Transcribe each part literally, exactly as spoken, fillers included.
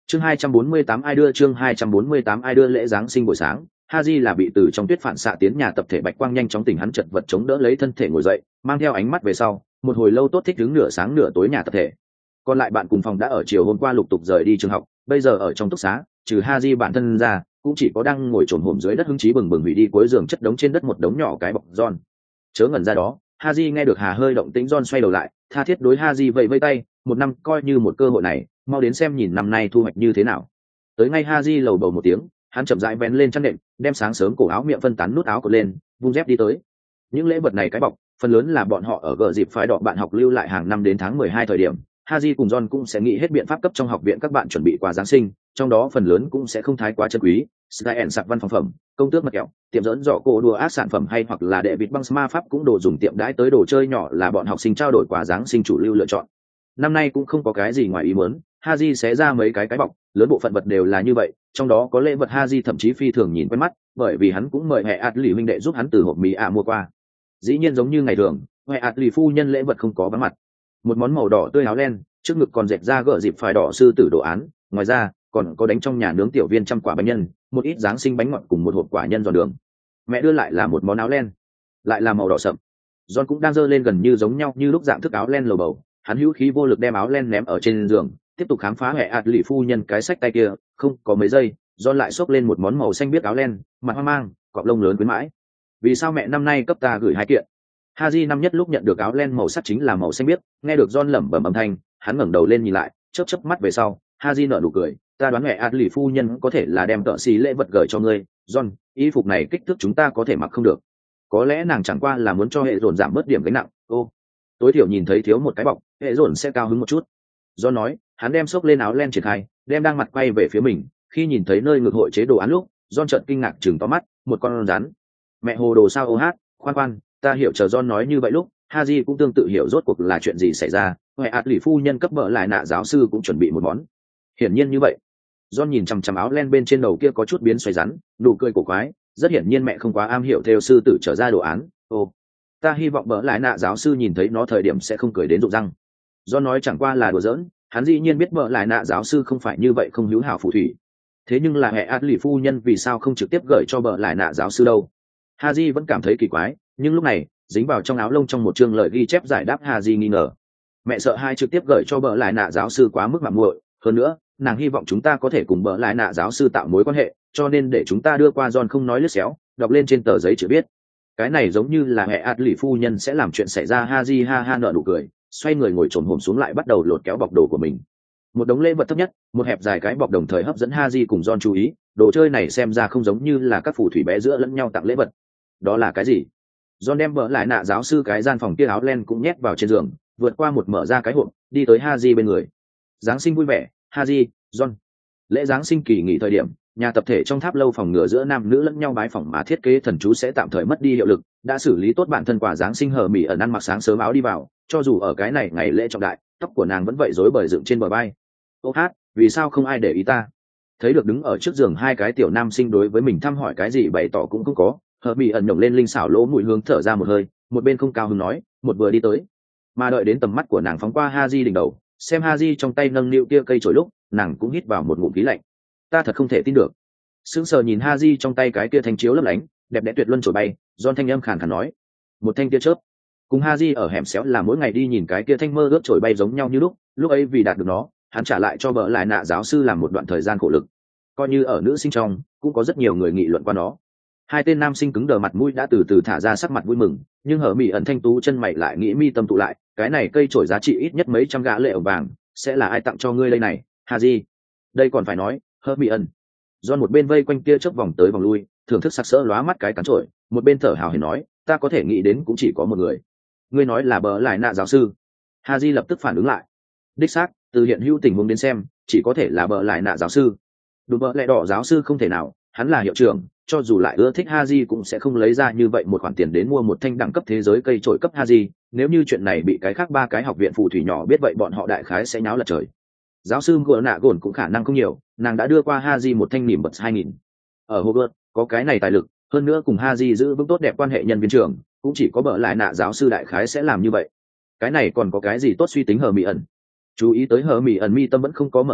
Chương hai trăm bốn mươi tám ai đưa chương hai trăm bốn mươi tám ai đưa lễ giáng sinh buổi sáng, Haji là bị từ trong tuyết phản xạ tiến nhà tập thể bạch quang nhanh chóng tỉnh hắn chật vật chống đỡ lấy thân thể ngồi dậy, mang theo ánh mắt về sau, một hồi lâu tốt thích đứng nửa sáng nửa tối nhà tập thể. Còn lại bạn cùng phòng đã ở chiều hôm qua lục tục rời đi trường học, bây giờ ở trong túc xá, trừ Haji bản thân ra, cũng chỉ có đang ngồi chồm hổm dưới đất hứng chí bừng bừng hủy đi cuối giường chất đống trên đất một đống nhỏ cái bọc John. Chớ ngẩn ra đó, Haji nghe được Hà hơi động tĩnh John xoay đầu lại, tha thiết đối Haji vẫy vẫy tay, một năm coi như một cơ hội này, mau đến xem nhìn năm nay thu hoạch như thế nào. Tới ngay Haji lầu bầu một tiếng, hắn chậm rãi vén lên chăn đệm, đem sáng sớm cổ áo miệng phân tán nút áo cột lên, vung dép đi tới. Những lễ vật này cái bọc, phần lớn là bọn họ ở gờ dịp phái đỏ bạn học lưu lại hàng năm đến tháng mười hai thời điểm. Haji cùng John cũng sẽ nghĩ hết biện pháp cấp trong học viện các bạn chuẩn bị quà Giáng sinh, trong đó phần lớn cũng sẽ không thái quá chân quý, Sky and sạc văn phòng phẩm, công tước mật kẹo, tiệm dẫn dọ cô đùa ác sản phẩm hay hoặc là đệ vịt băng ma pháp cũng đồ dùng tiệm đãi tới đồ chơi nhỏ là bọn học sinh trao đổi quà Giáng sinh chủ lưu lựa chọn. Năm nay cũng không có cái gì ngoài ý muốn, Haji sẽ ra mấy cái cái bọc, lớn bộ phận vật đều là như vậy, trong đó có lễ vật Haji thậm chí phi thường nhìn quen mắt, bởi vì hắn cũng mời hệ Atli huynh đệ giúp hắn từ hộp mì ạ mua qua. Dĩ nhiên giống như ngày thường, hệ Atli phu nhân lễ vật không có vắng mặt. Một món màu đỏ tươi áo len, trước ngực còn dệt ra gỡ dịp phải đỏ sư tử đồ án, ngoài ra còn có đánh trong nhà nướng tiểu viên trăm quả bánh nhân, một ít Giáng sinh bánh ngọt cùng một hộp quả nhân giòn đường. Mẹ đưa lại là một món áo len, lại là màu đỏ sậm. John cũng đang giơ lên gần như giống nhau như lúc dạng thức áo len lầu bầu, hắn hữu khí vô lực đem áo len ném ở trên giường, tiếp tục khám phá hệ Atli phu nhân cái sách tay kia, không có mấy giây, John lại xốc lên một món màu xanh biếc áo len, mặt hoang mang, cọp lông lớn khuyến mãi. Vì sao mẹ năm nay cấp ta gửi hai kiện? Haji năm nhất lúc nhận được áo len màu sắc chính là màu xanh biếc, nghe được John lẩm bẩm âm thanh, hắn ngẩng đầu lên nhìn lại, chớp chớp mắt về sau, Haji nở nụ cười, ta đoán hệ Atli phu nhân có thể là đem tợ xí lễ vật gửi cho ngươi, John, y phục này kích thước chúng ta có thể mặc không được. Có lẽ nàng chẳng qua là muốn cho hệ dồn giảm bớt điểm gánh nặng, ô, tối thiểu nhìn thấy thiếu một cái bọc, hệ dồn sẽ cao hứng một chút. John nói, hắn đem xốc lên áo len triển khai, đem đang mặt quay về phía mình, khi nhìn thấy nơi ngược hội chế đồ án lúc, John chợt kinh ngạc chừng to mắt, một con rắn. Mẹ hồ đồ sao ô hát, khoan khoan, ta hiểu chờ John nói như vậy lúc, Haji cũng tương tự hiểu rốt cuộc là chuyện gì xảy ra, hệ Atli phu nhân cấp bợ lại nạ giáo sư cũng chuẩn bị một món. Hiển nhiên như vậy. John nhìn chằm chằm áo len bên trên đầu kia có chút biến xoay rắn, nụ cười cổ quái, rất hiển nhiên mẹ không quá am hiểu theo sư tử trở ra đồ án. Ồ, ta hy vọng bợ lại nạ giáo sư nhìn thấy nó thời điểm sẽ không cười đến rụng răng. John nói chẳng qua là đùa giỡn, hắn dĩ nhiên biết bợ lại nạ giáo sư không phải như vậy không hữu hảo phù thủy. Thế nhưng là hệ Atli phu nhân vì sao không trực tiếp gửi cho bợ lại nạ giáo sư đâu? Haji vẫn cảm thấy kỳ quái, nhưng lúc này dính vào trong áo lông trong một chương lời ghi chép giải đáp Haji nghi ngờ. Mẹ sợ hai trực tiếp gửi cho bợ lại nạ giáo sư quá mức mạo muội, hơn nữa nàng hy vọng chúng ta có thể cùng bợ lại nạ giáo sư tạo mối quan hệ, cho nên để chúng ta đưa qua John không nói lướt xéo, đọc lên trên tờ giấy chữ biết. Cái này giống như là hệ Atli phu nhân sẽ làm chuyện xảy ra. Haji ha ha nở nụ cười, xoay người ngồi trồn hổm xuống lại bắt đầu lột kéo bọc đồ của mình. Một đống lễ vật thấp nhất, một hẹp dài cái bọc đồng thời hấp dẫn Haji cùng John chú ý, đồ chơi này xem ra không giống như là các phù thủy bé giữa lẫn nhau tặng lễ vật. Đó là cái gì? John đem bợ lại nạ giáo sư cái gian phòng kia áo len cũng nhét vào trên giường, vượt qua một mở ra cái hộp, đi tới Haji bên người. Giáng sinh vui vẻ, Haji, John. Lễ Giáng sinh kỳ nghỉ thời điểm, nhà tập thể trong tháp lâu phòng ngừa giữa nam nữ lẫn nhau bái phỏng mà thiết kế thần chú sẽ tạm thời mất đi hiệu lực, đã xử lý tốt bản thân quà Giáng sinh hờ mỉ ẩn ăn mặc sáng sớm áo đi vào, cho dù ở cái này ngày lễ trọng đại, tóc của nàng vẫn vậy rối bời dựng trên bờ vai. Ô hát, vì sao không ai để ý ta? Thấy được đứng ở trước giường hai cái tiểu nam sinh đối với mình thăm hỏi cái gì bày tỏ cũng không có, hờ mỉ ẩn nhổng lên linh xảo lỗ mũi hướng thở ra một hơi, một bên không cao hứng nói, một vừa đi tới. Mà đợi đến tầm mắt của nàng phóng qua Haji đỉnh đầu, xem Haji trong tay nâng niu kia cây chổi lúc, nàng cũng hít vào một ngụm khí lạnh. Ta thật không thể tin được. Sững sờ nhìn Haji trong tay cái kia thanh chiếu lấp lánh, đẹp đẽ tuyệt luân chổi bay, John thanh âm khàn khàn nói, một thanh tia chớp. Cùng Haji ở hẻm xéo là mỗi ngày đi nhìn cái kia thanh mơ ước chổi bay giống nhau như lúc, lúc ấy vì đạt được nó, hắn trả lại cho bợ lại nạ giáo sư làm một đoạn thời gian khổ lực. Coi như ở nữ sinh trong, cũng có rất nhiều người nghị luận qua nó. Hai tên nam sinh cứng đờ mặt mũi đã từ từ thả ra sắc mặt vui mừng, nhưng hở mỉ ẩn thanh tú chân mày lại nghĩ mi tâm tụ lại, cái này cây chổi giá trị ít nhất mấy trăm gã lệ ổng vàng, sẽ là ai tặng cho ngươi đây này, Haji? Đây còn phải nói, hở mỉ ẩn. John một bên vây quanh kia chớp vòng tới vòng lui, thưởng thức sặc sỡ lóa mắt cái cán chổi, một bên thở hào hển nói, ta có thể nghĩ đến cũng chỉ có một người. Ngươi nói là bợ lại nạ giáo sư? Haji lập tức phản ứng lại. Đích xác, từ hiện hữu tình huống đến xem, chỉ có thể là bợ lại nạ giáo sư. Đúng bợ lẽ đỏ giáo sư không thể nào, hắn là hiệu trưởng, cho dù lại ưa thích Haji cũng sẽ không lấy ra như vậy một khoản tiền đến mua một thanh đẳng cấp thế giới cây trổi cấp Haji. Nếu như chuyện này bị cái khác ba cái học viện phù thủy nhỏ biết vậy bọn họ đại khái sẽ nháo lật trời. Giáo sư gỡ nạ gồn cũng khả năng không nhiều, nàng đã đưa qua Haji một thanh nỉm bật hai nghìn. Ở Hogwarts có cái này tài lực, hơn nữa cùng Haji giữ vững tốt đẹp quan hệ nhân viên trường, cũng chỉ có bợ lại nạ giáo sư đại khái sẽ làm như vậy. Cái này còn có cái gì tốt suy tính hờ mị ẩn? Chú ý tới hờ mị ẩn mi tâm vẫn không có mở ra,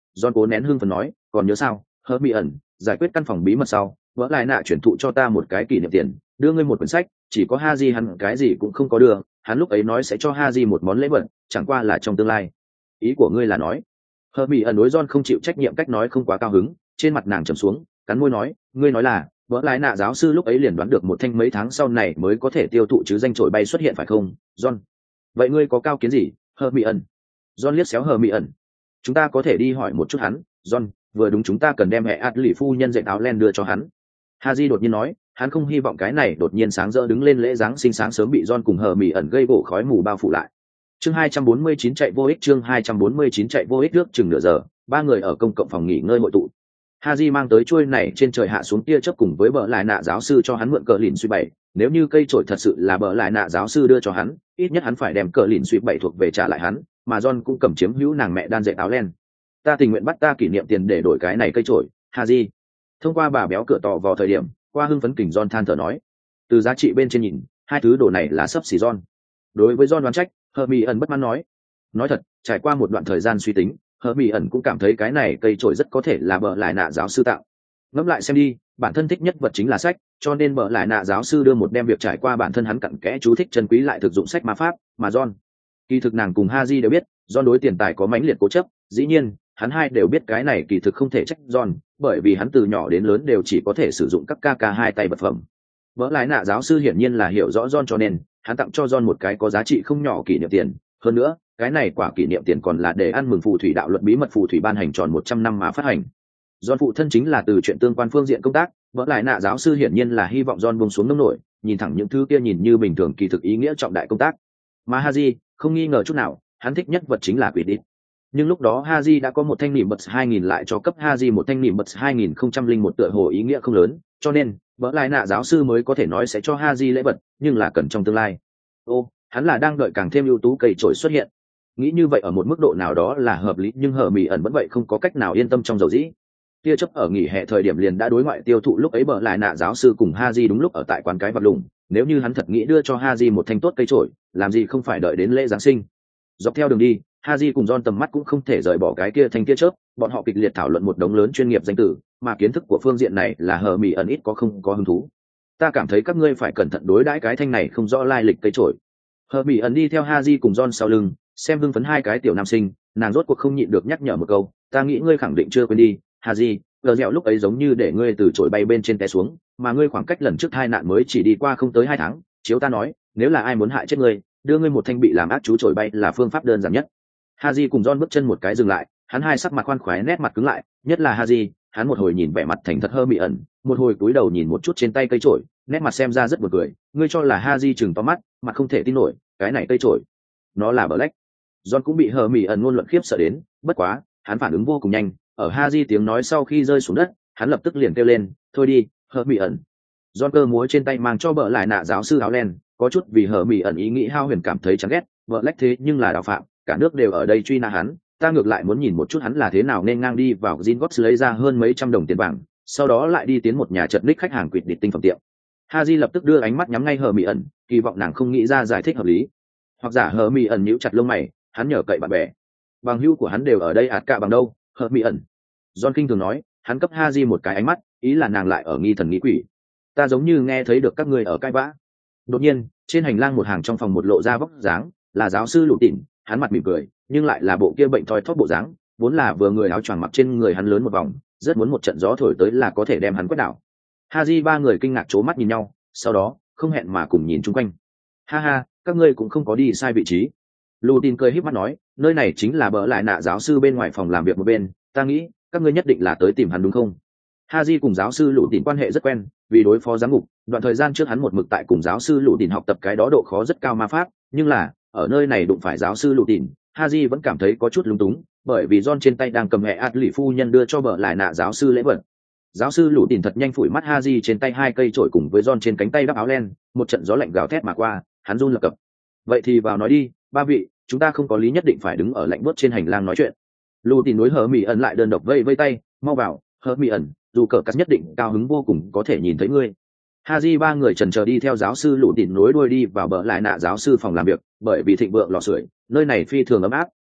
John cố nén hưng phấn nói, còn nhớ sao, Hermione, giải quyết căn phòng bí mật sau, vỡ lại nạ chuyển thụ cho ta một cái kỷ niệm tiền, đưa ngươi một quyển sách, chỉ có Haji hắn cái gì cũng không có đưa, hắn lúc ấy nói sẽ cho Haji một món lễ vật, chẳng qua là trong tương lai. Ý của ngươi là nói? Hermione đối John không chịu trách nhiệm cách nói không quá cao hứng, trên mặt nàng trầm xuống, cắn môi nói, ngươi nói là, vỡ lại nạ giáo sư lúc ấy liền đoán được một thanh mấy tháng sau này mới có thể tiêu thụ chứ danh trổi bay xuất hiện phải không, John? Vậy ngươi có cao kiến gì, Hermione? John liếc xéo Hermione. Chúng ta có thể đi hỏi một chút hắn, John, vừa đúng chúng ta cần đem hệ ạt lì phu nhân dạy áo len đưa cho hắn. Haji đột nhiên nói, hắn không hy vọng cái này đột nhiên sáng rỡ đứng lên lễ giáng sinh sáng sớm bị John cùng Hermione gây gỗ khói mù bao phủ lại. Chương hai trăm bốn mươi chín chạy vô ích, chương hai trăm bốn mươi chín chạy vô ích trước chừng nửa giờ, ba người ở công cộng phòng nghỉ ngơi hội tụ. Haji mang tới chuôi này trên trời hạ xuống tia chớp cùng với bờ lại nạ giáo sư cho hắn mượn cờ lìn suy bảy, nếu như cây trổi thật sự là bờ lại nạ giáo sư đưa cho hắn, ít nhất hắn phải đem cờ lìn suy bảy thuộc về trả lại hắn, mà John cũng cầm chiếm hữu nàng mẹ đan dệt áo len. Ta tình nguyện bắt ta kỷ niệm tiền để đổi cái này cây trổi, Haji. Thông qua bà béo cửa tỏ vào thời điểm, qua hưng phấn kình John than thở nói, từ giá trị bên trên nhìn, hai thứ đồ này là sấp xỉ John. Đối với John đoán trách, Hermione bất mãn nói, nói thật, trải qua một đoạn thời gian suy tính, Hermione cũng cảm thấy cái này cây trổi rất có thể là bờ lại nạ giáo sư tạo. Ngẫm lại xem đi, bản thân thích nhất vật chính là sách, cho nên bờ lại nạ giáo sư đưa một đem việc trải qua bản thân hắn cặn kẽ chú thích chân quý lại thực dụng sách ma pháp, mà John, kỳ thực nàng cùng Haji đều biết, John đối tiền tài có mãnh liệt cố chấp, dĩ nhiên, hắn hai đều biết cái này kỳ thực không thể trách John, bởi vì hắn từ nhỏ đến lớn đều chỉ có thể sử dụng các ca ca hai tay vật phẩm. Bờ lại nạ giáo sư hiển nhiên là hiểu rõ John cho nên, hắn tặng cho John một cái có giá trị không nhỏ kỷ niệm tiền, hơn nữa, cái này quả kỷ niệm tiền còn là để ăn mừng phù thủy đạo luật bí mật phù thủy ban hành tròn một trăm năm mà phát hành. John phụ thân chính là từ chuyện tương quan phương diện công tác, vỡ lại nạ giáo sư hiển nhiên là hy vọng John buông xuống nông nổi, nhìn thẳng những thứ kia nhìn như bình thường kỳ thực ý nghĩa trọng đại công tác. Mà Haji, không nghi ngờ chút nào, hắn thích nhất vật chính là quỷ đít. Nhưng lúc đó Haji đã có một thanh niệm bật hai nghìn lại cho cấp Haji một thanh niệm bật hai nghìn không trăm lẻ một tựa hồ ý nghĩa không lớn, cho nên, vỡ lại nạ giáo sư mới có thể nói sẽ cho Haji lễ vật, nhưng là cần trong tương lai. Ô, hắn là đang đợi càng thêm ưu tú cây trổi xuất hiện. Nghĩ như vậy ở một mức độ nào đó là hợp lý, nhưng Hermione vẫn vậy không có cách nào yên tâm trong dầu dĩ. Tia chấp ở nghỉ hè thời điểm liền đã đối ngoại tiêu thụ, lúc ấy bờ lại nạ giáo sư cùng Haji đúng lúc ở tại quán cái vật lùng, nếu như hắn thật nghĩ đưa cho Haji một thanh tốt cây trổi, làm gì không phải đợi đến lễ giáng sinh. Dọc theo đường đi, Haji cùng John tầm mắt cũng không thể rời bỏ cái kia thanh tia chớp, bọn họ kịch liệt thảo luận một đống lớn chuyên nghiệp danh từ, mà kiến thức của phương diện này là Hermione ít có không có hứng thú. Ta cảm thấy các ngươi phải cẩn thận đối đãi cái thanh này không rõ lai lịch cây trổi. Hermione đi theo Haji cùng John sau lưng, xem hưng phấn hai cái tiểu nam sinh, nàng rốt cuộc không nhịn được nhắc nhở một câu, ta nghĩ ngươi khẳng định chưa quên đi, Haji, gờ dẻo lúc ấy giống như để ngươi từ chổi bay bên trên té xuống, mà ngươi khoảng cách lần trước hai nạn mới chỉ đi qua không tới hai tháng, chiếu ta nói, nếu là ai muốn hại chết ngươi, đưa ngươi một thanh bị làm ác chú chổi bay là phương pháp đơn giản nhất. Haji cùng John bước chân một cái dừng lại, hắn hai sắc mặt khoan khoái, nét mặt cứng lại, nhất là Haji, hắn một hồi nhìn vẻ mặt thành thật Hermione, một hồi cúi đầu nhìn một chút trên tay cây chổi, nét mặt xem ra rất buồn cười, ngươi cho là Haji chừng to mắt, mặt không thể tin nổi, cái này cây chổi, nó là Black. John cũng bị Hermione ngôn luận khiếp sợ đến, bất quá, hắn phản ứng vô cùng nhanh, ở Haji tiếng nói sau khi rơi xuống đất, hắn lập tức liền kêu lên, thôi đi, Hermione. John cơ múa trên tay mang cho bợ lại nạ giáo sư áo len, có chút vì Hermione ý nghĩ hao huyền cảm thấy chán ghét, vợ lách thế nhưng là đạo phạm, cả nước đều ở đây truy nã hắn, ta ngược lại muốn nhìn một chút hắn là thế nào nên ngang đi vào Gringotts lấy ra hơn mấy trăm đồng tiền vàng, sau đó lại đi tiến một nhà chật ních khách hàng quỵt địch tinh phẩm tiệm. Haji lập tức đưa ánh mắt nhắm ngay Hermione, kỳ vọng nàng không nghĩ ra giải thích hợp lý. Hoặc giả Hermione nhíu chặt lông mày, hắn nhờ cậy bạn bè, bằng hữu của hắn đều ở đây ạt cả bằng đâu, Hermione. John kinh thường nói, hắn cấp Haji một cái ánh mắt, ý là nàng lại ở nghi thần nghĩ quỷ. Ta giống như nghe thấy được các ngươi ở cãi vã. Đột nhiên, trên hành lang một hàng trong phòng một lộ ra vóc dáng, là giáo sư Lũ Tỉn, hắn mặt mỉm cười, nhưng lại là bộ kia bệnh thoi thóp bộ dáng, vốn là vừa người áo choàng mặc trên người hắn lớn một vòng, rất muốn một trận gió thổi tới là có thể đem hắn quét đảo. Haji ba người kinh ngạc trố mắt nhìn nhau, sau đó không hẹn mà cùng nhìn chung quanh. Ha ha, các ngươi cũng không có đi sai vị trí. Lũ Tỉn cười híp mắt nói, nơi này chính là bỡ lại nạ giáo sư bên ngoài phòng làm việc một bên, ta nghĩ các ngươi nhất định là tới tìm hắn đúng không? Haji cùng giáo sư Lũ Tỉn quan hệ rất quen, vì đối phó giám ngục, đoạn thời gian trước hắn một mực tại cùng giáo sư Lũ Tỉn học tập cái đó độ khó rất cao ma pháp, nhưng là ở nơi này đụng phải giáo sư Lũ Tỉn, Haji vẫn cảm thấy có chút lúng túng, bởi vì John trên tay đang cầm hệ ạt lì phu nhân đưa cho bợ lại nạ giáo sư lễ vật. Giáo sư Lũ Tỉn thật nhanh phủi mắt Haji trên tay hai cây chổi cùng với John trên cánh tay đắp áo len, một trận gió lạnh gào thét mà qua, hắn run lập cập. Vậy thì vào nói đi, ba vị, chúng ta không có lý nhất định phải đứng ở lạnh buốt trên hành lang nói chuyện. Lũ Tỉn đối Hermione lại đơn độc vây vây tay, mau vào, Hermione, dù cờ cắt nhất định cao hứng vô cùng có thể nhìn thấy ngươi. Haji ba người chần chờ đi theo giáo sư Lũ Tỉn nối đuôi đi vào bờ lại nạ giáo sư phòng làm việc, bởi vì thịnh vượng lò sưởi, nơi này phi thường ấm áp,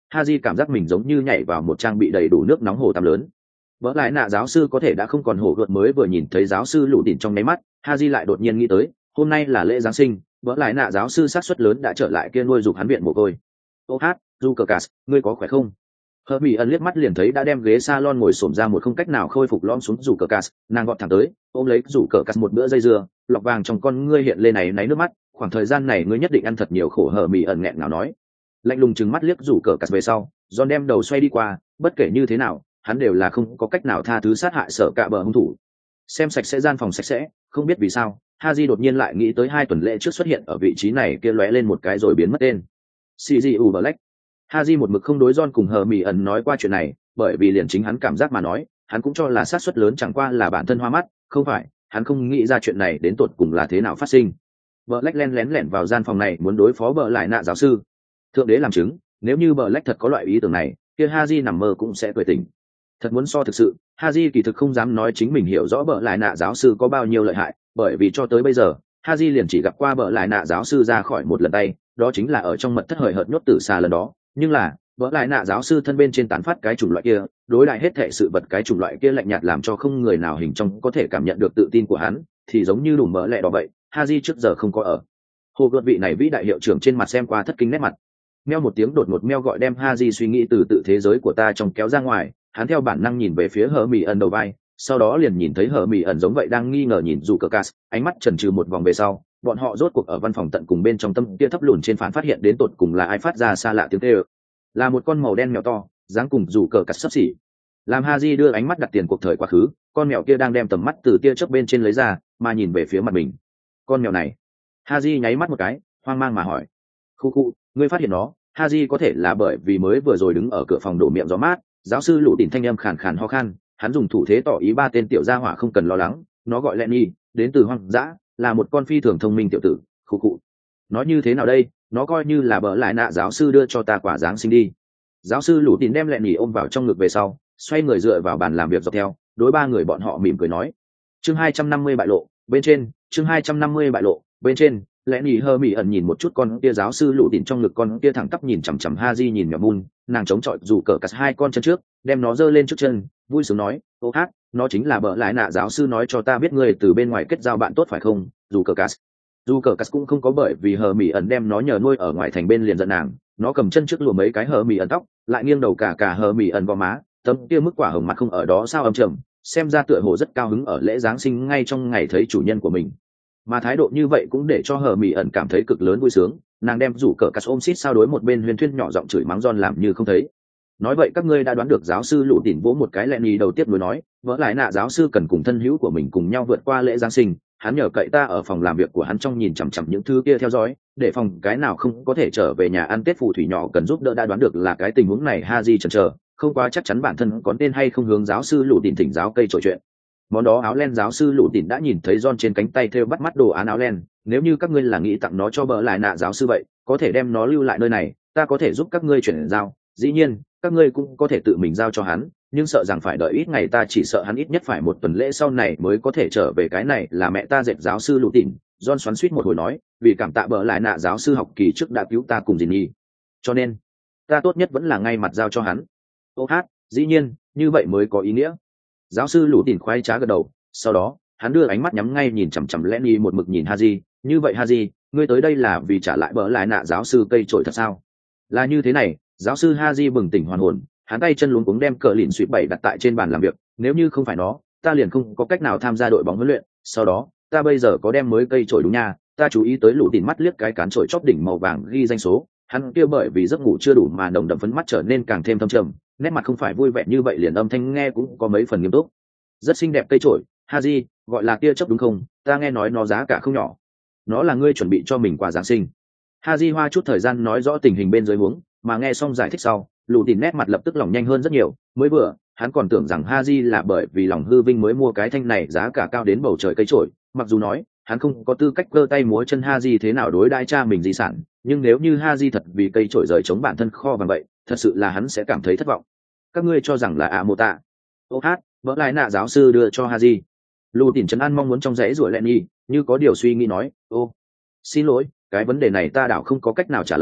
Haji cảm giác mình giống như nhảy vào một trang bị đầy đủ nước nóng hồ tắm lớn. Vỡ lại nạ giáo sư có thể đã không còn hổ gợt mới vừa nhìn thấy giáo sư lũ đỉnh trong nháy mắt, Haji lại đột nhiên nghĩ tới, hôm nay là lễ Giáng sinh, vỡ lại nạ giáo sư xác suất lớn đã trở lại kia nuôi dục hắn viện mồ côi. Ô hát, Lucas, ngươi có khỏe không? Hermione liếc mắt liền thấy đã đem ghế salon ngồi xổm ra một không cách nào khôi phục lõm xuống Lucas, nàng gọn thẳng tới, ôm lấy Lucas một bữa dây dưa, lọc vàng trong con ngươi hiện lên này náy nước mắt, khoảng thời gian này ngươi nhất định ăn thật nhiều khổ. Hermione nghẹn ngào nói. Lạnh lùng trừng mắt liếc Lucas về sau, John đem đầu xoay đi qua, bất kể như thế nào, hắn đều là không có cách nào tha thứ sát hại sợ cả bờ hung thủ. Xem sạch sẽ gian phòng sạch sẽ, không biết vì sao, Haji đột nhiên lại nghĩ tới hai tuần lễ trước xuất hiện ở vị trí này kia lóe lên một cái rồi biến mất tên. xê giê u Black. Haji một mực không đối John cùng Hermione nói qua chuyện này, bởi vì liền chính hắn cảm giác mà nói, hắn cũng cho là xác suất lớn chẳng qua là bản thân hoa mắt, không phải, hắn không nghĩ ra chuyện này đến tột cùng là thế nào phát sinh. Black len lén lẻn vào gian phòng này muốn đối phó bợ lại nạ giáo sư. Thượng đế làm chứng, nếu như Black thật có loại ý tưởng này, kia Haji nằm mơ cũng sẽ cười tỉnh. Thật muốn so thực sự, Haji kỳ thực không dám nói chính mình hiểu rõ bợ lại nạ giáo sư có bao nhiêu lợi hại, bởi vì cho tới bây giờ, Haji liền chỉ gặp qua bợ lại nạ giáo sư ra khỏi một lần tay, đó chính là ở trong mật thất hời hợt nhốt tử xà lần đó. Nhưng là vỡ lại nạ giáo sư thân bên trên tán phát cái chủng loại kia, đối lại hết thệ sự vật cái chủng loại kia lạnh nhạt làm cho không người nào hình trong có thể cảm nhận được tự tin của hắn, thì giống như đủ mỡ lẹ đó vậy. Haji trước giờ không có ở hồ gợt vị này vĩ đại hiệu trưởng trên mặt xem qua thất kinh nét mặt. Meo một tiếng đột ngột meo gọi đem Haji suy nghĩ từ tự thế giới của ta trong kéo ra ngoài, hắn theo bản năng nhìn về phía hở mì ẩn đầu vai, sau đó liền nhìn thấy hở mì ẩn giống vậy đang nghi ngờ nhìn dù cờ cas, ánh mắt chần chừ một vòng về sau, bọn họ rốt cuộc ở văn phòng tận cùng bên trong tâm kia thấp lùn trên phán phát hiện đến tột cùng là ai phát ra xa lạ tiếng kêu. Là một con màu đen mèo to, dáng cùng dù cờ cắt sấp xỉ. Làm Haji đưa ánh mắt đặt tiền cuộc thời quá khứ, con mèo kia đang đem tầm mắt từ tia chớp bên trên lấy ra, mà nhìn về phía mặt mình. Con mèo này. Haji nháy mắt một cái, hoang mang mà hỏi: "Khu khu, ngươi phát hiện nó?" Haji có thể là bởi vì mới vừa rồi đứng ở cửa phòng đổ miệng gió mát, giáo sư lũ đỉnh thanh âm khàn khàn ho khan, hắn dùng thủ thế tỏ ý ba tên tiểu gia hỏa không cần lo lắng, nó gọi Lenny, đến từ hoang dã, là một con phi thường thông minh tiểu tử. Khu khu. Nói như thế nào đây, nó coi như là bỡ lại nạ giáo sư đưa cho ta quả giáng sinh đi. Giáo sư lũ tín đem Lenny ôm vào trong ngực về sau, xoay người dựa vào bàn làm việc dọc theo, đối ba người bọn họ mỉm cười nói: chương hai trăm năm mươi bại lộ bên trên, chương hai trăm năm mươi bại lộ bên trên. Lenny hơ mỉ ẩn nhìn một chút con kia giáo sư lũ tín trong ngực con kia thẳng tắp nhìn chằm chằm Haji nhìn mèo mun, nàng chống chọi dù cờ cắt hai con chân trước, đem nó giơ lên trước chân, vui sướng nói: ô hát, nó chính là bỡ lại nạ giáo sư nói cho ta biết người từ bên ngoài kết giao bạn tốt phải không? Dù cờ cắt dù cờ cắt cũng không có bởi vì hờ mỉ ẩn đem nó nhờ nuôi ở ngoài thành bên liền giận nàng, nó cầm chân trước lùa mấy cái hờ mỉ ẩn tóc, lại nghiêng đầu cả cả hờ mỉ ẩn vào má, tấm kia mức quả hồng mặt không ở đó sao âm trầm, xem ra tựa hồ rất cao hứng ở lễ giáng sinh ngay trong ngày thấy chủ nhân của mình. Mà thái độ như vậy cũng để cho hờ mỉ ẩn cảm thấy cực lớn vui sướng, nàng đem rủ cờ cắt ôm xít sao đối một bên huyền thuyên nhỏ giọng chửi mắng John làm như không thấy. Nói vậy các ngươi đã đoán được giáo sư lũ tỉn vỗ một cái Lenny đầu tiếp nối nói, vỡ lại nạ giáo sư cần cùng thân hữu của mình cùng nhau vượt qua lễ giáng sinh, hắn nhờ cậy ta ở phòng làm việc của hắn trong nhìn chằm chằm những thứ kia theo dõi, để phòng cái nào không có thể trở về nhà ăn tết phù thủy nhỏ cần giúp đỡ. Đã đoán được là cái tình huống này Haji chần chờ, không quá chắc chắn bản thân có nên hay không hướng giáo sư lũ tỉn thỉnh giáo cây trò chuyện. Món đó áo len giáo sư lũ tỉn đã nhìn thấy John trên cánh tay thêu bắt mắt đồ án áo len, nếu như các ngươi là nghĩ tặng nó cho bỡ lại nạ giáo sư vậy, có thể đem nó lưu lại nơi này, ta có thể giúp các ngươi chuyển giao, dĩ nhiên các ngươi cũng có thể tự mình giao cho hắn, nhưng sợ rằng phải đợi ít ngày, ta chỉ sợ hắn ít nhất phải một tuần lễ sau này mới có thể trở về. Cái này là mẹ ta dệt giáo sư lũ tỉn, John xoắn xuýt một hồi nói, vì cảm tạ bỡ lại nạ giáo sư học kỳ trước đã cứu ta cùng dì nhi, cho nên ta tốt nhất vẫn là ngay mặt giao cho hắn. Ô hát, dĩ nhiên như vậy mới có ý nghĩa. Giáo sư lũ tỉn khoái trá gật đầu, sau đó hắn đưa ánh mắt nhắm ngay nhìn chằm chằm Lenny một mực nhìn Haji, như vậy Haji, ngươi tới đây là vì trả lại bỡ lại nạ giáo sư cây trổi thật sao? Là như thế này. Giáo sư Haji bừng tỉnh hoàn hồn, hắn tay chân luống cuống đem cờ lìn suy bảy đặt tại trên bàn làm việc, nếu như không phải nó, ta liền không có cách nào tham gia đội bóng huấn luyện. Sau đó ta bây giờ có đem mới cây trổi đúng nha, ta chú ý tới lũ tỉn mắt liếc cái cán trổi chóp đỉnh màu vàng ghi danh số, hắn kia bởi vì giấc ngủ chưa đủ mà nồng đậm phấn mắt trở nên càng thêm thâm trầm, nét mặt không phải vui vẻ như vậy, liền âm thanh nghe cũng có mấy phần nghiêm túc. Rất xinh đẹp cây trổi, Haji, gọi là tia chớp đúng không? Ta nghe nói nó giá cả không nhỏ. Nó là ngươi chuẩn bị cho mình quà giáng sinh. Haji hoa chút thời gian nói rõ tình hình bên dưới huống, mà nghe xong giải thích sau, lù tìn nét mặt lập tức lỏng nhanh hơn rất nhiều. Mới vừa hắn còn tưởng rằng Haji là bởi vì lòng hư vinh mới mua cái thanh này giá cả cao đến bầu trời cây trổi, mặc dù nói hắn không có tư cách cơ tay múa chân Haji thế nào đối đãi cha mình di sản, nhưng nếu như Haji thật vì cây trổi rời chống bản thân kho vàng vậy, thật sự là hắn sẽ cảm thấy thất vọng. Các ngươi cho rằng là ạ mô tạ? Ô hát, vỡ lại nạ giáo sư đưa cho Haji. Lù tìn trấn an mong muốn trong rẽ rủa Lenny, như có điều suy nghĩ nói, ô, xin lỗi, cái vấn đề này ta đảo không có cách nào trả lời,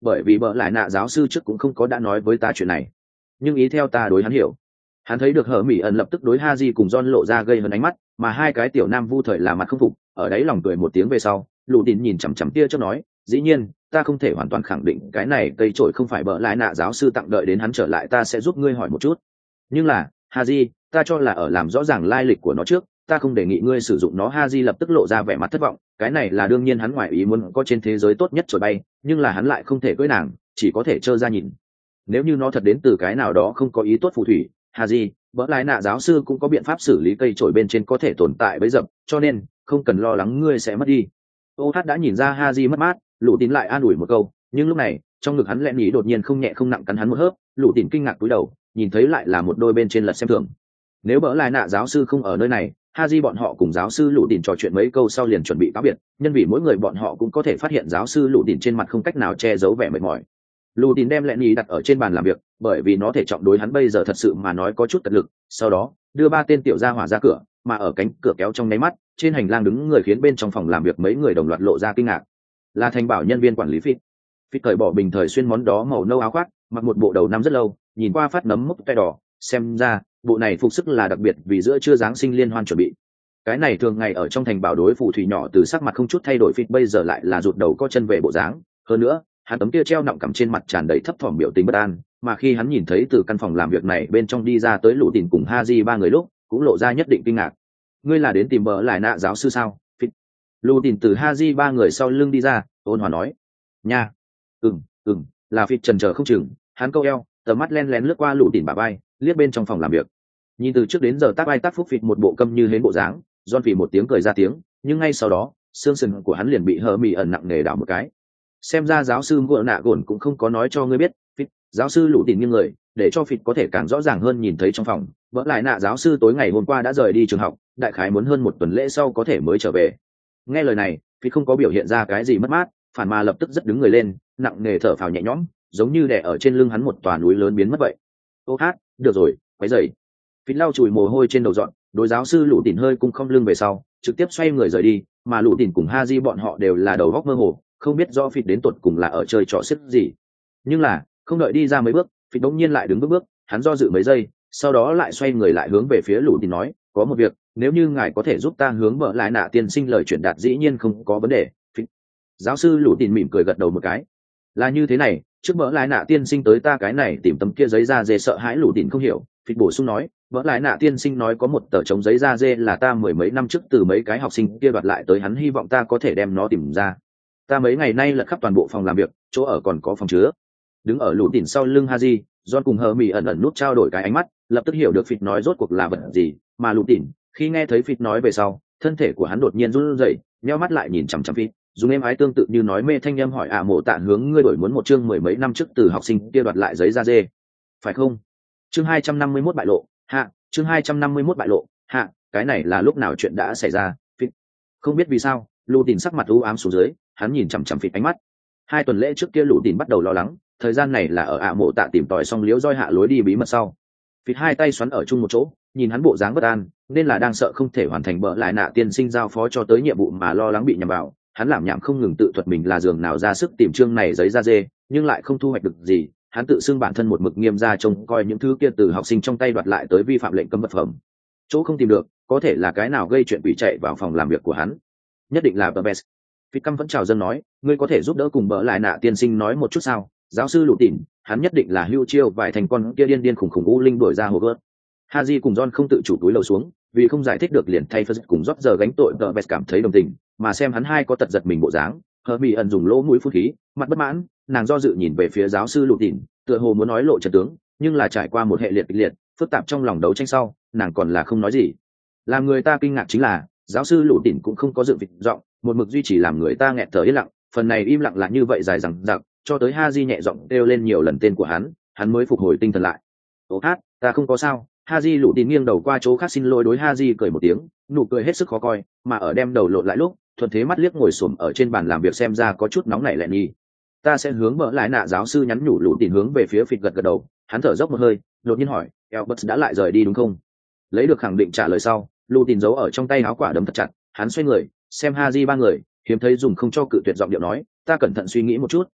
bởi vì bợ lại nạ giáo sư trước cũng không có đã nói với ta chuyện này, nhưng ý theo ta đối hắn hiểu. Hắn thấy được hở mỹ ẩn lập tức đối Haji cùng John lộ ra gây hấn ánh mắt, mà hai cái tiểu nam vu thời là mặt không phục, ở đấy lòng cười một tiếng về sau, lù tín nhìn chằm chằm tia chớp nói, dĩ nhiên ta không thể hoàn toàn khẳng định cái này cây trổi không phải bợ lại nạ giáo sư tặng, đợi đến hắn trở lại ta sẽ giúp ngươi hỏi một chút. Nhưng là Haji, ta cho là ở làm rõ ràng lai lịch của nó trước, ta không đề nghị ngươi sử dụng nó. Haji lập tức lộ ra vẻ mặt thất vọng, cái này là đương nhiên, hắn ngoài ý muốn có trên thế giới tốt nhất trổi bay, nhưng là hắn lại không thể cưỡi nàng, chỉ có thể trơ ra nhìn. Nếu như nó thật đến từ cái nào đó không có ý tốt phù thủy, Haji, bỡ lại nạ giáo sư cũng có biện pháp xử lý cây trổi bên trên có thể tồn tại bấy dập, cho nên không cần lo lắng ngươi sẽ mất đi. Ô Hát đã nhìn ra Haji mất mát, lũ tín lại an ủi một câu, nhưng lúc này trong ngực hắn lẹn nhí đột nhiên không nhẹ không nặng cắn hắn một hớp, lũ tín kinh ngạc cúi đầu, nhìn thấy lại là một đôi bên trên lật xem thường. Nếu bỡ lại nạ giáo sư không ở nơi này, Haji bọn họ cùng giáo sư lũ tín trò chuyện mấy câu sau liền chuẩn bị cáo biệt, nhân vì mỗi người bọn họ cũng có thể phát hiện giáo sư lũ tín trên mặt không cách nào che giấu vẻ mệt mỏi. Lũ tín đem lẹn nhí đặt ở trên bàn làm việc, bởi vì nó thể trọng đối hắn bây giờ thật sự mà nói có chút tật lực, sau đó đưa ba tên tiểu gia hỏa ra cửa, mà ở cánh cửa kéo trong nháy mắt, trên hành lang đứng người khiến bên trong phòng làm việc mấy người đồng loạt lộ ra kinh ngạc. Là thành bảo nhân viên quản lý Phít. Phít cởi bỏ bình thời xuyên món đó màu nâu áo khoác, mặc một bộ đầu năm rất lâu, nhìn qua phát nấm mốc tay đỏ, xem ra bộ này phục sức là đặc biệt vì giữa trưa giáng sinh liên hoan chuẩn bị. Cái này thường ngày ở trong thành bảo đối phù thủy nhỏ từ sắc mặt không chút thay đổi, Phít bây giờ lại là rụt đầu có chân về bộ dáng, hơn nữa hắn tấm kia treo nọng cằm trên mặt tràn đầy thấp thỏm biểu tình bất an, mà khi hắn nhìn thấy từ căn phòng làm việc này bên trong đi ra tới lũ tín cùng Haji ba người lúc, cũng lộ ra nhất định kinh ngạc. Ngươi là đến tìm bỡ lại nạ giáo sư sao? Phít. Lũ tín từ Haji ba người sau lưng đi ra, ôn hòa nói. Nha. Ừm, ừm, là Phít chần chờ không chừng, hắn câu eo, tầm mắt len lén lướt qua lũ tín bả vai, liếc bên trong phòng làm việc. Nhìn từ trước đến giờ tác ai tác phúc Phít một bộ câm như hến bộ dáng, John Phỉ một tiếng cười ra tiếng, nhưng ngay sau đó, xương sườn của hắn liền bị hờ mì ẩn nặng nề đảo một cái. Xem ra giáo sư ngựa nạ gồn cũng không có nói cho ngươi biết. Phít. Giáo sư lũ tín nghiêng người, để cho Phít có thể càng rõ ràng hơn nhìn thấy trong phòng, vỡ lại nạ giáo sư tối ngày hôm qua đã rời đi trường học, đại khái muốn hơn một tuần lễ sau có thể mới trở về. Nghe lời này, Phít không có biểu hiện ra cái gì mất mát, phản mà lập tức rất đứng người lên, nặng nề thở phào nhẹ nhõm, giống như đè ở trên lưng hắn một tòa núi lớn biến mất vậy. Ô Hát, được rồi, quấy rầy. Phít lau chùi mồ hôi trên đầu dọn, đối giáo sư lũ tín hơi cung không lưng về sau, trực tiếp xoay người rời đi, mà lũ tín cùng Haji bọn họ đều là đầu góc mơ hồ, không biết do Phít đến tột cùng là ở chơi trò xiếc gì. Nhưng là không đợi đi ra mấy bước, Phít đống nhiên lại đứng bước bước, hắn do dự mấy giây, sau đó lại xoay người lại hướng về phía lũ tín nói, có một việc, nếu như ngài có thể giúp ta hướng bỡ lại nạ tiên sinh lời chuyển đạt dĩ nhiên không có vấn đề. Phít. Giáo sư lũ tín mỉm cười gật đầu một cái. Là như thế này, trước bỡ lại nạ tiên sinh tới ta cái này tìm tấm kia giấy da dê, sợ hãi lũ tín không hiểu, Phít bổ sung nói, bỡ lại nạ tiên sinh nói có một tờ trống giấy da dê là ta mười mấy năm trước từ mấy cái học sinh kia đoạt lại tới, hắn hy vọng ta có thể đem nó tìm ra. Ta mấy ngày nay lật khắp toàn bộ phòng làm việc, chỗ ở còn có phòng chứa. Đứng ở lũ tín sau lưng Haji, John cùng hờ mì ẩn ẩn nút trao đổi cái ánh mắt, lập tức hiểu được Phít nói rốt cuộc là vật gì, mà lũ tín khi nghe thấy Phít nói về sau, thân thể của hắn đột nhiên run rẩy, nheo mắt lại nhìn chằm chằm Phít, dùng êm ái tương tự như nói mê thanh âm hỏi, ạ mộ tạ hướng ngươi đổi muốn một chương mười mấy năm trước từ học sinh kia đoạt lại giấy da dê, phải không? Chương hai trăm năm mươi mốt bại lộ, hạ, chương hai trăm năm mươi mốt bại lộ, hạ, cái này là lúc nào chuyện đã xảy ra? Phít không biết vì sao, lũ tín sắc mặt u ám xuống dưới, hắn nhìn chằm chằm Phít ánh mắt. Hai tuần lễ trước kia lũ tín bắt đầu lo lắng, thời gian này là ở ạ mộ tạ tìm tòi xong liếu roi hạ lối đi bí mật sau. Phít hai tay xoắn ở chung một chỗ, nhìn hắn bộ dáng bất an, nên là đang sợ không thể hoàn thành bỡ lại nạ tiên sinh giao phó cho tới nhiệm vụ mà lo lắng bị nhầm vào. Hắn làm nhảm không ngừng tự thuật mình là giường nào ra sức tìm chương này giấy da dê, nhưng lại không thu hoạch được gì. Hắn tự xưng bản thân một mực nghiêm ra trông coi những thứ kia từ học sinh trong tay đoạt lại tới vi phạm lệnh cấm vật phẩm. Chỗ không tìm được, có thể là cái nào gây chuyện quỷ chạy vào phòng làm việc của hắn. Nhất định là Burbes. Phít căm vẫn chào dân nói, ngươi có thể giúp đỡ cùng bỡ lại nạ tiên sinh nói một chút sao? Giáo sư lũ tín, hắn nhất định là hưu chiêu vài thành con kia điên điên khủng khủng u linh đuổi ra hồ gớt. Haji cùng John không tự chủ túi lầu xuống, vì không giải thích được liền thay Phật cùng rót giờ gánh tội, Burbes cảm thấy đồng tình, mà xem hắn hai có tật giật mình bộ dáng, hờ mỹ ẩn dùng lỗ mũi phun khí, mặt bất mãn, nàng do dự nhìn về phía giáo sư lũ tín, tựa hồ muốn nói lộ trận tướng, nhưng là trải qua một hệ liệt kịch liệt phức tạp trong lòng đấu tranh sau, nàng còn là không nói gì. Làm người ta kinh ngạc chính là giáo sư lũ tín cũng không có dự vịt giọng, một mực duy trì làm người ta nghẹt thở yên lặng, phần này im lặng là như vậy dài dằng dặc, cho tới Haji nhẹ giọng kêu lên nhiều lần tên của hắn, hắn mới phục hồi tinh thần lại. Ô Hát, ta không có sao. Haji lũ tín nghiêng đầu qua chỗ khác xin lỗi đối Haji cười một tiếng, nụ cười hết sức khó coi, mà ở đem đầu lộn lại lúc, thuận thế mắt liếc ngồi xổm ở trên bàn làm việc xem ra có chút nóng nảy lẹn nhì. Ta sẽ hướng bỡ lại nạ giáo sư nhắn nhủ lũ tín hướng về phía Phít gật gật đầu, hắn thở dốc một hơi, đột nhiên hỏi, Albert đã lại rời đi đúng không? Lấy được khẳng định trả lời sau, lũ tín giấu ở trong tay áo quả đấm thật chặt, hắn xoay người, xem Haji ba người, hiếm thấy dùng không cho cự tuyệt giọng điệu nói, ta cẩn thận suy nghĩ một chút,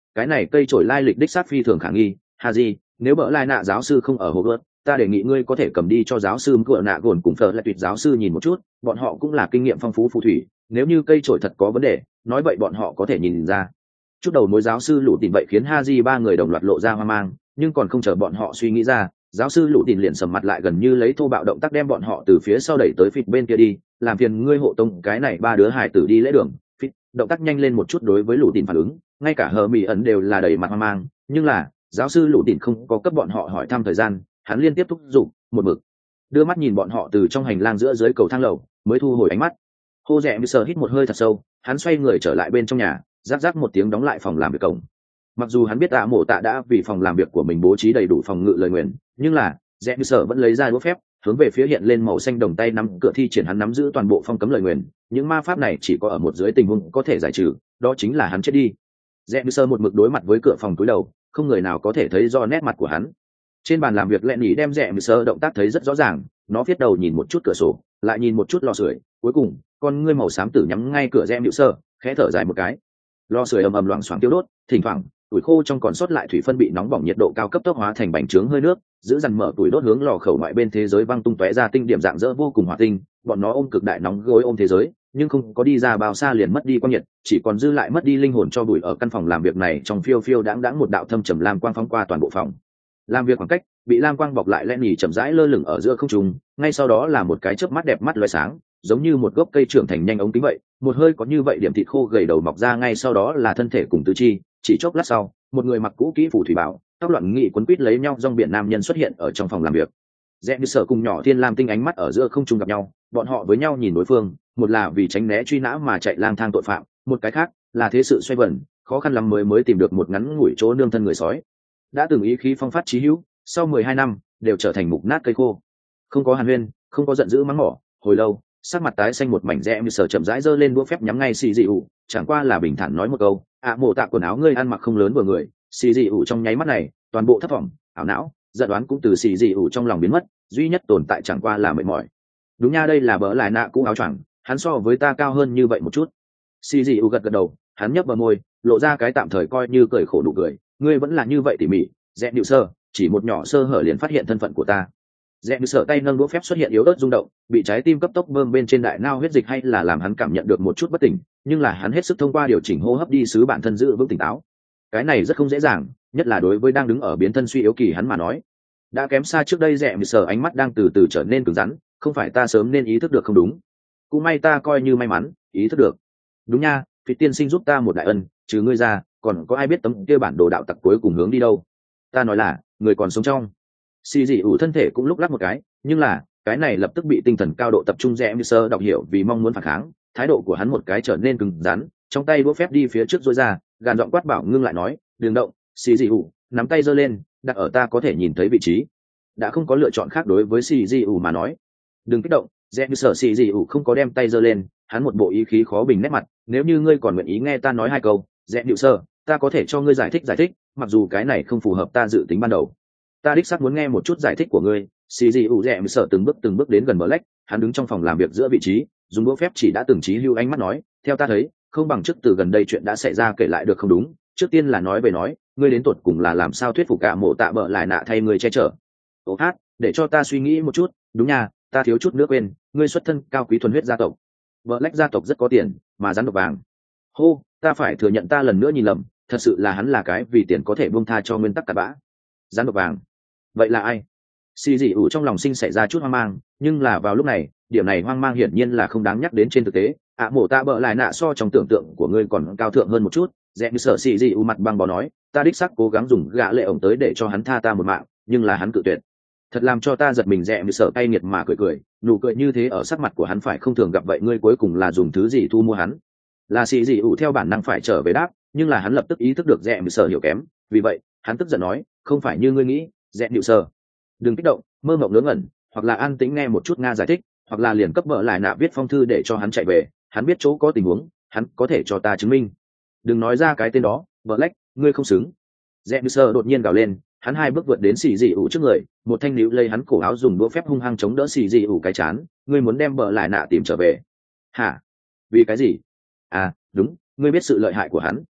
cái này cây trổi lai lịch đích xác phi thường khả nghi. Haji, nếu bỡ lai nạ giáo sư không ở hồ gợt, ta đề nghị ngươi có thể cầm đi cho giáo sư cửa nạ gồn cùng phở lại tuyệt giáo sư nhìn một chút, bọn họ cũng là kinh nghiệm phong phú phù thủy, nếu như cây trổi thật có vấn đề, nói vậy bọn họ có thể nhìn ra. Chút đầu mối giáo sư lũ tìm vậy khiến Haji ba người đồng loạt lộ ra hoang mang, nhưng còn không chờ bọn họ suy nghĩ ra, giáo sư lũ tìm liền sầm mặt lại gần như lấy thô bạo động tác đem bọn họ từ phía sau đẩy tới phịch bên kia đi, làm phiền ngươi hộ tông cái này ba đứa hài tử đi lễ đường. Phịch, động tác nhanh lên một chút đối với lũ tìm phản ứng, ngay cả hờ mì ẩn đều là đầy mặt hoang mang, nhưng là giáo sư lũ tìm không có cấp bọn họ hỏi thăm thời gian, hắn liên tiếp thúc giục một mực đưa mắt nhìn bọn họ từ trong hành lang giữa dưới cầu thang lầu mới thu hồi ánh mắt. Hô rẽ sờ hít một hơi thật sâu, hắn xoay người trở lại bên trong nhà, rắc rắc một tiếng đóng lại phòng làm việc cổng. Mặc dù hắn biết tạ mổ tạ đã vì phòng làm việc của mình bố trí đầy đủ phòng ngự lời nguyền, nhưng là rẽ sờ vẫn lấy ra đũa phép hướng về phía hiện lên màu xanh đồng tay nắm cửa thi triển, hắn nắm giữ toàn bộ phong cấm lời nguyền, những ma pháp này chỉ có ở một dưới tình huống có thể giải trừ, đó chính là hắn chết đi. Rẽ sờ một mực đối mặt với cửa phòng túi đầu, không người nào có thể thấy do nét mặt của hắn. Trên bàn làm việc lẹn nhỉ đem rẽ sờ động tác thấy rất rõ ràng, nó viết đầu nhìn một chút cửa sổ, lại nhìn một chút lò sưởi, cuối cùng con ngươi màu xám tử nhắm ngay cửa rẽ sờ, khẽ thở dài một cái. Lò sưởi ầm ầm loảng xoảng tiêu đốt, thỉnh thoảng tuổi khô trong còn sót lại thủy phân bị nóng bỏng nhiệt độ cao cấp tốc hóa thành bành trướng hơi nước, giữ dằn mở tuổi đốt hướng lò khẩu ngoại bên thế giới văng tung tóe ra tinh điểm dạng dỡ vô cùng hỏa tinh, bọn nó ôm cực đại nóng gối ôm thế giới, nhưng không có đi ra bao xa liền mất đi quang nhiệt, chỉ còn dư lại mất đi linh hồn cho bụi. Ở căn phòng làm việc này trong phiêu phiêu đãng đãng một đạo thâm trầm lam quang phóng qua toàn bộ phòng làm việc, khoảng cách bị lam quang bọc lại lẹn nhỉ chậm rãi lơ lửng ở giữa không trung, ngay sau đó là một cái chớp mắt đẹp mắt lóe sáng, giống như một gốc cây trưởng thành nhanh ống kính vậy, một hơi có như vậy điểm thịt khô gầy đầu mọc ra, ngay sau đó là thân thể cùng tứ chi. Chỉ chốc lát sau, một người mặc cũ kỹ phù thủy bảo, tóc loạn nghị quấn quít lấy nhau rong biển nam nhân xuất hiện ở trong phòng làm việc. Rẽ như sở cùng nhỏ thiên lam tinh ánh mắt ở giữa không trung gặp nhau, bọn họ với nhau nhìn đối phương, một là vì tránh né truy nã mà chạy lang thang tội phạm, một cái khác là thế sự xoay vần, khó khăn lắm mới mới tìm được một ngắn ngủi chỗ nương thân người sói. Đã từng ý khí phong phát chí hữu, sau mười hai năm đều trở thành mục nát cây khô. Không có hàn huyên, không có giận dữ mắng mỏ, hồi lâu sắc mặt tái xanh một mảnh, rẽ như sở chậm rãi giơ lên đũa phép nhắm ngay xì dị ủ, chẳng qua là bình thản nói một câu, ạ à, mổ tạ quần áo ngươi ăn mặc không lớn vừa người. Xì dị ủ trong nháy mắt này toàn bộ thất vọng, ảo não, giận đoán cũng từ xì dị ủ trong lòng biến mất, duy nhất tồn tại chẳng qua là mệt mỏi. Đúng nha, đây là bỡ lại nạ cũ áo choàng, hắn so với ta cao hơn như vậy một chút. Xì dị ủ gật gật đầu, hắn nhấp bờ môi lộ ra cái tạm thời coi như cười khổ nụ cười, ngươi vẫn là như vậy tỉ mỉ. Rẽ điệu sơ chỉ một nhỏ sơ hở liền phát hiện thân phận của ta. Rẽ điệu sơ tay nâng đũa phép xuất hiện yếu ớt rung động, bị trái tim cấp tốc bơm bên trên đại nao huyết dịch hay là làm hắn cảm nhận được một chút bất tỉnh, nhưng là hắn hết sức thông qua điều chỉnh hô hấp đi xứ bản thân giữ vững tỉnh táo. Cái này rất không dễ dàng, nhất là đối với đang đứng ở biến thân suy yếu kỳ hắn mà nói. Đã kém xa trước đây. Rẽ điệu sơ ánh mắt đang từ từ trở nên cứng rắn, không phải ta sớm nên ý thức được không đúng, cũng may ta coi như may mắn ý thức được. Đúng nha, Phi tiên sinh giúp ta một đại ân, trừ ngươi ra còn có ai biết tấm kia bản đồ đạo tặc cuối cùng hướng đi đâu? Ta nói là người còn sống trong. Xì dị ủ thân thể cũng lúc lắc một cái, nhưng là cái này lập tức bị tinh thần cao độ tập trung rẽ như sơ đọc hiểu, vì mong muốn phản kháng, thái độ của hắn một cái trở nên cứng rắn, trong tay đũa phép đi phía trước dối ra, gàn giọng quát bảo ngưng lại nói, đừng động. Xì dị ủ nắm tay giơ lên, đặt ở ta có thể nhìn thấy vị trí. Đã không có lựa chọn khác đối với xì dị ủ mà nói. Đừng kích động. Rẽ như sở xì dị ủ không có đem tay giơ lên, hắn một bộ ý khí khó bình nét mặt, nếu như ngươi còn nguyện ý nghe ta nói hai câu, rẽ điệu sơ, ta có thể cho ngươi giải thích giải thích, mặc dù cái này không phù hợp ta dự tính ban đầu. Ta đích xác muốn nghe một chút giải thích của ngươi. Xì dị ủ rẽ sợ từng bước từng bước đến gần Black, hắn đứng trong phòng làm việc giữa vị trí, dùng đũa phép chỉ đã từng trí hưu ánh mắt nói, theo ta thấy không bằng trước từ gần đây chuyện đã xảy ra kể lại được không đúng. Trước tiên là nói về nói, ngươi đến tột cùng là làm sao thuyết phục cả mộ tạ bợ lại nạ thay ngươi che chở. Ô hát, để cho ta suy nghĩ một chút. Đúng nha, ta thiếu chút nữa quên, ngươi xuất thân cao quý thuần huyết gia tộc. Black gia tộc rất có tiền, mà rắn độc vàng. Hô, ta phải thừa nhận ta lần nữa nhìn lầm, thật sự là hắn là cái vì tiền có thể buông tha cho nguyên tắc cặn bã. Rắn độc vàng, vậy là ai? Xì dị ủ trong lòng sinh xảy ra chút hoang mang, nhưng là vào lúc này, điểm này hoang mang hiển nhiên là không đáng nhắc đến trên thực tế. ạ à, mổ ta bợ lại nạ so trong tưởng tượng của ngươi còn cao thượng hơn một chút. Rẽ như sở xì dị ủ mặt băng bó nói, ta đích xác cố gắng dùng gã lệ ổng tới để cho hắn tha ta một mạng, nhưng là hắn cự tuyệt. Thật làm cho ta giật mình. Rẽ như sở cay nghiệt mà cười cười, nụ cười như thế ở sắc mặt của hắn phải không thường gặp vậy. Ngươi cuối cùng là dùng thứ gì thu mua hắn? Là xì dị ủ theo bản năng phải trở về đáp, nhưng là hắn lập tức ý thức được Rẽ như sở hiểu kém, vì vậy hắn tức giận nói, không phải như ngươi nghĩ. Rẽ như sở, đừng kích động, mơ mộng ngớ ngẩn, hoặc là an tĩnh nghe một chút nga giải thích, hoặc là liền cấp bợ lại nạ viết phong thư để cho hắn chạy về, hắn biết chỗ có tình huống, hắn có thể cho ta chứng minh. Đừng nói ra cái tên đó, Black, ngươi không xứng. Rẽ như sở đột nhiên gào lên, hắn hai bước vượt đến xì dị ủ trước người, một thanh níu lấy hắn cổ áo, dùng đũa phép hung hăng chống đỡ xì dị ủ cái chán. Ngươi muốn đem bợ lại nạ tìm trở về hả? Vì cái gì? À đúng, ngươi biết sự lợi hại của hắn,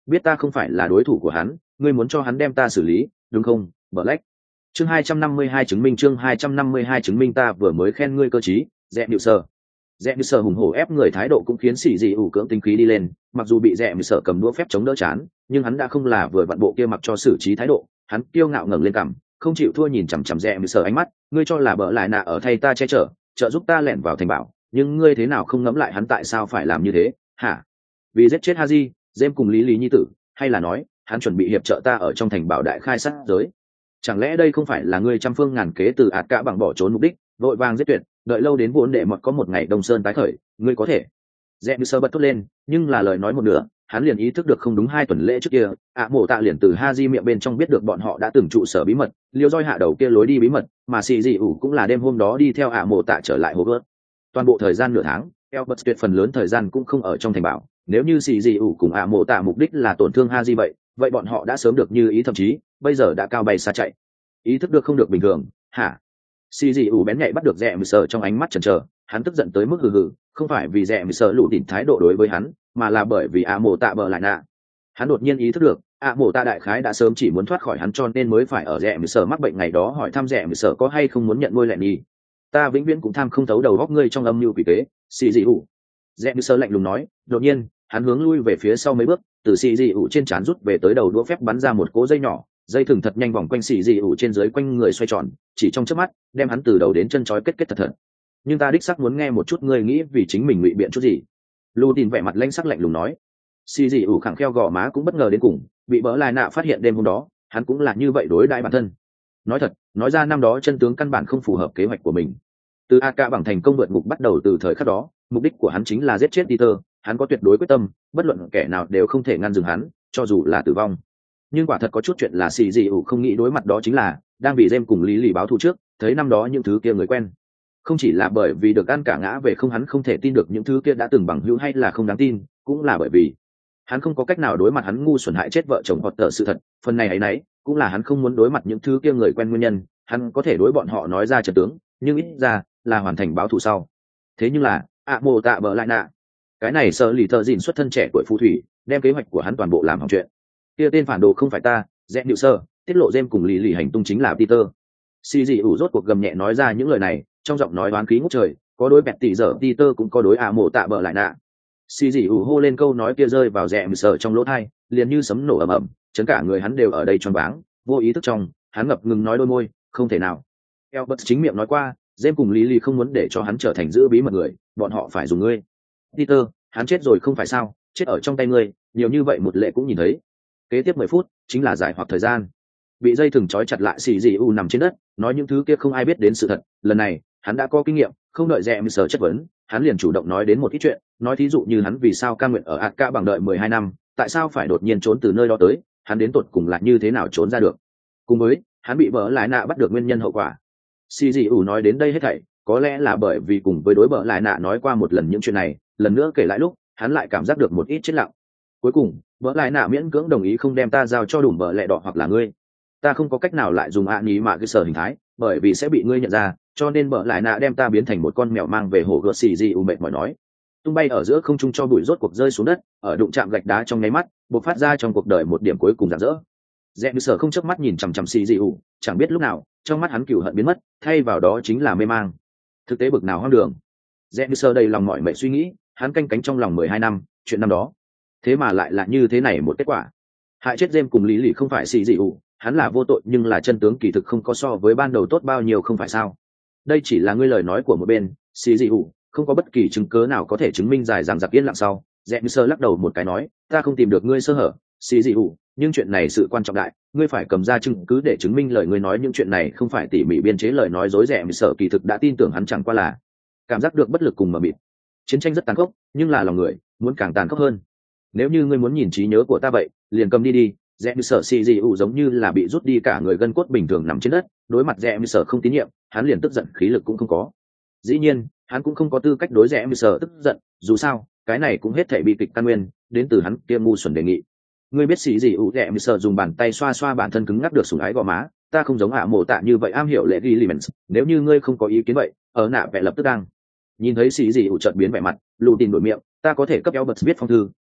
biết ta không phải là đối thủ của hắn, ngươi muốn cho hắn đem ta xử lý đúng không, Black? Chương hai trăm năm mươi hai chứng minh chương hai trăm năm mươi hai chứng minh ta vừa mới khen ngươi cơ trí, Dẹ Nịu Sở. Dẹ Nịu Sở hùng hổ ép người thái độ cũng khiến xì dị ủ cưỡng tính khí đi lên, mặc dù bị Dẹ Nịu Sở cầm đũa phép chống đỡ chán, nhưng hắn đã không là vừa vặn bộ kia mặc cho xử trí thái độ, hắn kiêu ngạo ngẩng lên cằm, không chịu thua nhìn chằm chằm Dẹ Nịu Sở ánh mắt, ngươi cho là bỡ lại nạ ở thay ta che chở, trợ giúp ta lẻn vào thành bảo, nhưng ngươi thế nào không ngẫm lại hắn tại sao phải làm như thế, hả? Vì giết chết Haji, James cùng Lý Lý nhi tử, hay là nói, hắn chuẩn bị hiệp trợ ta ở trong thành bảo đại khai sát giới? Chẳng lẽ đây không phải là ngươi trăm phương ngàn kế từ ạt cả bằng bỏ trốn mục đích, vội vàng giết tuyệt, đợi lâu đến vốn để mọt có một ngày đông sơn tái khởi, ngươi có thể? Dẹ như sơ bật thốt lên, nhưng là lời nói một nửa, hắn liền ý thức được không đúng hai tuần lễ trước kia, ạ mổ tạ liền từ Haji miệng bên trong biết được bọn họ đã từng trụ sở bí mật, liêu roi hạ đầu kia lối đi bí mật, mà xì dị ủ cũng là đêm hôm đó đi theo ạ mổ tạ trở lại hồ gớt. Toàn bộ thời gian nửa tháng, Elbert tuyệt phần lớn thời gian cũng không ở trong thành bảo, nếu như xì dị ủ cùng ạ mổ tạ mục đích là tổn thương Haji vậy, vậy bọn họ đã sớm được như ý, thậm chí bây giờ đã cao bay xa chạy. Ý thức được không được bình thường, hả? Xì dị ủ bén nhạy bắt được Dẹ Mười Sở trong ánh mắt chần chờ, hắn tức giận tới mức hừ hừ, không phải vì Dẹ Mười Sở lụ đỉnh thái độ đối với hắn, mà là bởi vì ạ mổ tạ bờ lại nạ. Hắn đột nhiên ý thức được, ạ mổ tạ đại khái đã sớm chỉ muốn thoát khỏi hắn, cho nên mới phải ở Dẹ Mười Sở mắc bệnh ngày đó hỏi thăm Dẹ Mười Sở có hay không muốn nhận nuôi lẹn nhi. Ta vĩnh viễn cũng tham không thấu đầu góc ngươi trong âm mưu quỷ kế, xì dị ủ. Dẹ Mười Sở lạnh lùng nói, đột nhiên hắn hướng lui về phía sau mấy bước, từ xì dị ủ trên trán rút về tới đầu đũa phép bắn ra một cỗ dây nhỏ, dây thừng thật nhanh vòng quanh xì dị ủ trên dưới quanh người xoay tròn, chỉ trong chớp mắt đem hắn từ đầu đến chân trói kết kết thật thật. Nhưng ta đích xác muốn nghe một chút ngươi nghĩ vì chính mình ngụy biện chút gì. Lu tin vẻ mặt lãnh sắc lạnh lùng nói. Xì dị ủ khẳng kheo gò má cũng bất ngờ đến cùng, bị bỡ lại nạ phát hiện đêm hôm đó, hắn cũng là như vậy đối đãi bản thân. Nói thật, nói ra năm đó chân tướng căn bản không phù hợp kế hoạch của mình. Từ a ca bằng thành công vượt ngục bắt đầu từ thời khắc đó, mục đích của hắn chính là giết chết Peter, hắn có tuyệt đối quyết tâm, bất luận kẻ nào đều không thể ngăn dừng hắn, cho dù là tử vong. Nhưng quả thật có chút chuyện là xì dị ủ không nghĩ đối mặt, đó chính là đang bị James cùng Lý Lì báo thù trước, thấy năm đó những thứ kia người quen. Không chỉ là bởi vì được ăn cả ngã về không, hắn không thể tin được những thứ kia đã từng bằng hữu hay là không đáng tin, cũng là bởi vì hắn không có cách nào đối mặt hắn ngu xuẩn hại chết vợ chồng hoặc tờ sự thật, phần này ấy nấy cũng là hắn không muốn đối mặt những thứ kia người quen nguyên nhân. Hắn có thể đối bọn họ nói ra trận tướng, nhưng ít ra là hoàn thành báo thù sau. Thế nhưng là ạ mồ tạ bỡ lại nạ, cái này sợ lì thợ dìn xuất thân trẻ tuổi phù thủy, đem kế hoạch của hắn toàn bộ làm hỏng chuyện. Kia tên phản đồ không phải ta, Dẹ Nịu Sơ, tiết lộ James cùng Lý Lì hành tung chính là Peter. Xì dị ủ rốt cuộc gầm nhẹ nói ra những lời này, trong giọng nói oán khí ngút trời, có đối bẹt tỉ dở Peter cũng có đối ạ mồ tạ bỡ lại nạ. Xì dị ủ hô lên câu nói kia rơi vào Dẹ Nịu Sơ trong lỗ tai, liền như sấm nổ ầm ầm, chấn cả người hắn đều ở đây choáng váng, vô ý thức trong, hắn ngập ngừng nói đôi môi, không thể nào. Albert chính miệng nói qua, James cùng Lý Lì không muốn để cho hắn trở thành giữ bí mật người, bọn họ phải dùng ngươi. Peter, hắn chết rồi không phải sao, chết ở trong tay ngươi, nhiều như vậy một lệ cũng nhìn thấy. Kế tiếp mười phút chính là giải hoặc thời gian. Bị dây thừng trói chặt lại xì dị u nằm trên đất, nói những thứ kia không ai biết đến sự thật. Lần này hắn đã có kinh nghiệm, không đợi Dẹ Mười Sở chất vấn, hắn liền chủ động nói đến một ít chuyện, nói thí dụ như hắn vì sao ca nguyện ở ạt ca bằng đợi mười hai năm, tại sao phải đột nhiên trốn từ nơi đó tới, hắn đến tột cùng là như thế nào trốn ra được, cùng với hắn bị bỡ lại nạ bắt được nguyên nhân hậu quả. Xì dị u nói đến đây hết thảy, có lẽ là bởi vì cùng với đối bỡ lại nạ nói qua một lần những chuyện này, lần nữa kể lại lúc hắn lại cảm giác được một ít chết lặng. Cuối cùng bỡ lại nạ miễn cưỡng đồng ý không đem ta giao cho đủ bỡ lẹ đỏ hoặc là ngươi. Ta không có cách nào lại dùng ạ nhí mà cái sở hình thái, bởi vì sẽ bị ngươi nhận ra, cho nên bỡ lại nạ đem ta biến thành một con mèo mang về hồ gợt. Xì dị u mệt mỏi nói, tung bay ở giữa không trung cho bụi rốt cuộc rơi xuống đất, ở đụng chạm gạch đá trong nháy mắt bộc phát ra trong cuộc đời một điểm cuối cùng rạng rỡ. Dẹ Mười Sở không chớp mắt nhìn chằm chằm xì dị u, chẳng biết lúc nào trong mắt hắn cừu hận biến mất, thay vào đó chính là mê mang. Thực tế bực nào hoang đường. Dẹ Mười Sở đầy lòng mọi mệt suy nghĩ, hắn canh cánh trong lòng mười hai năm, chuyện năm đó thế mà lại là như thế này một kết quả. Hại chết James cùng Lý Lì không phải xì dị ủ, hắn là vô tội, nhưng là chân tướng kỳ thực không có so với ban đầu tốt bao nhiêu, không phải sao? Đây chỉ là ngươi lời nói của một bên, xì dị ủ, không có bất kỳ chứng cớ nào có thể chứng minh dài dằng dặc yên lặng sau. Dẹ Như Sơ lắc đầu một cái nói, ta không tìm được ngươi sơ hở, xì dị ủ, nhưng chuyện này sự quan trọng đại, ngươi phải cầm ra chứng cứ để chứng minh lời ngươi nói những chuyện này không phải tỉ mỉ biên chế lời nói dối. Dẹ Như Sơ kỳ thực đã tin tưởng hắn chẳng qua là cảm giác được bất lực cùng mờ mịt. Chiến tranh rất tàn khốc, nhưng là lòng người muốn càng tàn khốc hơn. Nếu như ngươi muốn nhìn trí nhớ của ta vậy, liền cầm đi đi. Dẹ Như Sở xì dị ủ giống như là bị rút đi cả người gân cốt bình thường nằm trên đất, đối mặt Dẹ Như Sở không tín nhiệm, hắn liền tức giận khí lực cũng không có. Dĩ nhiên, hắn cũng không có tư cách đối Dẹ Như Sở tức giận, dù sao, cái này cũng hết thảy bi kịch căn nguyên, đến từ hắn kia ngu xuẩn đề nghị. Ngươi biết xì dị ủ. Dẹ Như Sở dùng bàn tay xoa xoa bản thân cứng ngắc được sủng ái gò má, ta không giống hạ mổ tạ như vậy am hiểu lễ ghi limits, nếu như ngươi không có ý kiến vậy, ở nạ vẻ lập tức đang. Nhìn thấy xì dị ủ chợt biến vẻ mặt, lù tin đổi miệng, ta có thể cấp eo bật viết phong thư,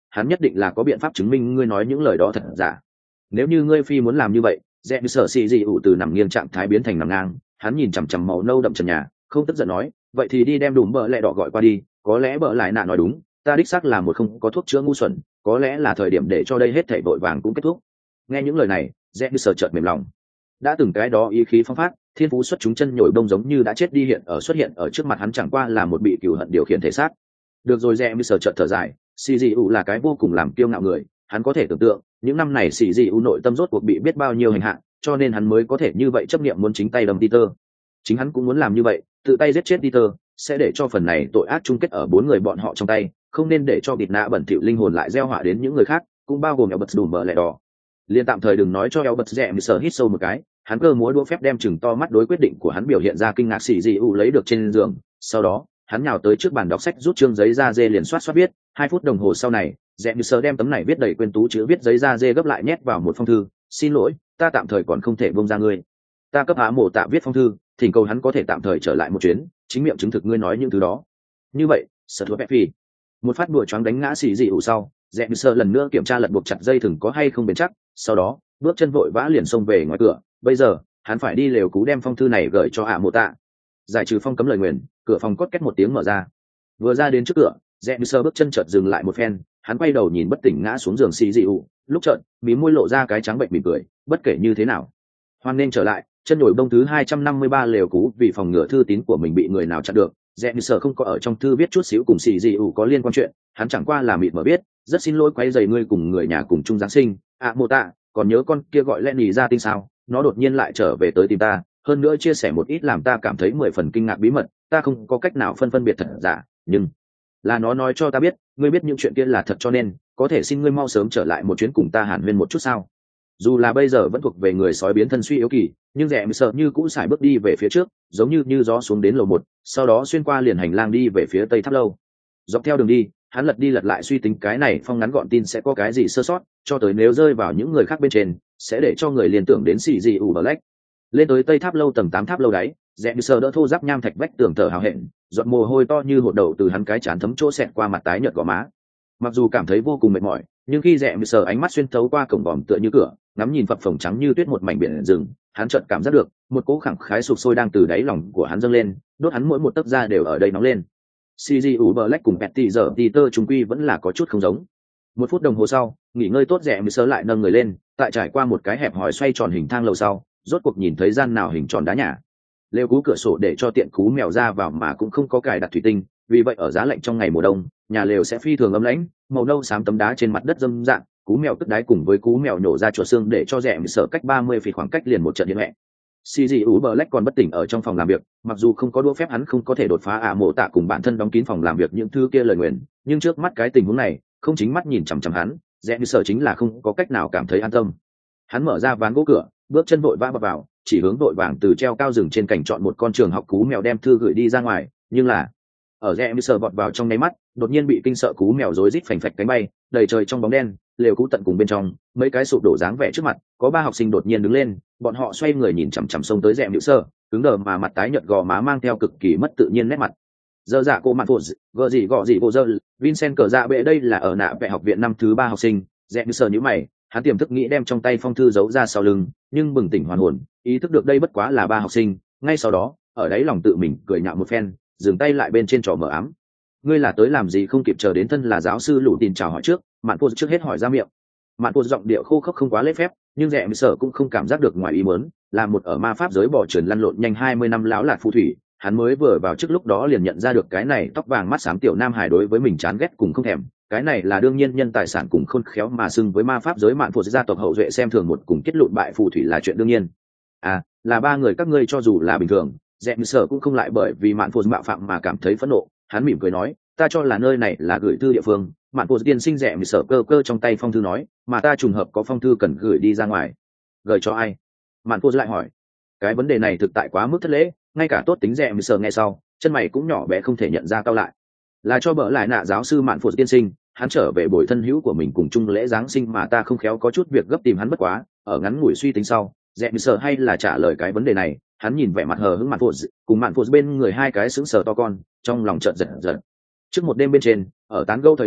hắn nhất định là có biện pháp chứng minh ngươi nói những lời đó thật giả. Nếu như ngươi phi muốn làm như vậy, dẹp sở xì dị ủ từ nằm nghiêng trạng thái biến thành nằm ngang, hắn nhìn chằm chằm màu nâu đậm trần nhà, không tức giận nói, vậy thì đi đem đùm bợ lẹ đỏ gọi qua đi. Có lẽ bợ lại nạ nói đúng, ta đích xác là một không có thuốc chữa ngu xuẩn, có lẽ là thời điểm để cho đây hết thảy vội vàng cũng kết thúc. Nghe những lời này, dẹp sở chợt mềm lòng. Đã từng cái đó ý khí phong phát, thiên phú xuất chúng chân nhồi bông giống như đã chết đi hiện ở xuất hiện ở trước mặt hắn chẳng qua là một bị cừu hận điều khiển thể xác. Được rồi, dẹp sở chợt thở dài, xì dị ủ là cái vô cùng làm kiêu ngạo người, hắn có thể tưởng tượng những năm này xì dị ủ nội tâm rốt cuộc bị biết bao nhiêu hành hạ, cho nên hắn mới có thể như vậy chấp niệm muốn chính tay đâm Peter. Chính hắn cũng muốn làm như vậy, tự tay giết chết Peter, sẽ để cho phần này tội ác chung kết ở bốn người bọn họ trong tay, không nên để cho bịt nạ bẩn thỉu linh hồn lại gieo họa đến những người khác, cũng bao gồm Albert đùm bờ lẹ đỏ. Liên tạm thời đừng nói cho Albert dẹm sở hít sâu một cái, hắn cơ múa đũa phép đem chừng to mắt đối quyết định của hắn biểu hiện ra kinh ngạc xì dị ủ lấy được trên giường, sau đó hắn nhào tới trước bàn đọc sách rút chương giấy da dê liền soát soát viết. Hai phút đồng hồ sau này, dẹm sở đem tấm này viết đầy quên tú chữ viết giấy da dê gấp lại nhét vào một phong thư. Xin lỗi, ta tạm thời còn không thể bông ra ngươi. Ta cấp Á Mộ Tạ viết phong thư, thỉnh cầu hắn có thể tạm thời trở lại một chuyến, chính miệng chứng thực ngươi nói những thứ đó. Như vậy, sở thua phi một phát đùa choáng đánh ngã xì dị ủ sau, dẹm sở lần nữa kiểm tra lật buộc chặt dây thừng có hay không bền chắc, sau đó bước chân vội vã liền xông về ngoài cửa. Bây giờ hắn phải đi lều cú đem phong thư này gửi cho Á Mộ Tạ. Giải trừ phong cấm lời nguyền, cửa phòng cốt két một tiếng mở ra. Vừa ra đến trước cửa, dẹm sở bước chân chợt dừng lại một phen, hắn quay đầu nhìn bất tỉnh ngã xuống giường xì dị ủ, lúc chợt mí môi lộ ra cái trắng bệnh mỉm cười. Bất kể như thế nào, hoan nên trở lại. Chân nhồi bông thứ hai trăm năm mươi ba lều cú vì phòng ngừa thư tín của mình bị người nào chặn được, dẹm sở không có ở trong thư viết chút xíu cùng xì dị ủ có liên quan chuyện, hắn chẳng qua là mịt mờ biết, rất xin lỗi quấy rầy ngươi cùng người nhà cùng chung giáng sinh. Ạ Mộ Tạ, còn nhớ con kia gọi Lenny ra tinh sao? Nó đột nhiên lại trở về tới tìm ta, hơn nữa chia sẻ một ít làm ta cảm thấy mười phần kinh ngạc bí mật, ta không có cách nào phân phân biệt thật giả, nhưng là nó nói cho ta biết, ngươi biết những chuyện kia là thật, cho nên có thể xin ngươi mau sớm trở lại một chuyến cùng ta hàn huyên một chút sao? Dù là bây giờ vẫn thuộc về người sói biến thân suy yếu kỳ, nhưng dẹm sợ như cũ sải bước đi về phía trước, giống như như gió xuống đến lầu một, sau đó xuyên qua liền hành lang đi về phía tây tháp lâu. Dọc theo đường đi, hắn lật đi lật lại suy tính cái này phong ngắn gọn tin sẽ có cái gì sơ sót, cho tới nếu rơi vào những người khác bên trên, sẽ để cho người liên tưởng đến xì gì ủ Black. Lên tới tây tháp lâu tầng tám tháp lâu đáy, dẹm sợ đỡ thô giáp nham thạch vách tường thở hào hẹn, giọt mồ hôi to như hột đầu từ hắn cái trán thấm chỗ xẹt qua mặt tái nhợt gò má. Mặc dù cảm thấy vô cùng mệt mỏi, nhưng khi dẹm sợ ánh mắt xuyên thấu qua cổng vòm tựa như cửa, ngắm nhìn phập phồng trắng như tuyết một mảnh biển rừng, hắn chợt cảm giác được một cỗ khẳng khái sụp sôi đang từ đáy lòng của hắn dâng lên, đốt hắn mỗi một tấc da đều ở đây nóng lên. xê giê u Black cùng Petty giờ Peter trung quy vẫn là có chút không giống. Một phút đồng hồ sau, nghỉ ngơi tốt dẹm sợ lại nâng người lên, tại trải qua một cái hẹp hòi xoay tròn hình thang lầu sau, rốt cuộc nhìn thấy gian nào hình tròn đá nhà. Lều cú cửa sổ để cho tiện cú mèo ra vào mà cũng không có cài đặt thủy tinh, vì vậy ở giá lạnh trong ngày mùa đông, nhà lều sẽ phi thường ấm lãnh. Màu nâu xám tấm đá trên mặt đất dâm dạng, cú mèo tức đáy cùng với cú mèo nhổ ra chuột xương để cho dẹm sợ cách ba mươi feet khoảng cách liền một trận điện mẹ. xê giê u Black còn bất tỉnh ở trong phòng làm việc, mặc dù không có đũa phép hắn không có thể đột phá Ạ Mộ Tạ cùng bản thân đóng kín phòng làm việc những thứ kia lời nguyền, nhưng trước mắt cái tình huống này, không chính mắt nhìn chằm chằm hắn, dẹm sợ chính là không có cách nào cảm thấy an tâm. Hắn mở ra ván gỗ cửa, bước chân vội vã vào, chỉ hướng vội vàng từ treo cao rừng trên cành chọn một con trường học cú mèo đem thư gửi đi ra ngoài, nhưng là ở dẹm sợ vọt vào trong nháy mắt, đột nhiên bị kinh sợ cú mèo rối rít phành phạch cánh bay, đầy trời trong bóng đen, lều cú tận cùng bên trong, mấy cái sụp đổ dáng vẻ trước mặt, có ba học sinh đột nhiên đứng lên, bọn họ xoay người nhìn chằm chằm xông tới dẹm hữu sơ, cứng đờ mà mặt tái nhợt gò má mang theo cực kỳ mất tự nhiên nét mặt. Giờ dạ cô mặt phụ gờ gì gọ gì cô dơ, Vincent cờ dạ bệ đây là ở nạ vẽ học viện năm thứ ba học sinh, dẹm hữu sơ nhíu mày, hắn tiềm thức nghĩ đem trong tay phong thư giấu ra sau lưng, nhưng bừng tỉnh hoàn hồn, ý thức được đây bất quá là ba học sinh, ngay sau đó, ở đáy lòng tự mình cười nhạo một phen, dừng tay lại bên trên trò mở ám. Ngươi là tới làm gì? Không kịp chờ đến thân là giáo sư lũ tin chào hỏi trước, mạn phụ trước hết hỏi ra miệng. Mạn phụ giọng điệu khô khốc không quá lễ phép, nhưng dẹm sợ cũng không cảm giác được ngoài ý muốn, là một ở ma pháp giới bỏ trườn lăn lộn nhanh hai mươi năm lão lạt phù thủy, hắn mới vừa vào trước lúc đó liền nhận ra được cái này tóc vàng mắt xám tiểu nam hải đối với mình chán ghét cùng không thèm, cái này là đương nhiên nhân tài sản cùng khôn khéo mà xưng với ma pháp giới mạn phụ gia tộc hậu duệ xem thường một cùng kết lụn bại phù thủy là chuyện đương nhiên. À, là ba người các ngươi cho dù là bình thường, dẹm sợ cũng không lại bởi vì mạn phụ mạo phạm mà cảm thấy phẫn nộ, hắn mỉm cười nói, ta cho là nơi này là gửi thư địa phương. Mạn phụ tiên sinh dẹm sợ cơ cơ trong tay phong thư nói, mà ta trùng hợp có phong thư cần gửi đi ra ngoài. Gửi cho ai? Mạn phụ lại hỏi. Cái vấn đề này thực tại quá mức thất lễ, ngay cả tốt tính dẹm sợ nghe sau, chân mày cũng nhỏ bé không thể nhận ra cao lại. Là cho bỡ lại nạ giáo sư Mạn phụ tiên sinh, hắn trở về bồi thân hữu của mình cùng chung lễ giáng sinh mà ta không khéo có chút việc gấp tìm hắn bất quá. Ở ngắn ngủi suy tính sau, dẹm sợ hay là trả lời cái vấn đề này, hắn nhìn vẻ mặt hờ hững Mạn phụ cùng Mạn phụ bên người hai cái sững sờ to con, trong lòng chợt giật giật. Trước một đêm bên trên, ở tán gẫu thời điểm,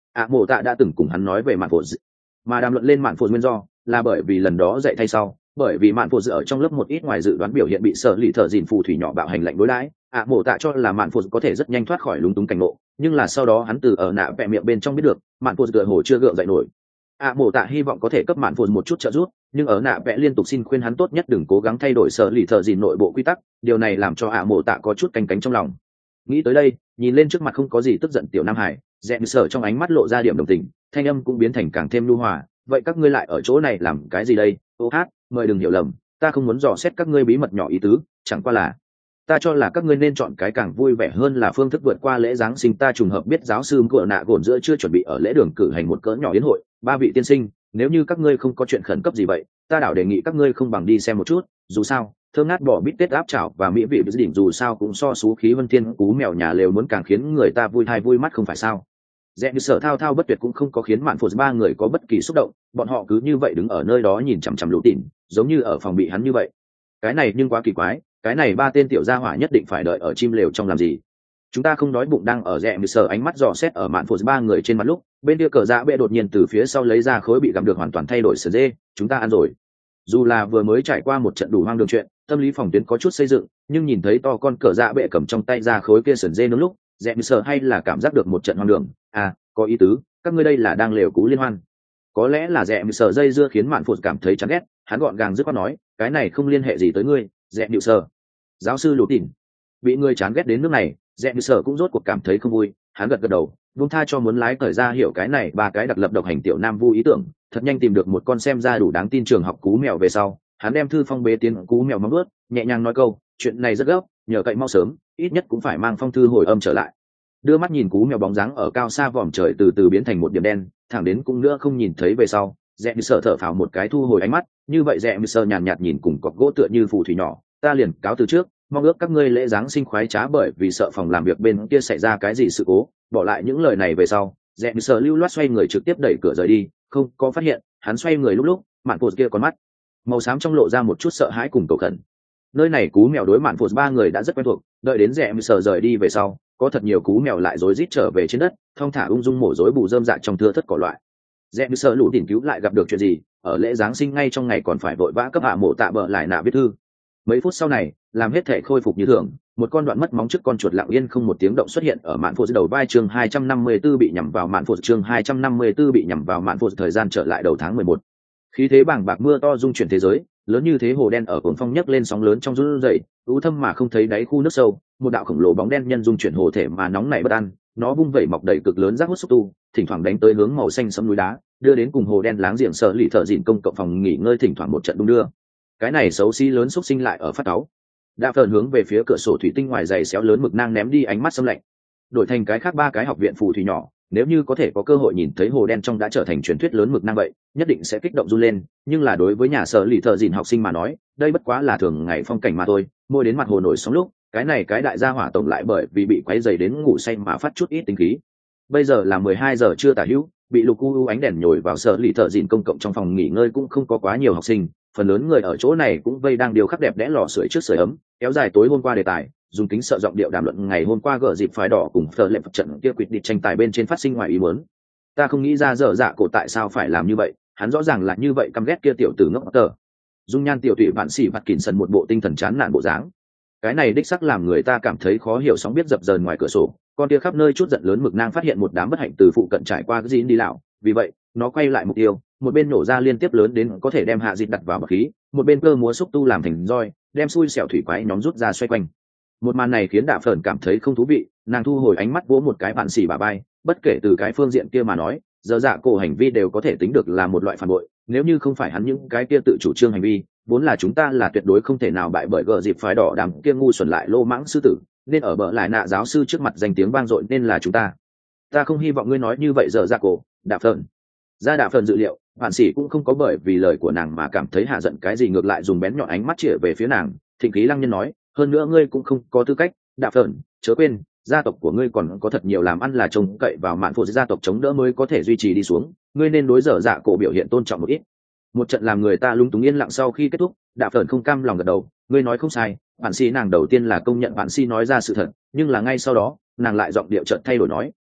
ạ mộ tạ đã từng cùng hắn nói về mạn phô d... mà đàm luận lên mạn phô nguyên do là bởi vì lần đó dạy thay sau, bởi vì mạn phô d ở trong lớp một ít ngoài dự đoán biểu hiện bị sợ lì thợ dìn phù thủy nhỏ bạo hành lạnh đối đãi. ạ mộ tạ cho là mạn phô có thể rất nhanh thoát khỏi lúng túng cảnh ngộ, nhưng là sau đó hắn từ ở nạ vẹ miệng bên trong biết được mạn phô tựa hồ chưa gượng dậy nổi. ạ mộ tạ hy vọng có thể cấp mạn phô một chút trợ giúp, nhưng ở nạ vẽ liên tục xin khuyên hắn tốt nhất đừng cố gắng thay đổi sợ lì thợ dìn nội bộ quy tắc. Điều này làm cho ạ mộ tạ có chút canh cánh trong lòng. Nghĩ tới đây, nhìn lên trước mặt không có gì tức giận tiểu nam hải, dẹn sợ trong ánh mắt lộ ra điểm đồng tình, thanh âm cũng biến thành càng thêm nhu hòa. Vậy các ngươi lại ở chỗ này làm cái gì đây? Ô hát, mời đừng hiểu lầm, ta không muốn dò xét các ngươi bí mật nhỏ ý tứ, chẳng qua là ta cho là các ngươi nên chọn cái càng vui vẻ hơn là phương thức vượt qua lễ giáng sinh. Ta trùng hợp biết giáo sư của nạ gồn giữa chưa chuẩn bị ở lễ đường cử hành một cỡ nhỏ yến hội, ba vị tiên sinh, nếu như các ngươi không có chuyện khẩn cấp gì vậy, ta đảo đề nghị các ngươi không bằng đi xem một chút. Dù sao thơm ngát bỏ bít tết áp chảo và mỹ vị đỉnh dù sao cũng so xú khí vân thiên cú mèo nhà lều muốn càng khiến người ta vui thai vui mắt không phải sao? Dẹn như sở thao thao bất tuyệt cũng không có khiến mạn phụt ba người có bất kỳ xúc động, bọn họ cứ như vậy đứng ở nơi đó nhìn chằm chằm lũ tỉn, giống như ở phòng bị hắn như vậy. Cái này nhưng quá kỳ quái, cái này ba tên tiểu gia hỏa nhất định phải đợi ở chim lều trong làm gì? Chúng ta không đói bụng. Đang ở Dẹn như sở ánh mắt dò xét ở mạn phụt ba người trên mặt lúc, bên kia cờ dạ bệ đột nhiên từ phía sau lấy ra khối bị gặm được hoàn toàn thay đổi sờ dê. Chúng ta ăn rồi. Dù là vừa mới trải qua một trận đủ hoang đường chuyện, tâm lý phòng tuyến có chút xây dựng, nhưng nhìn thấy to con cờ dạ bệ cầm trong tay ra khối kia sườn dê nướng lúc, Dẹn như sở hay là cảm giác được một trận hoang đường. À, có ý tứ, các ngươi đây là đang lều cú liên hoan. Có lẽ là Dẹn như sở dây dưa khiến mạn phụt cảm thấy chán ghét, hắn gọn gàng dứt khoát nói, cái này không liên hệ gì tới ngươi, Dẹn như sở. Giáo sư lũ tỉn bị người chán ghét đến nước này, Dẹn như sở cũng rốt cuộc cảm thấy không vui, hắn gật gật đầu, buông tha cho muốn lái cởi ra hiểu cái này ba cái đặc lập độc hành tiểu nam vu ý tưởng, thật nhanh tìm được một con xem ra đủ đáng tin trường học cú mèo về sau, hắn đem thư phong bế tiến cú mèo móng ướt, nhẹ nhàng nói câu, chuyện này rất gấp, nhờ cậy mau sớm, ít nhất cũng phải mang phong thư hồi âm trở lại. Đưa mắt nhìn cú mèo bóng dáng ở cao xa vòm trời từ từ biến thành một điểm đen, thẳng đến cũng nữa không nhìn thấy về sau, Dẹn như sở thở phào một cái thu hồi ánh mắt, như vậy Dẹn như sở nhàn nhạt nhìn cùng cọc gỗ tựa như phù thủy nhỏ, ta liền cáo từ trước, mong ước các ngươi lễ giáng sinh khoái trá, bởi vì sợ phòng làm việc bên kia xảy ra cái gì sự cố. Bỏ lại những lời này về sau, Dẹn như sở lưu loát xoay người trực tiếp đẩy cửa rời đi, không có phát hiện hắn xoay người lúc lúc mạn phụt kia con mắt màu xám trong lộ ra một chút sợ hãi cùng cầu khẩn. Nơi này cú mèo đối mạn phụt ba người đã rất quen thuộc, đợi đến Dẹn như sở rời đi về sau, có thật nhiều cú mèo lại rối rít trở về trên đất, thong thả ung dung mổ rối bù rơm dạ trong thưa thất cỏ loại. Dẹn như sở lũ tìm cứu lại gặp được chuyện gì, ở lễ giáng sinh ngay trong ngày còn phải vội vã cấp hạ mộ tạ bợ lại nạ viết thư. Mấy phút sau này, làm hết thể khôi phục như thường, một con đoạn mất móng trước con chuột lặng yên không một tiếng động xuất hiện ở mạn phụt đầu vai. Chương hai trăm năm mươi tư bị nhằm vào mạn phụt. Chương hai trăm năm mươi tư bị nhằm vào mạn phụt. Thời gian trở lại đầu tháng mười một, khí thế bàng bạc mưa to dung chuyển thế giới, lớn như thế hồ đen ở cuồng phong nhấc lên sóng lớn trong run rẩy, u thâm mà không thấy đáy khu nước sâu, một đạo khổng lồ bóng đen nhân dung chuyển hồ thể mà nóng nảy bất an, nó vung vẩy mọc đầy cực lớn rác hút xúc tu, thỉnh thoảng đánh tới hướng màu xanh sẫm núi đá, đưa đến cùng hồ đen láng giềng sợ lì thợ dịn công cộng phòng nghỉ ngơi thỉnh thoảng một trận đung đưa. Cái này xấu xí lớn xúc sinh lại ở phát cáu. Đa phần hướng về phía cửa sổ thủy tinh ngoài dày xéo lớn mực nang ném đi ánh mắt xâm lạnh. Đổi thành cái khác ba cái học viện phù thủy nhỏ, nếu như có thể có cơ hội nhìn thấy hồ đen trong đã trở thành truyền thuyết lớn mực nang vậy, nhất định sẽ kích động run lên. Nhưng là đối với nhà sở lì thợ dìn học sinh mà nói, đây bất quá là thường ngày phong cảnh mà thôi. Mỗi đến mặt hồ nổi sóng lúc, cái này cái đại gia hỏa tổng lại bởi vì bị quấy dày đến ngủ say mà phát chút ít tính khí. Bây giờ là mười hai giờ trưa tả hữu, bị lục u ánh đèn nhồi vào sở lì thợ dìn công cộng trong phòng nghỉ ngơi cũng không có quá nhiều học sinh, phần lớn người ở chỗ này cũng vây đang điều khắc đẹp đẽ lò sưởi trước sưởi ấm, kéo dài tối hôm qua đề tài, dùng kính sợ giọng điệu đàm luận ngày hôm qua gỡ dịp phái đỏ cùng phờ lệm trận kia quyết định tranh tài bên trên phát sinh ngoài ý muốn. Ta không nghĩ ra dở dạ cổ tại sao phải làm như vậy, hắn rõ ràng là như vậy căm ghét kia tiểu tử ngốc tờ. Dung nhan tiểu tụy vạn xỉ vặt kỉn sần một bộ tinh thần chán nản bộ dáng. Cái này đích sắc làm người ta cảm thấy khó hiểu. Sóng biết dập dờn ngoài cửa sổ, con kia khắp nơi chút giận lớn mực nang phát hiện một đám bất hạnh từ phụ cận trải qua cái gì đi lão, vì vậy nó quay lại mục tiêu, một bên nổ ra liên tiếp lớn đến có thể đem hạ dịch đặt vào bậc khí, một bên cơ múa xúc tu làm thành roi, đem xui xẻo thủy quái nhóm rút ra xoay quanh. Một màn này khiến Đạ Phởn cảm thấy không thú vị, nàng thu hồi ánh mắt vỗ một cái bạn xỉ bà bay, bất kể từ cái phương diện kia mà nói, giờ dạ cổ hành vi đều có thể tính được là một loại phản bội, nếu như không phải hắn những cái kia tự chủ trương hành vi, vốn là chúng ta là tuyệt đối không thể nào bại bởi gờ dịp phái đỏ đàm kia ngu xuẩn lại lô mãng sư tử, nên ở bờ lại nạ giáo sư trước mặt danh tiếng vang dội nên là chúng ta. Ta không hy vọng ngươi nói như vậy giờ dạ cổ, Đạ Phởn. Ra Đạ Phởn dự liệu, bạn sĩ cũng không có bởi vì lời của nàng mà cảm thấy hạ giận cái gì, ngược lại dùng bén nhọn ánh mắt chĩa về phía nàng, thịnh khí lăng nhân nói, hơn nữa ngươi cũng không có tư cách, Đạ Phởn, chớ quên, gia tộc của ngươi còn có thật nhiều làm ăn là trông cậy vào mạn phụ gia tộc chống đỡ mới có thể duy trì đi xuống, ngươi nên đối dở dạ cổ biểu hiện tôn trọng một ít. Một trận làm người ta lung túng yên lặng sau khi kết thúc, Đạ Phởn không cam lòng gật đầu, ngươi nói không sai, bạn sĩ nàng đầu tiên là công nhận bạn sĩ nói ra sự thật, nhưng là ngay sau đó, nàng lại giọng điệu chợt thay đổi nói,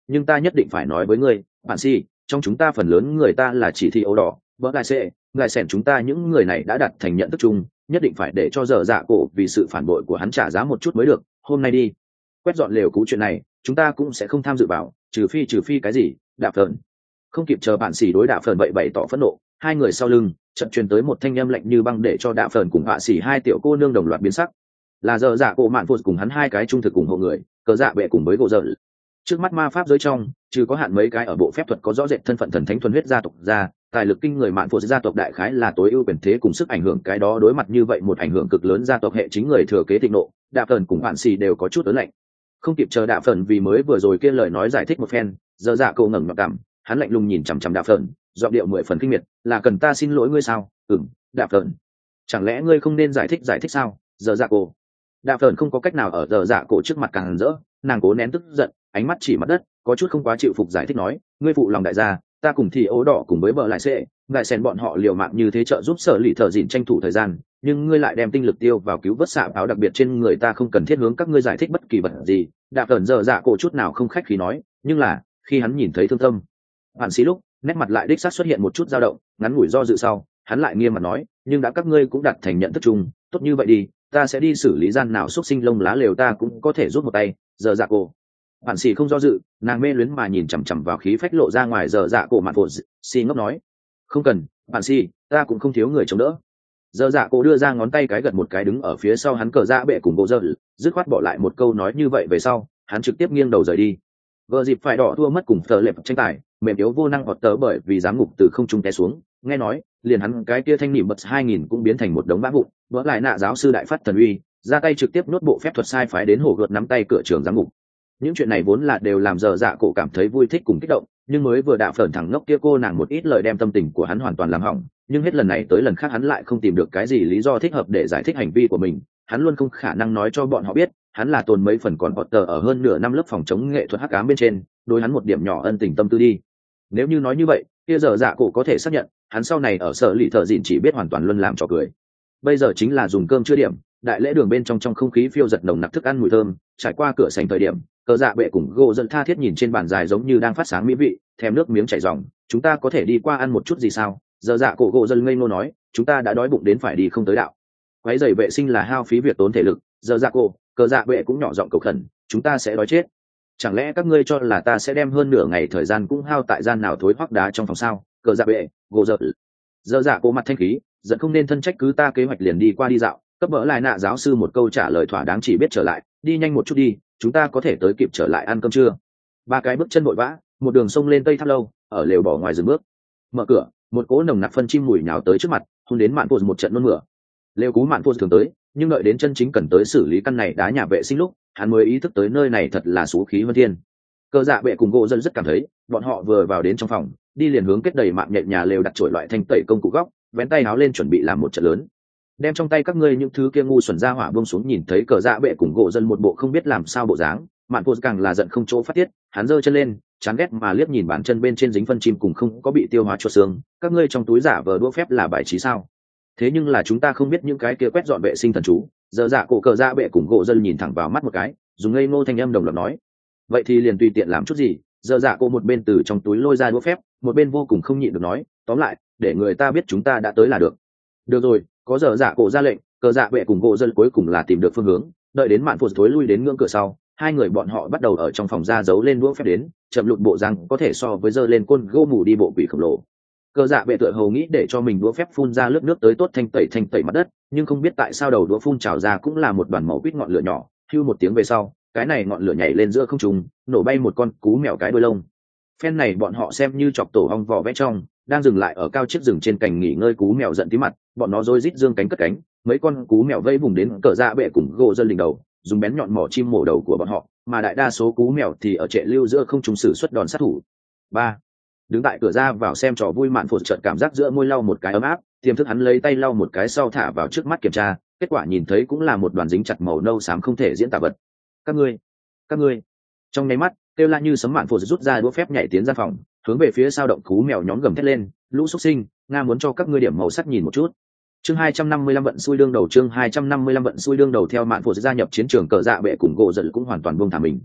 nhưng ta nhất định phải nói với ngươi bạn si trong chúng ta phần lớn người ta là chỉ thị ấu đỏ vỡ lại xệ lại xẻn chúng ta những người này đã đặt thành nhận thức chung nhất định phải để cho dở dạ cổ vì sự phản bội của hắn trả giá một chút mới được. Hôm nay đi quét dọn lều cú chuyện này chúng ta cũng sẽ không tham dự vào, trừ phi trừ phi cái gì. Đạp phởn không kịp chờ bạn xỉ đối đạp phởn bậy bậy tỏ phẫn nộ, hai người sau lưng chợt truyền tới một thanh âm lạnh như băng để cho đạp phởn cùng hạ xỉ hai tiểu cô nương đồng loạt biến sắc. Là dở dạ cổ mạn phụt cùng hắn hai cái trung thực cùng hộ người, cờ dạ bệ cùng với gỗ dở. Trước mắt ma pháp giới trong trừ có hạn mấy cái ở bộ phép thuật có rõ rệt thân phận thần thánh thuần huyết gia tộc ra, tài lực kinh người mạn phụt gia tộc đại khái là tối ưu quyền thế cùng sức ảnh hưởng cái đó đối mặt như vậy một ảnh hưởng cực lớn gia tộc hệ chính người thừa kế thịnh nộ, đạp phởn cùng bạn xỉ đều có chút ớn lạnh. Không kịp chờ đạp phởn vì mới vừa rồi kia lời nói giải thích một phen, dở dạ cổ ngẩng mặt cảm, hắn lạnh lùng nhìn chằm chằm đạp phởn, giọng điệu mười phần kinh miệt, là cần ta xin lỗi ngươi sao? Ừm, đạp phởn, chẳng lẽ ngươi không nên giải thích giải thích sao? Dở dạ cổ. Đạp phởn không có cách nào ở dở dạ cổ trước mặt càng rỡ, nàng cố nén tức giận, ánh mắt chỉ mặt đất, có chút không quá chịu phục giải thích nói, ngươi phụ lòng đại gia, ta cùng thì ố đỏ cùng với bờ lại sẽ ngại xèn bọn họ liều mạng như thế trợ giúp sở lì thợ dịn tranh thủ thời gian, nhưng ngươi lại đem tinh lực tiêu vào cứu vớt xạ báo đặc biệt trên người ta, không cần thiết hướng các ngươi giải thích bất kỳ vật gì. Đạp phởn dở dạ cổ chút nào không khách khí nói, nhưng là khi hắn nhìn thấy thương tâm bạn xí lúc nét mặt lại đích xác xuất hiện một chút dao động, ngắn ngủi do dự sau hắn lại nghiêm mặt nói, nhưng đã các ngươi cũng đặt thành nhận thức chung, tốt như vậy đi, ta sẽ đi xử lý gian nào xúc sinh lông lá lều ta cũng có thể rút một tay. Dở dạ cổ bạn xì không do dự, nàng mê luyến mà nhìn chằm chằm vào khí phách lộ ra ngoài dở dạ cổ mạn phụt, xì ngốc nói, không cần bạn xì, ta cũng không thiếu người chống đỡ. Dở dạ cổ đưa ra ngón tay cái gật một cái đứng ở phía sau hắn cờ dạ bệ cùng bộ dơ, dứt khoát bỏ lại một câu nói như vậy về sau hắn trực tiếp nghiêng đầu rời đi. Vợ dịp phải đỏ thua mất cùng tờ lệp tranh tài, mềm yếu vô năng hoặc tớ bởi vì giám ngục từ không trung té xuống, nghe nói liền hắn cái kia thanh nỉ bật hai nghìn cũng biến thành một đống bã vụn. Vỡ lại nạ giáo sư đại phát thần uy ra tay trực tiếp nuốt bộ phép thuật sai phái đến hổ gợt nắm tay cửa trường giám ngục. Những chuyện này vốn là đều làm dở dạ cổ cảm thấy vui thích cùng kích động, nhưng mới vừa đạ phởn thẳng ngốc kia cô nàng một ít lời đem tâm tình của hắn hoàn toàn làm hỏng, nhưng hết lần này tới lần khác hắn lại không tìm được cái gì lý do thích hợp để giải thích hành vi của mình. Hắn luôn không khả năng nói cho bọn họ biết hắn là tồn mấy phần còn Potter ở hơn nửa năm lớp phòng chống nghệ thuật hắc ám bên trên đối hắn một điểm nhỏ ân tình tâm tư đi. Nếu như nói như vậy kia dở dạ cổ có thể xác nhận hắn sau này ở sở lì thợ dịn chỉ biết hoàn toàn luân làm trò cười. Bây giờ chính là dùng cơm chưa điểm, đại lễ đường bên trong trong không khí phiêu giật nồng nặc thức ăn mùi thơm, trải qua cửa sảnh thời điểm cờ dạ bệ cùng gỗ dẫn tha thiết nhìn trên bàn dài giống như đang phát sáng mỹ vị, thèm nước miếng chảy ròng. Chúng ta có thể đi qua ăn một chút gì sao? Dở dạ cổ gỗ dân ngây ngô nói, chúng ta đã đói bụng đến phải đi không tới đạo. Quấy giày vệ sinh là hao phí việc tốn thể lực. Dở dạ cổ cờ dạ bệ cũng nhỏ giọng cầu khẩn, chúng ta sẽ đói chết. Chẳng lẽ các ngươi cho là ta sẽ đem hơn nửa ngày thời gian cũng hao tại gian nào thối hoắc đá trong phòng sao? Cờ dạ bệ gỗ dợ dở dạ cổ mặt thanh khí giận, không nên thân trách cứ ta kế hoạch liền đi qua đi dạo. Cấp bỡ lại nạ giáo sư một câu trả lời thỏa đáng, chỉ biết trở lại, đi nhanh một chút đi, chúng ta có thể tới kịp trở lại ăn cơm trưa. Ba cái bước chân vội vã một đường sông lên tây tháp lâu, ở lều bỏ ngoài dừng bước, mở cửa một cỗ nồng nặc phân chim mùi nhào tới trước mặt, hôn đến mạn phô một trận nôn mửa. Lều cú mạn phô thường tới, nhưng đợi đến chân chính cần tới xử lý căn này đá nhà vệ sinh lúc hắn mới ý thức tới nơi này thật là xú khí vân thiên. Cơ dạ bệ cùng gỗ dân rất cảm thấy bọn họ vừa vào đến trong phòng đi liền hướng kết đầy mạng nhện nhà lều đặt chổi loại thanh tẩy công cụ góc, vén tay áo lên chuẩn bị làm một trận lớn. Đem trong tay các ngươi những thứ kia ngu xuẩn ra hỏa buông xuống. Nhìn thấy cờ dạ bệ cùng gỗ dân một bộ không biết làm sao bộ dáng, mạn phô càng là giận không chỗ phát tiết, hắn giơ chân lên chán ghét mà liếc nhìn bàn chân bên trên dính phân chim cùng không có bị tiêu hóa chuột xương. Các ngươi trong túi giả vờ đũa phép là bài trí sao? Thế nhưng là chúng ta không biết những cái kia quét dọn vệ sinh thần chú. Giờ dạ cổ cờ dạ bệ cùng gỗ dân nhìn thẳng vào mắt một cái, dùng ngây ngô thanh âm đồng loạt nói, vậy thì liền tùy tiện làm chút gì. Giờ dạ cổ một bên từ trong túi lôi ra đũa phép, một bên vô cùng không nhịn được nói, tóm lại để người ta biết chúng ta đã tới là được. Được rồi, có giờ dạ cổ ra lệnh, cờ dạ bệ cùng gỗ dân cuối cùng là tìm được phương hướng. Đợi đến mạn phụt thối lui đến ngưỡng cửa sau, hai người bọn họ bắt đầu ở trong phòng ra giấu lên đũa phép đến, chậm lụt bộ răng có thể so với giơ lên côn gỗ mù đi bộ quỷ khổng lồ. Cờ dạ bệ tựa hồ nghĩ để cho mình đũa phép phun ra lớp nước tới tốt thanh tẩy thanh tẩy mặt đất, nhưng không biết tại sao đầu đũa phun trào ra cũng là một đoàn màu quýt ngọn lửa nhỏ. Hưu một tiếng về sau, cái này ngọn lửa nhảy lên giữa không trung, nổ bay một con cú mèo cái đuôi lông. Phen này bọn họ xem như chọc tổ ong vò vẽ trong, đang dừng lại ở cao chiếc rừng trên cành nghỉ ngơi cú mèo giận tí mặt, bọn nó rối rít dương cánh cất cánh, mấy con cú mèo vây vùng đến cờ dạ bệ cùng gỗ dân đỉnh đầu, dùng bén nhọn mỏ chim mổ đầu của bọn họ, mà đại đa số cú mèo thì ở trệ lưu giữa không trung sử xuất đòn sát thủ. Ba, đứng tại cửa ra vào xem trò vui mạn phụt chợt cảm giác giữa môi lau một cái ấm áp, tiềm thức hắn lấy tay lau một cái sau thả vào trước mắt kiểm tra, kết quả nhìn thấy cũng là một đoàn dính chặt màu nâu xám không thể diễn tả vật. Các ngươi, các ngươi, trong nháy mắt kêu la như sấm mạn phụt rút ra đũa phép nhảy tiến ra phòng, hướng về phía sao động cú mèo nhóm gầm thét lên, lũ xuất sinh, nga muốn cho các ngươi điểm màu sắc nhìn một chút. Chương hai trăm năm mươi lăm vận xui đương đầu, chương hai trăm năm mươi lăm vận xui đương đầu. Theo mạn phụt gia nhập chiến trường, cờ dạ bệ cùng gỗ giận cũng hoàn toàn buông thả mình.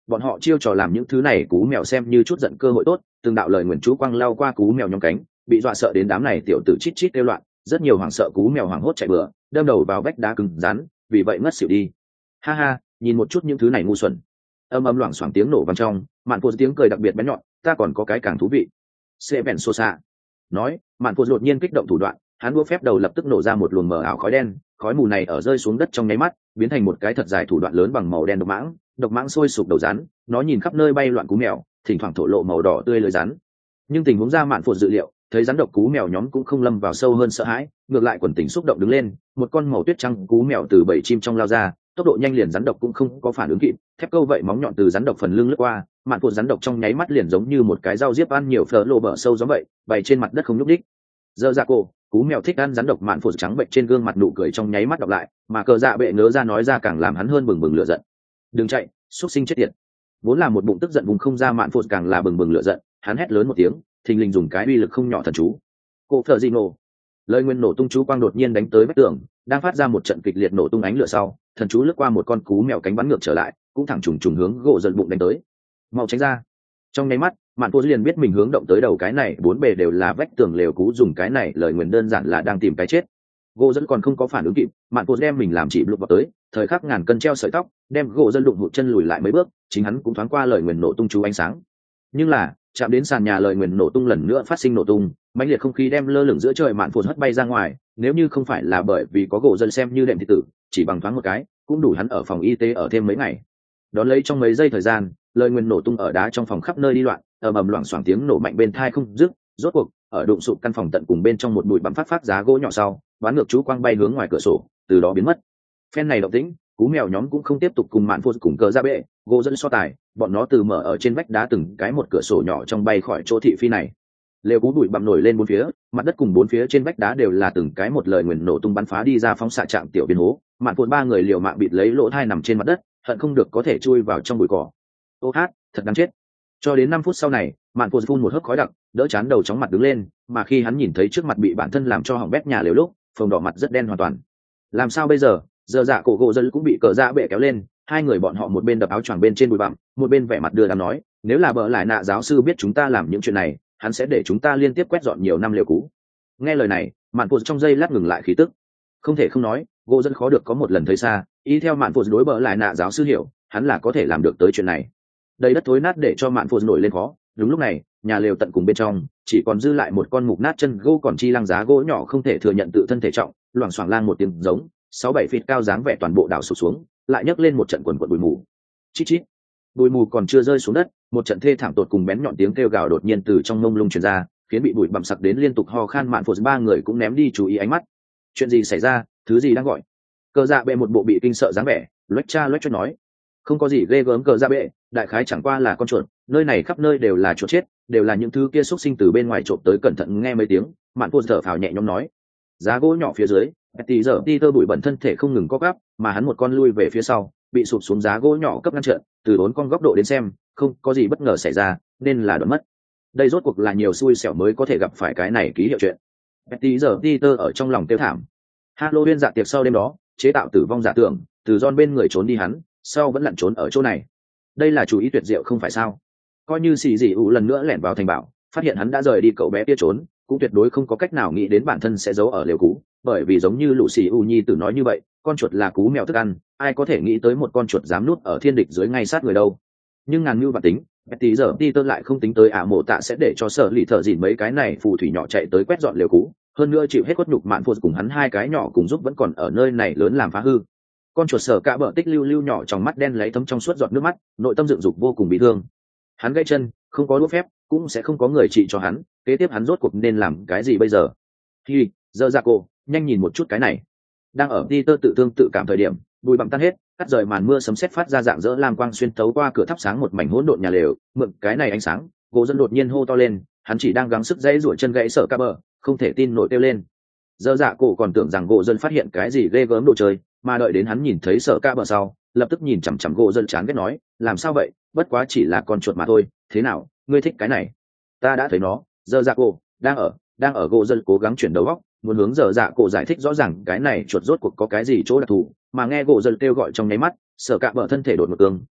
bọn họ chiêu trò làm những thứ này cú mèo xem như chút giận cơ hội tốt, từng đạo lời nguyền chú quang lao qua cú mèo nhóm cánh, bị dọa sợ đến đám này tiểu tử chít chít kêu loạn, rất nhiều hoảng sợ cú mèo hoảng hốt chạy bừa, đâm đầu vào vách đá cứng rắn, vì vậy ngất xỉu đi. Ha ha, nhìn một chút những thứ này ngu xuẩn. Âm âm loảng xoảng tiếng nổ vang trong, Mạn Phô tiếng cười đặc biệt bén nhọn, ta còn có cái càng thú vị. Sẽ bèn xô xạ. Nói, Mạn Phô đột nhiên kích động thủ đoạn, hắn đũa phép đầu lập tức nổ ra một luồng mờ ảo khói đen, khói mù này ở rơi xuống đất trong nháy mắt, biến thành một cái thật dài thủ đoạn lớn bằng màu đen độc mãng, độc mãng sôi sục đầu rắn, nó nhìn khắp nơi bay loạn cú mèo, thỉnh thoảng thổ lộ màu đỏ tươi lưỡi rắn. Nhưng tình huống ra Mạn Phô dự liệu, thấy rắn độc cú mèo nhóm cũng không lâm vào sâu hơn sợ hãi, ngược lại quần tình xúc động đứng lên, một con màu tuyết trắng cú mèo từ bầy chim trong lao ra, tốc độ nhanh liền rắn độc cũng không có phản ứng kịp, thép câu vậy móng nhọn từ rắn độc phần lưng lướt qua, Mạn Phô rắn độc trong nháy mắt liền giống như một cái dao diếp ăn nhiều phở lộ bờ sâu gió vậy, bày trên mặt đất không nhúc đích. Giờ dạ cổ, cú mèo thích ăn rắn độc, Mạn Phô trắng bệnh trên gương mặt nụ cười trong nháy mắt đọc lại, mà cờ dạ bệ ngớ ra nói ra càng làm hắn hơn bừng bừng lửa giận. Đừng chạy, xúc sinh chết tiệt. Vốn là một bụng tức giận vùng không ra, Mạn Phô càng là bừng bừng lửa giận, hắn hét lớn một tiếng, thình lình dùng cái uy lực không nhỏ thần chú. Cổ phở gì nổ. Lời nguyên nổ tung chú quang đột nhiên đánh tới vách tường, đang phát ra một trận kịch liệt nổ tung ánh lửa sau, thần chú lướt qua một con cú mèo cánh bắn ngược trở lại, cũng thẳng trùng trùng hướng gỗ dần bụng đánh tới. Mau tránh ra. Trong nháy mắt, Mạn Phô liền biết mình hướng động tới đầu cái này bốn bề đều là vách tường lều cú, dùng cái này lời nguyền đơn giản là đang tìm cái chết. Gỗ dần còn không có phản ứng kịp, Mạn Phô đem mình làm chỉ lục vào tới, thời khắc ngàn cân treo sợi tóc, đem gỗ dần đụng hụt chân lùi lại mấy bước, chính hắn cũng thoáng qua lời nguyền nổ tung chú ánh sáng. Nhưng là, chạm đến sàn nhà lời nguyền nổ tung lần nữa phát sinh nổ tung, mãnh liệt không khí đem lơ lửng giữa trời Mạn Phô hất bay ra ngoài, nếu như không phải là bởi vì có gỗ dần xem như đệm thị tử, chỉ bằng thoáng một cái, cũng đủ hắn ở phòng y tế ở thêm mấy ngày. Đón lấy trong mấy giây thời gian, lời nguyền nổ tung ở đá trong phòng khắp nơi đi loạn, ầm ầm loảng xoảng tiếng nổ mạnh bên tai không dứt, rốt cuộc ở đụng sụp căn phòng tận cùng bên trong một bụi bặm phát phát giá gỗ nhỏ sau, bán ngược chú quang bay hướng ngoài cửa sổ, từ đó biến mất. Phen này động tĩnh, cú mèo nhóm cũng không tiếp tục cùng Mạn Phô cùng cờ ra bệ, gỗ dẫn so tài, bọn nó từ mở ở trên vách đá từng cái một cửa sổ nhỏ trong bay khỏi chỗ thị phi này. Lều cú bụi bặm nổi lên bốn phía, mặt đất cùng bốn phía trên vách đá đều là từng cái một lời nguyền nổ tung bắn phá đi ra, phóng xạ chạm tiểu biên hố. Mạn Phô ba người liều mạng bịt lấy lỗ thai nằm trên mặt đất, hận không được có thể chui vào trong bụi cỏ. Ô hát, thật đáng chết. Cho đến năm phút sau này, Mạn Phô phun một hớp khói đặc, đỡ chán đầu chóng mặt đứng lên, mà khi hắn nhìn thấy trước mặt bị bản thân làm cho hỏng bét nhà lều lúc, phồng đỏ mặt rất đen hoàn toàn. Làm sao bây giờ? Giờ dạ cổ gỗ dân cũng bị cờ dạ bệ kéo lên, hai người bọn họ một bên đập áo choàng bên trên bụi bặm, một bên vẻ mặt đưa đám nói, nếu là bợ lại nạ giáo sư biết chúng ta làm những chuyện này, hắn sẽ để chúng ta liên tiếp quét dọn nhiều năm liều cú. Nghe lời này, Mạn Phô trong giây lát ngừng lại khí tức. Không thể không nói, gỗ dân khó được có một lần thấy xa, y theo Mạn Phô đối bợ lại nạ giáo sư hiểu, hắn là có thể làm được tới chuyện này. Đầy đất thối nát để cho Mạn Phô nổi lên khó. Đúng lúc này, nhà lều tận cùng bên trong chỉ còn dư lại một con mục nát chân gỗ còn chi lăng giá gỗ nhỏ không thể thừa nhận tự thân thể trọng, loảng xoảng lang một tiếng giống, sáu bảy feet cao dáng vẻ toàn bộ đảo sụp xuống, lại nhấc lên một trận quần quần bụi mù. Chít chít. Bụi mù còn chưa rơi xuống đất, một trận thê thảm tột cùng bén nhọn tiếng kêu gào đột nhiên từ trong ngông lung truyền ra, khiến bị bụi bặm sặc đến liên tục ho khan Mạn Phô ba người cũng ném đi chú ý ánh mắt. Chuyện gì xảy ra, thứ gì đang gọi? Cờ dạ bệ một bộ bị kinh sợ dáng vẻ, loét cha loét cho nói, không có gì ghê gớm cờ dạ bệ, đại khái chẳng qua là con chuột, nơi này khắp nơi đều là chuột chết, đều là những thứ kia xúc sinh từ bên ngoài trộm tới. Cẩn thận nghe mấy tiếng, Mạn Phô thở phào nhẹ nhõm nói, giá gỗ nhỏ phía dưới, tí giờ đi tơ bụi bẩn thân thể không ngừng co gắp, mà hắn một con lui về phía sau, bị sụp xuống giá gỗ nhỏ cấp ngăn trở. Từ bốn con góc độ đến xem, không có gì bất ngờ xảy ra, nên là đoán mất. Đây rốt cuộc là nhiều xui xẻo mới có thể gặp phải cái này ký hiệu chuyện. Tí giờ đi tơ ở trong lòng tiêu thảm. Halloween dạ tiệc sau đêm đó, chế tạo tử vong giả tưởng, từ John bên người trốn đi hắn, sau vẫn lặn trốn ở chỗ này. Đây là chủ ý tuyệt diệu không phải sao? Coi như xì dị ủ lần nữa lẻn vào thành bảo, phát hiện hắn đã rời đi, cậu bé kia trốn, cũng tuyệt đối không có cách nào nghĩ đến bản thân sẽ giấu ở lều cú, bởi vì giống như lũ xì ủ nhi tử nói như vậy, con chuột là cú mèo thức ăn, ai có thể nghĩ tới một con chuột dám núp ở thiên địch dưới ngay sát người đâu. Nhưng ngàn mưu và tính, tí giờ đi tơ lại không tính tới ả mộ tạ sẽ để cho sở lì thợ dìn mấy cái này phù thủy nhỏ chạy tới quét dọn lều cú, hơn nữa chịu hết quất nhục Mạn Phô cùng hắn hai cái nhỏ cùng giúp vẫn còn ở nơi này lớn làm phá hư. Con chuột sở cả bờ tích lưu lưu nhỏ trong mắt đen lấy thấm trong suốt giọt nước mắt, nội tâm dựng dục vô cùng bị thương. Hắn gãy chân, không có đũa phép, cũng sẽ không có người trị cho hắn, kế tiếp hắn rốt cuộc nên làm cái gì bây giờ? Hi, giờ ra cô, nhanh nhìn một chút cái này. Đang ở Peter tự thương tự cảm thời điểm, bụi bặm tan hết, cắt rời màn mưa sấm sét phát ra dạng dỡ lam quang xuyên thấu qua cửa thắp sáng một mảnh hỗn độn nhà lều, mượn cái này ánh sáng, gỗ dân đột nhiên hô to lên, hắn chỉ đang gắng sức dãy duỗi chân gãy sợ cả bờ, không thể tin nổi kêu lên. Giờ dạ cổ còn tưởng rằng gỗ dân phát hiện cái gì ghê gớm đồ chơi, mà đợi đến hắn nhìn thấy sợ cả bờ sau, lập tức nhìn chằm chằm gỗ dân chán ghét nói, làm sao vậy, bất quá chỉ là con chuột mà thôi, thế nào, ngươi thích cái này? Ta đã thấy nó. Giờ dạ cổ đang ở đang ở gỗ dân cố gắng chuyển đầu óc, muốn hướng giờ dạ cổ giải thích rõ ràng cái này chuột rốt cuộc có cái gì chỗ đặc thù, mà nghe gỗ dân kêu gọi trong nháy mắt, sợ cả bờ thân thể đột một cương,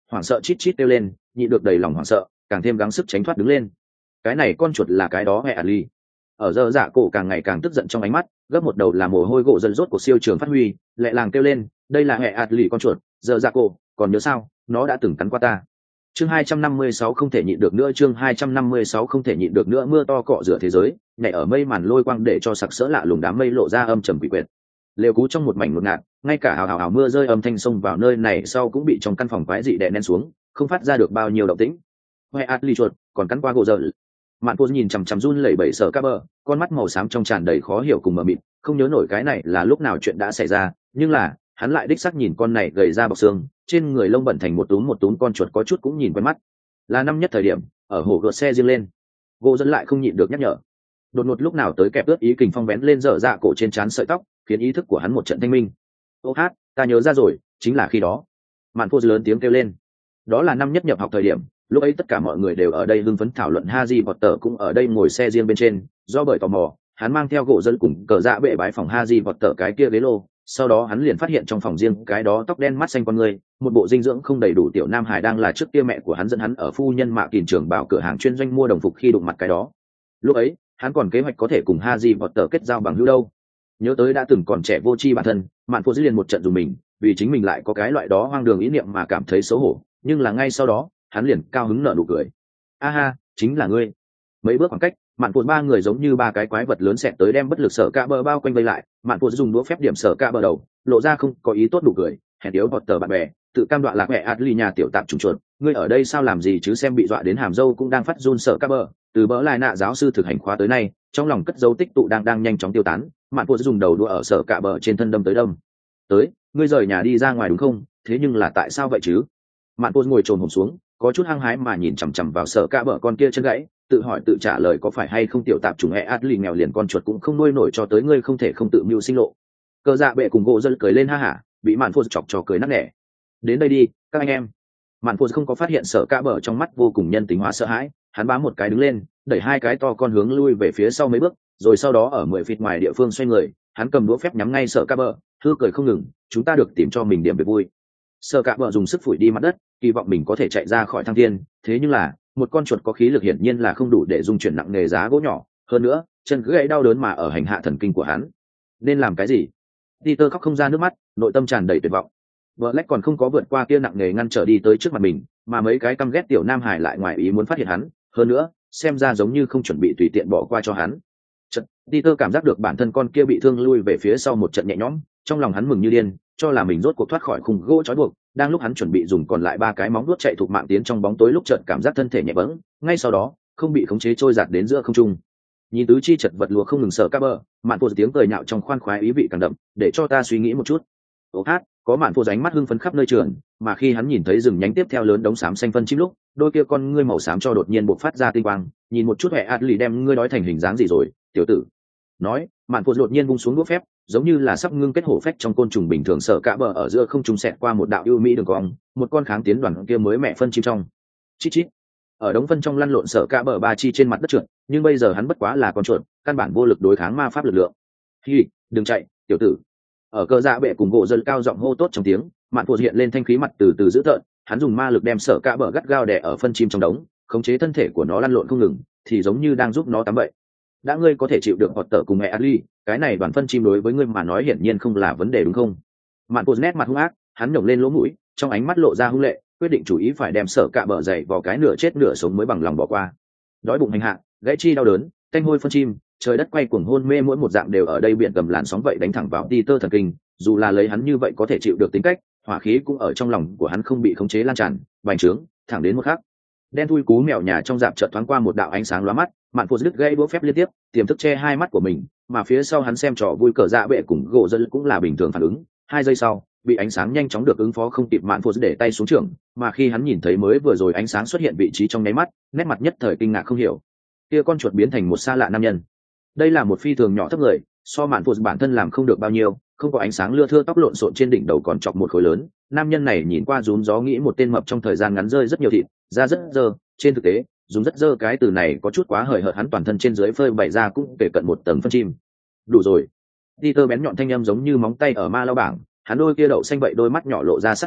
hoảng sợ chít chít kêu lên, nhịn được đầy lòng hoảng sợ, càng thêm gắng sức tránh thoát đứng lên. Cái này con chuột là cái đó hệ Adli. Ở giờ dạ cổ càng ngày càng tức giận trong ánh mắt, gấp một đầu là mồ hôi gỗ dần rốt của siêu trường phát huy, lẹ làng kêu lên, đây là hệ Adli con chuột, giờ dạ cổ, còn nhớ sao, nó đã từng cắn qua ta. Chương hai trăm năm mươi sáu không thể nhịn được nữa, chương hai trăm năm mươi sáu không thể nhịn được nữa, mưa to cọ rửa thế giới, nhảy ở mây màn lôi quang để cho sặc sỡ lạ lùng đám mây lộ ra âm trầm quỷ quyệt. Lều cú trong một mảnh ngột ngạt, ngay cả hào hào hào mưa rơi âm thanh xông vào nơi này sau cũng bị trong căn phòng quái dị đè nén xuống, không phát ra được bao nhiêu động tĩnh. Hoè Atli chuột, còn cắn qua gỗ giờ. Mạn Phu nhìn chằm chằm run lẩy bẩy sợ cá bờ, con mắt màu xám trong tràn đầy khó hiểu cùng mờ mịt, không nhớ nổi cái này là lúc nào chuyện đã xảy ra, nhưng là hắn lại đích xác nhìn con này gầy ra bọc xương, trên người lông bẩn thành một túm một túm con chuột có chút cũng nhìn quen mắt. Là năm nhất thời điểm, ở hồ gợt xe riêng lên, gỗ dẫn lại không nhịn được nhắc nhở. Đột ngột lúc nào tới kẹp ướt ý kình phong vén lên dở dạ cổ trên trán sợi tóc, khiến ý thức của hắn một trận thanh minh. Ô hát, ta nhớ ra rồi, chính là khi đó. Mạn Phu lớn tiếng kêu lên. Đó là năm nhất nhập học thời điểm, lúc ấy tất cả mọi người đều ở đây hưng phấn thảo luận, Harry Potter cũng ở đây ngồi xe riêng bên trên, do bởi tò mò, hắn mang theo gỗ dẫn cùng cờ dạ bệ bái phòng Harry Potter cái kia ghế lô, sau đó hắn liền phát hiện trong phòng riêng cái đó tóc đen mắt xanh con người, một bộ dinh dưỡng không đầy đủ tiểu nam hải đang là trước kia mẹ của hắn dẫn hắn ở phu nhân Mạ Kình trường bảo cửa hàng chuyên doanh mua đồng phục khi đụng mặt cái đó. Lúc ấy, hắn còn kế hoạch có thể cùng Harry Potter kết giao bằng hữu đâu. Nhớ tới đã từng còn trẻ vô tri bản thân, Mạn Phô liền một trận dùng mình, vì chính mình lại có cái loại đó hoang đường ý niệm mà cảm thấy xấu hổ, nhưng là ngay sau đó, hắn liền cao hứng nở nụ cười. A ha, chính là ngươi. Mấy bước khoảng cách, Mạn Phô ba người giống như ba cái quái vật lớn xẹt tới đem bất lực Sở Cạ Bờ bao quanh vây lại, Mạn Phô dùng đũa phép điểm Sở Cạ Bờ đầu, lộ ra không có ý tốt nụ cười, hèn yếu Potter bạn bè, tự cam đoạ lạc mẹ Adli nhà tiểu tạp trùng chuột, ngươi ở đây sao làm gì chứ, xem bị dọa đến hàm dâu cũng đang phát run. Sở Cạ Bờ, từ bỡ lại nạ giáo sư thực hành khóa tới nay, trong lòng cất dấu tích tụ đang đang nhanh chóng tiêu tán. Mạn Phô dùng đầu đũa ở Sở Cạ Bờ trên thân đâm tới đâm tới, ngươi rời nhà đi ra ngoài đúng không, thế nhưng là tại sao vậy chứ? Mạn Phô ngồi trồn hổm xuống, có chút hăng hái mà nhìn chằm chằm vào Sở Cạ Bờ con kia chân gãy, tự hỏi tự trả lời, có phải hay không tiểu tạp chủng e Adli nghèo liền con chuột cũng không nuôi nổi cho tới ngươi không thể không tự mưu sinh lộ. Cờ dạ bệ cùng gỗ dân cười lên ha hả, bị Mạn Phô chọc trò cười nát nẻ. Đến đây đi các anh em. Mạn Phô không có phát hiện Sở Cạ Bờ trong mắt vô cùng nhân tính hóa sợ hãi, hắn bám một cái đứng lên, đẩy hai cái to con hướng lui về phía sau mấy bước, rồi sau đó ở mười feet ngoài địa phương xoay người, hắn cầm đũa phép nhắm ngay Sở Cạ Bờ, hư cười không ngừng, chúng ta được tìm cho mình điểm về vui. Sở Cạ Bờ dùng sức phủi đi mặt đất, kỳ vọng mình có thể chạy ra khỏi thăng thiên, thế nhưng là một con chuột có khí lực hiển nhiên là không đủ để dung chuyển nặng nghề giá gỗ nhỏ, hơn nữa chân cứ gãy đau đớn mà ở hành hạ thần kinh của hắn. Nên làm cái gì? Peter khóc không ra nước mắt, nội tâm tràn đầy tuyệt vọng. Black còn không có vượt qua kia nặng nghề ngăn trở đi tới trước mặt mình, mà mấy cái căm ghét tiểu nam hải lại ngoài ý muốn phát hiện hắn, hơn nữa xem ra giống như không chuẩn bị tùy tiện bỏ qua cho hắn. Chợt, Peter cảm giác được bản thân con kia bị thương lui về phía sau một trận nhẹ nhõm, trong lòng hắn mừng như điên, cho là mình rốt cuộc thoát khỏi khung gỗ trói buộc. Đang lúc hắn chuẩn bị dùng còn lại ba cái móng vuốt chạy thục mạng tiến trong bóng tối, lúc chợt cảm giác thân thể nhẹ bẫng, ngay sau đó không bị khống chế trôi giạt đến giữa không trung. Nhìn tứ chi chật vật lùa không ngừng Sở Cạ Bờ, Mạn Phô tiếng cười nhạo trong khoan khoái ý vị càng đậm, để cho ta suy nghĩ một chút. Ô hát, có Mạn Phô ánh mắt hưng phấn khắp nơi trường, mà khi hắn nhìn thấy rừng nhánh tiếp theo lớn đống xám xanh phân chim lúc, đôi kia con ngươi màu xám cho đột nhiên bộc phát ra tinh quang, nhìn một chút hệ Adli đem ngươi đói thành hình dáng gì rồi, tiểu tử. Nói, Mạn Phô đột nhiên vung xuống đũa phép, giống như là sắp ngưng kết hổ phách trong côn trùng bình thường. Sở Cạ Bờ ở giữa không trung xẹt qua một đạo ưu mỹ đường cong, một con kháng tiến đoàn kia mới mẹ phân chim trong. Chít chít. Ở đống phân trong lăn lộn Sở Cạ Bờ ba chi trên mặt đất trượt, nhưng bây giờ hắn bất quá là con chuột, căn bản vô lực đối kháng ma pháp lực lượng. Hi, đừng chạy, tiểu tử. Ở cơ dạ bệ cùng gỗ dân cao giọng hô tốt trong tiếng, Mạn Phô hiện lên thanh khí mặt từ từ giữ tợn, hắn dùng ma lực đem Sở Cạ Bờ gắt gao đè ở phân chim trong đống, khống chế thân thể của nó lăn lộn không ngừng, thì giống như đang giúp nó tắm vậy. Đã ngươi có thể chịu được hoạt tở cùng mẹ Adli, cái này đoàn phân chim đối với ngươi mà nói hiển nhiên không là vấn đề đúng không? Mạn Phô nét mặt hung ác, hắn nhổng lên lỗ mũi, trong ánh mắt lộ ra hung lệ, quyết định chủ ý phải đem Sở Cạ Bờ dày vào cái nửa chết nửa sống mới bằng lòng bỏ qua. Đói bụng hành hạ, gãy chi đau đớn, tanh hôi phân chim, trời đất quay cuồng hôn mê mỗi một dạng đều ở đây biển cầm làn sóng vậy đánh thẳng vào Peter thần kinh, dù là lấy hắn như vậy có thể chịu được tính cách, hỏa khí cũng ở trong lòng của hắn không bị khống chế lan tràn, bành trướng, thẳng đến một khắc. Đen thui cú mèo nhà trong dạp chợt thoáng qua một đạo ánh sáng lóa mắt, Mạn Phô đứt gãy đũa phép liên tiếp, tiềm thức che hai mắt của mình, mà phía sau hắn xem trò vui cờ dạ bệ cùng gỗ dân cũng là bình thường phản ứng. Hai giây sau, bị ánh sáng nhanh chóng được ứng phó không kịp, Mạn Phô để tay xuống trường, mà khi hắn nhìn thấy mới vừa rồi ánh sáng xuất hiện vị trí trong nháy mắt, nét mặt nhất thời kinh ngạc không hiểu. Kia con chuột biến thành một xa lạ nam nhân. Đây là một phi thường nhỏ thấp người, so Mạn Phô bản thân làm không được bao nhiêu, không có ánh sáng lưa thưa, tóc lộn xộn trên đỉnh đầu còn chọc một khối lớn. Nam nhân này nhìn qua rúm gió nghĩ một tên mập trong thời gian ngắn rơi rất nhiều thịt, da rất dơ, trên thực tế dùng rất dơ cái từ này có chút quá hời hợt, hắn toàn thân trên dưới phơi bày ra cũng kể cận một tầng phân chim. Đủ rồi. Peter bén nhọn thanh âm giống như móng tay ở ma lao bảng, hắn đôi kia đậu xanh vậy đôi mắt nhỏ lộ ra sắc khí,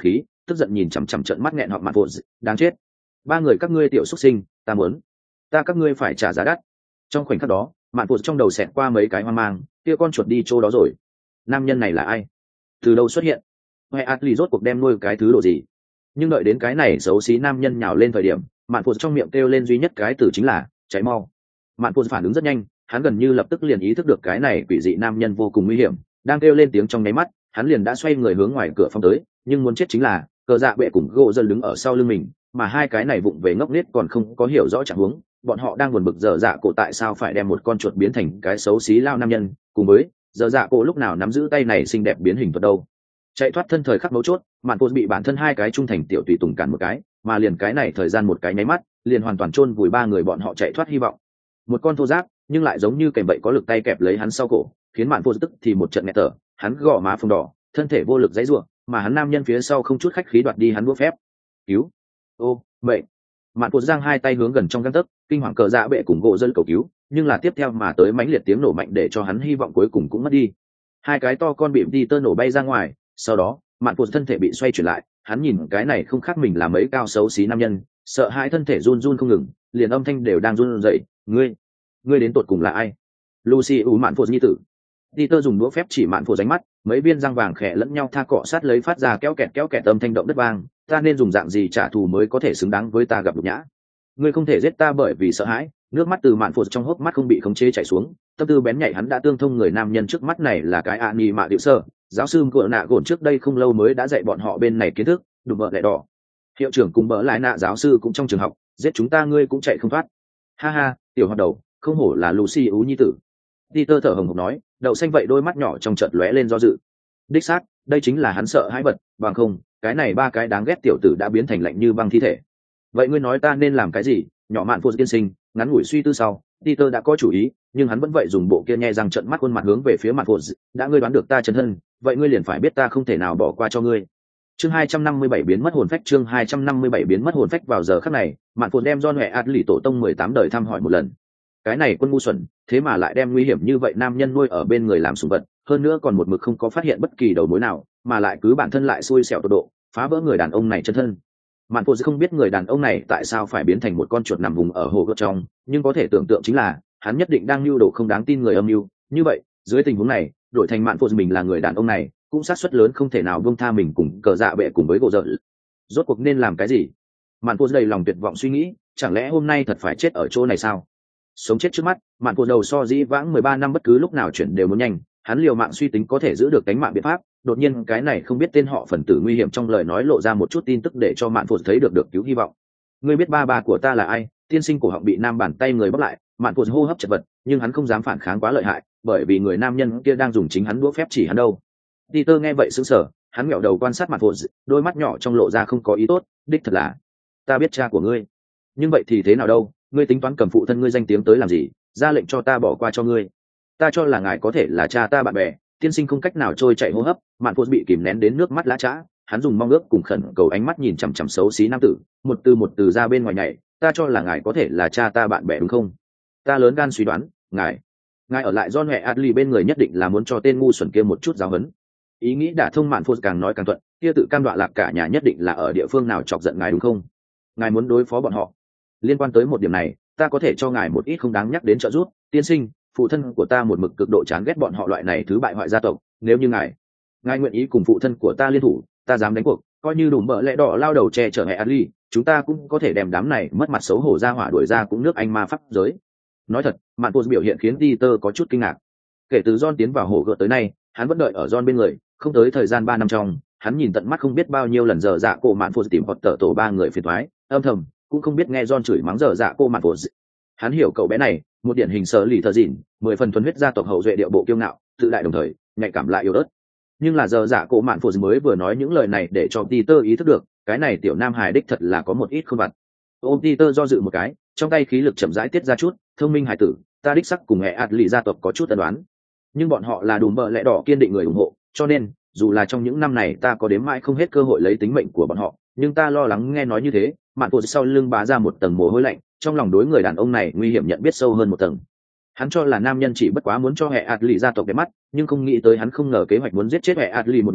tức giận nhìn chằm chằm trận mắt nghẹn họng mạn phụ đáng chết, ba người các ngươi tiểu xuất sinh, ta muốn ta các ngươi phải trả giá đắt. Trong khoảnh khắc đó mạn phụ trong đầu xẹt qua mấy cái hoang mang, kia con chuột đi chỗ đó rồi, nam nhân này là ai, từ đâu xuất hiện, huệ Atli rốt cuộc đem nuôi cái thứ độ gì. Nhưng đợi đến cái này xấu xí nam nhân nhào lên thời điểm, mạn phụ trong miệng kêu lên duy nhất cái từ chính là cháy mau. Mạn phụ phản ứng rất nhanh, hắn gần như lập tức liền ý thức được cái này quỷ dị nam nhân vô cùng nguy hiểm, đang kêu lên tiếng trong nháy mắt hắn liền đã xoay người hướng ngoài cửa phong tới. Nhưng muốn chết chính là cờ dạ bệ cùng gỗ dân đứng ở sau lưng mình, mà hai cái này vụng về ngốc nghếch còn không có hiểu rõ trạng huống, bọn họ đang buồn bực dở dạ cổ tại sao phải đem một con chuột biến thành cái xấu xí lao nam nhân, cùng với dở dạ cổ lúc nào nắm giữ tay này xinh đẹp biến hình thuật đâu. Chạy thoát thân thời khắc mấu chốt, mạn phụ bị bản thân hai cái trung thành tiểu tùy tùng cản một cái, mà liền cái này thời gian một cái nháy mắt liền hoàn toàn chôn vùi ba người bọn họ chạy thoát hy vọng. Một con thô giáp nhưng lại giống như kèm bậy có lực tay kẹp lấy hắn sau cổ, khiến mạn phụ tức thì một trận nghẹt thở, hắn gò má phồng đỏ, thân thể vô lực dãy rủa, mà hắn nam nhân phía sau không chút khách khí đoạt đi hắn đũa phép. Cứu! Ô, vậy! Mạn phụ giang hai tay hướng gần trong gang tấc, kinh hoàng cờ dạ bệ cùng gỗ dân cầu cứu, nhưng là tiếp theo mà tới mãnh liệt tiếng nổ mạnh để cho hắn hy vọng cuối cùng cũng mất đi. Hai cái to con bịm đi tơ nổ bay ra ngoài, sau đó mạn phụ thân thể bị xoay chuyển lại, hắn nhìn cái này không khác mình là mấy cao xấu xí nam nhân, sợ hãi thân thể run run không ngừng, liền âm thanh đều đang run rẩy. Ngươi, ngươi đến tột cùng là ai? Lucy ủ mạn phụ nhi tử. Peter dùng đũa phép chỉ mạn phụ ránh mắt, mấy viên răng vàng khẽ lẫn nhau tha cọ sát lấy phát ra kéo kẹt kéo kẹt âm thanh động đất vang. Ta nên dùng dạng gì trả thù mới có thể xứng đáng với ta gặp nhục nhã? Ngươi không thể giết ta bởi vì sợ hãi. Nước mắt từ mạn phụ trong hốc mắt không bị khống chế chảy xuống, tâm tư bén nhạy hắn đã tương thông người nam nhân trước mắt này là cái ạ nhì mạ điệu sơ, giáo sư của nạ gồn trước đây không lâu mới đã dạy bọn họ bên này kiến thức, đùm bợ lẹ đỏ. Hiệu trưởng cùng bỡ lại nạ giáo sư cũng trong trường học, giết chúng ta ngươi cũng chạy không thoát. Ha ha, tiểu hoạt đầu, không hổ là Lucy ú nhi tử. Peter thở hồng hộc nói, đậu xanh vậy đôi mắt nhỏ trong chợt lóe lên do dự. Đích xác, đây chính là hắn sợ hãi vật, bằng không, cái này ba cái đáng ghét tiểu tử đã biến thành lạnh như băng thi thể. Vậy ngươi nói ta nên làm cái gì? Nhỏ mạn phụ tiên sinh, ngắn ngủi suy tư sau, Peter đã có chủ ý, nhưng hắn vẫn vậy dùng bộ kia nhe răng trợn mắt khuôn mặt hướng về phía mạn phụ. Đã ngươi đoán được ta chân thân, vậy ngươi liền phải biết ta không thể nào bỏ qua cho ngươi. Chương hai trăm năm mươi bảy biến mất hồn phách, chương hai trăm năm mươi bảy biến mất hồn phách. Vào giờ khắc này, mạn phụ đem John Huệ Atli tổ tông mười tám đời thăm hỏi một lần. Cái này quân ngu xuẩn, thế mà lại đem nguy hiểm như vậy nam nhân nuôi ở bên người làm sủng vật, hơn nữa còn một mực không có phát hiện bất kỳ đầu mối nào, mà lại cứ bản thân lại xui xẻo tột độ, phá vỡ người đàn ông này chân thân. Mạn phụ không biết người đàn ông này tại sao phải biến thành một con chuột nằm vùng ở hồ gợt trong, nhưng có thể tưởng tượng chính là hắn nhất định đang lưu đồ không đáng tin người âm mưu. Như vậy, dưới tình huống này, đổi thành mạn phụ mình là người đàn ông này, cũng xác suất lớn không thể nào buông tha mình cùng cờ dạ bệ cùng với gỗ dợ. Rốt cuộc nên làm cái gì? Mạn phụ đầy lòng tuyệt vọng suy nghĩ, chẳng lẽ hôm nay thật phải chết ở chỗ này sao? Sống chết trước mắt, mạn phụ đầu so dĩ vãng mười ba năm bất cứ lúc nào chuyển đều muốn nhanh, hắn liều mạng suy tính có thể giữ được cánh mạng biện pháp. Đột nhiên cái này không biết tên họ phần tử nguy hiểm trong lời nói lộ ra một chút tin tức để cho mạn phụ thấy được được cứu hy vọng. Ngươi biết ba ba của ta là ai? Tiên sinh cổ họng bị nam bàn tay người bóc lại, mạn phụ hô hấp chật vật, nhưng hắn không dám phản kháng quá lợi hại, bởi vì người nam nhân kia đang dùng chính hắn đũa phép chỉ hắn đâu. Peter nghe vậy sững sờ, hắn ngẹo đầu quan sát mạn phụ, đôi mắt nhỏ trong lộ ra không có ý tốt. Đích thật là, ta biết cha của ngươi, nhưng vậy thì thế nào đâu? Ngươi tính toán cầm phụ thân ngươi danh tiếng tới làm gì? Ra lệnh cho ta bỏ qua cho ngươi. Ta cho là ngài có thể là cha ta bạn bè. Tiên sinh không cách nào trôi chạy hô hấp, mạn phụ bị kìm nén đến nước mắt lã chã, hắn dùng mong ước cùng khẩn cầu ánh mắt nhìn chằm chằm xấu xí nam tử, một từ một từ ra bên ngoài nhảy. Ta cho là ngài có thể là cha ta bạn bè đúng không? Ta lớn gan suy đoán, ngài, ngài ở lại John Huệ Atli bên người nhất định là muốn cho tên ngu xuẩn kia một chút giáo huấn. Ý nghĩ đả thông mạn phụ càng nói càng thuận, kia tự cam đoạ lạc cả nhà nhất định là ở địa phương nào chọc giận ngài đúng không? Ngài muốn đối phó bọn họ. Liên quan tới một điểm này, ta có thể cho ngài một ít không đáng nhắc đến trợ giúp. Tiên sinh, phụ thân của ta một mực cực độ chán ghét bọn họ loại này thứ bại hoại gia tộc. Nếu như ngài ngài nguyện ý cùng phụ thân của ta liên thủ, ta dám đánh cuộc, coi như đủ bợ lẽ đỏ lao đầu che chở Hệ Adli, chúng ta cũng có thể đem đám này mất mặt xấu hổ ra hỏa đuổi ra cũng nước Anh ma pháp giới. Nói thật, mạn phụ biểu hiện khiến Peter có chút kinh ngạc. Kể từ John tiến vào hồ gợt tới nay, hắn vẫn đợi ở John bên người, không tới thời gian ba năm trong, hắn nhìn tận mắt không biết bao nhiêu lần giờ dạ cổ mạn phụ tìm hoặc tở tổ ba người phiền toái, âm thầm cũng không biết nghe John chửi mắng giờ dạ cô mạn phụ. Hắn hiểu cậu bé này, một điển hình sở lì thờ dịn, mười phần thuần huyết gia tộc hậu duệ điệu bộ kiêu ngạo, tự đại đồng thời nhạy cảm lại yếu ớt. Nhưng là giờ dạ cổ mạn phụ mới vừa nói những lời này để cho Peter ý thức được, cái này tiểu nam hài đích thật là có một ít không vặt. Ôm Peter do dự một cái, trong tay khí lực chậm rãi tiết ra chút, thông minh hài tử, ta đích sắc cùng Hệ Adli gia tộc có chút tân đoán, nhưng bọn họ là đùm bợ lẽ đỏ kiên định người ủng hộ, cho nên dù là trong những năm này ta có đếm mãi không hết cơ hội lấy tính mệnh của bọn họ, nhưng ta lo lắng nghe nói như thế. Mạn phụ sau lưng bá ra một tầng mồ hôi lạnh, trong lòng đối người đàn ông này nguy hiểm nhận biết sâu hơn một tầng. Hắn cho là nam nhân chỉ bất quá muốn cho Hệ Adli gia tộc đẹp mắt, nhưng không nghĩ tới hắn không ngờ kế hoạch muốn giết chết Hệ Adli một nhà,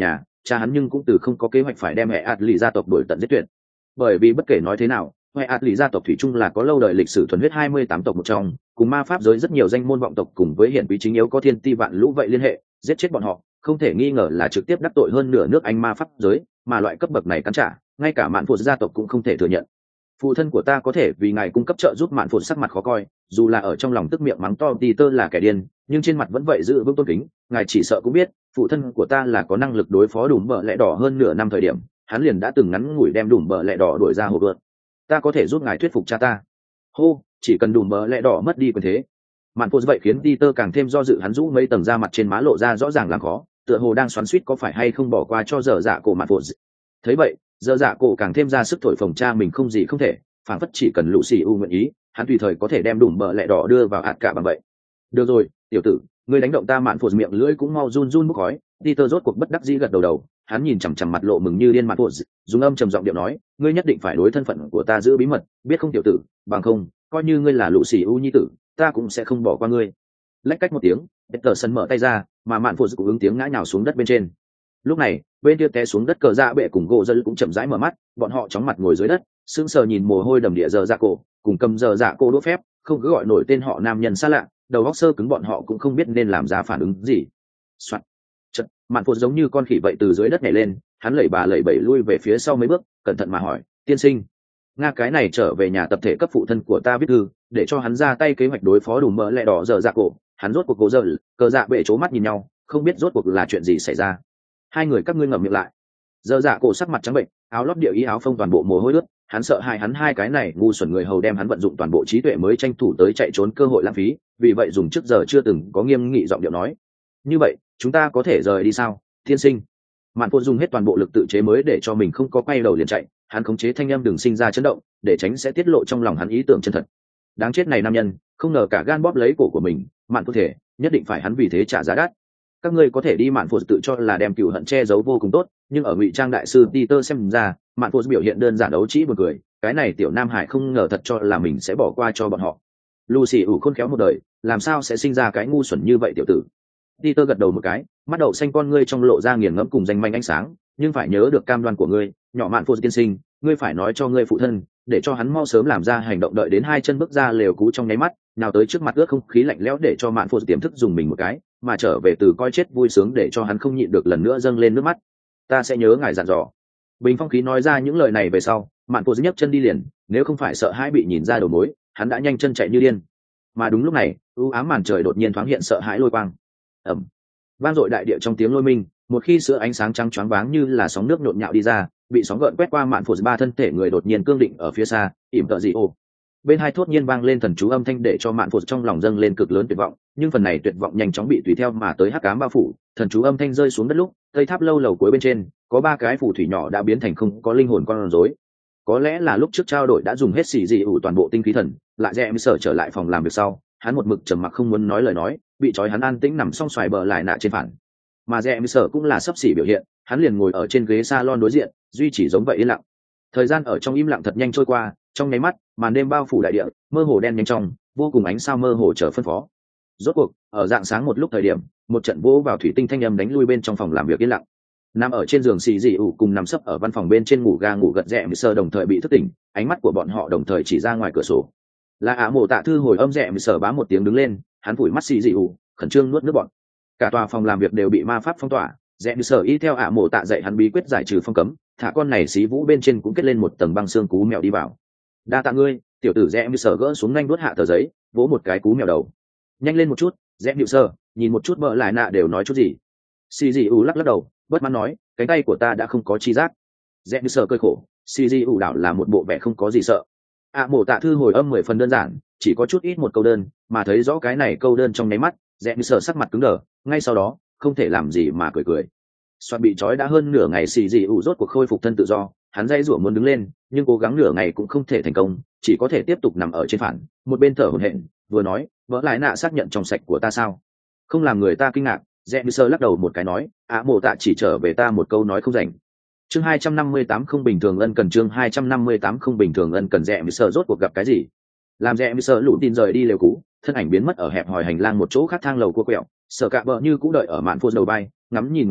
cha hắn nhưng cũng từ không có kế hoạch phải đem hệ ạt lì gia tộc đổi tận giết tuyệt. Bởi vì bất kể nói thế nào, hệ ạt lì gia tộc thủy chung là có lâu đời lịch sử thuần huyết hai mươi tám tộc một trong, cùng ma pháp giới rất nhiều danh môn vọng tộc cùng với hiển quý chính yếu có thiên ti vạn lũ vậy liên hệ, giết chết bọn họ không thể nghi ngờ là trực tiếp đắc tội hơn nửa nước Anh ma pháp giới, mà loại cấp bậc này cắn trả ngay cả mạn phụ gia tộc cũng không thể thừa nhận. Phụ thân của ta có thể vì ngài cung cấp trợ giúp mạn phụ sắc mặt khó coi, dù là ở trong lòng tức miệng mắng to Peter là kẻ điên, nhưng trên mặt vẫn vậy giữ vững tôn kính. Ngài chỉ sợ cũng biết, phụ thân của ta là có năng lực đối phó đùm bờ lẽ đỏ hơn nửa năm thời điểm, hắn liền đã từng ngắn ngủi đem đùm bờ lẽ đỏ đuổi ra hồ vượt. Ta có thể giúp ngài thuyết phục cha ta. Hô, chỉ cần đùm bờ lẽ đỏ mất đi quyền thế. Mạn phụ vậy khiến Peter càng thêm do dự, hắn rũ mấy tầng da mặt trên má lộ ra rõ ràng làm khó, tựa hồ đang xoắn xuýt có phải hay không bỏ qua cho dở dạ cổ mạn phụ. Thấy vậy, dở dạ cổ càng thêm ra sức thổi phồng cha mình không gì không thể, phản phất chỉ cần lũ xì u nguyện ý, hắn tùy thời có thể đem đùm bờ lẹ đỏ đưa vào hạt cả bằng vậy. Được rồi, tiểu tử, ngươi đánh động ta. Mạn phụ miệng lưỡi cũng mau run run bốc khói. Peter rốt cuộc bất đắc dĩ gật đầu đầu, hắn nhìn chằm chằm mặt lộ mừng như điên Mạn phụ, dùng âm trầm giọng điệu nói, ngươi nhất định phải đối thân phận của ta giữ bí mật, biết không tiểu tử, bằng không, coi như ngươi là lũ xì u nhi tử, ta cũng sẽ không bỏ qua ngươi. Lách cách một tiếng, Peterson mở tay ra, mà Mạn phụ cũng ứng tiếng ngã nhào xuống đất bên trên. Lúc này, bên kia té xuống đất cờ dạ bệ cùng gỗ dân cũng chậm rãi mở mắt, bọn họ chóng mặt ngồi dưới đất, sững sờ nhìn mồ hôi đầm địa giờ dạ cổ, cùng cầm giờ dạ cổ đũa phép, không cứ gọi nổi tên họ nam nhân xa lạ, đầu óc sơ cứng, bọn họ cũng không biết nên làm ra phản ứng gì. Soạn. Chợt, Mạn phụ giống như con khỉ vậy từ dưới đất nhảy lên, hắn lẩy bà lẩy bẩy lui về phía sau mấy bước, cẩn thận mà hỏi, tiên sinh, nga cái này trở về nhà tập thể cấp phụ thân của ta viết thư, để cho hắn ra tay kế hoạch đối phó đủ mỡ lẹ đỏ giờ dạ cổ. Hắn rốt cuộc gỗ giờ, cờ dạ bệ trố mắt nhìn nhau, không biết rốt cuộc là chuyện gì xảy ra. Hai người các ngươi ngậm miệng lại. Giờ dạ cổ sắc mặt trắng bệnh, áo lót điệu y áo phông toàn bộ mồ hôi ướt, hắn sợ hai hắn hai cái này ngu xuẩn người hầu đem hắn vận dụng toàn bộ trí tuệ mới tranh thủ tới chạy trốn cơ hội lãng phí, vì vậy dùng trước giờ chưa từng có nghiêm nghị giọng điệu nói, như vậy chúng ta có thể rời đi sao, tiên sinh? Mạn phụ dùng hết toàn bộ lực tự chế mới để cho mình không có quay đầu liền chạy, hắn khống chế thanh âm đừng sinh ra chấn động, để tránh sẽ tiết lộ trong lòng hắn ý tưởng chân thật. Đáng chết này nam nhân, không ngờ cả gan bóp lấy cổ của mình, Mạn phụ thể nhất định phải hắn vì thế trả giá đắt. Các ngươi có thể đi. Mạn phụ tự cho là đem cựu hận che giấu vô cùng tốt, nhưng ở ngụy trang đại sư Peter xem ra, Mạn phụ biểu hiện đơn giản đấu trí buồn cười, cái này tiểu nam hải không ngờ thật cho là mình sẽ bỏ qua cho bọn họ. Lucy ủ khôn khéo một đời, làm sao sẽ sinh ra cái ngu xuẩn như vậy tiểu tử. Peter gật đầu một cái, mắt đậu xanh con ngươi trong lộ ra nghiền ngẫm cùng danh manh ánh sáng, nhưng phải nhớ được cam đoan của ngươi, nhỏ Mạn phụ tiên sinh, ngươi phải nói cho ngươi phụ thân, để cho hắn mau sớm làm ra hành động. Đợi đến hai chân bước ra lều cú trong nháy mắt, nào tới trước mặt ướt không khí lạnh lẽo để cho Mạn phụ tiềm thức dùng mình một cái, mà trở về từ coi chết vui sướng để cho hắn không nhịn được lần nữa dâng lên nước mắt. Ta sẽ nhớ ngài dặn dò. Bình phong khí nói ra những lời này về sau, Mạn phụ nhấc chân đi liền, nếu không phải sợ hãi bị nhìn ra đầu mối, hắn đã nhanh chân chạy như điên. Mà đúng lúc này, u ám màn trời đột nhiên thoáng hiện sợ hãi lôi quang. Ầm. Vang dội đại địa trong tiếng lôi minh, một khi sữa ánh sáng trắng choáng váng như là sóng nước nhộn nhạo đi ra, bị sóng gợn quét qua. Mạn phụ ba thân thể người đột nhiên cương định ở phía xa, ỉm tợ gì ô. Bên hai thốt nhiên vang lên thần chú âm thanh để cho Mạn phụ trong lòng dâng lên cực lớn tuyệt vọng, nhưng phần này tuyệt vọng nhanh chóng bị tùy theo mà tới hắc ám bao phủ. Thần chú âm thanh rơi xuống đất lúc, cây tháp lâu lầu cuối bên trên có ba cái phù thủy nhỏ đã biến thành không có linh hồn con rối. Có lẽ là lúc trước trao đổi đã dùng hết xì dị ủ toàn bộ tinh khí thần, lại rẽ mới sở trở lại phòng làm việc sau, hắn một mực trầm mặc không muốn nói lời nói, bị trói hắn an tĩnh nằm song xoài bờ lại nạ trên phản. Mà rẽ mới sở cũng là sấp xỉ biểu hiện, hắn liền ngồi ở trên ghế salon đối diện, duy chỉ giống vậy yên lặng. Thời gian ở trong im lặng thật nhanh trôi qua, trong nháy mắt, màn đêm bao phủ đại địa, mơ hồ đen nhanh trong, vô cùng ánh sao mơ hồ chờ phân phó. Rốt cuộc, ở dạng sáng một lúc thời điểm, một trận vỗ vào thủy tinh thanh âm đánh lui bên trong phòng làm việc yên lặng. Nằm ở trên giường xì dị ủ cùng nằm sấp ở văn phòng bên trên ngủ ga ngủ gật rẽ sơ đồng thời bị thức tỉnh, ánh mắt của bọn họ đồng thời chỉ ra ngoài cửa sổ. Là ả mộ tạ thư hồi âm rẽ sờ bám một tiếng đứng lên, hắn phủi mắt xì dị ủ, khẩn trương nuốt nước bọt. Cả tòa phòng làm việc đều bị ma pháp phong tỏa, rẽ sờ y theo ả mộ tạ dạy hắn bí quyết giải trừ phong cấm, thả con này xí vũ bên trên cũng kết lên một tầng băng xương cú mèo đi vào. Đa tạ ngươi, tiểu tử. Rẽ sờ gỡ xuống nhanh đuốt hạ tờ giấy, vỗ một cái cú mèo đầu. Nhanh lên một chút, rẽ sờ, nhìn một chút vợ lại nạ đều nói chút gì. Xì dị ủ lắc lắc đầu, bất mãn nói, cánh tay của ta đã không có chi giác. Rẽ sờ cơi khổ, xì dị ủ đảo là một bộ vẻ không có gì sợ. ạ mộ tạ thư hồi âm mười phần đơn giản, chỉ có chút ít một câu đơn, mà thấy rõ cái này câu đơn trong nháy mắt, rẽ sờ sắc mặt cứng đờ, ngay sau đó không thể làm gì mà cười cười. Soạt bị trói đã hơn nửa ngày, xì dị ủ rốt cuộc khôi phục thân tự do, hắn dây rủa muốn đứng lên, nhưng cố gắng nửa ngày cũng không thể thành công, chỉ có thể tiếp tục nằm ở trên phản, một bên thở hổn hển, vừa nói, vỡ lại nạ xác nhận trong sạch của ta sao? Không làm người ta kinh ngạc, rẽ sờ lắc đầu một cái nói, ạ mộ tạ chỉ trở về ta một câu nói không rảnh. Chương hai trăm năm mươi tám không bình thường ân cần. Chương hai trăm năm mươi tám không bình thường ân cần. Rẽ sờ rốt cuộc gặp cái gì? Làm rẽ sờ lũ tin rời đi lều cũ, thân ảnh biến mất ở hẹp hòi hành lang một chỗ khác thang lầu cua quẹo, sợ cạ bờ như cũ đợi ở mạn phô đầu bay, ngắm nhìn ngoài cửa,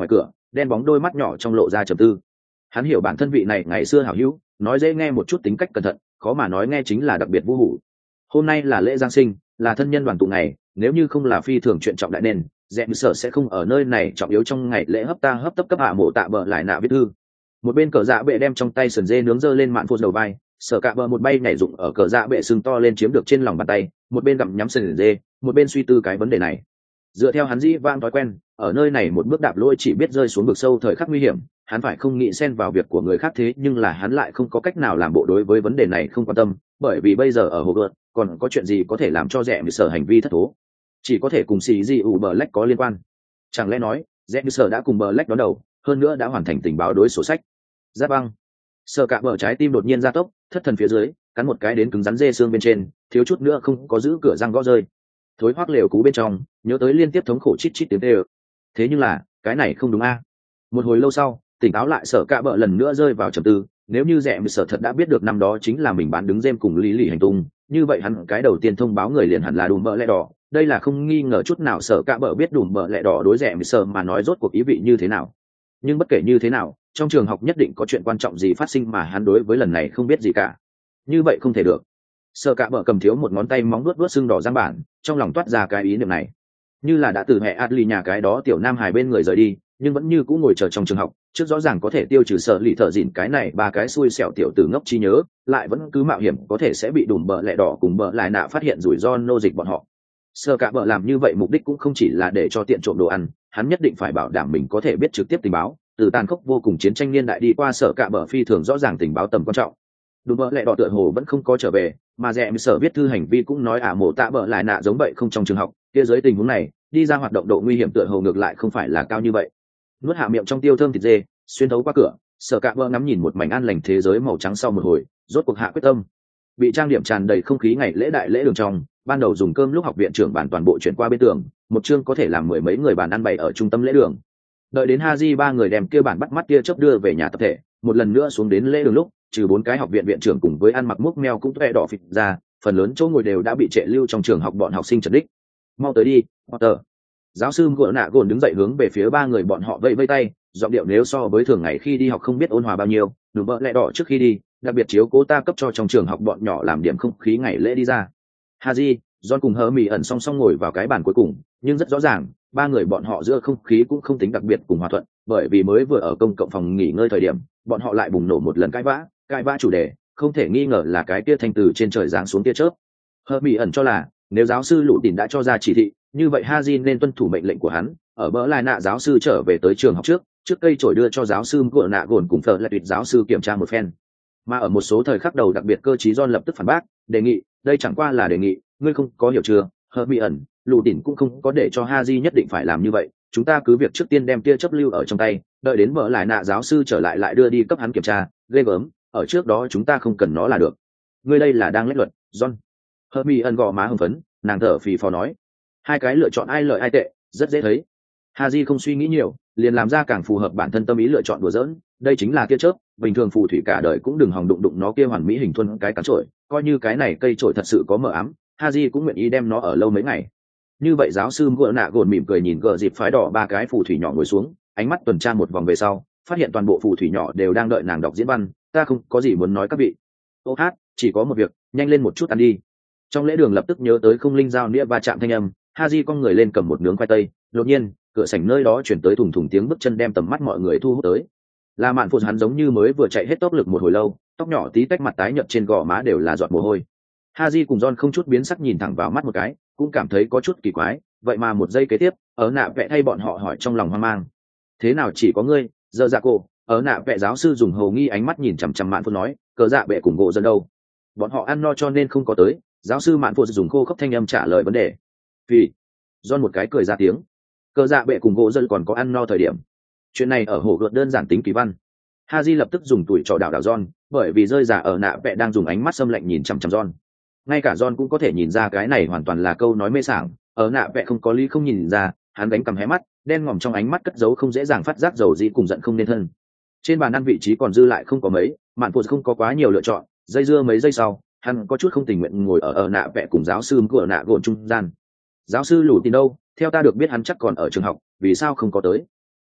đen bóng đôi mắt nhỏ trong lộ ra trầm tư. Hắn hiểu bản thân vị này ngày xưa hảo hữu, nói dễ nghe một chút tính cách cẩn thận, khó mà nói nghe chính là đặc biệt vô hủ. Hôm nay là lễ giáng sinh, là thân nhân đoàn tụ ngày, nếu như không là phi thường chuyện trọng đại nên dẹp sở sẽ không ở nơi này trọng yếu trong ngày lễ hấp ta hấp tấp cấp hạ mộ tạ bờ lại nạ viết thư. Một bên cờ dạ bệ đem trong tay sườn dê nướng dơ lên mạn phô đầu vai, sở cạ bờ một bay nhảy dụng ở cờ dạ bệ sưng to lên chiếm được trên lòng bàn tay, một bên gặm nhắm sườn dê, một bên suy tư cái vấn đề này. Dựa theo hắn dĩ vang thói quen, ở nơi này một bước đạp lôi chỉ biết rơi xuống vực sâu thời khắc nguy hiểm, hắn phải không nghĩ xen vào việc của người khác, thế nhưng là hắn lại không có cách nào làm bộ đối với vấn đề này không quan tâm, bởi vì bây giờ ở hồ gợt còn có chuyện gì có thể làm cho rẻ như sở hành vi thất thố, chỉ có thể cùng xì gì ủ bờ lách có liên quan. Chẳng lẽ nói rẽ như sở đã cùng bờ lách đón đầu, hơn nữa đã hoàn thành tình báo đối sổ sách. Giáp băng sợ cả bờ trái tim đột nhiên gia tốc, thất thần phía dưới cắn một cái đến cứng rắn dê xương bên trên, thiếu chút nữa không có giữ cửa răng gõ rơi. Thối hoác lều cú bên trong nhớ tới liên tiếp thống khổ chít chít tiếng tê ơ. Thế nhưng là cái này không đúng a. Một hồi lâu sau tỉnh táo lại, sợ cả bờ lần nữa rơi vào trầm tư. Nếu như rẽ như sở thật đã biết được năm đó chính là mình bán đứng dêm cùng lý lì hành tung, như vậy hắn cái đầu tiên thông báo người liền hẳn là đùm bờ lẹ đỏ. Đây là không nghi ngờ chút nào sở cả bờ biết đùm bờ lẹ đỏ đối rẻ như sở mà nói rốt cuộc ý vị như thế nào. Nhưng bất kể như thế nào, trong trường học nhất định có chuyện quan trọng gì phát sinh mà hắn đối với lần này không biết gì cả. Như vậy không thể được. Sở cả bờ cầm thiếu một ngón tay móng vuốt vuốt sưng đỏ giang bản, trong lòng toát ra cái ý niệm này. Như là đã từ hệ Adli nhà cái đó tiểu nam hài bên người rời đi, nhưng vẫn như cũ ngồi chờ trong trường học, trước rõ ràng có thể tiêu trừ sợ lì thợ dịn cái này ba cái xui xẻo tiểu tử ngốc trí nhớ, lại vẫn cứ mạo hiểm có thể sẽ bị đùm bờ lẹ đỏ cùng bờ lại nạ phát hiện rủi ro nô dịch bọn họ. Sơ cả bờ làm như vậy mục đích cũng không chỉ là để cho tiện trộm đồ ăn, hắn nhất định phải bảo đảm mình có thể biết trực tiếp tình báo, từ tàn khốc vô cùng chiến tranh niên đại đi qua, sở cả bờ phi thường rõ ràng tình báo tầm quan trọng. Đùm bờ lẹ đỏ tựa hồ vẫn không có trở về, mà rẻ sở viết thư hành vi cũng nói ả mổ tạ bờ lại nạ giống vậy không trong trường học, kia dưới tình huống này, đi ra hoạt động độ nguy hiểm tựa hồ ngược lại không phải là cao như vậy. Nuốt hạ miệng trong tiêu thơm thịt dê, xuyên thấu qua cửa, sở cả bờ ngắm nhìn một mảnh an lành thế giới màu trắng sau một hồi, rốt cuộc hạ quyết tâm. Bị trang điểm tràn đầy không khí ngày lễ đại lễ đường trong, ban đầu dùng cơm lúc học viện trưởng bản toàn bộ chuyển qua bên tường, một chương có thể làm mười mấy người bàn ăn bày ở trung tâm lễ đường. Đợi đến Haji ba người đem kia bản bắt mắt kia chớp đưa về nhà tập thể, một lần nữa xuống đến lễ đường lúc, trừ bốn cái học viện viện trưởng cùng với ăn mặc múc meo cũng toe đỏ phịch ra, phần lớn chỗ ngồi đều đã bị trệ lưu trong trường học bọn học sinh trật đích. Mau tới đi, Potter. Giáo sư gỡ nạ gồn đứng dậy hướng về phía ba người bọn họ vẫy vẫy tay, giọng điệu nếu so với thường ngày khi đi học không biết ôn hòa bao nhiêu. Đúng bợ lẹ đỏ trước khi đi, đặc biệt chiếu cố ta cấp cho trong trường học bọn nhỏ làm điểm không khí ngày lễ đi ra. Haji, John cùng hờ mì ẩn song song ngồi vào cái bàn cuối cùng, nhưng rất rõ ràng ba người bọn họ giữa không khí cũng không tính đặc biệt cùng hòa thuận, bởi vì mới vừa ở công cộng phòng nghỉ ngơi thời điểm, bọn họ lại bùng nổ một lần cãi vã, cãi vã chủ đề không thể nghi ngờ là cái kia thanh từ trên trời giáng xuống tia chớp. Hờ mì ẩn cho là nếu giáo sư lũ tìn đã cho ra chỉ thị, như vậy Haji nên tuân thủ mệnh lệnh của hắn, ở bỡ lại nạ giáo sư trở về tới trường học trước, trước cây chổi đưa cho giáo sư gỡ nạ gồn cùng thờ lại tuyệt giáo sư kiểm tra một phen. Mà ở một số thời khắc đầu đặc biệt cơ trí John lập tức phản bác, đề nghị, đây chẳng qua là đề nghị, ngươi không có hiểu chưa? Hermione ẩn, lũ tỉn cũng không có để cho Haji nhất định phải làm như vậy, chúng ta cứ việc trước tiên đem tia chấp lưu ở trong tay, đợi đến bỡ lại nạ giáo sư trở lại lại đưa đi cấp hắn kiểm tra, ghê gớm, ở trước đó chúng ta không cần nó là được. Ngươi đây là đang lách luật, John. Hermione ẩn gò má hưng phấn, nàng thở phì phò nói, hai cái lựa chọn ai lợi ai tệ, rất dễ thấy. Haji không suy nghĩ nhiều, liền làm ra càng phù hợp bản thân tâm ý lựa chọn đùa giỡn, đây chính là tia chớp, bình thường phù thủy cả đời cũng đừng hòng đụng đụng nó kia hoàn mỹ hình thuần cái cán chổi, coi như cái này cây chổi thật sự có mờ ám, Haji cũng nguyện ý đem nó ở lâu mấy ngày. Như vậy giáo sư gỡ nạ gồn mỉm cười nhìn gờ dịp phái đỏ ba cái phù thủy nhỏ ngồi xuống, ánh mắt tuần tra một vòng về sau, phát hiện toàn bộ phù thủy nhỏ đều đang đợi nàng đọc diễn văn, ta không có gì muốn nói các vị. Ô hát, chỉ có một việc, nhanh lên một chút ăn đi. Trong lễ đường lập tức nhớ tới không linh giao nĩa va chạm thanh âm, Haji con người lên cầm một nướng khoai tây, đột nhiên cửa sảnh nơi đó chuyển tới thùng thùng tiếng bước chân đem tầm mắt mọi người thu hút tới. La Mạn Phụ hắn giống như mới vừa chạy hết tốc lực một hồi lâu, tóc nhỏ tí tách mặt tái nhợt trên gò má đều là giọt mồ hôi. Haji cùng John không chút biến sắc nhìn thẳng vào mắt một cái, cũng cảm thấy có chút kỳ quái, vậy mà một giây kế tiếp, ở nạ vẽ thay bọn họ hỏi trong lòng hoang mang. Thế nào chỉ có ngươi, giờ dạ cô, ở nạ vẽ giáo sư dùng hầu nghi ánh mắt nhìn chằm chằm Mạn Phụ nói, cờ dạ bệ cùng gỗ dân đâu? Bọn họ ăn no cho nên không có tới, giáo sư Mạn Phụ dùng khô khốc thanh âm trả lời vấn đề. Vì John một cái cười ra tiếng, cờ dạ bệ cùng gỗ dân còn có ăn no thời điểm. Chuyện này ở hồ gợt đơn giản tính kỳ văn. Haji lập tức dùng tuổi trò đảo đảo John, bởi vì rơi giả ở nạ vẽ đang dùng ánh mắt xâm lạnh nhìn chằm chằm John. Ngay cả John cũng có thể nhìn ra cái này hoàn toàn là câu nói mê sảng, ở nạ vẽ không có lý không nhìn ra, hắn đánh cầm hé mắt, đen ngòm trong ánh mắt cất giấu không dễ dàng phát giác dầu dĩ cùng giận không nên thân. Trên bàn ăn vị trí còn dư lại không có mấy, Mạn Phụ không có quá nhiều lựa chọn, dây dưa mấy giây sau, hắn có chút không tình nguyện ngồi ở ở nạ vẽ cùng giáo sư của nạ gồn trung gian. Giáo sư lù tin đâu, theo ta được biết hắn chắc còn ở trường học, vì sao không có tới?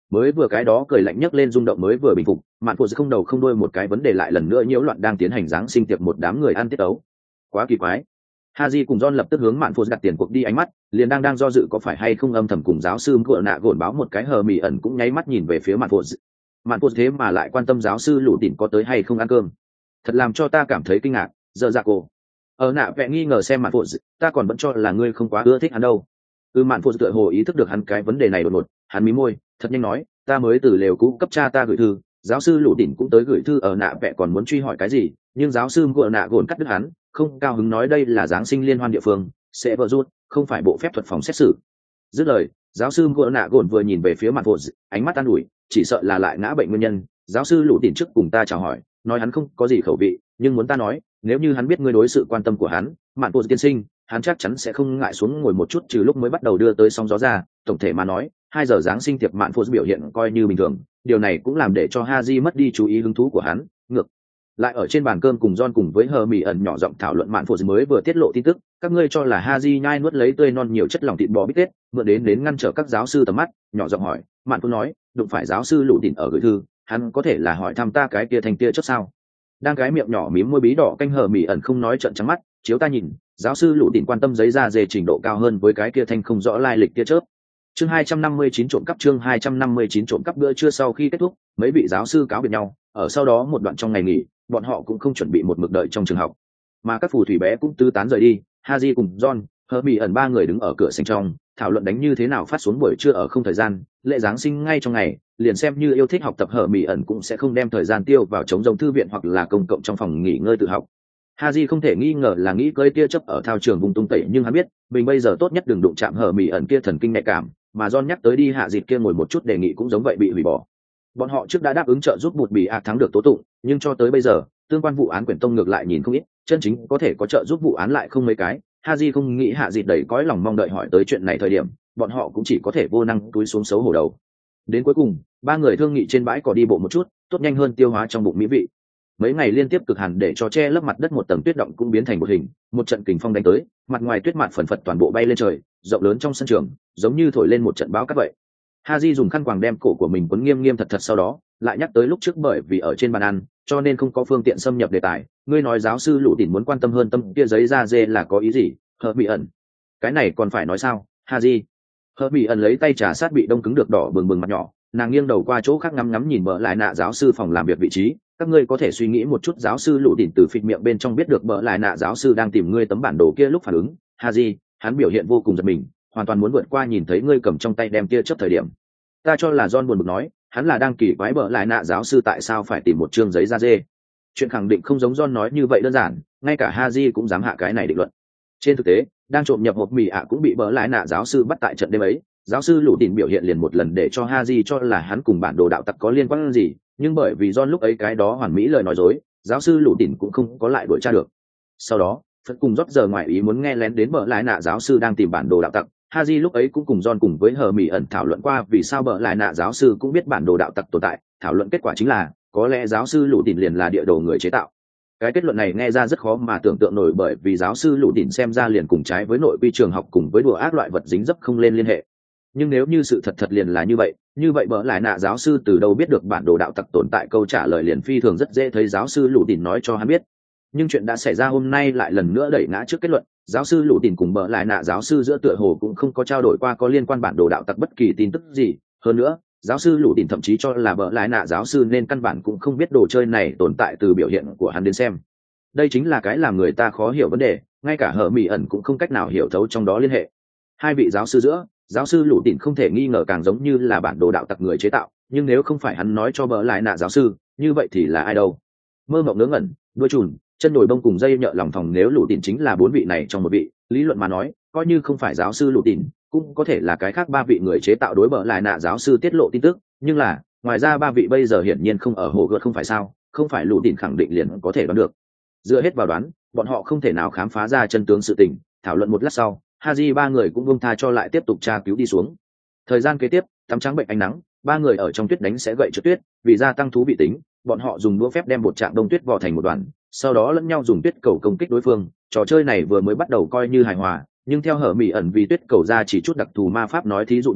mới vừa cái đó cười lạnh nhấc lên rung động mới vừa bình phục, mạn phụ không đầu không đuôi một cái vấn đề lại lần nữa nhiễu loạn đang tiến hành giáng sinh tiệc một đám người ăn tiết ấu. Quá kỳ quái. Haji cùng John lập tức hướng mạn phụ đặt tiền cuộc đi ánh mắt, liền đang đang do dự có phải hay không âm thầm cùng giáo sư gượng nạ gồn báo một cái hờ mỉ ẩn cũng nháy mắt nhìn về phía mạn phụ. Mạn phụ thế mà lại quan tâm giáo sư lũ tỉn có tới hay không ăn cơm, thật làm cho ta cảm thấy kinh ngạc. Giờ dạ cô ở nạ vẽ nghi ngờ xem mạn phụ, ta còn vẫn cho là ngươi không quá ưa thích hắn đâu. Ừ, mạn phụ tựa hồ ý thức được hắn cái vấn đề này đột ngột, hắn mí môi thật nhanh nói, ta mới từ lều cũ cấp cha ta gửi thư, giáo sư lũ tỉn cũng tới gửi thư. Ở nạ vẽ còn muốn truy hỏi cái gì, nhưng giáo sư gượng nạ gồn cắt đứt hắn, không cao hứng nói đây là giáng sinh liên hoan địa phương, sẽ vợ rút, không phải bộ phép thuật phòng xét xử. Dứt lời, giáo sư gượng nạ gồn vừa nhìn về phía mặt phụ, ánh mắt an ủi, chỉ sợ là lại ngã bệnh nguyên nhân. Giáo sư lũ tỉn trước cùng ta chào hỏi, nói hắn không có gì khẩu vị, nhưng muốn ta nói, nếu như hắn biết ngươi đối sự quan tâm của hắn, mạn phụ tiên sinh, hắn chắc chắn sẽ không ngại xuống ngồi một chút. Trừ lúc mới bắt đầu đưa tới sóng gió ra, tổng thể mà nói, hai giờ giáng sinh tiệc mạn phụ biểu hiện coi như bình thường, điều này cũng làm để cho Haji mất đi chú ý hứng thú của hắn. Ngược lại ở trên bàn cơm cùng John cùng với hờ mỉ ẩn nhỏ giọng thảo luận mạn phụ mới vừa tiết lộ tin tức, các ngươi cho là Haji nhai nuốt lấy tươi non nhiều chất lỏng thịt bò bít tết, mượn đến đến ngăn trở các giáo sư tầm mắt, nhỏ giọng hỏi. Mạn phụ nói, đụng phải giáo sư lũ tỉn ở gửi thư, hắn có thể là hỏi thăm ta cái kia thành tia chớp sao? Đang cái miệng nhỏ mím môi bí đỏ canh hờ mỉ ẩn không nói trợn trắng mắt, chiếu ta nhìn, giáo sư lũ tỉn quan tâm giấy da dề trình độ cao hơn với cái kia thanh không rõ lai lịch tia chớp. Chương hai trăm năm mươi chín trộm cắp chương hai trăm năm mươi chín trộm cắp bữa trưa sau khi kết thúc, mấy vị giáo sư cáo biệt nhau, ở sau đó một đoạn trong ngày nghỉ, bọn họ cũng không chuẩn bị một mực đợi trong trường học, mà các phù thủy bé cũng tứ tán rời đi. Haji cùng John, Hermione ẩn ba người đứng ở cửa sảnh trong, thảo luận đánh như thế nào phát xuống buổi trưa ở không thời gian, lễ giáng sinh ngay trong ngày, liền xem như yêu thích học tập Hermione ẩn cũng sẽ không đem thời gian tiêu vào chống rông thư viện hoặc là công cộng trong phòng nghỉ ngơi tự học. Haji không thể nghi ngờ là nghĩ cơi tia chấp ở thao trường vùng tung tẩy, nhưng hắn biết mình bây giờ tốt nhất đừng đụng chạm Hermione ẩn kia thần kinh nhạy cảm, mà John nhắc tới đi hạ dịt kia ngồi một chút đề nghị cũng giống vậy bị hủy bỏ. Bọn họ trước đã đáp ứng trợ giúp bụt bị ạ thắng được tố tụng, nhưng cho tới bây giờ tương quan vụ án quyển tông ngược lại nhìn không ít, chân chính có thể có trợ giúp vụ án lại không mấy cái. Haji không nghĩ hạ dịt đầy cõi lòng mong đợi hỏi tới chuyện này thời điểm, bọn họ cũng chỉ có thể vô năng túi xuống xấu hổ đầu. Đến cuối cùng, ba người thương nghị trên bãi cỏ đi bộ một chút, tốt nhanh hơn tiêu hóa trong bụng mỹ vị. Mấy ngày liên tiếp cực hàn để cho che lấp mặt đất một tầng tuyết động cũng biến thành một hình, một trận kình phong đánh tới, mặt ngoài tuyết mạt phần phật toàn bộ bay lên trời, rộng lớn trong sân trường, giống như thổi lên một trận bão cát vậy. Haji dùng khăn quàng đem cổ của mình quấn nghiêm nghiêm thật thật, sau đó lại nhắc tới lúc trước bởi vì ở trên bàn ăn, cho nên không có phương tiện xâm nhập đề tài. Ngươi nói giáo sư lũ tỉn muốn quan tâm hơn tâm kia giấy da dê là có ý gì? Hermione ẩn, cái này còn phải nói sao? Haji. Hermione ẩn lấy tay trà sát bị đông cứng được đỏ bừng bừng mặt nhỏ, nàng nghiêng đầu qua chỗ khác ngắm ngắm nhìn bờ lại nạ giáo sư phòng làm việc vị trí. Các ngươi có thể suy nghĩ một chút, giáo sư lũ tỉn từ phịch miệng bên trong biết được bờ lại nạ giáo sư đang tìm ngươi tấm bản đồ kia lúc phản ứng. Haji, hắn biểu hiện vô cùng giật mình, hoàn toàn muốn vượt qua nhìn thấy ngươi cầm trong tay đem kia chấp thời điểm. Ta cho là John buồn bực nói, hắn là đang kỳ quái bợ lại nạ giáo sư tại sao phải tìm một chương giấy da dê. Chuyện khẳng định không giống John nói như vậy đơn giản, ngay cả Haji cũng dám hạ cái này định luận. Trên thực tế, đang trộm nhập hộp mì ạ cũng bị bợ lại nạ giáo sư bắt tại trận đêm ấy. Giáo sư lũ tỉn biểu hiện liền một lần để cho Haji cho là hắn cùng bản đồ đạo tặc có liên quan gì, nhưng bởi vì John lúc ấy cái đó hoàn mỹ lời nói dối, giáo sư lũ tỉn cũng không có lại đuổi tra được. Sau đó, Phật cùng rót giờ ngoại ý muốn nghe lén đến bợ lại nạ giáo sư đang tìm bản đồ đạo tặc. Haji lúc ấy cũng cùng John cùng với Hermione ẩn thảo luận qua vì sao bợ lại nạ giáo sư cũng biết bản đồ đạo tặc tồn tại, thảo luận kết quả chính là có lẽ giáo sư lũ tỉn liền là địa đồ người chế tạo. Cái kết luận này nghe ra rất khó mà tưởng tượng nổi, bởi vì giáo sư lũ tỉn xem ra liền cùng trái với nội quy trường học cùng với đùa ác loại vật dính dấp không lên liên hệ. Nhưng nếu như sự thật thật liền là như vậy, như vậy bợ lại nạ giáo sư từ đâu biết được bản đồ đạo tặc tồn tại? Câu trả lời liền phi thường rất dễ thấy, giáo sư lũ tỉn nói cho hắn biết. Nhưng chuyện đã xảy ra hôm nay lại lần nữa đẩy ngã trước kết luận, giáo sư lũ tỉn cùng bợ lại nạ giáo sư giữa tựa hồ cũng không có trao đổi qua có liên quan bản đồ đạo tặc bất kỳ tin tức gì. Hơn nữa, giáo sư lũ tỉn thậm chí cho là bợ lại nạ giáo sư nên căn bản cũng không biết đồ chơi này tồn tại từ biểu hiện của hắn đến xem. Đây chính là cái làm người ta khó hiểu vấn đề, ngay cả Hermione ẩn cũng không cách nào hiểu thấu trong đó liên hệ. Hai vị giáo sư giữa, giáo sư lũ tỉn không thể nghi ngờ càng giống như là bản đồ đạo tặc người chế tạo, nhưng nếu không phải hắn nói cho bợ lại nạ giáo sư, như vậy thì là ai đâu? Mơ mộng ngớ ngẩn, đuôi trùn, chân nổi bông cùng dây nhợ lòng phòng, nếu lũ tỉn chính là bốn vị này trong một vị, lý luận mà nói, coi như không phải giáo sư lũ tỉn, cũng có thể là cái khác ba vị người chế tạo đối bợ lại nạ giáo sư tiết lộ tin tức. Nhưng là, ngoài ra ba vị bây giờ hiển nhiên không ở hồ gợt, không phải sao? Không phải lũ tỉn khẳng định liền có thể đoán được. Dựa hết vào đoán, bọn họ không thể nào khám phá ra chân tướng sự tình. Thảo luận một lát sau, Haji ba người cũng buông tha cho lại tiếp tục tra cứu đi xuống. Thời gian kế tiếp, tắm trắng bệnh ánh nắng, ba người ở trong tuyết đánh sẽ gậy trượt tuyết, vì gia tăng thú vị tính, bọn họ dùng đũa phép đem bột trạng đông tuyết vò thành một đoàn, sau đó lẫn nhau dùng tuyết cầu công kích đối phương. Trò chơi này vừa mới bắt đầu coi như hài hòa, nhưng theo Hermione ẩn vì tuyết cầu ra chỉ chút đặc thù ma pháp, nói thí dụ như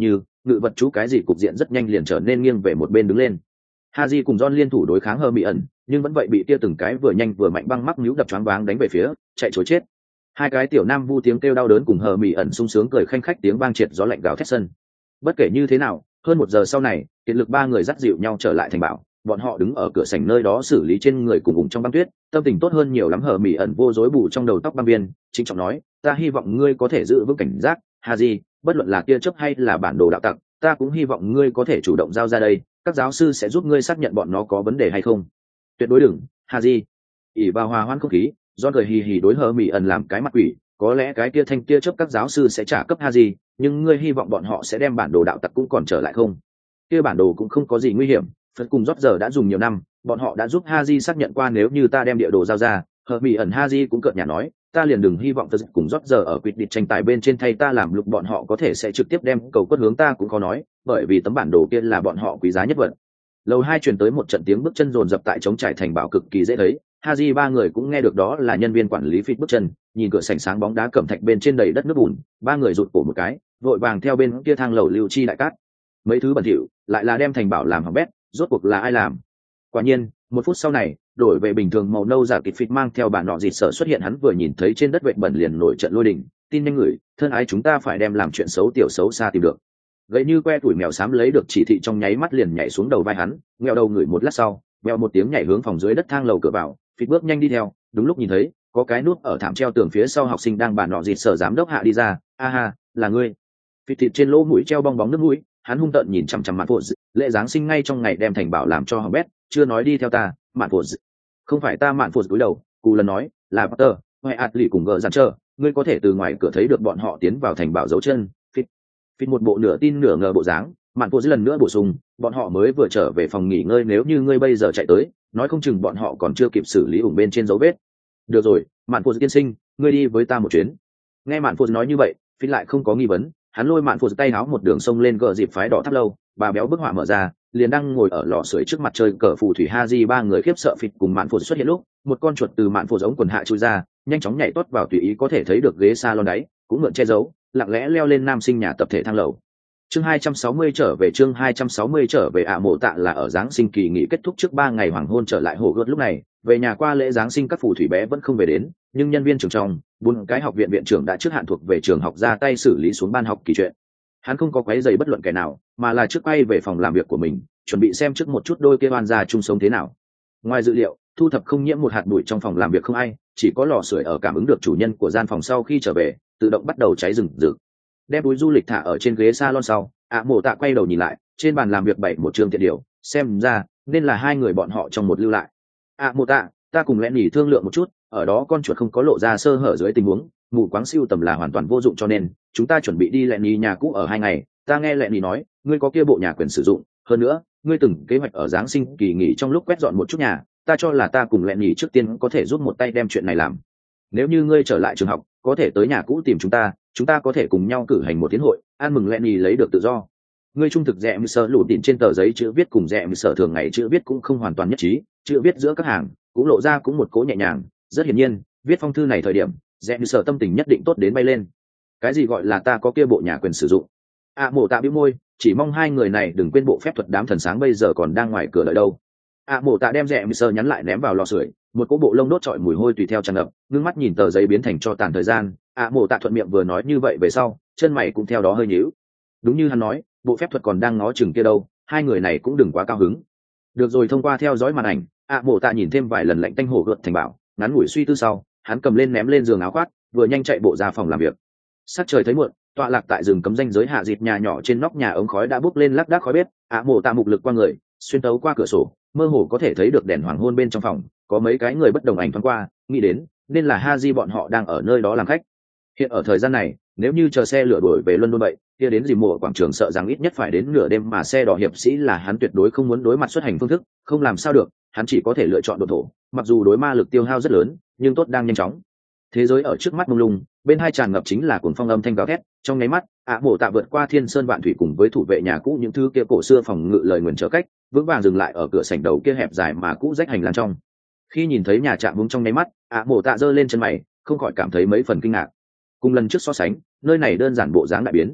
ngự vật chú cái gì cục diện rất nhanh liền trở nên nghiêng về một bên đứng lên. Haji cùng John liên thủ đối kháng Hờ Mỹ ẩn, nhưng vẫn vậy bị tia từng cái vừa nhanh vừa mạnh băng mắc níu đập choáng váng đánh về phía, chạy trối chết. Hai cái tiểu nam vu tiếng kêu đau đớn cùng Hờ Mỹ ẩn sung sướng cười khanh khách tiếng vang triệt gió lạnh gào thét sân. Bất kể như thế nào, hơn một giờ sau này, kiệt lực ba người dắt dịu nhau trở lại thành bảo, bọn họ đứng ở cửa sảnh nơi đó xử lý trên người cùng vùng trong băng tuyết, tâm tình tốt hơn nhiều lắm. Hờ Mỹ ẩn vô rối bù trong đầu tóc băng biên, chính trọng nói, ta hy vọng ngươi có thể giữ vững cảnh giác, Haji, bất luận là tia chớp hay là bản đồ đạo tặc, ta cũng hy vọng ngươi có thể chủ động giao ra đây, các giáo sư sẽ giúp ngươi xác nhận bọn nó có vấn đề hay không. Tuyệt đối đừng, Haji. ỉ vào hòa hoãn không khí, do cười hì hì đối Hờ Mỹ ẩn làm cái mặt quỷ, có lẽ cái kia thanh tia chớp các giáo sư sẽ trả cấp Haji, nhưng ngươi hy vọng bọn họ sẽ đem bản đồ đạo tặc cũng còn trở lại không? Kia bản đồ cũng không có gì nguy hiểm, Phật cùng rót giờ đã dùng nhiều năm, bọn họ đã giúp Haji xác nhận qua nếu như ta đem địa đồ giao ra. Hờ Mỹ ẩn Haji cũng cợt nhả nói, ta liền đừng hy vọng Phật cùng rót giờ ở quyết định tranh tài bên trên thay ta làm lục, bọn họ có thể sẽ trực tiếp đem cầu quất hướng ta cũng khó nói, bởi vì tấm bản đồ kia là bọn họ quý giá nhất vật. Lầu hai truyền tới một trận tiếng bước chân rồn rập tại trống trải thành bảo cực kỳ dễ thấy, Haji ba người cũng nghe được, đó là nhân viên quản lý Phít bước chân, nhìn cửa sảnh sáng bóng đá cẩm thạch bên trên đầy đất nước bùn, ba người rụt cổ một cái, vội vàng theo bên kia thang lầu lưu chi đại cát. Mấy thứ bẩn thỉu, lại là đem thành bảo làm hỏng bét, rốt cuộc là ai làm? Quả nhiên, một phút sau này, đổi về bình thường màu nâu giả kịch Phít mang theo bản nọ dịt sợ xuất hiện, hắn vừa nhìn thấy trên đất vệt bẩn liền nổi trận lôi đình, tin nhanh người, thân ái chúng ta phải đem làm chuyện xấu tiểu xấu xa tìm được. Gậy như que tuổi mèo xám lấy được chỉ thị trong nháy mắt liền nhảy xuống đầu vai hắn, ngheo đầu người một lát sau, mèo một tiếng nhảy hướng phòng dưới đất thang lầu cửa vào, Phít bước nhanh đi theo, đúng lúc nhìn thấy có cái nút ở thảm treo tường phía sau học sinh đang bản nọ dịt sợ giám đốc hạ đi ra, a ha, là ngươi. Phít thịt trên lỗ mũi treo bong bóng nước mũi, hắn hung tợn nhìn chằm chằm Mạn Phụ, lễ giáng sinh ngay trong ngày đem thành bảo làm cho hỏng bét, chưa nói đi theo ta. Mạn Phụ, không phải ta. Mạn Phụ cúi đầu, cù lần nói, là Potter, Hoài ạt lì cùng gờ dàn chờ, ngươi có thể từ ngoài cửa thấy được bọn họ tiến vào thành bảo dấu chân. Phít, Phít một bộ nửa tin nửa ngờ bộ dáng. Mạn Phụ lần nữa bổ sung, bọn họ mới vừa trở về phòng nghỉ ngơi, nếu như ngươi bây giờ chạy tới, nói không chừng bọn họ còn chưa kịp xử lý ủng bên trên dấu vết. Được rồi, Mạn Phụ tiên sinh, ngươi đi với ta một chuyến. Nghe Mạn Phụ nói như vậy, Phít lại không có nghi vấn, hắn lôi Mạn Phụ tay áo một đường sông lên gờ dịp phái đỏ tháp lâu, bà béo bức họa mở ra, liền đang ngồi ở lò sưởi trước mặt chơi cờ phù thủy. Haji ba người khiếp sợ. Phít cùng Mạn Phụ xuất hiện lúc, một con chuột từ Mạn Phụ ống quần hạ chui ra, nhanh chóng nhảy tót vào tùy ý có thể thấy được ghế salon đáy, cũng mượn che giấu, lặng lẽ leo lên nam sinh nhà tập thể thang lầu. Chương hai trăm sáu mươi trở về chương hai trăm sáu mươi trở về ạ Mộ Tạ là ở Giáng sinh kỳ nghỉ kết thúc trước ba ngày hoàng hôn trở lại hồ gươm. Lúc này, về nhà qua lễ Giáng sinh các phù thủy bé vẫn không về đến, nhưng nhân viên trường trong, bốn cái học viện viện trưởng đã trước hạn thuộc về trường học ra tay xử lý xuống ban học kỳ chuyện. Hắn không có quấy rầy bất luận kẻ nào, mà là trước quay về phòng làm việc của mình, chuẩn bị xem trước một chút đôi kia oan gia chung sống thế nào. Ngoài dự liệu, thu thập không nhiễm một hạt bụi trong phòng làm việc không ai, chỉ có lò sưởi ở cảm ứng được chủ nhân của gian phòng sau khi trở về, tự động bắt đầu cháy rừng rực. Đem túi du lịch thả ở trên ghế salon sau, ạ Mộ Tạ quay đầu nhìn lại, trên bàn làm việc bày một trường tiện điều, xem ra nên là hai người bọn họ trong một lưu lại. ạ Mộ Tạ, ta cùng lẽ nhỉ thương lượng một chút, ở đó con chuột không có lộ ra sơ hở dưới tình huống, mù quáng siêu tầm là hoàn toàn vô dụng, cho nên chúng ta chuẩn bị đi lẹ nhỉ nhà cũ ở hai ngày. Ta nghe lẹ nhỉ nói, ngươi có kia bộ nhà quyền sử dụng, hơn nữa, ngươi từng kế hoạch ở Giáng sinh kỳ nghỉ trong lúc quét dọn một chút nhà, ta cho là ta cùng lẹ nhỉ trước tiên có thể giúp một tay đem chuyện này làm. Nếu như ngươi trở lại trường học, có thể tới nhà cũ tìm chúng ta, chúng ta có thể cùng nhau cử hành một tiến hội, ăn mừng lẹ nhỉ lấy được tự do. Ngươi trung thực rẽ mư sở lụt đỉnh trên tờ giấy chữ viết cùng rẽ mư sở thường ngày chữ viết cũng không hoàn toàn nhất trí, chữ viết giữa các hàng cũng lộ ra cũng một cố nhẹ nhàng. Rất hiển nhiên, viết phong thư này thời điểm, rẽ mư sở tâm tình nhất định tốt đến bay lên. Cái gì gọi là ta có kia bộ nhà quyền sử dụng? ạ Mộ Tạ bĩu môi, chỉ mong hai người này đừng quên bộ phép thuật đám thần sáng bây giờ còn đang ngoài cửa đợi đâu. ạ Mộ Tạ đem rẽ mư sở nhắn lại ném vào lò sưởi, một cỗ bộ lông đốt trọi mùi hôi tùy theo tràn ngập, ngưng mắt nhìn tờ giấy biến thành cho tàn thời gian. ạ Mộ Tạ thuận miệng vừa nói như vậy về sau, chân mày cũng theo đó hơi nhíu. Đúng như hắn nói, bộ phép thuật còn đang ngó chừng kia đâu, hai người này cũng đừng quá cao hứng. Được rồi, thông qua theo dõi màn ảnh, ạ Mộ Tạ nhìn thêm vài lần lạnh tanh hổ gợt thành bảo, ngắn ngủi suy tư sau, hắn cầm lên ném lên giường áo khoác, vừa nhanh chạy bộ ra phòng làm việc. Sắc trời thấy muộn, tọa lạc tại rừng cấm danh giới hạ dịt nhà nhỏ trên nóc nhà, ống khói đã bốc lên lác đác khói bếp. ạ Mộ Tạ mục lực qua người, xuyên tấu qua cửa sổ, mơ hồ có thể thấy được đèn hoàng hôn bên trong phòng, có mấy cái người bất đồng ảnh thoáng qua, nghĩ đến nên là Haji bọn họ đang ở nơi đó làm khách. Hiện ở thời gian này, nếu như chờ xe lửa đuổi về London vậy, kia đến dìm mùa quảng trường sợ rằng ít nhất phải đến nửa đêm, mà xe đỏ hiệp sĩ là hắn tuyệt đối không muốn đối mặt xuất hành phương thức, không làm sao được, hắn chỉ có thể lựa chọn độn thổ, mặc dù đối ma lực tiêu hao rất lớn, nhưng tốt đang nhanh chóng. Thế giới ở trước mắt mông lung, bên hai tràn ngập chính là cuồng phong âm thanh gào thét, trong nháy mắt, ạ Mộ Tạ vượt qua thiên sơn vạn thủy cùng với thủ vệ nhà cũ những thứ kia cổ xưa phòng ngự lời nguyền trở cách, vững vàng dừng lại ở cửa sảnh đầu kia hẹp dài mà cũ rách hành lang trong. Khi nhìn thấy nhà trạm vung trong nháy mắt, ạ Mộ Tạ giơ lên chân mày, không khỏi cảm thấy mấy phần kinh ngạc. Cùng lần trước so sánh, nơi này đơn giản bộ dáng đại biến.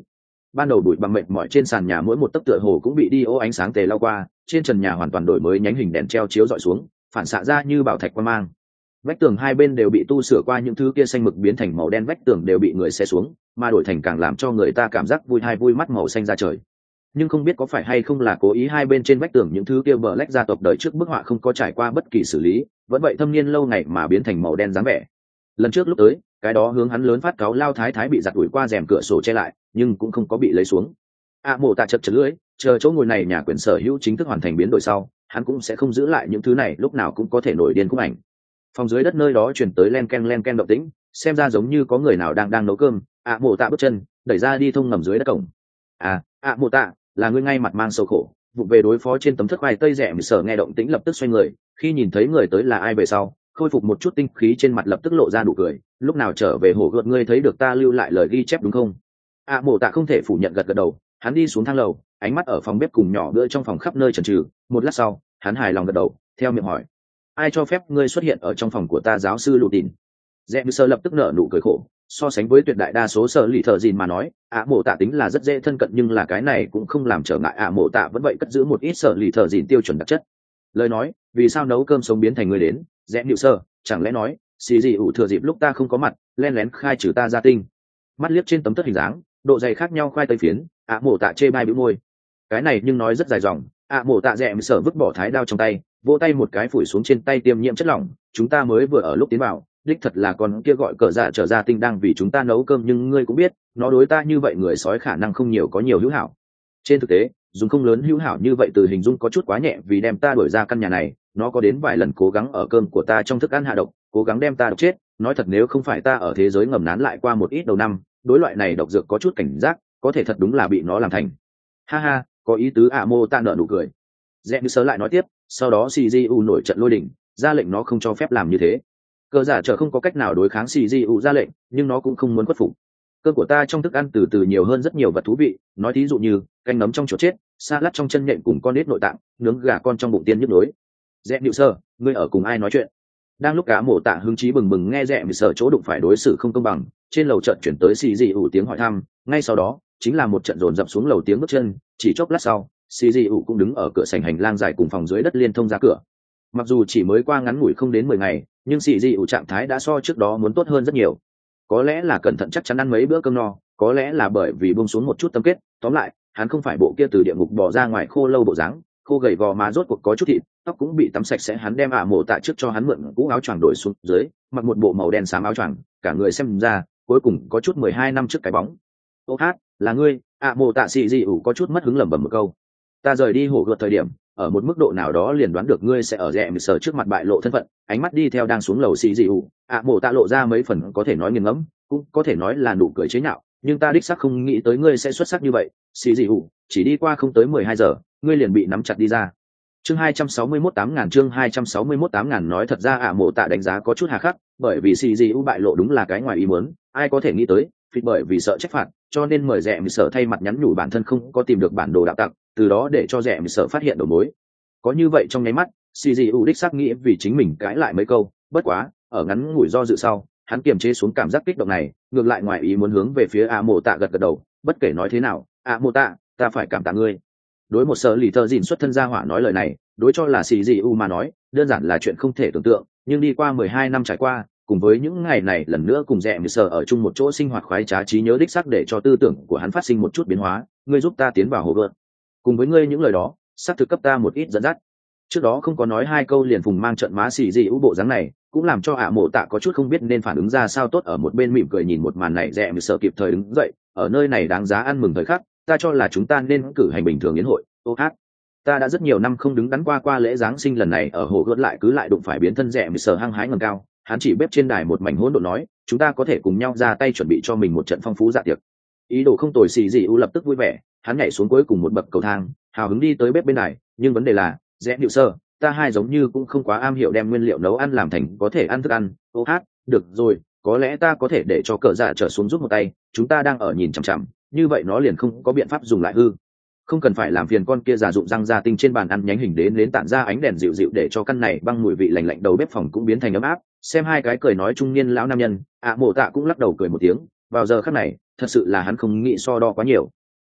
ban đầu bụi bằng mệt mỏi trên sàn nhà mỗi một tấc tựa hồ cũng bị đi ô ánh sáng tề lao qua, trên trần nhà hoàn toàn đổi mới nhánh hình đèn treo chiếu dọi xuống, phản xạ ra như bảo thạch quang mang. Vách tường hai bên đều bị tu sửa qua, những thứ kia xanh mực biến thành màu đen, vách tường đều bị người xé xuống, mà đổi thành càng làm cho người ta cảm giác vui hay vui mắt màu xanh ra trời. Nhưng không biết có phải hay không là cố ý, hai bên trên vách tường những thứ kia bờ lách gia tộc đời trước bức họa không có trải qua bất kỳ xử lý, vẫn vậy thâm niên lâu ngày mà biến thành màu đen dáng vẻ. Lần trước lúc tới, cái đó hướng hắn lớn phát cáo lao thái thái bị giặt ủi qua rèm cửa sổ che lại, nhưng cũng không có bị lấy xuống. A Mộ Tạ chật chật lưỡi, chờ chỗ ngồi này nhà quyền sở hữu chính thức hoàn thành biến đổi sau, hắn cũng sẽ không giữ lại những thứ này, lúc nào cũng có thể nổi điên khung ảnh. Phòng dưới đất nơi đó truyền tới len ken len ken động tĩnh, xem ra giống như có người nào đang đang nấu cơm. A Mộ Tạ bước chân đẩy ra đi thông ngầm dưới đất cổng. À, A Mộ Tạ, là ngươi ngay mặt mang sầu khổ, vụ về đối phó trên tấm thất khoai tây rẻ, sở nghe động tĩnh lập tức xoay người, khi nhìn thấy người tới là ai về sau, khôi phục một chút tinh khí trên mặt, lập tức lộ ra nụ cười. Lúc nào trở về hổ gợt ngươi thấy được ta lưu lại lời ghi chép đúng không? A Mộ Tạ không thể phủ nhận, gật gật đầu. Hắn đi xuống thang lầu, ánh mắt ở phòng bếp cùng nhỏ bữa trong phòng khắp nơi chần chừ. Một lát sau, hắn hài lòng gật đầu, theo miệng hỏi: ai cho phép ngươi xuất hiện ở trong phòng của ta, giáo sư Lụ Tìn? Rẽ sơ lập tức nở nụ cười khổ. So sánh với tuyệt đại đa số sở lì thợ dìn mà nói, ạ mộ tạ tính là rất dễ thân cận, nhưng là cái này cũng không làm trở ngại ạ mộ tạ vẫn vậy cất giữ một ít sở lì thợ dìn tiêu chuẩn đặc chất. Lời nói vì sao nấu cơm sống biến thành người đến, rẽ nhịu sơ chẳng lẽ nói xì gì ủ thừa dịp lúc ta không có mặt len lén khai trừ ta gia tinh? Mắt liếc trên tấm tất hình dáng độ dày khác nhau khoai tây phiến, ạ mộ tạ chê bai bĩu môi. Cái này nhưng nói rất dài dòng. ạ mộ tạ rẽ sở vứt bỏ thái đao trong tay, vỗ tay một cái phủi xuống trên tay tiêm nhiễm chất lỏng. Chúng ta mới vừa ở lúc tiến vào, đích thật là con kia gọi cờ dạ trở ra tinh đang vì chúng ta nấu cơm, nhưng ngươi cũng biết nó đối ta như vậy người sói khả năng không nhiều có nhiều hữu hảo. Trên thực tế dùng không lớn hữu hảo như vậy từ hình dung có chút quá nhẹ, vì đem ta đuổi ra căn nhà này, nó có đến vài lần cố gắng ở cơm của ta trong thức ăn hạ độc, cố gắng đem ta độc chết. Nói thật, nếu không phải ta ở thế giới ngầm nán lại qua một ít đầu năm, đối loại này độc dược có chút cảnh giác, có thể thật đúng là bị nó làm thành. Ha ha, có ý tứ. ạ mô ta nợ nụ cười. Rẽ như sớ lại nói tiếp, sau đó xì di u nổi trận lôi đình, ra lệnh nó không cho phép làm như thế. Cờ giả trở không có cách nào đối kháng xì di u ra lệnh, nhưng nó cũng không muốn khuất phục. Cơm của ta trong thức ăn từ từ nhiều hơn rất nhiều vật thú vị, nói thí dụ như canh nấm trong chỗ chết, salad trong chân nhện cùng con nết nội tạng, nướng gà con trong bụng tiên nhức nhối. Rẽ nhịu sơ, ngươi ở cùng ai nói chuyện? Đang lúc cả mổ tạ hứng chí bừng bừng nghe rẽ nhịu sơ chỗ đụng phải đối xử không công bằng, trên lầu trận chuyển tới xì di ủ tiếng hỏi thăm, ngay sau đó chính là một trận dồn dập xuống lầu tiếng bước chân. Chỉ chốc lát sau, xì di ủ cũng đứng ở cửa sảnh hành lang dài cùng phòng dưới đất liên thông ra cửa. Mặc dù chỉ mới qua ngắn ngủi không đến mười ngày, nhưng xì di ủ trạng thái đã so trước đó muốn tốt hơn rất nhiều. Có lẽ là cẩn thận chắc chắn ăn mấy bữa cơm no, có lẽ là bởi vì buông xuống một chút tâm kết, tóm lại hắn không phải bộ kia từ địa ngục bỏ ra ngoài khô lâu bộ dáng, khô gầy gò má rốt cuộc có chút thịt, tóc cũng bị tắm sạch sẽ. Hắn đem ạ mổ tạ trước cho hắn mượn cũ áo choàng đổi xuống dưới, mặc một bộ màu đen xám áo choàng, cả người xem ra cuối cùng có chút mười hai năm trước cái bóng. Ô hát, là ngươi? ạ mổ tạ xì di ủ có chút mất hứng lẩm bẩm một câu. Ta rời đi hổ gợt thời điểm, ở một mức độ nào đó liền đoán được ngươi sẽ ở rẽ sở trước mặt bại lộ thân phận. Ánh mắt đi theo đang xuống lầu xì di ủ, ạ mổ tạ lộ ra mấy phần có thể nói nghiền ngẫm, cũng có thể nói là nụ cười chế nhạo, nhưng ta đích xác không nghĩ tới ngươi sẽ xuất sắc như vậy. Xì gì hủ, chỉ đi qua không tới mười hai giờ ngươi liền bị nắm chặt đi ra. Chương hai trăm sáu mươi mốt tám ngàn chương hai trăm sáu mươi mốt tám ngàn nói thật ra ạ mộ tạ đánh giá có chút hà khắc, bởi vì xì gì u bại lộ đúng là cái ngoài ý muốn, ai có thể nghĩ tới phịch bởi vì sợ trách phạt cho nên mời rẻ sở thay mặt nhắn nhủ bản thân không có tìm được bản đồ đạo tặc, từ đó để cho rẻ sở phát hiện đầu mối. Có như vậy trong nháy mắt, xì gì u đích xác nghĩ vì chính mình cãi lại mấy câu, bất quá ở ngắn ngủi do dự sau, hắn kiềm chế xuống cảm giác kích động này, ngược lại ngoài ý muốn hướng về phía a mộ tạ gật gật đầu. Bất kể nói thế nào, a mộ tạ, ta phải cảm tạ ngươi. Đối một sở lì thợ dìn xuất thân gia hỏa nói lời này, đối cho là xì gì u mà nói đơn giản là chuyện không thể tưởng tượng, nhưng đi qua mười hai năm trải qua, cùng với những ngày này lần nữa cùng rẽ sở ở chung một chỗ sinh hoạt khoái trá, trí nhớ đích xác để cho tư tưởng của hắn phát sinh một chút biến hóa. Ngươi giúp ta tiến vào hồ gợt, cùng với ngươi những lời đó xác thực cấp ta một ít dẫn dắt. Trước đó không có nói hai câu liền phùng mang trận má xì gì u bộ dáng này, cũng làm cho ạ mộ tạ có chút không biết nên phản ứng ra sao tốt. Ở một bên mỉm cười nhìn một màn này, rẽ sở kịp thời đứng dậy. Ở nơi này đáng giá ăn mừng thời khắc, ta cho là chúng ta nên cử hành bình thường yến hội. Ô hát, ta đã rất nhiều năm không đứng đắn qua qua lễ giáng sinh, lần này ở hồ gợt lại cứ lại đụng phải biến thân rẽ sở hăng hái ngầm cao. Hắn chỉ bếp trên đài một mảnh hỗn độn nói, chúng ta có thể cùng nhau ra tay chuẩn bị cho mình một trận phong phú dạ tiệc. Ý đồ không tồi. Xì gì u lập tức vui vẻ, hắn nhảy xuống cuối cùng một bậc cầu thang, hào hứng đi tới bếp bên đài. Nhưng vấn đề là rẽ nhịu sơ, ta hai giống như cũng không quá am hiểu đem nguyên liệu nấu ăn làm thành có thể ăn thức ăn. Ô hát, được rồi, có lẽ ta có thể để cho cờ dạ trở xuống giúp một tay, chúng ta đang ở nhìn chằm chằm, như vậy nó liền không có biện pháp dùng lại hư. Không cần phải làm phiền con kia già dụng răng ra tinh trên bàn ăn nhánh hình đến đến tản ra ánh đèn dịu dịu, để cho căn này băng mùi vị lạnh lạnh đầu bếp phòng cũng biến thành ấm áp. Xem hai cái cười nói trung niên lão nam nhân, ạ mộ tạ cũng lắc đầu cười một tiếng. Vào giờ khắc này thật sự là hắn không nghĩ so đo quá nhiều.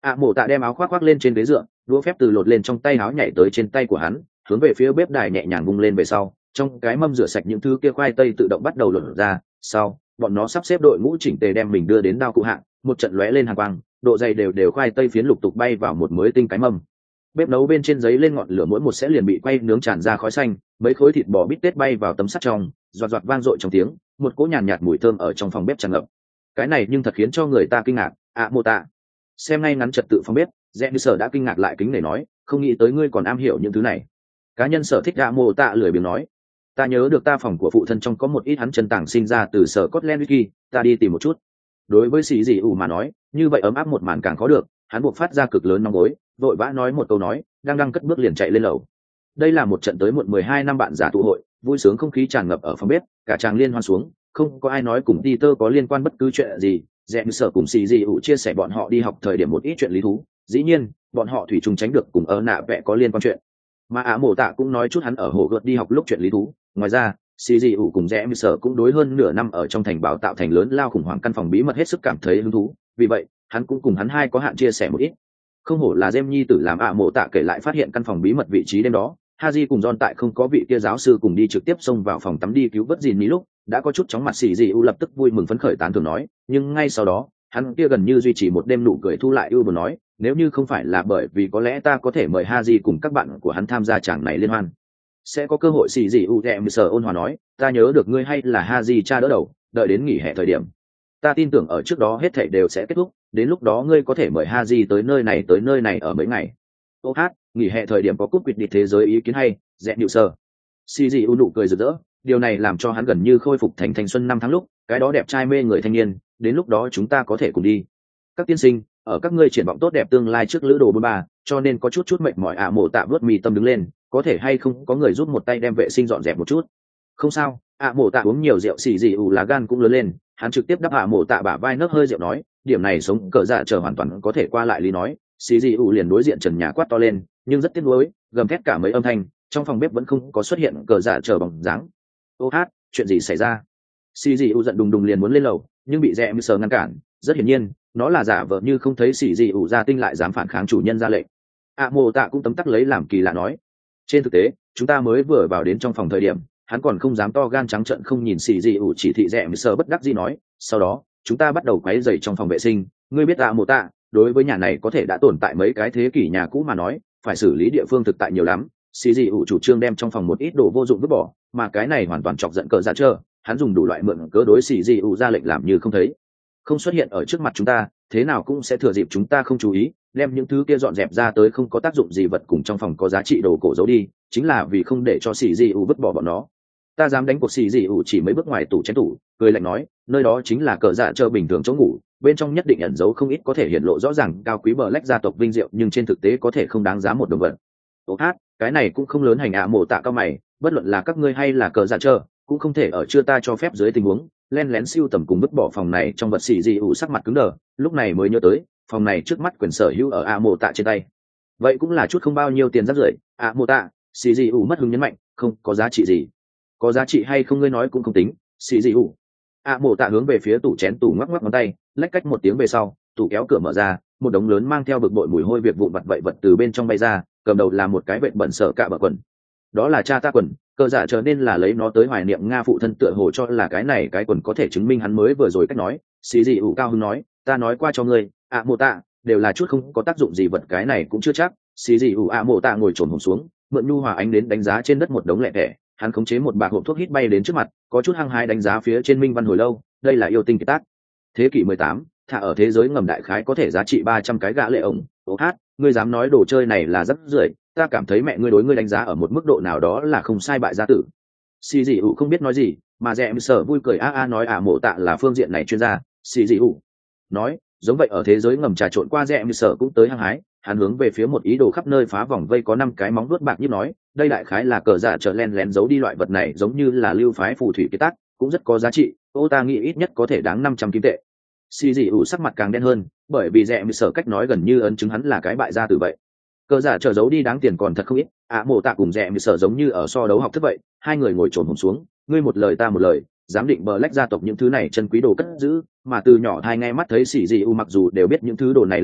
ạ mộ tạ đem áo khoác khoác lên trên ghế dựa, đũa phép từ lột lên trong tay áo nhảy tới trên tay của hắn, hướng về phía bếp đài nhẹ nhàng vung lên về sau, trong cái mâm rửa sạch những thứ kia khoai tây tự động bắt đầu lột ra. Sau bọn nó sắp xếp đội ngũ chỉnh tề đem mình đưa đến đao cụ hạng, một trận lóe lên hàng quang, độ dày đều đều khoai tây phiến lục tục bay vào một mới tinh cái mâm. Bếp nấu bên trên giấy lên ngọn lửa, mỗi một sẽ liền bị quay nướng tràn ra khói xanh, mấy khối thịt bò bít tết bay vào tấm sắt trong, giọt giọt vang dội trong tiếng, một cỗ nhàn nhạt, nhạt mùi thơm ở trong phòng bếp tràn ngập. Cái này nhưng thật khiến cho người ta kinh ngạc. ạ mô tạ xem ngay ngắn trật tự phòng bếp, rẽ như sở đã kinh ngạc lại kính để nói, không nghĩ tới ngươi còn am hiểu những thứ này. Cá nhân sở thích ạ mô tạ lười biếng nói, ta nhớ được ta phòng của phụ thân trong có một ít hắn chân tàng sinh ra từ sở Scotland Wiki, ta đi tìm một chút. Đối với sĩ dị ủ mà nói, như vậy ấm áp một màn càng khó được, hắn buộc phát ra cực lớn nóng gối, vội vã nói một câu nói, đang đang cất bước liền chạy lên lầu. Đây là một trận tới muộn mười hai năm bạn giả tụ hội, vui sướng không khí tràn ngập ở phòng bếp, cả tràng liên hoan xuống, không có ai nói cùng Peter có liên quan bất cứ chuyện gì. Rẽ sở cùng sĩ dị ủ chia sẻ bọn họ đi học thời điểm một ít chuyện lý thú, dĩ nhiên bọn họ thủy chung tránh được cùng ở nạ vẽ có liên quan chuyện, mà ả mổ tạ cũng nói chút hắn ở hồ gợt đi học lúc chuyện lý thú. Ngoài ra sĩ dị ủ cùng rẽ sở cũng đối hơn nửa năm ở trong thành bảo tạo thành lớn lao khủng hoảng căn phòng bí mật hết sức cảm thấy hứng thú, vì vậy hắn cũng cùng hắn hai có hạn chia sẻ một ít. Không hổ là Jem nhi tử làm ả mổ tạ kể lại phát hiện căn phòng bí mật vị trí đêm đó, Haji cùng John tại không có vị kia giáo sư cùng đi trực tiếp xông vào phòng tắm đi cứu vớt gìn ní lúc đã có chút chóng mặt. Sĩ dị ủ lập tức vui mừng phấn khởi tán thưởng nói, nhưng ngay sau đó hắn kia gần như duy trì một đêm nụ cười thu lại ưu buồn nói, nếu như không phải là bởi vì có lẽ ta có thể mời Haji cùng các bạn của hắn tham gia tràng này liên hoan, sẽ có cơ hội. Sĩ dị ủ em sở ôn hòa nói, ta nhớ được ngươi hay là Haji cha đỡ đầu, đợi đến nghỉ hè thời điểm, ta tin tưởng ở trước đó hết thảy đều sẽ kết thúc, đến lúc đó ngươi có thể mời Haji tới nơi này tới nơi này ở mấy ngày. Ô hát, nghỉ hè thời điểm có cúp quyết định thế giới ý kiến hay, dẹp điệu sơ. Sĩ dị ủ nụ cười rực rỡ, điều này làm cho hắn gần như khôi phục thành thanh xuân năm tháng lúc cái đó đẹp trai mê người thanh niên, đến lúc đó chúng ta có thể cùng đi. Các tiên sinh, ở các ngươi triển vọng tốt đẹp tương lai trước lữ đồ bốn ba, cho nên có chút chút mệt mỏi. ạ mộ tạ vớt mì tâm đứng lên, có thể hay không có người giúp một tay đem vệ sinh dọn dẹp một chút. Không sao, ạ mộ tạ uống nhiều rượu xì dị ủ là gan cũng lớn lên, hắn trực tiếp đắp ạ mộ tạ bả vai nấc hơi rượu nói, điểm này sống cờ dạ chờ hoàn toàn có thể qua lại lý nói. Xì dị ủ liền đối diện trần nhà quát to lên, nhưng rất tiếc nuối, gầm thét cả mấy âm thanh, trong phòng bếp vẫn không có xuất hiện cờ dạ chờ bóng dáng. Ô hát, chuyện gì xảy ra? Xì dị ủ giận đùng đùng liền muốn lên lầu, nhưng bị rẽ mưa sờ ngăn cản. Rất hiển nhiên nó là giả vờ như không thấy xì dị ủ ra tinh lại dám phản kháng chủ nhân ra lệnh. ạ mộ tạ cũng tấm tắc lấy làm kỳ lạ nói, trên thực tế chúng ta mới vừa vào đến trong phòng thời điểm hắn còn không dám to gan trắng trợn không nhìn xì dị ủ chỉ thị. Rẽ mưa sờ bất đắc dĩ nói, sau đó chúng ta bắt đầu quấy rầy trong phòng vệ sinh. Ngươi biết ạ mộ tạ, đối với nhà này có thể đã tồn tại mấy cái thế kỷ nhà cũ mà nói, phải xử lý địa phương thực tại nhiều lắm. Xì dị ủ chủ trương đem trong phòng một ít đồ vô dụng vứt bỏ, mà cái này hoàn toàn chọc giận cờ dạ trơ. Hắn dùng đủ loại mượn cớ đối xì dị ủ ra lệnh làm như không thấy, không xuất hiện ở trước mặt chúng ta, thế nào cũng sẽ thừa dịp chúng ta không chú ý đem những thứ kia dọn dẹp ra tới không có tác dụng gì vật cùng trong phòng có giá trị đồ cổ giấu đi, chính là vì không để cho xì dị ủ vứt bỏ bọn nó. Ta dám đánh cuộc xì dị ủ chỉ mấy bước ngoài tủ chén tủ, cười lạnh nói, nơi đó chính là cờ dạ trơ bình thường chỗ ngủ, bên trong nhất định ẩn giấu không ít có thể hiện lộ rõ ràng cao quý bờ lách gia tộc vinh diệu, nhưng trên thực tế có thể không đáng giá một đồng vật. Ô hát, cái này cũng không lớn hành ạ mổ tạ cao mày, bất luận là các ngươi hay là cờ dạ trơ cũng không thể ở chưa ta cho phép dưới tình huống len lén siêu tầm cùng vứt bỏ phòng này trong vật. xì dị ủ sắc mặt cứng đờ, lúc này mới nhớ tới phòng này trước mắt quyền sở hữu ở ạ mổ tạ trên tay, vậy cũng là chút không bao nhiêu tiền rác rưởi. ạ mổ tạ, xì dị ủ mất hứng nhấn mạnh, không có giá trị gì. Có giá trị hay không ngươi nói cũng không tính. Xì dị ủ. ạ mổ tạ hướng về phía tủ chén tủ ngoắc ngoắc ngón tay, lách cách một tiếng về sau, tủ kéo cửa mở ra, một đống lớn mang theo bực bội mùi hôi việc vụn vặt vậy vật từ bên trong bay ra, cầm đầu là một cái vệt bẩn sợ cạ bờ quần. Đó là cha ta quần, cờ dạ trở nên là lấy nó tới hoài niệm nga phụ thân, tựa hồ cho là cái này cái quần có thể chứng minh hắn mới vừa rồi cách nói. Xì dị ủ cao hứng nói, ta nói qua cho ngươi, ạ mổ tạ, đều là chút không có tác dụng gì vật, cái này cũng chưa chắc. Xì dị ủ ạ mổ tạ ngồi trồn hổm xuống, mượn nhu hòa ánh đến đánh giá trên đất một đống lẹ tẻ, hắn khống chế một bạc hộp thuốc hít bay đến trước mặt, có chút hăng hái đánh giá phía trên minh văn hồi lâu. Đây là yêu tinh kiệt tác, thế kỷ mười tám, thả ở thế giới ngầm đại khái có thể giá trị ba trăm cái gã lệ ổng. Ô hát, ngươi dám nói đồ chơi này là rất rưởi, ta cảm thấy mẹ ngươi đối ngươi đánh giá ở một mức độ nào đó là không sai, bại gia tử. Xì dị ủ không biết nói gì, mà rẽ sở vui cười a a nói ả mộ tạ là phương diện này chuyên gia. Xì dị ủ nói, giống vậy ở thế giới ngầm trà trộn qua, rẽ sở cũng tới hăng hái, hắn hướng về phía một ý đồ khắp nơi phá vòng vây có năm cái móng vuốt bạc nhíp nói, đây đại khái là cờ dạ trở len lén giấu đi loại vật này, giống như là lưu phái phù thủy kế tác, cũng rất có giá trị, ô ta nghĩ ít nhất có thể đáng năm trăm kim tệ. Xì dị ủ sắc mặt càng đen hơn, bởi vì rẽ sở cách nói gần như ấn chứng hắn là cái bại gia tử vậy. Cờ giả trở giấu đi đáng tiền còn thật không ít. ạ mộ tạ cùng rẽ sở giống như ở so đấu học thức vậy, hai người ngồi trồn hổm xuống, ngươi một lời ta một lời, giám định bờ lách gia tộc những thứ này chân quý đồ cất giữ, mà từ nhỏ hai nghe mắt thấy xì dị ủ mặc dù đều biết những thứ đồ này lai lịch,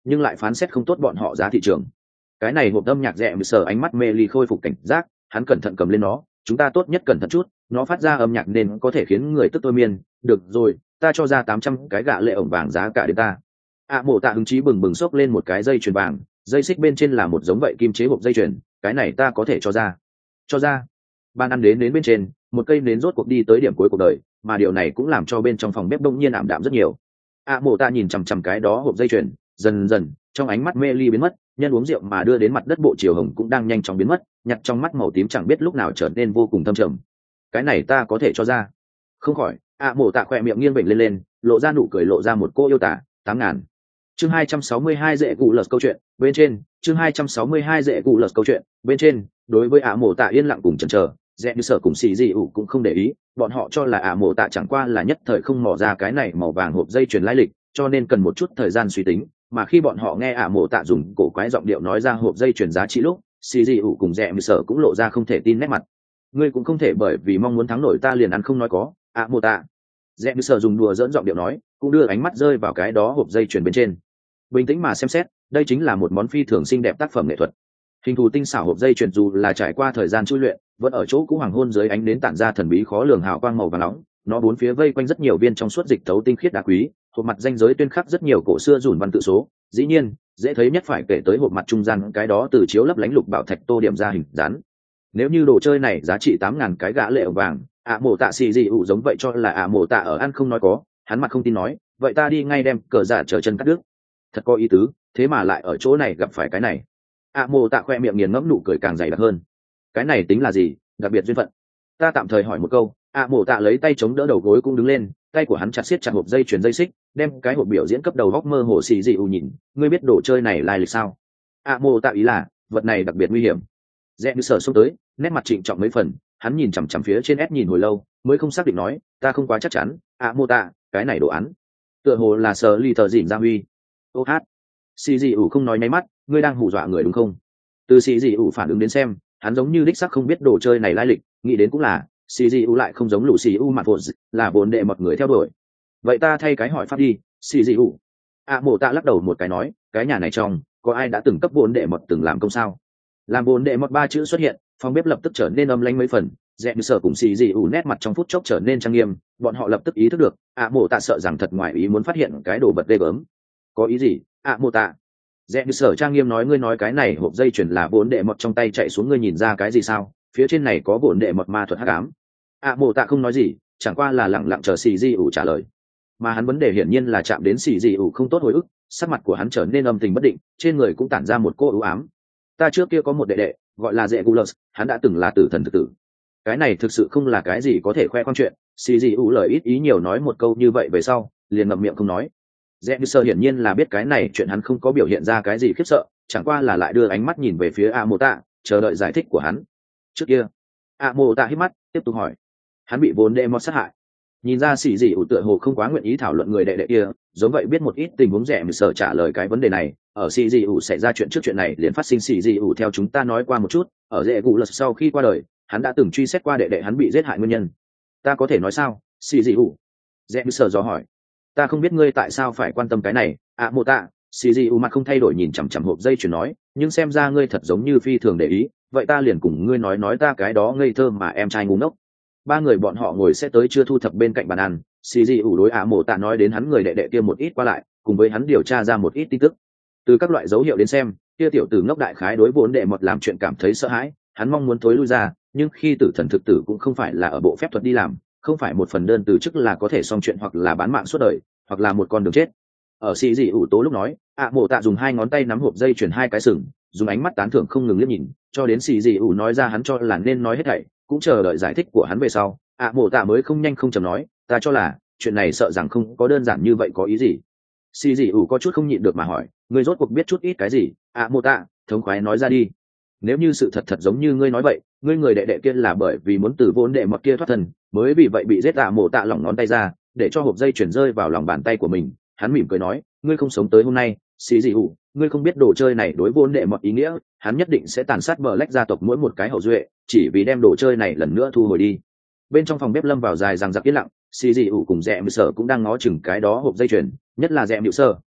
nhưng lại phán xét không tốt bọn họ giá thị trường. Cái này hộp âm nhạc rẻ sở ánh mắt mê ly khôi phục cảnh giác, hắn cẩn thận cầm lên nó, chúng ta tốt nhất cẩn thận chút, nó phát ra âm nhạc nên có thể khiến người tức thôi miên. Được rồi, ta cho ra tám trăm cái gạ lệ ổng vàng giá cả đến ta. ạ mộ tạ hứng chí bừng bừng xốc lên một cái dây chuyền vàng, dây xích bên trên là một giống vậy kim chế hộp dây chuyền, cái này ta có thể cho ra. Cho ra. Ban ăn đến đến bên trên, một cây nến rốt cuộc đi tới điểm cuối cuộc đời, mà điều này cũng làm cho bên trong phòng bếp đông nhiên ảm đạm rất nhiều. ạ mộ tạ nhìn chằm chằm cái đó hộp dây chuyền, dần dần trong ánh mắt mê ly biến mất, nhân uống rượu mà đưa đến mặt đất bộ chiều hồng cũng đang nhanh chóng biến mất, nhặt trong mắt màu tím chẳng biết lúc nào trở nên vô cùng thâm trầm. Cái này ta có thể cho ra. Không khỏi, ạ mộ tạ khỏe miệng nghiêng bệnh lên lên, lộ ra nụ cười, lộ ra một cô yêu tả. Tám ngàn. Chương hai trăm sáu mươi hai dễ cụ lật câu chuyện bên trên. Chương hai trăm sáu mươi hai dễ cụ lật câu chuyện bên trên. Đối với ạ mộ tạ yên lặng cùng chần chờ, dễ như sở cùng xì dị ủ cũng không để ý, bọn họ cho là ạ mộ tạ chẳng qua là nhất thời không mò ra cái này màu vàng hộp dây chuyền lai lịch, cho nên cần một chút thời gian suy tính. Mà khi bọn họ nghe ạ mộ tạ dùng cổ quái giọng điệu nói ra hộp dây chuyền giá trị lúc, xì dị ủ cùng dễ như sở cũng lộ ra không thể tin nét mặt. Ngươi cũng không thể bởi vì mong muốn thắng nổi ta liền ăn không nói có. ạ mộ tạ, dễ như sở dùng đùa dẫn giọng điệu nói, cũng đưa ánh mắt rơi vào cái đó hộp dây chuyền bên trên. Bình tĩnh mà xem xét, đây chính là một món phi thường xinh đẹp tác phẩm nghệ thuật. Hình thù tinh xảo hộp dây chuyền dù là trải qua thời gian chui luyện, vẫn ở chỗ cũ hoàng hôn dưới ánh nến tản ra thần bí khó lường hào quang màu vàng nóng. Nó bốn phía vây quanh rất nhiều viên trong suốt dịch thấu tinh khiết đá quý, hộp mặt danh giới tuyên khắc rất nhiều cổ xưa rủn văn tự số. Dĩ nhiên, dễ thấy nhất phải kể tới hộp mặt trung gian cái đó từ chiếu lấp lánh lục bảo thạch tô điểm ra hình dán. Nếu như đồ chơi này giá trị tám ngàn cái gã lệ ổng vàng, ạ mộ tạ xì dị ủ giống vậy cho là ạ mộ tạ ở ăn không nói có, hắn mặt không tin nói, vậy ta đi ngay đem cờ giả trở chân cắt đứt. Thật có ý tứ, thế mà lại ở chỗ này gặp phải cái này. ạ mộ tạ khoe miệng nghiền ngẫm nụ cười càng dày đặc hơn. Cái này tính là gì, đặc biệt duyên phận. Ta tạm thời hỏi một câu. ạ mộ tạ lấy tay chống đỡ đầu gối cũng đứng lên, tay của hắn chặt siết chặt hộp dây chuyền dây xích, đem cái hộp biểu diễn cấp đầu góc mơ hồ xì dị ủ nhìn, ngươi biết đồ chơi này lai lịch sao? ạ mộ tạ ý là vật này đặc biệt nguy hiểm. Rẽ như sở xông tới, nét mặt trịnh trọng mấy phần, hắn nhìn chằm chằm phía trên ép nhìn hồi lâu mới không xác định nói, ta không quá chắc chắn. ạ mộ tạ, cái này đồ án tựa hồ là sờ ly tờ dỉn gia huy. Ô hát, xì dị ủ không nói nháy mắt, ngươi đang hù dọa người đúng không? Từ xì dị ủ phản ứng đến xem, hắn giống như đích xác không biết đồ chơi này lai lịch, nghĩ đến cũng là xì dị ủ lại không giống lũ xì u mặt vột, là vốn đệ một người theo đuổi. Vậy ta thay cái hỏi pháp đi, xì dị ủ. ạ mộ tạ lắc đầu một cái nói, cái nhà này trong có ai đã từng cấp vốn đệ một từng làm công sao? Làm vốn đệ một ba chữ xuất hiện, phòng bếp lập tức trở nên âm lãnh mấy phần, rẽ như sở cùng xì dị ủ nét mặt trong phút chốc trở nên trang nghiêm, bọn họ lập tức ý thức được ạ mộ tạ sợ rằng thật ngoài ý muốn phát hiện cái đồ vật ghê gớm. Có ý gì, ạ mộ tạ? Rẽ như sở trang nghiêm nói, ngươi nói cái này hộp dây chuyền là vốn đệ một trong tay chạy xuống, ngươi nhìn ra cái gì sao? Phía trên này có vốn đệ một ma thuật hắc ám. ạ mộ tạ không nói gì, chẳng qua là lặng lặng chờ xì dị ủ trả lời. Mà hắn vấn đề hiển nhiên là chạm đến xì dị ủ không tốt hồi ức, sắc mặt của hắn trở nên âm tình bất định, trên người cũng tản ra một cô ưu ám. Ta trước kia có một đệ đệ gọi là dễ gulus, hắn đã từng là tử thần thực tử. Cái này thực sự không là cái gì có thể khoe khoang chuyện. Xì dị ủ lời ít ý nhiều nói một câu như vậy về sau liền ngậm miệng không nói. Dễ như sơ hiển nhiên là biết cái này chuyện, hắn không có biểu hiện ra cái gì khiếp sợ, chẳng qua là lại đưa ánh mắt nhìn về phía a mô tạ, chờ đợi giải thích của hắn. Trước kia a mô tạ hít mắt tiếp tục hỏi, hắn bị vốn đệ mọt sát hại. Nhìn ra xì dị ủ tựa hồ không quá nguyện ý thảo luận người đệ đệ kia, giống vậy biết một ít tình huống. Rẻ như sơ trả lời cái vấn đề này, ở xì dị ủ xảy ra chuyện trước chuyện này liền phát sinh. Xì dị ủ theo chúng ta nói qua một chút, ở dễ cụ lật sau khi qua đời, hắn đã từng truy xét qua đệ đệ hắn bị giết hại nguyên nhân. Ta có thể nói sao? Xì dị ủ. Rẽ như sơ dò hỏi. Ta không biết ngươi tại sao phải quan tâm cái này. ạ mộ tạ, xì dị ủ mặt không thay đổi nhìn chằm chằm hộp dây chuyền nói, nhưng xem ra ngươi thật giống như phi thường để ý, vậy ta liền cùng ngươi nói nói ta cái đó ngây thơ mà em trai ngu ngốc. Ba người bọn họ ngồi sẽ tới chưa thu thập bên cạnh bàn ăn, xì dị ủ đối ạ mộ tạ nói đến hắn người đệ đệ kia một ít qua lại, cùng với hắn điều tra ra một ít tin tức. Từ các loại dấu hiệu đến xem, kia tiểu tử ngốc đại khái đối vốn đệ một làm chuyện cảm thấy sợ hãi, hắn mong muốn thối lui ra, nhưng khi tử thần thực tử cũng không phải là ở bộ phép thuật đi làm, không phải một phần đơn từ chức là có thể xong chuyện, hoặc là bán mạng suốt đời, hoặc là một con đường chết. Ở xì dị ủ tố lúc nói, ạ mộ tạ dùng hai ngón tay nắm hộp dây chuyển hai cái sừng, dùng ánh mắt tán thưởng không ngừng liếc nhìn, cho đến xì dị ủ nói ra hắn cho là nên nói hết thảy, cũng chờ đợi giải thích của hắn về sau, ạ mộ tạ mới không nhanh không chậm nói, ta cho là chuyện này sợ rằng không có đơn giản như vậy. Có ý gì? Xì dị ủ có chút không nhịn được mà hỏi, ngươi rốt cuộc biết chút ít cái gì? ạ mộ tạ thống khoái nói ra đi. Nếu như sự thật thật giống như ngươi nói vậy, ngươi người đệ đệ kia là bởi vì muốn từ vốn đệ mọt kia thoát thân, mới vì vậy bị giết. ạ mộ tạ lỏng ngón tay ra, để cho hộp dây chuyển rơi vào lòng bàn tay của mình. Hắn mỉm cười nói, ngươi không sống tới hôm nay, xì dị ủ, ngươi không biết đồ chơi này đối vốn đệ mọt ý nghĩa, hắn nhất định sẽ tàn sát bờ lách gia tộc mỗi một cái hậu duệ, chỉ vì đem đồ chơi này lần nữa thu hồi đi. Bên trong phòng bếp lâm vào dài rằng giặc yên lặng, xì dị ủ cùng Rẽ Mưu Sở cũng đang ngó chừng cái đó hộp dây chuyền, nhất là Rẽ Mưu Sở,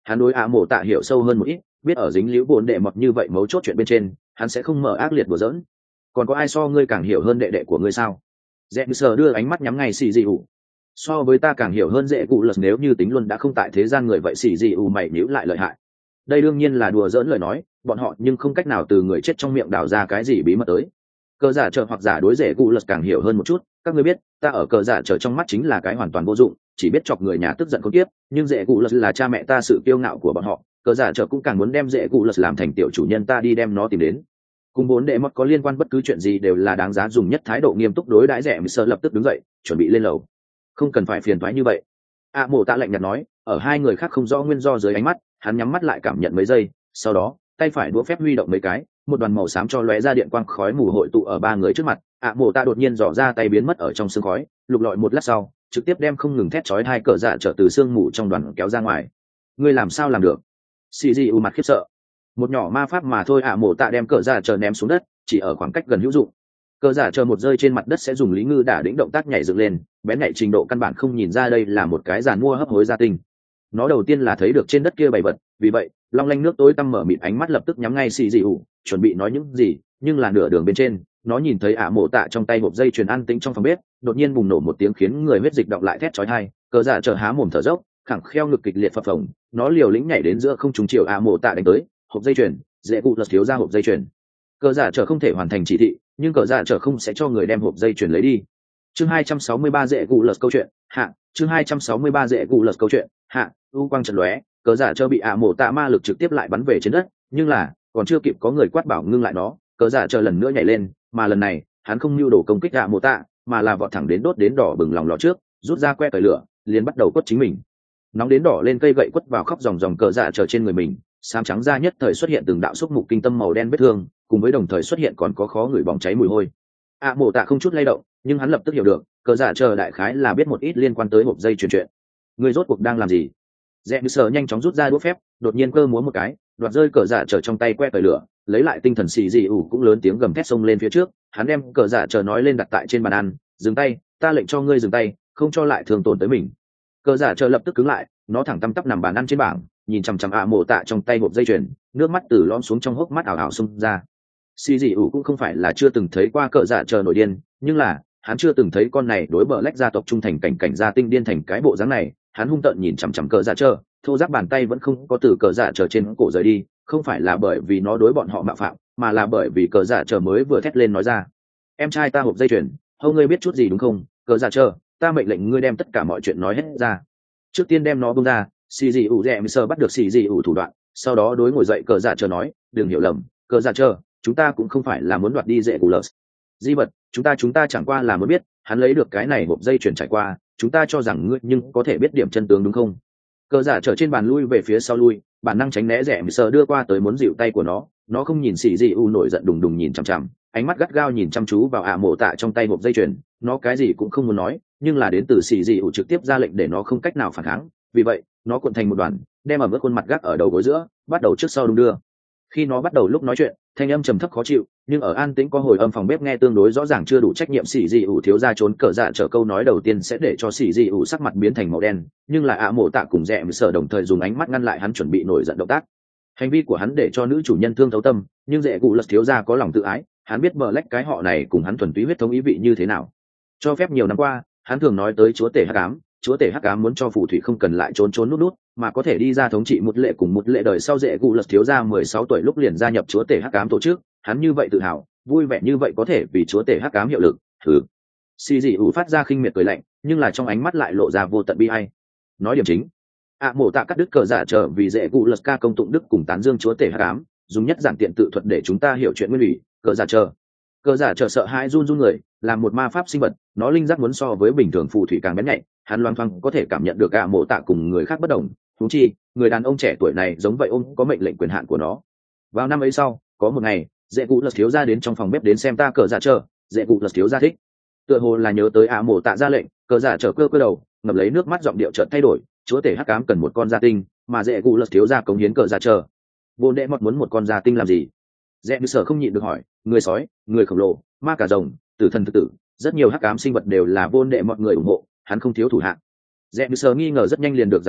hắn đối ạ mộ tạ hiểu sâu hơn một ít, biết ở dính liễu bồn đệ mọt như vậy mấu chốt chuyện bên trên hắn sẽ không mở ác liệt đùa giỡn. Còn có ai so ngươi càng hiểu hơn đệ đệ của ngươi sao? Dẹ sờ đưa ánh mắt nhắm ngay xì dị ủ. So với ta càng hiểu hơn dễ cụ lật, nếu như tính luôn đã không tại thế gian người vậy xì dị ủ mày nhíu lại lợi hại. Đây đương nhiên là đùa giỡn lời nói, bọn họ nhưng không cách nào từ người chết trong miệng đào ra cái gì bí mật tới. Cờ giả trợ hoặc giả đối dễ cụ lật càng hiểu hơn một chút, các ngươi biết ta ở cờ giả trợ trong mắt chính là cái hoàn toàn vô dụng, chỉ biết chọc người nhà tức giận không tiếp, nhưng dễ cụ lật là cha mẹ ta, sự kiêu ngạo của bọn họ. Cờ giả trợ cũng càng muốn đem dễ cụ lật làm thành tiểu chủ nhân, ta đi đem nó tìm đến. Cùng bốn đệ mất có liên quan bất cứ chuyện gì đều là đáng giá dùng nhất, thái độ nghiêm túc đối đãi. Rẻ Mị Sơ lập tức đứng dậy chuẩn bị lên lầu. Không cần phải phiền toái như vậy. ạ mộ tạ lạnh nhạt nói. Ở hai người khác không rõ nguyên do dưới ánh mắt, hắn nhắm mắt lại cảm nhận mấy giây, sau đó tay phải đũa phép huy động mấy cái, một đoàn màu xám cho lóe ra điện quang khói mù hội tụ ở ba người trước mặt. ạ mộ tạ đột nhiên dò ra tay biến mất ở trong sương khói, lục lọi một lát sau trực tiếp đem không ngừng thét chói hai cờ dạ trở từ sương mù trong đoàn kéo ra ngoài. Ngươi làm sao làm được? Xì Di U mặt khiếp sợ. Một nhỏ ma pháp mà thôi. ạ mộ tạ đem cờ dạ chờ ném xuống đất, chỉ ở khoảng cách gần hữu dụng. Cờ giả chờ một rơi trên mặt đất sẽ dùng lý ngư đả đĩnh động tác nhảy dựng lên, bén nhạy trình độ căn bản không nhìn ra đây là một cái giàn mua hấp hối gia tinh. Nó đầu tiên là thấy được trên đất kia bày vật, vì vậy long lanh nước tối tăm mở mịt ánh mắt lập tức nhắm ngay xì dị ủ, chuẩn bị nói những gì, nhưng là nửa đường bên trên nó nhìn thấy ạ mộ tạ trong tay hộp dây chuyền an tĩnh trong phòng bếp, đột nhiên bùng nổ một tiếng khiến người huyết dịch đọng lại thét chói tai. Cờ giả chờ há mồm thở dốc, khẳng kheo ngực kịch liệt phập phồng, nó liều lĩnh nhảy đến giữa không trung chiều ạ mộ tạ đánh tới. Hộp dây chuyền, dễ cụ lật thiếu ra hộp dây chuyền. Cờ giả chờ không thể hoàn thành chỉ thị, nhưng cờ giả trở không sẽ cho người đem hộp dây chuyền lấy đi. Chương hai trăm sáu mươi ba dễ cụ lật câu chuyện hạ. Chương hai trăm sáu mươi ba dễ cụ lật câu chuyện hạ. U quang trận lóe, cờ giả chờ bị ạ mộ tạ ma lực trực tiếp lại bắn về trên đất, nhưng là còn chưa kịp có người quát bảo ngưng lại nó, cờ giả chờ lần nữa nhảy lên, mà lần này hắn không nưu đổ công kích ạ mộ tạ, mà là vọt thẳng đến đốt đến đỏ bừng lòng lò trước, rút ra que cởi lửa, liền bắt đầu quất chính mình. Nóng đến đỏ lên cây gậy quất vào khóc dòng dòng cờ giả chờ trên người mình, xám trắng da nhất thời xuất hiện từng đạo xúc mục kinh tâm màu đen vết thương, cùng với đồng thời xuất hiện còn có khó ngửi bỏng cháy mùi hôi. ạ mộ tạ không chút lay động, nhưng hắn lập tức hiểu được cờ giả chờ đại khái là biết một ít liên quan tới hộp dây chuyền chuyện. Người rốt cuộc đang làm gì? Rẽ Mị Sơ nhanh chóng rút ra đũa phép, đột nhiên cơ múa một cái, đoạt rơi cờ giả chờ trong tay que cởi lửa, lấy lại tinh thần. Xì dị ủ cũng lớn tiếng gầm thét xông lên phía trước, hắn đem cờ giả chờ nói lên đặt tại trên bàn ăn. Dừng tay, ta lệnh cho ngươi dừng tay, không cho lại thương tổn tới mình. Cờ giả chờ lập tức cứng lại, nó thẳng tăm tắp nằm bàn ăn trên bảng, nhìn chằm chằm ạ mộ tạ trong tay hộp dây chuyền, nước mắt từ lõm xuống trong hốc mắt ảo ảo xông ra. Xì dị ủ cũng không phải là chưa từng thấy qua cờ giả chờ nổi điên, nhưng là hắn chưa từng thấy con này đối bờ lách gia tộc trung thành cảnh cảnh gia tinh điên thành cái bộ dáng này. Hắn hung tợn nhìn chằm chằm cờ giả chờ, thô giáp bàn tay vẫn không có từ cờ giả chờ trên cổ rời đi, không phải là bởi vì nó đối bọn họ mạo phạm, mà là bởi vì cờ giả chờ mới vừa thét lên nói ra: em trai ta hộp dây chuyền, hâu ngươi biết chút gì đúng không? Cờ giả chờ, ta mệnh lệnh ngươi đem tất cả mọi chuyện nói hết ra. Trước tiên đem nó buông ra. Xì dị ủ Rẽ Mị Sơ bắt được xì dị ủ thủ đoạn, sau đó đối ngồi dậy cờ giả chờ nói: đừng hiểu lầm, cờ giả chờ, chúng ta cũng không phải là muốn đoạt đi dễ cụ lờ di vật, chúng ta chúng ta chẳng qua là muốn biết hắn lấy được cái này hộp dây chuyển trải qua, chúng ta cho rằng ngươi nhưng có thể biết điểm chân tướng đúng không? Cờ giả trở trên bàn lui về phía sau lui, bản năng tránh né. Rẽ Mị Sơ đưa qua tới muốn dịu tay của nó, nó không nhìn xì dị ủ nổi giận đùng đùng nhìn chằm chằm, ánh mắt gắt gao nhìn chăm chú vào ạ mộ tạ trong tay hộp dây chuyền. Nó cái gì cũng không muốn nói, nhưng là đến từ xì dị ủ trực tiếp ra lệnh để nó không cách nào phản kháng, vì vậy nó cuộn thành một đoàn, đem ở mức khuôn mặt gác ở đầu gối giữa, bắt đầu trước sau đung đưa. Khi nó bắt đầu lúc nói chuyện, thanh âm trầm thấp khó chịu, nhưng ở an tĩnh có hồi âm phòng bếp nghe tương đối rõ ràng chưa đủ trách nhiệm. Xì dị ủ thiếu ra trốn cờ dạ trở câu nói đầu tiên sẽ để cho xì dị ủ sắc mặt biến thành màu đen, nhưng là ạ mộ tạ cùng Rẽ Mị Sơ đồng thời dùng ánh mắt ngăn lại hắn chuẩn bị nổi giận động tác. Hành vi của hắn để cho nữ chủ nhân thương thấu tâm, nhưng Rẽ cụ lật thiếu ra có lòng tự ái, hắn biết bờ lách cái họ này cùng hắn thuần túy huyết thống ý vị như thế nào. Cho phép nhiều năm qua, hắn thường nói tới chúa tể hắc ám, chúa tể hắc ám muốn cho phù thủy không cần lại trốn trốn nút nút, mà có thể đi ra thống trị một lệ cùng một lệ đời sau. Rẽ cụ lật thiếu ra mười sáu tuổi lúc liền gia nhập chúa tể hắc ám tổ chức, hắn như vậy tự hào, vui vẻ như vậy có thể vì chúa tể hắc ám hiệu lực. Thử xì dị ủ phát ra khinh miệt cười lạnh, nhưng là trong ánh mắt lại lộ ra vô tận bi ai. Nói điểm chính. ạ mộ tạ cắt đứt cờ giả trở vì Rẽ cụ lật ca công tụng đức cùng tán dương chúa tể hắc ám, dùng nhất giản tiện tự thuật để chúng ta hiểu chuyện nguyên lý. Cờ giả trở cờ giả trở sợ hãi run run người, là một ma pháp sinh vật, nó linh giác muốn so với bình thường phù thủy càng bén nhạy, hắn loang thoang có thể cảm nhận được ạ mộ tạ cùng người khác bất đồng. Huống chi người đàn ông trẻ tuổi này giống vậy ôm có mệnh lệnh quyền hạn của nó. Vào năm ấy sau, có một ngày, Rẽ cụ lật thiếu ra đến trong phòng bếp đến xem ta cờ giả trở. Rẽ cụ lật thiếu ra thích, tựa hồ là nhớ tới ạ mộ tạ ra lệnh, cờ giả trở cơ cơ đầu, ngập lấy nước mắt, giọng điệu chợt thay đổi. Chúa tể hắc ám cần một con gia tinh, mà Rẽ cụ lật thiếu ra cống hiến cờ giả trở. Vô đệ mọt muốn một con gia tinh làm gì? Rẽ Mị Sơ không nhịn được hỏi. Người sói, người khổng lồ, ma cà rồng, tử thần thực tử, rất nhiều hắc ám sinh vật đều là vô đệ mọt người ủng hộ, hắn không thiếu thủ hạ. Rẽ Mị Sơ nghi ngờ rất nhanh liền được giải đáp,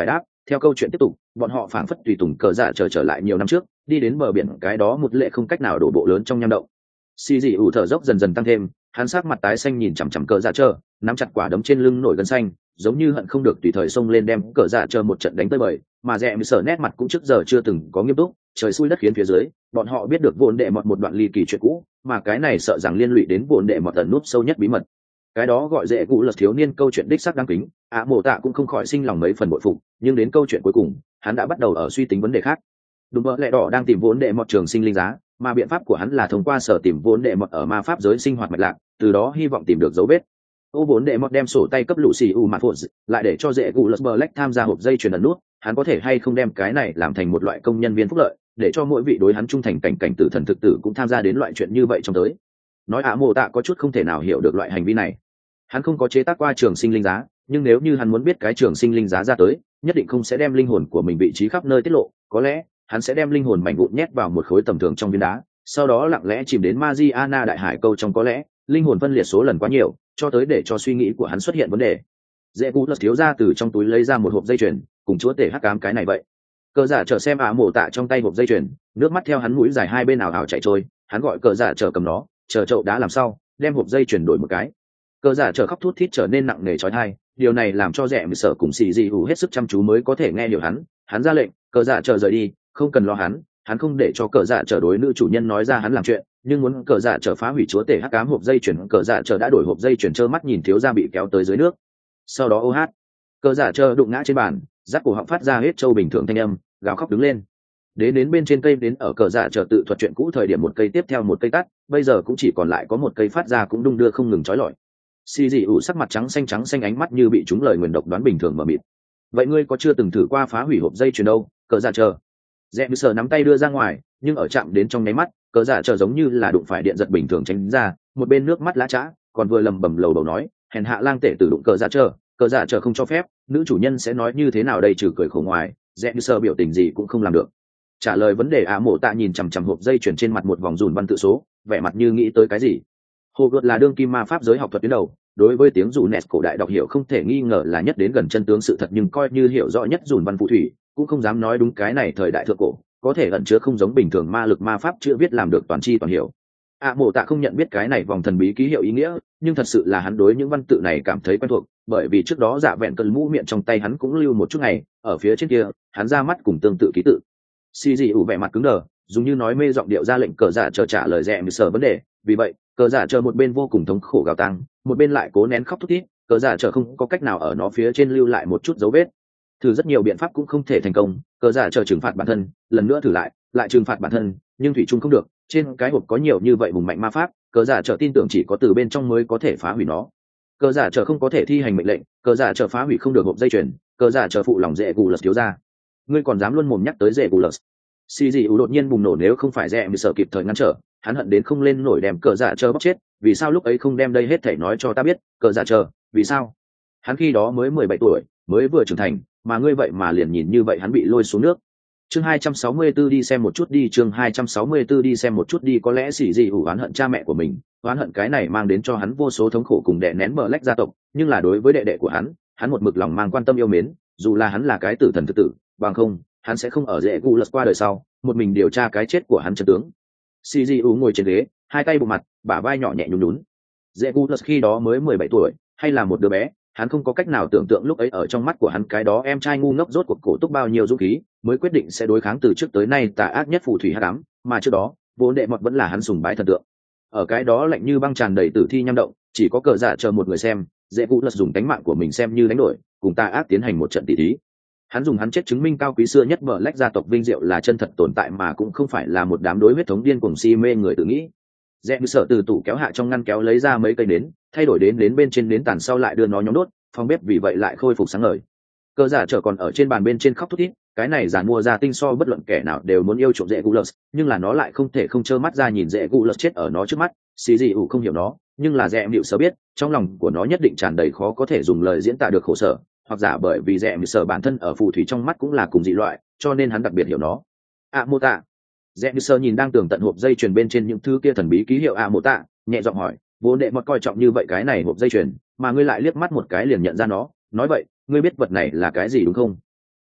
Theo câu chuyện tiếp tục, bọn họ phảng phất tùy tùng cờ dạ trở trở lại nhiều năm trước, đi đến bờ biển cái đó một lệ không cách nào đổ bộ lớn trong nham động. Xì dị ủ thở dốc dần dần tăng thêm, hắn sắc mặt tái xanh nhìn chằm chằm cờ dạ chờ, nắm chặt quả đấm trên lưng nổi gân xanh, giống như hận không được tùy thời xông lên đem cờ dạ chờ một trận đánh tới bời, mà rẽ mười sở nét mặt cũng trước giờ chưa từng có nghiêm túc, trời xui đất khiến phía dưới, bọn họ biết được vốn đệ mọt một đoạn ly kỳ chuyện cũ, mà cái này sợ rằng liên lụy đến vốn đệ mọt ẩn núp sâu nhất bí mật. Cái đó gọi dễ cũ lật thiếu niên câu chuyện đích xác đáng kính, ạ mộ tạ cũng không khỏi sinh lòng mấy phần bội phục, nhưng đến câu chuyện cuối cùng, hắn đã bắt đầu ở suy tính vấn đề khác. Đúng vợ lẽ đỏ đang tìm vốn đệ mọt trường sinh linh giá, mà biện pháp của hắn là thông qua sở tìm vốn đệ mọt ở ma pháp giới sinh hoạt mạch lạc, từ đó hy vọng tìm được dấu vết. Ô vốn đệ mọt đem sổ tay cấp lũ xì u mặt phụ, lại để cho dễ cũ lật Black tham gia hộp dây chuyền ẩn nút, hắn có thể hay không đem cái này làm thành một loại công nhân viên phúc lợi, để cho mỗi vị đối hắn trung thành cảnh cảnh tử thần thực tử cũng tham gia đến loại chuyện như vậy trong tới. Nói ạ mộ tạ có chút không thể nào hiểu được loại hành vi này. Hắn không có chế tác qua trường sinh linh giá, nhưng nếu như hắn muốn biết cái trường sinh linh giá ra tới, nhất định không sẽ đem linh hồn của mình vị trí khắp nơi tiết lộ, có lẽ hắn sẽ đem linh hồn mảnh vụn nhét vào một khối tầm thường trong viên đá, sau đó lặng lẽ chìm đến Mariana đại hải câu trong, có lẽ linh hồn phân liệt số lần quá nhiều, cho tới để cho suy nghĩ của hắn xuất hiện vấn đề. Dễ cú lật thiếu ra từ trong túi lấy ra một hộp dây chuyền, cùng chúa tể hắc ám cái này vậy. Cờ giả chờ xem ả mổ tạ trong tay hộp dây chuyền, nước mắt theo hắn mũi dài hai bên ảo ảo chạy trôi, hắn gọi cờ giả chờ cầm nó, chờ chậu đá làm sau, đem hộp dây chuyển đổi một cái. Cờ giả chờ khóc thút thít trở nên nặng nề chói tai, điều này làm cho rẻ mười sợ cùng xì dị hủ hết sức chăm chú mới có thể nghe hiểu hắn. Hắn ra lệnh, cờ giả chờ rời đi, không cần lo hắn, hắn không để cho cờ giả chờ đối nữ chủ nhân nói ra hắn làm chuyện, nhưng muốn cờ giả chờ phá hủy chúa tể hắc ám hộp dây chuyển, cờ giả chờ đã đổi hộp dây chuyển, trơ mắt nhìn thiếu gia bị kéo tới dưới nước. Sau đó ô hát, cờ giả chờ đụng ngã trên bàn, rắc cổ họng phát ra hết trâu bình thường thanh âm, gào khóc đứng lên. Đến đến bên trên cây đến ở cờ giả chờ tự thuật chuyện cũ thời điểm một cây tiếp theo một cây tắt, bây giờ cũng chỉ còn lại có một cây phát ra cũng đung đưa không ngừng chói lọi. Xì dị ủ sắc mặt trắng xanh trắng xanh, ánh mắt như bị trúng lời nguyền độc đoán bình thường mở mịt. Vậy ngươi có chưa từng thử qua phá hủy hộp dây chuyền đâu? Cờ giả chờ. Rẽ mười sợ nắm tay đưa ra ngoài, nhưng ở chạm đến trong nháy mắt, cờ giả chờ giống như là đụng phải điện giật bình thường tránh ra, một bên nước mắt lã chã, còn vừa lầm bầm lầu đầu nói, hèn hạ lang tể tử đụng cờ giả chờ, cờ giả chờ không cho phép, nữ chủ nhân sẽ nói như thế nào đây? Trừ cười khổ ngoài, Rẽ mười sợ biểu tình gì cũng không làm được. Trả lời vấn đề ả mộ tạ nhìn chằm chằm hộp dây chuyển trên mặt một vòng dùn văn tự số, vẻ mặt như nghĩ tới cái gì. Hồ gợt là đương kim ma pháp giới học thuật tuyến đầu, đối với tiếng dù nẹt cổ đại đọc hiểu không thể nghi ngờ là nhất đến gần chân tướng sự thật, nhưng coi như hiểu rõ nhất dùn văn phù thủy cũng không dám nói đúng cái này thời đại thượng cổ có thể ẩn chứa không giống bình thường ma lực ma pháp chữ viết làm được toàn chi toàn hiểu. ả mộ tạ không nhận biết cái này vòng thần bí ký hiệu ý nghĩa, nhưng thật sự là hắn đối những văn tự này cảm thấy quen thuộc, bởi vì trước đó dạ vẹn cơn mũ miệng trong tay hắn cũng lưu một chút ngày, ở phía trên kia hắn ra mắt cùng tương tự ký tự. Xì dị ủ vẻ mặt cứng đờ, dùng như nói mê giọng điệu ra lệnh cờ giả chờ trả lời rẽ mười sở vấn đề. Vì vậy cờ giả chờ một bên vô cùng thống khổ gào tăng, một bên lại cố nén khóc thút thít. Cờ giả chờ không có cách nào ở nó phía trên lưu lại một chút dấu vết, thử rất nhiều biện pháp cũng không thể thành công. Cờ giả chờ trừng phạt bản thân, lần nữa thử lại lại trừng phạt bản thân, nhưng thủy chung không được. Trên cái hộp có nhiều như vậy vùng mạnh ma pháp, cờ giả chờ tin tưởng chỉ có từ bên trong mới có thể phá hủy nó. Cờ giả chờ không có thể thi hành mệnh lệnh, cờ giả chờ phá hủy không được hộp dây chuyền. Cờ giả chờ phụ lòng dễ gù lật thiếu ra, ngươi còn dám luôn mồm nhắc tới dễ gù lật. Xì dị ủ đột nhiên bùng nổ, nếu không phải rẽ mười sợ kịp thời ngăn trở, hắn hận đến không lên nổi đem cờ giả chờ bóc chết. Vì sao lúc ấy không đem đây hết thảy nói cho ta biết? Cờ giả chờ, vì sao? Hắn khi đó mới mười bảy tuổi, mới vừa trưởng thành, mà ngươi vậy mà liền nhìn như vậy hắn bị lôi xuống nước. Chương hai trăm sáu mươi tư đi xem một chút đi, chương hai trăm sáu mươi tư đi xem một chút đi. Có lẽ xì dị ủ oán hận cha mẹ của mình, oán hận cái này mang đến cho hắn vô số thống khổ cùng đè nén bờ lách gia tộc, nhưng là đối với đệ đệ của hắn, hắn một mực lòng mang quan tâm yêu mến, dù là hắn là cái tử thần thực tử, bằng không hắn sẽ không ở dễ gu lật qua đời sau một mình điều tra cái chết của hắn chân tướng. Xì dị ủ ngồi trên ghế, hai tay bụng mặt, bả vai nhỏ nhẹ nhún nhún. Dễ gu lật khi đó mới mười bảy tuổi, hay là một đứa bé, hắn không có cách nào tưởng tượng lúc ấy ở trong mắt của hắn cái đó em trai ngu ngốc rốt cuộc cổ túc bao nhiêu dũng khí mới quyết định sẽ đối kháng từ trước tới nay tà ác nhất phù thủy hắc ám, mà trước đó vốn đệ mọt vẫn là hắn sùng bái thần tượng. Ở cái đó lạnh như băng tràn đầy tử thi nham động, chỉ có cờ dạ chờ một người xem, dễ gu lật dùng tánh mạng của mình xem như đánh đổi, cùng tà ác tiến hành một trận tỷ thí. Hắn dùng hắn chết chứng minh cao quý xưa nhất bờ lách gia tộc vinh diệu là chân thật tồn tại, mà cũng không phải là một đám đối huyết thống điên cuồng si mê người tự nghĩ. Rẽ sợ từ tủ kéo hạ trong ngăn kéo lấy ra mấy cây nến, thay đổi đến đến bên trên nến tàn sau lại đưa nó nhóm đốt, phòng bếp vì vậy lại khôi phục sáng ngời. Cơ giả trở còn ở trên bàn bên trên khóc thút thít, cái này giàn mua ra tinh so bất luận kẻ nào đều muốn yêu chuộng dễ Gulus, nhưng là nó lại không thể không trơ mắt ra nhìn dễ Gulus chết ở nó trước mắt. Xì gì ủ không hiểu nó, nhưng là Rẽ Mịu Sở biết, trong lòng của nó nhất định tràn đầy khó có thể dùng lời diễn tả được khổ sở, hoặc giả bởi vì Rẽ Mịu Sở bản thân ở phù thủy trong mắt cũng là cùng dị loại, cho nên hắn đặc biệt hiểu nó. A mô tạ. Rẽ Mịu Sở nhìn đang tường tận hộp dây chuyền bên trên những thứ kia thần bí ký hiệu A mô tạ, nhẹ giọng hỏi, vốn đệ mọt coi trọng như vậy cái này hộp dây chuyền, mà ngươi lại liếc mắt một cái liền nhận ra nó, nói vậy, ngươi biết vật này là cái gì đúng không?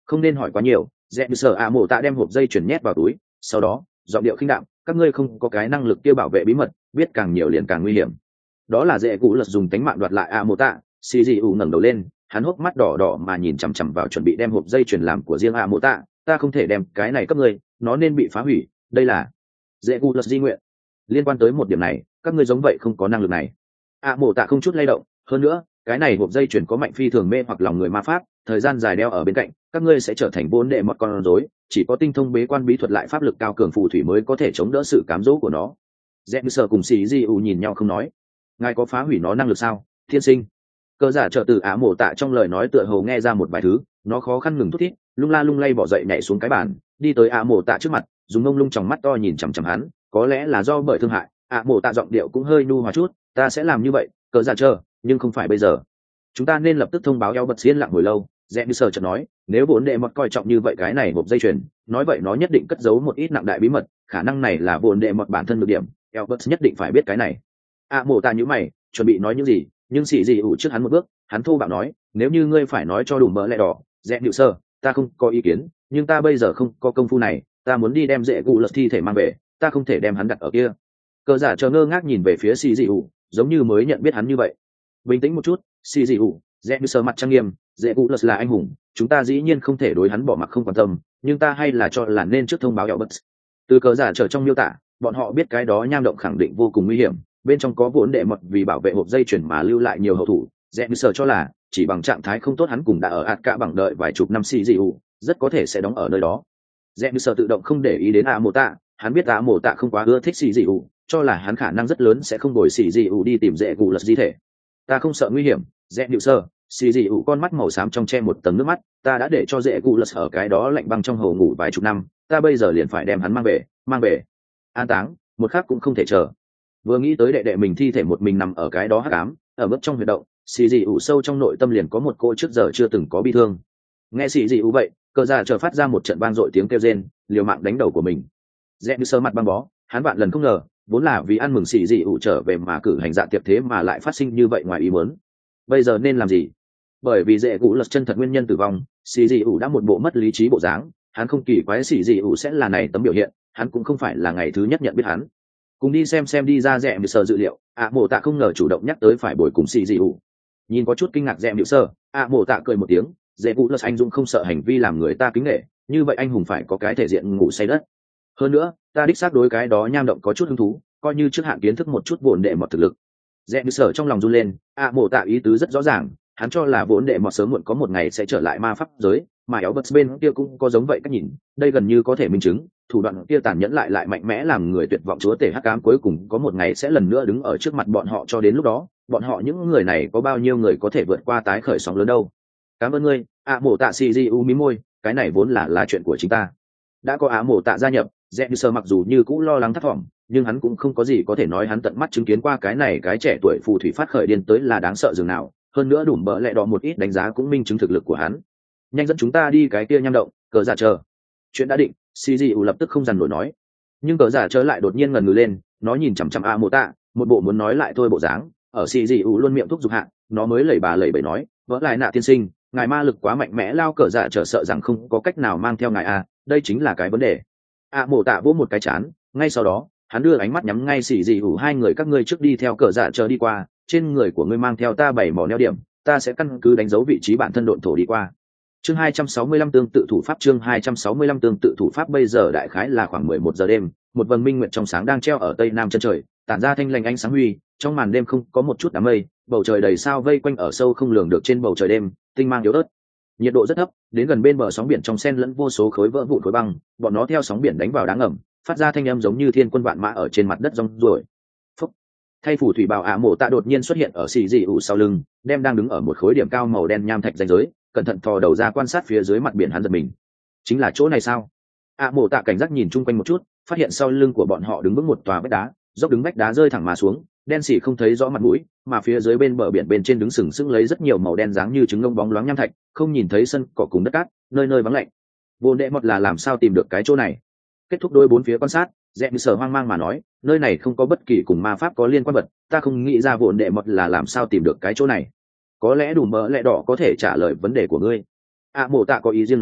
Không nên hỏi quá nhiều. Dẹp sợ ạ mộ tạ đem hộp dây chuyển nhét vào túi, sau đó giọng điệu khinh đạm, các ngươi không có cái năng lực kia bảo vệ bí mật, biết càng nhiều liền càng nguy hiểm. Đó là dễ cụ lật dùng tánh mạng đoạt lại ạ mộ tạ. Xì dị ủ ngẩng đầu lên, hắn hốc mắt đỏ đỏ mà nhìn chằm chằm vào chuẩn bị đem hộp dây chuyển làm của riêng ạ mộ tạ. Ta không thể đem cái này cấp ngươi, nó nên bị phá hủy. Đây là dễ cụ lật di nguyện. Liên quan tới một điểm này, các ngươi giống vậy không có năng lực này. ạ mộ tạ không chút lay động. Hơn nữa, cái này hộp dây chuyển có mạnh phi thường mê hoặc lòng người ma pháp, thời gian dài đeo ở bên cạnh, các ngươi sẽ trở thành bốn đệ một con rối, chỉ có tinh thông bế quan bí thuật lại pháp lực cao cường phù thủy mới có thể chống đỡ sự cám dỗ của nó. Dẹp sợ cùng xì di ủ nhìn nhau không nói. Ngài có phá hủy nó năng lực sao, thiên sinh? Cơ giả trợ từ ả mổ tạ trong lời nói tựa hồ nghe ra một vài thứ, nó khó khăn ngừng thút thít, lung la lung lay bỏ dậy nhảy xuống cái bàn, đi tới ả mổ tạ trước mặt, dùng ngông lung trong mắt to nhìn chằm chằm hắn. Có lẽ là do bởi thương hại, ả mổ tạ giọng điệu cũng hơi nu hòa chút. Ta sẽ làm như vậy, cơ giả trợ, nhưng không phải bây giờ. Chúng ta nên lập tức thông báo eo bật xiên lặng hồi lâu. Dẹp sợ chợt nói, nếu vốn đệ mọt coi trọng như vậy cái này hộp dây chuyền, nói vậy nó nhất định cất giấu một ít nặng đại bí mật, khả năng này là vốn đệ mọt bản thân được điểm, Elbert nhất định phải biết cái này. À mộ ta nhíu mày, chuẩn bị nói những gì, nhưng xì gì ủ trước hắn một bước, hắn thô bạo nói, nếu như ngươi phải nói cho đủ mỡ lẽ đỏ, Dẹp sơ, ta không có ý kiến, nhưng ta bây giờ không có công phu này, ta muốn đi đem dễ cụ lật thi thể mang về, ta không thể đem hắn đặt ở kia. Cờ giả chờ ngơ ngác nhìn về phía xì gì ủ, giống như mới nhận biết hắn như vậy. Bình tĩnh một chút, xì gì ủ. Dẹp sơ mặt trang nghiêm, dễ cụ lật là anh hùng, chúng ta dĩ nhiên không thể đối hắn bỏ mặc không quan tâm, nhưng ta hay là cho là nên trước thông báo Elbert. Từ cờ giả trở trong miêu tả, bọn họ biết cái đó nham động khẳng định vô cùng nguy hiểm, bên trong có vốn đệ mật vì bảo vệ hộp dây chuyển mà lưu lại nhiều hậu thủ. Dẹp sợ cho là chỉ bằng trạng thái không tốt hắn cùng đã ở ạt cả bằng đợi vài chục năm xì dị ủ, rất có thể sẽ đóng ở nơi đó. Dẹp sợ tự động không để ý đến a mộ tạ, hắn biết a mộ tạ không quá ưa thích xì dị ủ, cho là hắn khả năng rất lớn sẽ không đổi xì dị ủ đi tìm dễ cụ lật di thể. Ta không sợ nguy hiểm, Dẹp sợ. Xì dị ủ con mắt màu xám trong che một tầng nước mắt, ta đã để cho dễ cụ lật ở cái đó lạnh băng trong hồ ngủ vài chục năm, ta bây giờ liền phải đem hắn mang về, mang về an táng, một khắc cũng không thể chờ. Vừa nghĩ tới đệ đệ mình thi thể một mình nằm ở cái đó hắc ám, ở bước trong huyệt động, xì dị ủ sâu trong nội tâm liền có một cô trước giờ chưa từng có bi thương. Nghe xì dị ủ vậy, cờ già chờ phát ra một trận vang dội tiếng kêu rên, liều mạng đánh đầu của mình. Rẽ như sơ mặt băng bó, hắn vạn lần không ngờ, vốn là vì ăn mừng xì dị ủ trở về mà cử hành dạ tiệc thế mà lại phát sinh như vậy ngoài ý muốn. Bây giờ nên làm gì? Bởi vì dễ cụ lật chân thật nguyên nhân tử vong, xì dị ủ đã một bộ mất lý trí bộ dáng, hắn không kỳ quái xì dị ủ sẽ là này tấm biểu hiện, hắn cũng không phải là ngày thứ nhất nhận biết hắn. Cùng đi xem xem đi ra Dẹp sơ dự liệu, ạ mộ tạ không ngờ chủ động nhắc tới phải bồi cùng xì dị ủ. Nhìn có chút kinh ngạc Dẹp sơ, ạ mộ tạ cười một tiếng, dễ cụ lật anh dũng không sợ hành vi làm người ta kính nể, như vậy anh hùng phải có cái thể diện ngủ say đất. Hơn nữa, ta đích xác đối cái đó nham động có chút hứng thú, coi như trước hạn kiến thức một chút vốn đệ mọt thực lực. Dẹp sơ trong lòng run lên, ạ mộ tạ ý tứ rất rõ ràng, hắn cho là vốn đệ mọt sớm muộn có một ngày sẽ trở lại ma pháp giới, mà éo bật bên kia cũng có giống vậy cách nhìn, đây gần như có thể minh chứng thủ đoạn kia tàn nhẫn lại lại mạnh mẽ làm người tuyệt vọng chúa tể hắc ám cuối cùng có một ngày sẽ lần nữa đứng ở trước mặt bọn họ, cho đến lúc đó bọn họ những người này có bao nhiêu người có thể vượt qua tái khởi sóng lớn đâu. Cảm ơn ngươi, ạ mổ tạ xì di u mí môi, cái này vốn là là chuyện của chính ta. Đã có ạ mổ tạ gia nhập, Dẹp sơ mặc dù như cũng lo lắng thất vọng, nhưng hắn cũng không có gì có thể nói, hắn tận mắt chứng kiến qua cái này cái trẻ tuổi phù thủy phát khởi điên tới là đáng sợ dường nào, hơn nữa đủ bỡ lẹ đỏ một ít đánh giá cũng minh chứng thực lực của hắn. Nhanh dẫn chúng ta đi cái kia nham động, cờ giả chờ. Chuyện đã định, xì dị ủ lập tức không dằn nổi nói. Nhưng cờ giả chờ lại đột nhiên ngần ngừ lên, nó nhìn chằm chằm a mô tạ, một bộ muốn nói lại thôi bộ dáng. Ở xì dị ủ luôn miệng thúc giục hạ, nó mới lẩy bà lẩy bẩy nói, vỡ lại nạ tiên sinh, ngài ma lực quá mạnh mẽ, lao cờ giả chờ sợ rằng không có cách nào mang theo ngài a, đây chính là cái vấn đề. A mô tạ vỗ một cái chán, ngay sau đó hắn đưa ánh mắt nhắm ngay xì dị ủ, hai người các ngươi trước đi theo cờ giả chờ đi qua, trên người của ngươi mang theo ta bảy mỏ neo điểm, ta sẽ căn cứ đánh dấu vị trí bản thân độn thổ đi qua. Chương hai trăm sáu mươi lăm tương tự thủ pháp, chương hai trăm sáu mươi lăm tương tự thủ pháp. Bây giờ đại khái là khoảng mười một giờ đêm, một vầng minh nguyệt trong sáng đang treo ở tây nam chân trời, tản ra thanh lành ánh sáng huy, trong màn đêm không có một chút đám mây, bầu trời đầy sao vây quanh ở sâu không lường được trên bầu trời đêm, tinh mang yếu ớt. Nhiệt độ rất thấp, đến gần bên bờ sóng biển trong xen lẫn vô số khối vỡ vụn khối băng, bọn nó theo sóng biển đánh vào đá ngầm, phát ra thanh âm giống như thiên quân vạn mã ở trên mặt đất rong ruổi. Phúc. Thay phủ thủy bào ạ mộ tạ đột nhiên xuất hiện ở xì dị ủ sau lưng, đem đang đứng ở một khối điểm cao màu đen nham thạch ranh giới, cẩn thận thò đầu ra quan sát phía dưới mặt biển, hắn giật mình. Chính là chỗ này sao? ạ mộ tạ cảnh giác nhìn chung quanh một chút, phát hiện sau lưng của bọn họ đứng vững một tòa vách đá, dốc đứng vách đá rơi thẳng mà xuống, đen xỉ không thấy rõ mặt mũi, mà phía dưới bên bờ biển bên trên đứng sừng sững lấy rất nhiều màu đen dáng như trứng ngông bóng loáng nham thạch, không nhìn thấy sân cỏ cùng đất cát, nơi nơi vắng lạnh. Vô đệ mọt là làm sao tìm được cái chỗ này? Kết thúc đôi bốn phía quan sát, Dẹp như sở hoang mang mà nói, nơi này không có bất kỳ cùng ma pháp có liên quan vật, ta không nghĩ ra vô đệ mọt là làm sao tìm được cái chỗ này. Có lẽ đủ mỡ lẽ đỏ có thể trả lời vấn đề của ngươi. À mộ tạ có ý riêng nói,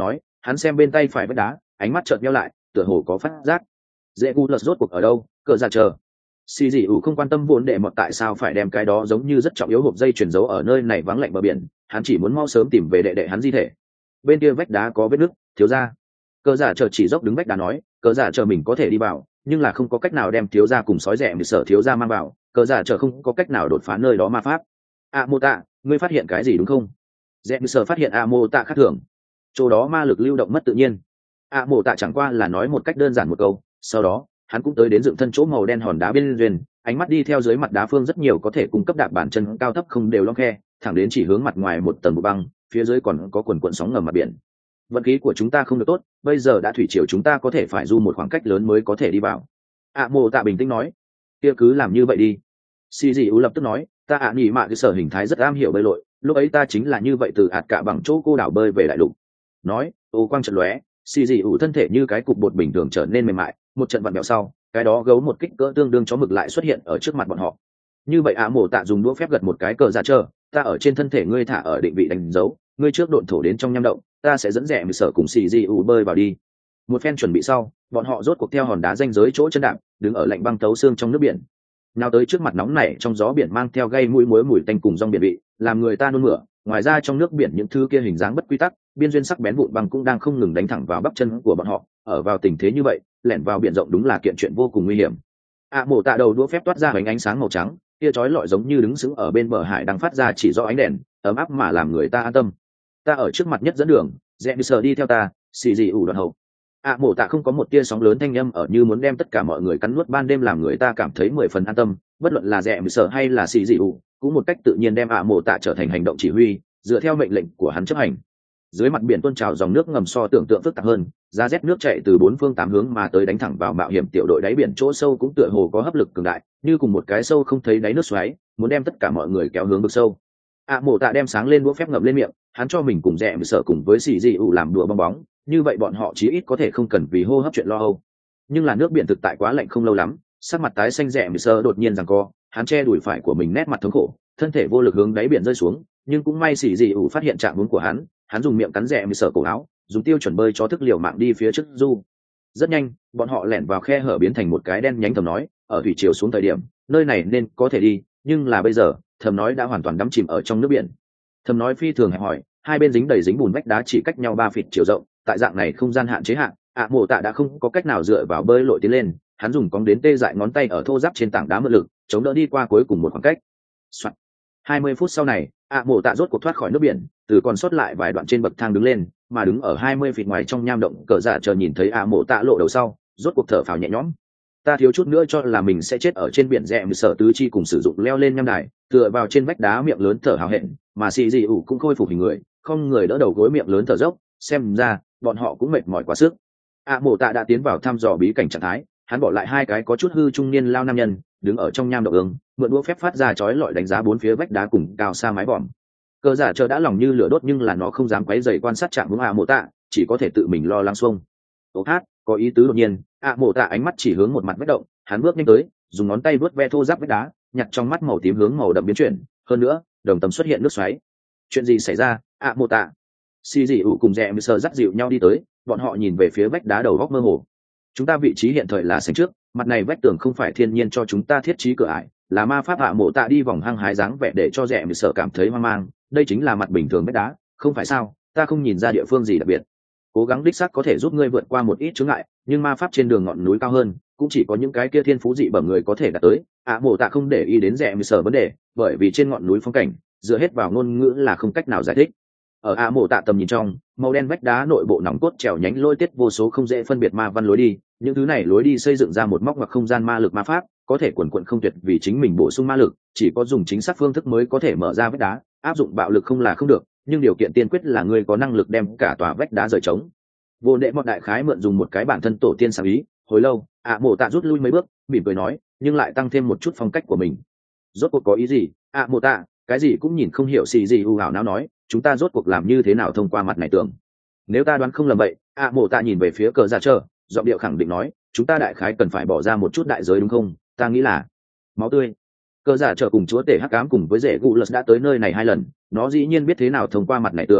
hắn xem bên tay phải vách đá, ánh mắt chợt nheo lại, tựa hồ có phát giác. Dễ gu lật rốt cuộc ở đâu? Cờ giả chờ. Xì dị ủ không quan tâm vốn đệ mọt tại sao phải đem cái đó giống như rất trọng yếu hộp dây chuyển giấu ở nơi này vắng lạnh bờ biển, hắn chỉ muốn mau sớm tìm về đệ đệ hắn di thể. Bên kia vách đá có vết nứt, thiếu gia. Cờ giả chờ chỉ dốc đứng vách đá nói, cờ giả chờ mình có thể đi vào, nhưng là không có cách nào đem thiếu gia cùng sói rẻ mười sở thiếu gia mang vào, cờ giả chờ không có cách nào đột phá nơi đó ma pháp. A mô tạ, ngươi phát hiện cái gì đúng không? Rẽ mười sở phát hiện A mô tạ khác thường, chỗ đó ma lực lưu động mất tự nhiên. A mô tạ chẳng qua là nói một cách đơn giản một câu, sau đó hắn cũng tới đến dựng thân chỗ màu đen hòn đá bên duyên, ánh mắt đi theo dưới mặt đá phương rất nhiều có thể cung cấp đạp bản chân cao thấp không đều lõm khe, thẳng đến chỉ hướng mặt ngoài một tầng băng, phía dưới còn có quần quần sóng ngầm mặt biển. Vận khí của chúng ta không được tốt, bây giờ đã thủy triều, chúng ta có thể phải du một khoảng cách lớn mới có thể đi vào. ạ mộ tạ bình tĩnh nói. Kia cứ làm như vậy đi. Xì dị ú lập tức nói, ta ạ nghỉ mạ cái sở hình thái rất am hiểu bơi lội, lúc ấy ta chính là như vậy từ ạt cả bằng chỗ cô đảo bơi về đại lục. Nói, ô quang trận lóe, xì dị ú thân thể như cái cục bột bình thường trở nên mềm mại, một trận vặn vẹo sau, cái đó gấu một kích cỡ tương đương chó mực lại xuất hiện ở trước mặt bọn họ. Như vậy ạ mộ tạ dùng đũa phép gật một cái cờ ra chờ, ta ở trên thân thể ngươi thả ở định vị đánh dấu, ngươi trước độn thổ đến trong nham động, ta sẽ dẫn rẻ mười sở cùng xì dị ú bơi vào đi. Một phen chuẩn bị sau, bọn họ rốt cuộc theo hòn đá ranh giới chỗ chân đạp, đứng ở lạnh băng tấu xương trong nước biển. Nào tới trước mặt nóng nảy trong gió biển mang theo gây mũi muối mùi tanh cùng rong biển vị, làm người ta nôn mửa. Ngoài ra trong nước biển những thứ kia hình dáng bất quy tắc, biên duyên sắc bén vụn băng cũng đang không ngừng đánh thẳng vào bắp chân của bọn họ. Ở vào tình thế như vậy, lẻn vào biển rộng đúng là kiện chuyện vô cùng nguy hiểm. À mổ tạ đầu đũa phép toát ra ánh ánh sáng màu trắng, kia chói lọi giống như đứng sững ở bên bờ hải đang phát ra chỉ do ánh đèn, ấm áp mà làm người ta an tâm. Ta ở trước mặt nhất dẫn đường, rẽ đi sờ đi theo ta, xì dị ủ đoạn hậu. À mổ tạ không có một tia sóng lớn thanh âm ở như muốn đem tất cả mọi người cắn nuốt ban đêm, làm người ta cảm thấy mười phần an tâm. Bất luận là rẽ mười sở hay là xì dị ủ, cũng một cách tự nhiên đem ạ mổ tạ trở thành hành động chỉ huy, dựa theo mệnh lệnh của hắn chấp hành. Dưới mặt biển tuôn trào dòng nước ngầm so tưởng tượng phức tạp hơn, giá rét nước chảy từ bốn phương tám hướng mà tới đánh thẳng vào mạo hiểm tiểu đội đáy biển chỗ sâu cũng tựa hồ có hấp lực cường đại, như cùng một cái sâu không thấy đáy nước xoáy, muốn đem tất cả mọi người kéo hướng vực sâu. ạ mổ tạ đem sáng lên đũa phép ngậm lên miệng, hắn cho mình cùng rẽ mười sở cùng với xì dị ủ làm đùa bong bóng, như vậy bọn họ chí ít có thể không cần vì hô hấp chuyện lo âu. Nhưng là nước biển thực tại quá lạnh không lâu lắm, sắc mặt tái xanh rẽ mười sở đột nhiên giằng co, hắn che đùi phải của mình nét mặt thống khổ, thân thể vô lực hướng đáy biển rơi xuống, nhưng cũng may xì dị ủ phát hiện trạng huống của hắn, hắn dùng miệng cắn rẽ mười sở cổ áo, dùng tiêu chuẩn bơi cho thức liều mạng đi phía trước du. Rất nhanh, bọn họ lẻn vào khe hở biến thành một cái đen nhánh thầm nói, ở thủy triều xuống thời điểm, nơi này nên có thể đi, nhưng là bây giờ, thầm nói đã hoàn toàn đắm chìm ở trong nước biển. Thầm nói phi thường hẹp hỏi, hai bên dính đầy dính bùn vách đá chỉ cách nhau ba feet chiều rộng, tại dạng này không gian hạn chế hạn, ạ mổ tạ đã không có cách nào dựa vào bơi lội tiến lên, hắn dùng cong đến tê dại ngón tay ở thô giáp trên tảng đá mượn lực, chống đỡ đi qua cuối cùng một khoảng cách. Soạn. hai mươi phút sau này, ạ mổ tạ rốt cuộc thoát khỏi nước biển, từ còn sót lại vài đoạn trên bậc thang đứng lên, mà đứng ở hai mươi feet ngoài trong nham động cờ dạ chờ nhìn thấy ạ mổ tạ lộ đầu sau, rốt cuộc thở phào nhẹ nhõm. Ta thiếu chút nữa cho là mình sẽ chết ở trên biển, rẽ mười sở tứ chi cùng sử dụng leo lên nham đài, tựa vào trên vách đá miệng lớn thở hào hẹn, mà xì dị ủ cũng khôi phục hình người, không người đỡ đầu gối miệng lớn thở dốc, xem ra bọn họ cũng mệt mỏi quá sức. ạ mổ tạ đã tiến vào thăm dò bí cảnh trạng thái, hắn bỏ lại hai cái có chút hư trung niên lao nam nhân đứng ở trong nham động ương, mượn đũa phép phát ra chói lọi đánh giá bốn phía vách đá cùng cao xa mái vòm. Cờ giả chờ đã lòng như lửa đốt, nhưng là nó không dám quấy rầy quan sát trạng hướng ạ mổ tạ, chỉ có thể tự mình lo lắng xuông. Ô hát, có ý tứ. Đột nhiên ạ mổ tạ ánh mắt chỉ hướng một mặt vách động, hắn bước nhanh tới, dùng ngón tay vuốt ve thô ráp vách đá, nhặt trong mắt màu tím hướng màu đậm biến chuyển, hơn nữa đồng tầm xuất hiện nước xoáy. Chuyện gì xảy ra? ạ mổ tạ, xì dị ủ cùng rẽ mười sở dắt dịu nhau đi tới, bọn họ nhìn về phía vách đá đầu góc mơ hồ. Chúng ta vị trí hiện thời là sảnh trước, mặt này vách tường không phải thiên nhiên cho chúng ta thiết trí cửa ải, là ma pháp. ạ mổ tạ đi vòng hăng hái dáng vẻ để cho rẽ mười sở cảm thấy hoang mang, đây chính là mặt bình thường vách đá, không phải sao? Ta không nhìn ra địa phương gì đặc biệt. Cố gắng đích xác có thể giúp ngươi vượt qua một ít chướng ngại, nhưng ma pháp trên đường ngọn núi cao hơn, cũng chỉ có những cái kia thiên phú dị bẩm người có thể đạt tới. ạ mổ tạ không để ý đến rẽ mười sở vấn đề, bởi vì trên ngọn núi phong cảnh dựa hết vào ngôn ngữ là không cách nào giải thích. Ở ạ mổ tạ tầm nhìn trong, màu đen vách đá nội bộ nòng cốt trèo nhánh lôi tiết vô số không dễ phân biệt ma văn lối đi, những thứ này lối đi xây dựng ra một móc ngoặc không gian ma lực ma pháp, có thể quần quận không tuyệt vì chính mình bổ sung ma lực, chỉ có dùng chính xác phương thức mới có thể mở ra vách đá, áp dụng bạo lực không là không được, nhưng điều kiện tiên quyết là ngươi có năng lực đem cả tòa vách đá rời trống. Vô đệ mọt đại khái mượn dùng một cái bản thân tổ tiên sáng ý, hồi lâu ạ mổ tạ rút lui mấy bước, mỉm cười nói, nhưng lại tăng thêm một chút phong cách của mình. Rốt cuộc có ý gì? ạ mổ tạ cái gì cũng nhìn không hiểu, xì gì u ảo não nói, chúng ta rốt cuộc làm như thế nào thông qua mặt này tường? Nếu ta đoán không lầm vậy, ạ mổ tạ nhìn về phía cờ ra chờ, giọng điệu khẳng định nói, chúng ta đại khái cần phải bỏ ra một chút đại giới đúng không? Ta nghĩ là máu tươi. Cờ giả chờ cùng chúa tể hắc ám cùng với rể gù lật đã tới nơi này hai lần, nó dĩ nhiên biết thế nào thông qua mặt này tường,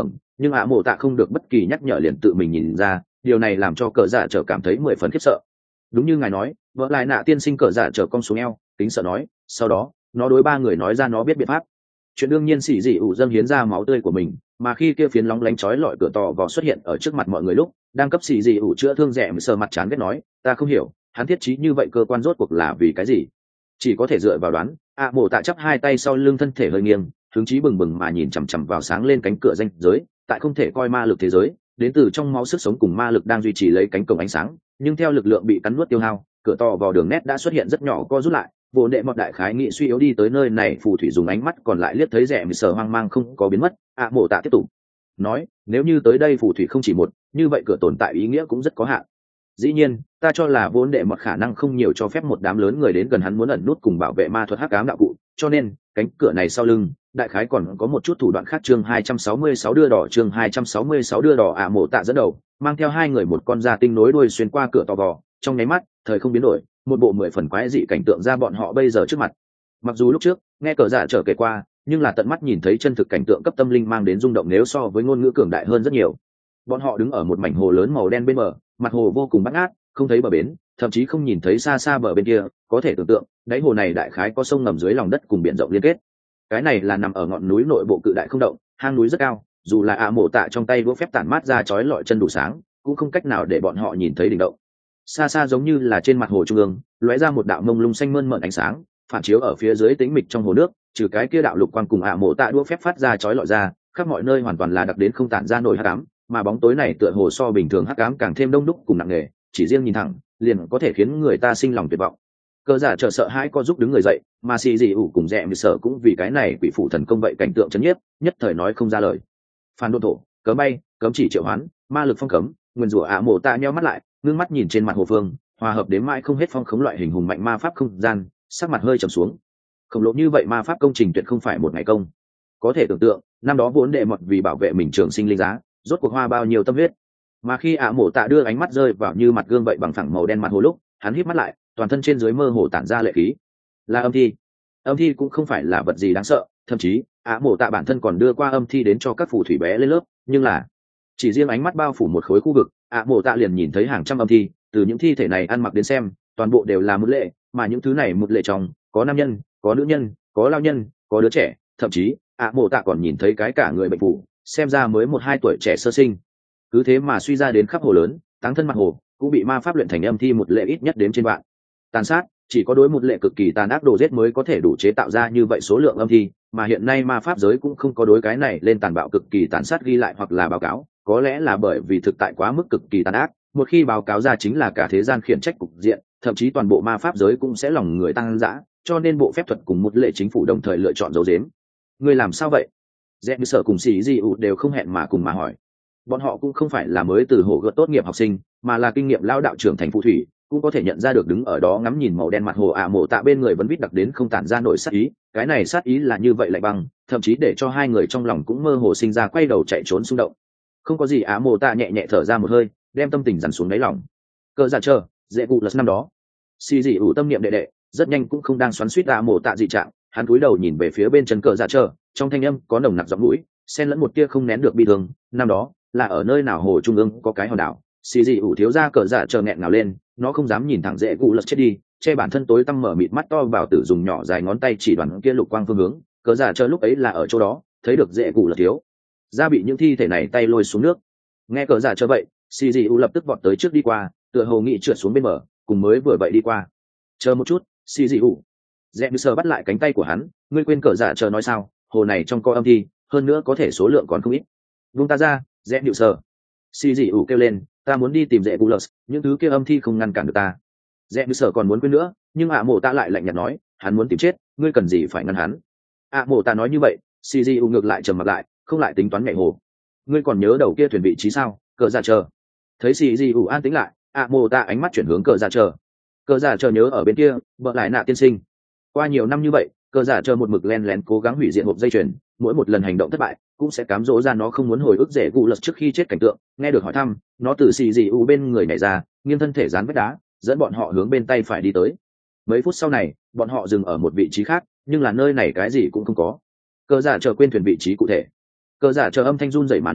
nhưng ạ mộ tạ không được bất kỳ nhắc nhở liền tự mình nhìn ra, điều này làm cho cờ dạ trở cảm thấy mười phần khiếp sợ. Đúng như ngài nói, vợ lại nạ tiên sinh cờ dạ trở cong xuống eo, tính sợ nói, sau đó nó đối ba người nói ra nó biết biện pháp. Chuyện đương nhiên xỉ dị ủ dâng hiến ra máu tươi của mình, mà khi kia phiến lóng lánh chói lọi cửa tò vò xuất hiện ở trước mặt mọi người lúc đang cấp xỉ dị ủ chữa thương rẻ mới sờ mặt chán ghét nói, ta không hiểu hắn thiết trí như vậy cơ quan rốt cuộc là vì cái gì, chỉ có thể dựa vào đoán. ạ mộ tạ chắp hai tay sau lưng, thân thể hơi nghiêng, hướng chí bừng bừng mà nhìn chằm chằm vào sáng lên cánh cửa danh giới, tại không thể coi ma lực thế giới đến từ trong máu sức sống cùng ma lực đang duy trì lấy cánh cổng ánh sáng, nhưng theo lực lượng bị cắn nuốt tiêu hao, cửa to vào đường nét đã xuất hiện rất nhỏ co rút lại. Vô đệ mọt đại khái nghị suy yếu đi tới nơi này, phù thủy dùng ánh mắt còn lại liếc thấy rẻ mười sờ hoang mang không có biến mất. ạ mộ tạ tiếp tục nói, nếu như tới đây phù thủy không chỉ một, như vậy cửa tồn tại ý nghĩa cũng rất có hạn. Dĩ nhiên ta cho là vốn đệ mọt khả năng không nhiều cho phép một đám lớn người đến gần hắn muốn ẩn nút cùng bảo vệ ma thuật hắc ám đạo cụ, cho nên cánh cửa này sau lưng đại khái còn có một chút thủ đoạn khác. Chương hai trăm sáu mươi sáu đưa đỏ, chương hai trăm sáu mươi sáu đưa đỏ. ạ mộ tạ dẫn đầu mang theo hai người một con da tinh nối đuôi xuyên qua cửa to vò, trong nháy mắt thời không biến đổi, một bộ mười phần quái dị cảnh tượng ra bọn họ bây giờ trước mặt. Mặc dù lúc trước nghe cờ giả trở kể qua, nhưng là tận mắt nhìn thấy chân thực cảnh tượng cấp tâm linh mang đến rung động nếu so với ngôn ngữ cường đại hơn rất nhiều. Bọn họ đứng ở một mảnh hồ lớn màu đen bên bờ, mặt hồ vô cùng bát ngát, không thấy bờ bến, thậm chí không nhìn thấy xa xa bờ bên kia. Có thể tưởng tượng đáy hồ này đại khái có sông ngầm dưới lòng đất cùng biển rộng liên kết. Cái này là nằm ở ngọn núi nội bộ cự đại không động, hang núi rất cao, dù là ạ mộ tạ trong tay đũa phép tản mát ra chói lọi chân đủ sáng, cũng không cách nào để bọn họ nhìn thấy đỉnh động. Xa xa giống như là trên mặt hồ trung ương lóe ra một đạo mông lung xanh mơn mởn ánh sáng, phản chiếu ở phía dưới tĩnh mịch trong hồ nước, trừ cái kia đạo lục quang cùng ạ mộ tạ đũa phép phát ra chói lọi ra, khắp mọi nơi hoàn toàn là đặc đến không tản ra nổi hắc ám, mà bóng tối này tựa hồ so bình thường hắc ám càng thêm đông đúc cùng nặng nề, chỉ riêng nhìn thẳng liền có thể khiến người ta sinh lòng tuyệt vọng. Cơ giả chờ sợ hãi có giúp đứng người dậy, mà xì dị ủ cùng rẽ mười sợ cũng vì cái này quỷ phụ thần công vậy cảnh tượng chấn nhiếp, nhất thời nói không ra lời. Phản độn thổ, cấm bay, cấm chỉ triệu hoán, ma lực phong cấm, nguyên rủa ạ mộ tạ nheo mắt lại, ngưng mắt nhìn trên mặt hồ phương, hòa hợp đến mãi không hết phong khống loại hình hùng mạnh ma pháp không gian, sắc mặt hơi trầm xuống. Khổng lồ như vậy ma pháp công trình tuyệt không phải một ngày công. Có thể tưởng tượng năm đó vốn đệ mọt vì bảo vệ mình trường sinh linh giá, rốt cuộc hoa bao nhiêu tâm huyết. Mà khi ạ mộ tạ đưa ánh mắt rơi vào như mặt gương vậy bằng phẳng màu đen mặt hồ lúc, hắn híp mắt lại, toàn thân trên dưới mơ hồ tản ra lệ khí. Là âm thi. Âm thi cũng không phải là vật gì đáng sợ, thậm chí ạ mộ tạ bản thân còn đưa qua âm thi đến cho các phù thủy bé lên lớp, nhưng là chỉ riêng ánh mắt bao phủ một khối khu vực, ạ mộ tạ liền nhìn thấy hàng trăm âm thi. Từ những thi thể này ăn mặc đến xem, toàn bộ đều là một lệ, mà những thứ này một lệ trong có nam nhân, có nữ nhân, có lao nhân, có đứa trẻ, thậm chí ạ mộ tạ còn nhìn thấy cái cả người bệnh phụ, xem ra mới một hai tuổi trẻ sơ sinh. Cứ thế mà suy ra đến khắp hồ lớn, táng thân mặt hồ cũng bị ma pháp luyện thành âm thi một lệ ít nhất đến trên vạn. Tàn sát chỉ có đối một lệ cực kỳ tàn ác đồ giết mới có thể đủ chế tạo ra như vậy số lượng âm thi, mà hiện nay ma pháp giới cũng không có đối cái này lên tàn bạo cực kỳ tàn sát ghi lại hoặc là báo cáo, có lẽ là bởi vì thực tại quá mức cực kỳ tàn ác, một khi báo cáo ra chính là cả thế gian khiển trách cục diện, thậm chí toàn bộ ma pháp giới cũng sẽ lòng người tăng dã, cho nên bộ phép thuật cùng một lệ chính phủ đồng thời lựa chọn giấu giếm. Người làm sao vậy? Dẹp như sở cùng xì di ụ đều không hẹn mà cùng mà hỏi. Bọn họ cũng không phải là mới từ hồ gợt tốt nghiệp học sinh, mà là kinh nghiệm lao đạo trưởng thành phù thủy, cũng có thể nhận ra được đứng ở đó ngắm nhìn màu đen mặt hồ ạ mộ tạ bên người vẫn vít đặc đến không tản ra nổi sát ý. Cái này sát ý là như vậy lạnh băng, thậm chí để cho hai người trong lòng cũng mơ hồ sinh ra quay đầu chạy trốn xung động. Không có gì, ạ mộ tạ nhẹ nhẹ thở ra một hơi, đem tâm tình dằn xuống đáy lòng. Cờ giả chờ dễ cụ lật năm đó xì dị ủ tâm niệm đệ đệ rất nhanh cũng không đang xoắn suýt ạ mộ tạ dị trạng, hắn cúi đầu nhìn về phía bên chân cờ giả chờ, trong thanh âm có nồng nặc giọng mũi xen lẫn một tia không nén được bi thương. Năm đó là ở nơi nào hồ trung ương có cái hòn đảo, xì dị ủ thiếu ra cờ giả chờ nghẹn ngào lên, nó không dám nhìn thẳng dễ cụ lật chết đi, che bản thân tối tăm mở mịt mắt to vào tử dùng nhỏ dài ngón tay chỉ đoàn kia lục quang phương hướng. Cờ giả chờ lúc ấy là ở chỗ đó thấy được dễ cụ lật thiếu ra bị những thi thể này tay lôi xuống nước. Nghe cờ giả chờ vậy, xì dị ủ lập tức vọt tới trước đi qua, tựa hồ nghị trượt xuống bên bờ, cùng mới vừa vậy đi qua. Chờ một chút, xì dị ủ. Dẹ như sờ bắt lại cánh tay của hắn, ngươi quên cờ giả chờ nói sao, hồ này trong có âm thi, hơn nữa có thể số lượng còn không ít. Vung ta ra, dẹ như sờ. Xì dị ủ kêu lên, ta muốn đi tìm dẹ cụ lật, những thứ kia âm thi không ngăn cản được ta. Dẹ như sờ còn muốn quên nữa, nhưng ạ mộ ta lại lạnh nhạt nói, hắn muốn tìm chết, ngươi cần gì phải ngăn hắn. ạ mộ ta nói như vậy, xì dị ủ ngược lại trầm mặt lại, không lại tính toán nhảy hồ. Ngươi còn nhớ đầu kia thuyền vị trí sao? Cờ giả chờ. Thấy xì dị ủ an tĩnh lại, ạ mộ ta ánh mắt chuyển hướng cờ giả chờ. Cờ giả chờ nhớ ở bên kia, vợ lại nạ tiên sinh. Qua nhiều năm như vậy, cờ giả chờ một mực len lén cố gắng hủy diệt hộp dây chuyền, mỗi một lần hành động thất bại cũng sẽ cám dỗ ra nó không muốn hồi ức rể cụ lật trước khi chết cảnh tượng. Nghe được hỏi thăm, nó từ xì dị ủ bên người nhảy ra, nghiêng thân thể dán vách đá, dẫn bọn họ hướng bên tay phải đi tới. Mấy phút sau này, bọn họ dừng ở một vị trí khác, nhưng là nơi này cái gì cũng không có. Cờ giả chờ quên thuyền vị trí cụ thể. Cờ giả chờ âm thanh run rẩy mà nói,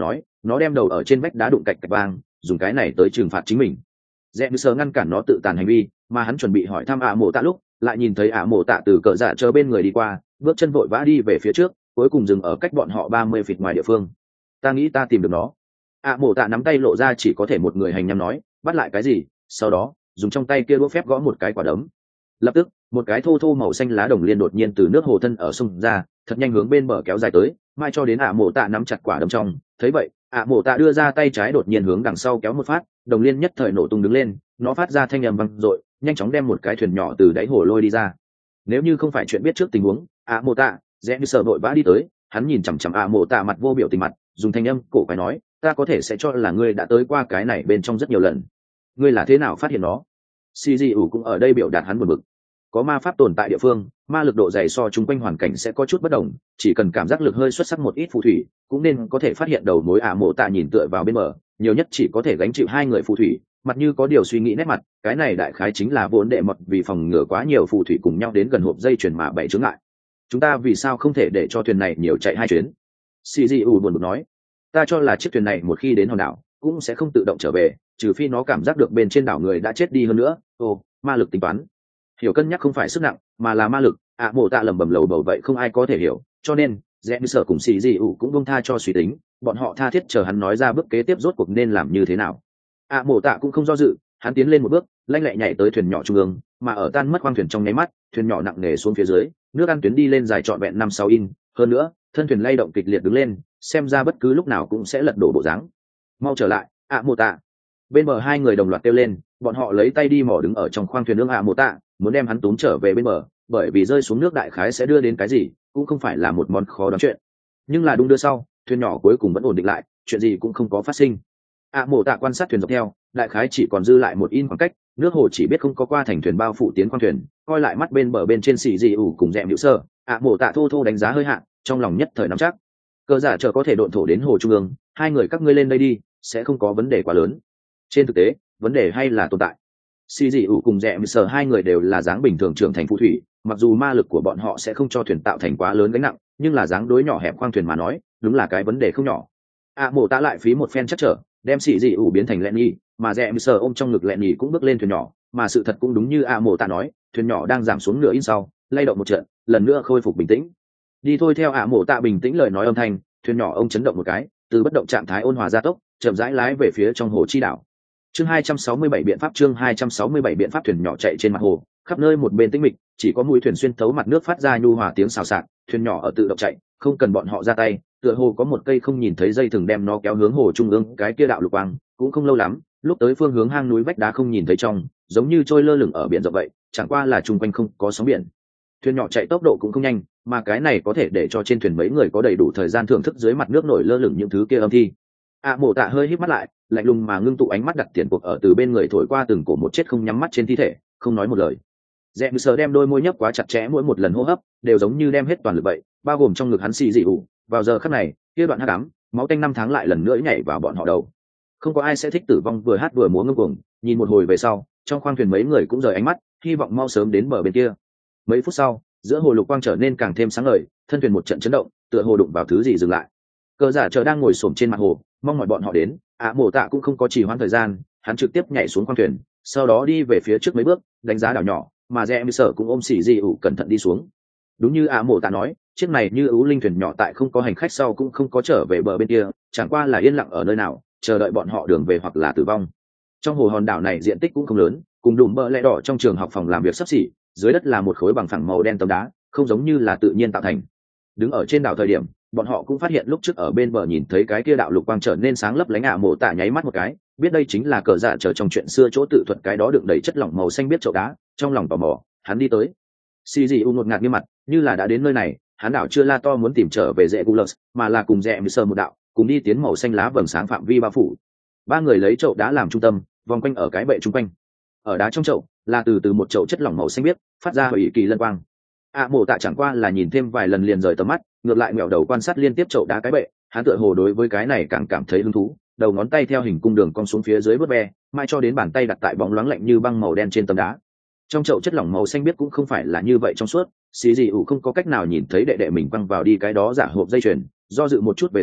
nó đem đầu ở trên vách đá đụng cạch cạch vang, dùng cái này tới trừng phạt chính mình. Rẽ sờ ngăn cản nó tự tàn hành vi, mà hắn chuẩn bị hỏi thăm ạ mộ tạ lúc lại nhìn thấy ạ mộ tạ từ cờ dạ chờ bên người đi qua, bước chân vội vã đi về phía trước, cuối cùng dừng ở cách bọn họ ba mươi feet ngoài địa phương. Ta nghĩ ta tìm được nó. ạ mộ tạ nắm tay lộ ra chỉ có thể một người hành nhăm nói, bắt lại cái gì? Sau đó dùng trong tay kia đũa phép gõ một cái quả đấm. Lập tức một cái thô thô màu xanh lá đồng liên đột nhiên từ nước hồ thân ở sông ra, thật nhanh hướng bên bờ kéo dài tới, mai cho đến ạ mộ tạ nắm chặt quả đấm trong. Thấy vậy, ạ mộ tạ đưa ra tay trái đột nhiên hướng đằng sau kéo một phát, đồng liên nhất thời nổ tung đứng lên, nó phát ra thanh âm vang dội, nhanh chóng đem một cái thuyền nhỏ từ đáy hồ lôi đi ra. Nếu như không phải chuyện biết trước tình huống, ạ mộ tạ rẽ như sợ vội vã đi tới, hắn nhìn chằm chằm ạ mộ tạ mặt vô biểu tình mặt, dùng thanh âm cổ quái nói, ta có thể sẽ cho là ngươi đã tới qua cái này bên trong rất nhiều lần. Ngươi là thế nào phát hiện nó? xê giê u cũng ở đây biểu đạt hắn buồn bực. Có ma pháp tồn tại địa phương, ma lực độ dày so chung quanh hoàn cảnh sẽ có chút bất đồng, chỉ cần cảm giác lực hơi xuất sắc một ít phù thủy cũng nên có thể phát hiện đầu mối. ả mộ tạ nhìn tựa vào bên bờ, nhiều nhất chỉ có thể gánh chịu hai người phù thủy, mặt như có điều suy nghĩ nét mặt, cái này đại khái chính là vốn đệ mật vì phòng ngừa quá nhiều phù thủy cùng nhau đến gần hộp dây chuyền mà bày chướng ngại. Chúng ta vì sao không thể để cho thuyền này nhiều chạy hai chuyến? xê giê u buồn bực nói, ta cho là chiếc thuyền này một khi đến hòn đảo cũng sẽ không tự động trở về, trừ phi nó cảm giác được bên trên đảo người đã chết đi hơn nữa. Ồ, ma lực tính toán. Hiểu cân nhắc không phải sức nặng mà là ma lực. ạ mộ tạ lẩm bẩm lầu bầu vậy không ai có thể hiểu, cho nên rẽ như sở cùng xì dị ủ cũng bông tha cho suy tính, bọn họ tha thiết chờ hắn nói ra bước kế tiếp rốt cuộc nên làm như thế nào. ạ mộ tạ cũng không do dự, hắn tiến lên một bước, lanh lẹ nhảy tới thuyền nhỏ trung ương, mà ở tan mất khoang thuyền trong nháy mắt, thuyền nhỏ nặng nề xuống phía dưới, nước ăn tuyến đi lên dài trọn vẹn năm sáu in, hơn nữa thân thuyền lay động kịch liệt đứng lên, xem ra bất cứ lúc nào cũng sẽ lật đổ bộ dáng. Mau trở lại, ạ mộ tạ. Bên bờ hai người đồng loạt kêu lên, bọn họ lấy tay đi mò đứng ở trong khoang thuyền nước ạ mộ tạ, muốn đem hắn túm trở về bên bờ, bởi vì rơi xuống nước đại khái sẽ đưa đến cái gì cũng không phải là một món khó đoán chuyện. Nhưng là đung đưa sau, thuyền nhỏ cuối cùng vẫn ổn định lại, chuyện gì cũng không có phát sinh. ạ mộ tạ quan sát thuyền dọc theo, đại khái chỉ còn dư lại một in khoảng cách, nước hồ chỉ biết không có qua thành thuyền bao phủ tiến khoang thuyền, coi lại mắt bên bờ bên trên xì dị ủ cùng dẹm hữu sơ, ạ mộ tạ thô thô đánh giá hơi hạn, trong lòng nhất thời nắm chắc. Cơ giả chờ có thể độn thổ đến hồ trung ương, hai người các ngươi lên đây đi, sẽ không có vấn đề quá lớn. Trên thực tế, vấn đề hay là tồn tại. xì dị ủ cùng dẹm sờ hai người đều là dáng bình thường trưởng thành phù thủy, mặc dù ma lực của bọn họ sẽ không cho thuyền tạo thành quá lớn gánh nặng, nhưng là dáng đối nhỏ hẹp khoang thuyền mà nói, đúng là cái vấn đề không nhỏ. ạ mộ tạ lại phí một phen chắc trở, đem xì dị ủ biến thành lẹn nhi, mà dẹm sờ ôm trong ngực lẹn nhi cũng bước lên thuyền nhỏ, mà sự thật cũng đúng như ạ mộ tạ nói, thuyền nhỏ đang giảm xuống nửa in sau, lay động một trận, lần nữa khôi phục bình tĩnh. Đi thôi. Theo ạ mộ tạ bình tĩnh lời nói âm thanh, thuyền nhỏ ông chấn động một cái, từ bất động trạng thái ôn hòa gia tốc, chậm rãi lái về phía trong hồ chi đảo. Chương hai trăm sáu mươi bảy biện pháp chương hai trăm sáu mươi bảy biện pháp thuyền nhỏ chạy trên mặt hồ, khắp nơi một bên tĩnh mịch, chỉ có mũi thuyền xuyên thấu mặt nước phát ra nhu hòa tiếng xào xạc, thuyền nhỏ ở tự động chạy, không cần bọn họ ra tay, tựa hồ có một cây không nhìn thấy dây thừng đem nó kéo hướng hồ trung ương, cái kia đạo lục quang, cũng không lâu lắm, lúc tới phương hướng hang núi vách đá không nhìn thấy trong, giống như trôi lơ lửng ở biển rộng vậy, chẳng qua là chung quanh không có sóng biển. Thuyền nhỏ chạy tốc độ cũng không nhanh, mà cái này có thể để cho trên thuyền mấy người có đầy đủ thời gian thưởng thức dưới mặt nước nổi lơ lửng những thứ kia âm thi. ạ mộ tạ hơi híp mắt lại, lạnh lùng mà ngưng tụ ánh mắt đặt tiền cuộc ở từ bên người thổi qua từng cổ một chết không nhắm mắt trên thi thể, không nói một lời. Dẹm sờ đem đôi môi nhấp quá chặt chẽ, mỗi một lần hô hấp đều giống như đem hết toàn lực vậy, bao gồm trong ngực hắn xì dị ủ. Vào giờ khắc này, kia đoạn hắc ám, máu tanh năm tháng lại lần nữa nhảy vào bọn họ đầu. Không có ai sẽ thích tử vong vừa hát vừa múa ngông cuồng. Nhìn một hồi về sau, trong khoang thuyền mấy người cũng rời ánh mắt, hy vọng mau sớm đến bờ bên kia. Mấy phút sau, giữa hồ lục quang trở nên càng thêm sáng ngời, thân thuyền một trận chấn động, tựa hồ đụng vào thứ gì dừng lại. Cờ giả chờ đang ngồi xổm trên mặt hồ, mong mọi bọn họ đến. ạ mộ tạ cũng không có trì hoãn thời gian, hắn trực tiếp nhảy xuống khoang thuyền, sau đó đi về phía trước mấy bước, đánh giá đảo nhỏ, mà rẽ như sở cũng ôm xỉ dị ủ cẩn thận đi xuống. Đúng như ạ mộ tạ nói, chiếc này như ưu linh thuyền nhỏ tại không có hành khách sau cũng không có trở về bờ bên kia, chẳng qua là yên lặng ở nơi nào, chờ đợi bọn họ đường về hoặc là tử vong. Trong hồ hòn đảo này diện tích cũng không lớn, cùng đùm bờ lẽ đỏ trong trường học phòng làm việc sắp xỉ, dưới đất là một khối bằng phẳng màu đen tấm đá, không giống như là tự nhiên tạo thành. Đứng ở trên đảo thời điểm, bọn họ cũng phát hiện lúc trước ở bên bờ nhìn thấy cái kia đạo lục quang trở nên sáng lấp lánh. ạ mộ tạ nháy mắt một cái, biết đây chính là cờ dạ trở trong chuyện xưa chỗ tự thuật cái đó đựng đầy chất lỏng màu xanh biết chậu đá. Trong lòng tò mò, hắn đi tới. xì dị u ngột ngạt như mặt, như là đã đến nơi này, hắn đảo chưa la to muốn tìm trở về dễ Gulus, mà là cùng rẽ sơ một đạo, cùng đi tiến màu xanh lá vầng sáng phạm vi bao phủ. Ba người lấy chậu đá làm trung tâm, vòng quanh ở cái bệ trung quanh. Ở đá trong chậu là từ từ một chậu chất lỏng màu xanh biếc phát ra hủy kỳ lân quang. ạ mộ tạ chẳng qua là nhìn thêm vài lần liền rời tầm mắt, ngược lại mèo đầu quan sát liên tiếp chậu đá cái bệ, hắn tựa hồ đối với cái này càng cảm thấy hứng thú, đầu ngón tay theo hình cung đường cong xuống phía dưới vớt ve, mai cho đến bàn tay đặt tại bóng loáng lạnh như băng màu đen trên tấm đá. Trong chậu chất lỏng màu xanh biếc cũng không phải là như vậy trong suốt, xì dị ủ không có cách nào nhìn thấy đệ đệ mình quăng vào đi cái đó giả hộp dây chuyền, do dự một chút về sau,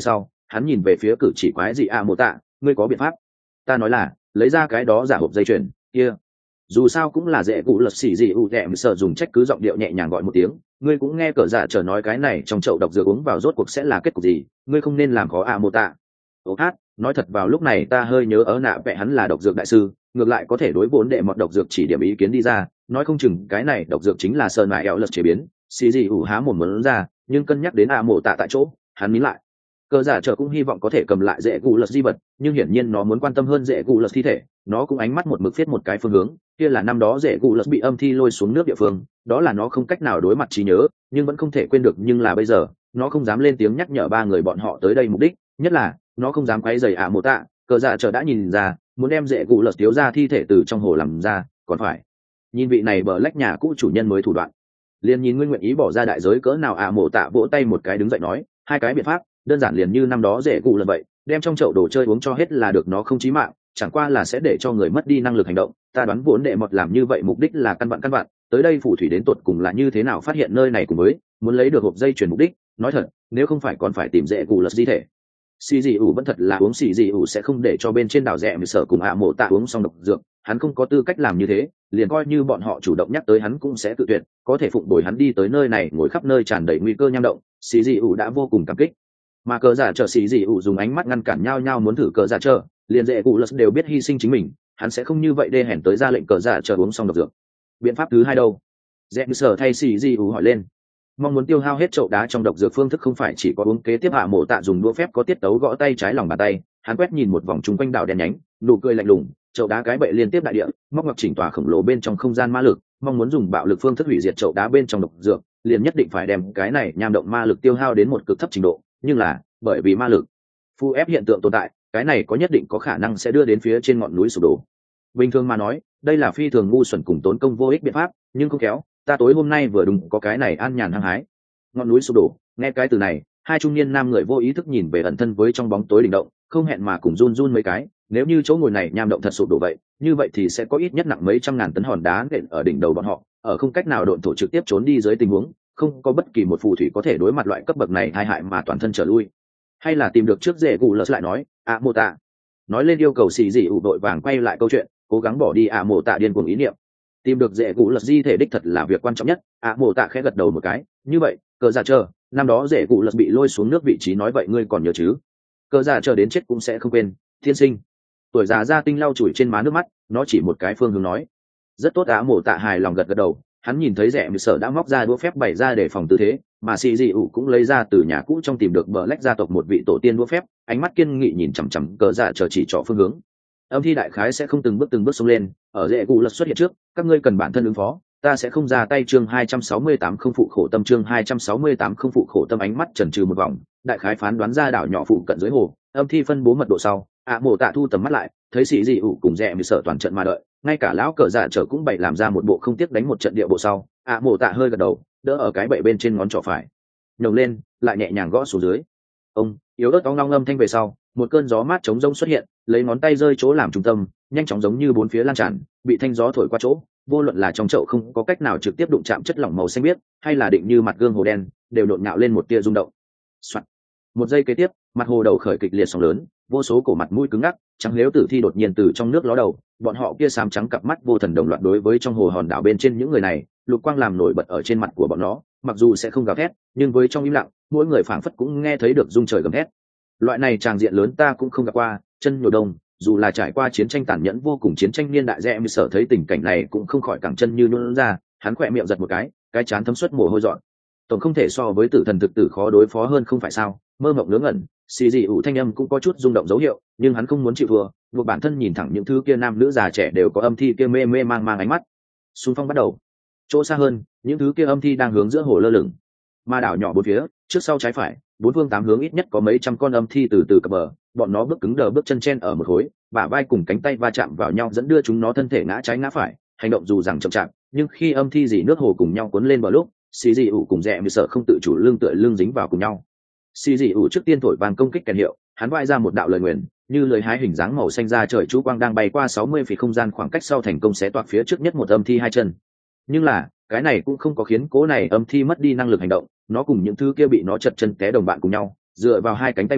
hắn nhìn về phía cử chỉ quái dị ạ mộ tạ, ngươi có biện pháp? Ta nói là lấy ra cái đó giả hộp dây chuyền kia. Dù sao cũng là dễ cụ lật xỉ dị ủ đệm sợ dùng trách cứ giọng điệu nhẹ nhàng gọi một tiếng, ngươi cũng nghe cờ giả chờ nói cái này trong chậu độc dược uống vào rốt cuộc sẽ là kết cục gì, ngươi không nên làm khó ạ mộ tạ. Ô hát, nói thật vào lúc này ta hơi nhớ ở nạ vẽ hắn là độc dược đại sư, ngược lại có thể đối vốn đệ mọt độc dược chỉ điểm ý kiến đi ra, nói không chừng cái này độc dược chính là sơn mại eo lật chế biến. Xì gì ủ há mồm muốn ra, nhưng cân nhắc đến ạ mộ tạ tại chỗ, hắn nín lại. Cờ giả chờ cũng hy vọng có thể cầm lại dễ cụ lật di vật, nhưng hiển nhiên nó muốn quan tâm hơn dễ cụ lật thi thể, nó cũng ánh mắt một mực viết một cái phương hướng, kia là năm đó dễ cụ lật bị âm thi lôi xuống nước địa phương, đó là nó không cách nào đối mặt trí nhớ, nhưng vẫn không thể quên được, nhưng là bây giờ nó không dám lên tiếng nhắc nhở ba người bọn họ tới đây mục đích, nhất là nó không dám quấy rầy ạ mộ tạ. Cờ giả chờ đã nhìn ra, muốn đem dễ cụ lật thiếu ra thi thể từ trong hồ làm ra, còn phải nhìn vị này bờ lách nhà cũ chủ nhân mới thủ đoạn. Liền nhìn nguyên nguyện ý bỏ ra đại giới cỡ nào ạ mộ tạ vỗ tay một cái đứng dậy nói, hai cái biện pháp đơn giản liền như năm đó dễ cụ lật vậy, đem trong chậu đồ chơi uống cho hết là được, nó không chí mạng, chẳng qua là sẽ để cho người mất đi năng lực hành động. Ta đoán vốn đệ mọt làm như vậy mục đích là căn bản căn bản tới đây phù thủy đến tột cùng là như thế nào phát hiện nơi này cùng với muốn lấy được hộp dây chuyển mục đích. Nói thật, nếu không phải còn phải tìm dễ cụ lật di thể, xì dị ủ vẫn thật là uống xì dị ủ sẽ không để cho bên trên đảo rẽ mười sở cùng ạ mộ tạ uống xong độc dược, hắn không có tư cách làm như thế, liền coi như bọn họ chủ động nhắc tới hắn cũng sẽ tự tuyệt, có thể phụng bồi hắn đi tới nơi này ngồi khắp nơi tràn đầy nguy cơ nham động, xì dị ủ đã vô cùng cảm kích. Mà cờ giả chờ xì dị ủ dùng ánh mắt ngăn cản nhau nhau muốn thử cờ giả chờ, liền dễ cụ lật đều biết hy sinh chính mình, hắn sẽ không như vậy đê hèn tới ra lệnh cờ giả chờ uống xong độc dược. Biện pháp thứ hai đâu? Rẽ mười sở thay xì dị ủ hỏi lên. Mong muốn tiêu hao hết chậu đá trong độc dược phương thức không phải chỉ có uống kế tiếp hạ mộ tạ dùng đũa phép có tiết tấu gõ tay trái lòng bàn tay, hắn quét nhìn một vòng chung quanh đảo đen nhánh, nụ cười lạnh lùng, chậu đá cái bậy liên tiếp đại địa, móc ngoặc chỉnh tòa khổng lồ bên trong không gian ma lực, mong muốn dùng bạo lực phương thức hủy diệt chậu đá bên trong độc dược, liền nhất định phải đem cái này nham động ma lực tiêu hao đến một cực thấp trình độ, nhưng là bởi vì ma lực phu ép hiện tượng tồn tại, cái này có nhất định có khả năng sẽ đưa đến phía trên ngọn núi sụp đổ. Bình thường mà nói, đây là phi thường ngu xuẩn cùng tốn công vô ích biện pháp, nhưng không kéo, ta tối hôm nay vừa đúng có cái này an nhàn hăng hái. Ngọn núi sụp đổ, nghe cái từ này, hai trung niên nam người vô ý thức nhìn về ẩn thân với trong bóng tối đỉnh động, không hẹn mà cùng run run mấy cái. Nếu như chỗ ngồi này nham động thật sụp đổ vậy, như vậy thì sẽ có ít nhất nặng mấy trăm ngàn tấn hòn đá nện ở đỉnh đầu bọn họ, ở không cách nào độn thổ trực tiếp trốn đi dưới tình huống, không có bất kỳ một phù thủy có thể đối mặt loại cấp bậc này tai hại mà toàn thân trở lui. Hay là tìm được trước dễ cụ lật lại nói, ạ mộ tạ nói lên yêu cầu xì dị ủ đội vàng quay lại câu chuyện, cố gắng bỏ đi ạ mộ tạ điên cuồng ý niệm. Tìm được dễ cụ lật di thể đích thật là việc quan trọng nhất. ạ mộ tạ khẽ gật đầu một cái, như vậy cờ giả chờ năm đó dễ cụ lật bị lôi xuống nước vị trí nói vậy ngươi còn nhớ chứ? Cờ giả chờ đến chết cũng sẽ không quên. Thiên sinh tuổi già gia tinh lau chùi trên má nước mắt, nó chỉ một cái phương hướng nói. Rất tốt. ạ mộ tạ hài lòng gật gật đầu, hắn nhìn thấy rẻ mười sở đã móc ra đũa phép bày ra để phòng tư thế, mà xì dị ủ cũng lấy ra từ nhà cũ trong tìm được bờ lách gia tộc một vị tổ tiên đũa phép, ánh mắt kiên nghị nhìn chằm chằm cờ giả chờ chỉ trỏ phương hướng. Âm thi đại khái sẽ không từng bước từng bước xông lên, ở dễ cụ lật xuất hiện trước, các ngươi cần bản thân ứng phó, ta sẽ không ra tay. Chương hai trăm sáu mươi tám không phụ khổ tâm. Chương hai trăm sáu mươi tám không phụ khổ tâm. Ánh mắt chần chừ một vòng, đại khái phán đoán ra đảo nhỏ phụ cận dưới hồ âm thi phân bố mật độ sau, ạ mộ tạ thu tầm mắt lại, thấy xì dị ủ cùng rẽ mười sở toàn trận mà đợi, ngay cả lão cờ dạ trở cũng bày làm ra một bộ không tiếc đánh một trận địa bộ sau. ạ mộ tạ hơi gật đầu, đỡ ở cái bậy bên trên ngón trỏ phải, nhồng lên lại nhẹ nhàng gõ xuống dưới. Ông yếu ớt ong long âm thanh về sau, một cơn gió mát trống rông xuất hiện, lấy ngón tay rơi chỗ làm trung tâm, nhanh chóng giống như bốn phía lan tràn, bị thanh gió thổi qua chỗ, vô luận là trong chậu không có cách nào trực tiếp đụng chạm chất lỏng màu xanh biếc, hay là định như mặt gương hồ đen, đều đột nhạo lên một tia rung động. Soạn. Một giây kế tiếp, mặt hồ đầu khởi kịch liệt sóng lớn, vô số cổ mặt mũi cứng ngắc, trắng liếu tử thi đột nhiên từ trong nước ló đầu, bọn họ kia xám trắng cặp mắt vô thần đồng loạt đối với trong hồ hòn đảo bên trên những người này, lục quang làm nổi bật ở trên mặt của bọn nó, mặc dù sẽ không gào thét, nhưng với trong im lặng, mỗi người phảng phất cũng nghe thấy được rung trời gầm thét. Loại này tràng diện lớn ta cũng không gặp qua, chân nhổ đông, dù là trải qua chiến tranh tàn nhẫn vô cùng, chiến tranh niên đại rẽ như sở thấy tình cảnh này cũng không khỏi cẳng chân như nhún ra, hắn khỏe miệng giật một cái, cái chán thấm suất mồ hôi dọn. Tổng không thể so với tử thần thực tử khó đối phó hơn không phải sao? Mơ mộng ngớ ngẩn, xì dị ủ thanh âm cũng có chút rung động dấu hiệu, nhưng hắn không muốn chịu thua, buộc bản thân nhìn thẳng những thứ kia nam nữ già trẻ đều có âm thi kia mê mê mang mang ánh mắt. Xung phong bắt đầu. Chỗ xa hơn, những thứ kia âm thi đang hướng giữa hồ lơ lửng, mà đảo nhỏ bốn phía, trước sau trái phải, bốn phương tám hướng ít nhất có mấy trăm con âm thi từ từ cập bờ, bọn nó bước cứng đờ bước chân chen ở một khối, bả vai cùng cánh tay va chạm vào nhau dẫn đưa chúng nó thân thể ngã trái ngã phải, hành động dù rằng chậm chạp, nhưng khi âm thi dì nước hồ cùng nhau cuốn lên vào lúc, xì dị ủ cùng rẽ như sợ không tự chủ lưng tựa lưng dính vào cùng nhau. Xì dị ủ trước tiên thổi vàng công kích kèn hiệu, hắn vai ra một đạo lời nguyền, như lời hái hình dáng màu xanh ra trời chú quang đang bay qua sáu mươi feet không gian khoảng cách sau thành công xé toạc phía trước nhất một âm thi hai chân. Nhưng là, cái này cũng không có khiến cố này âm thi mất đi năng lực hành động, nó cùng những thứ kia bị nó chật chân té đồng bạn cùng nhau, dựa vào hai cánh tay bỏ,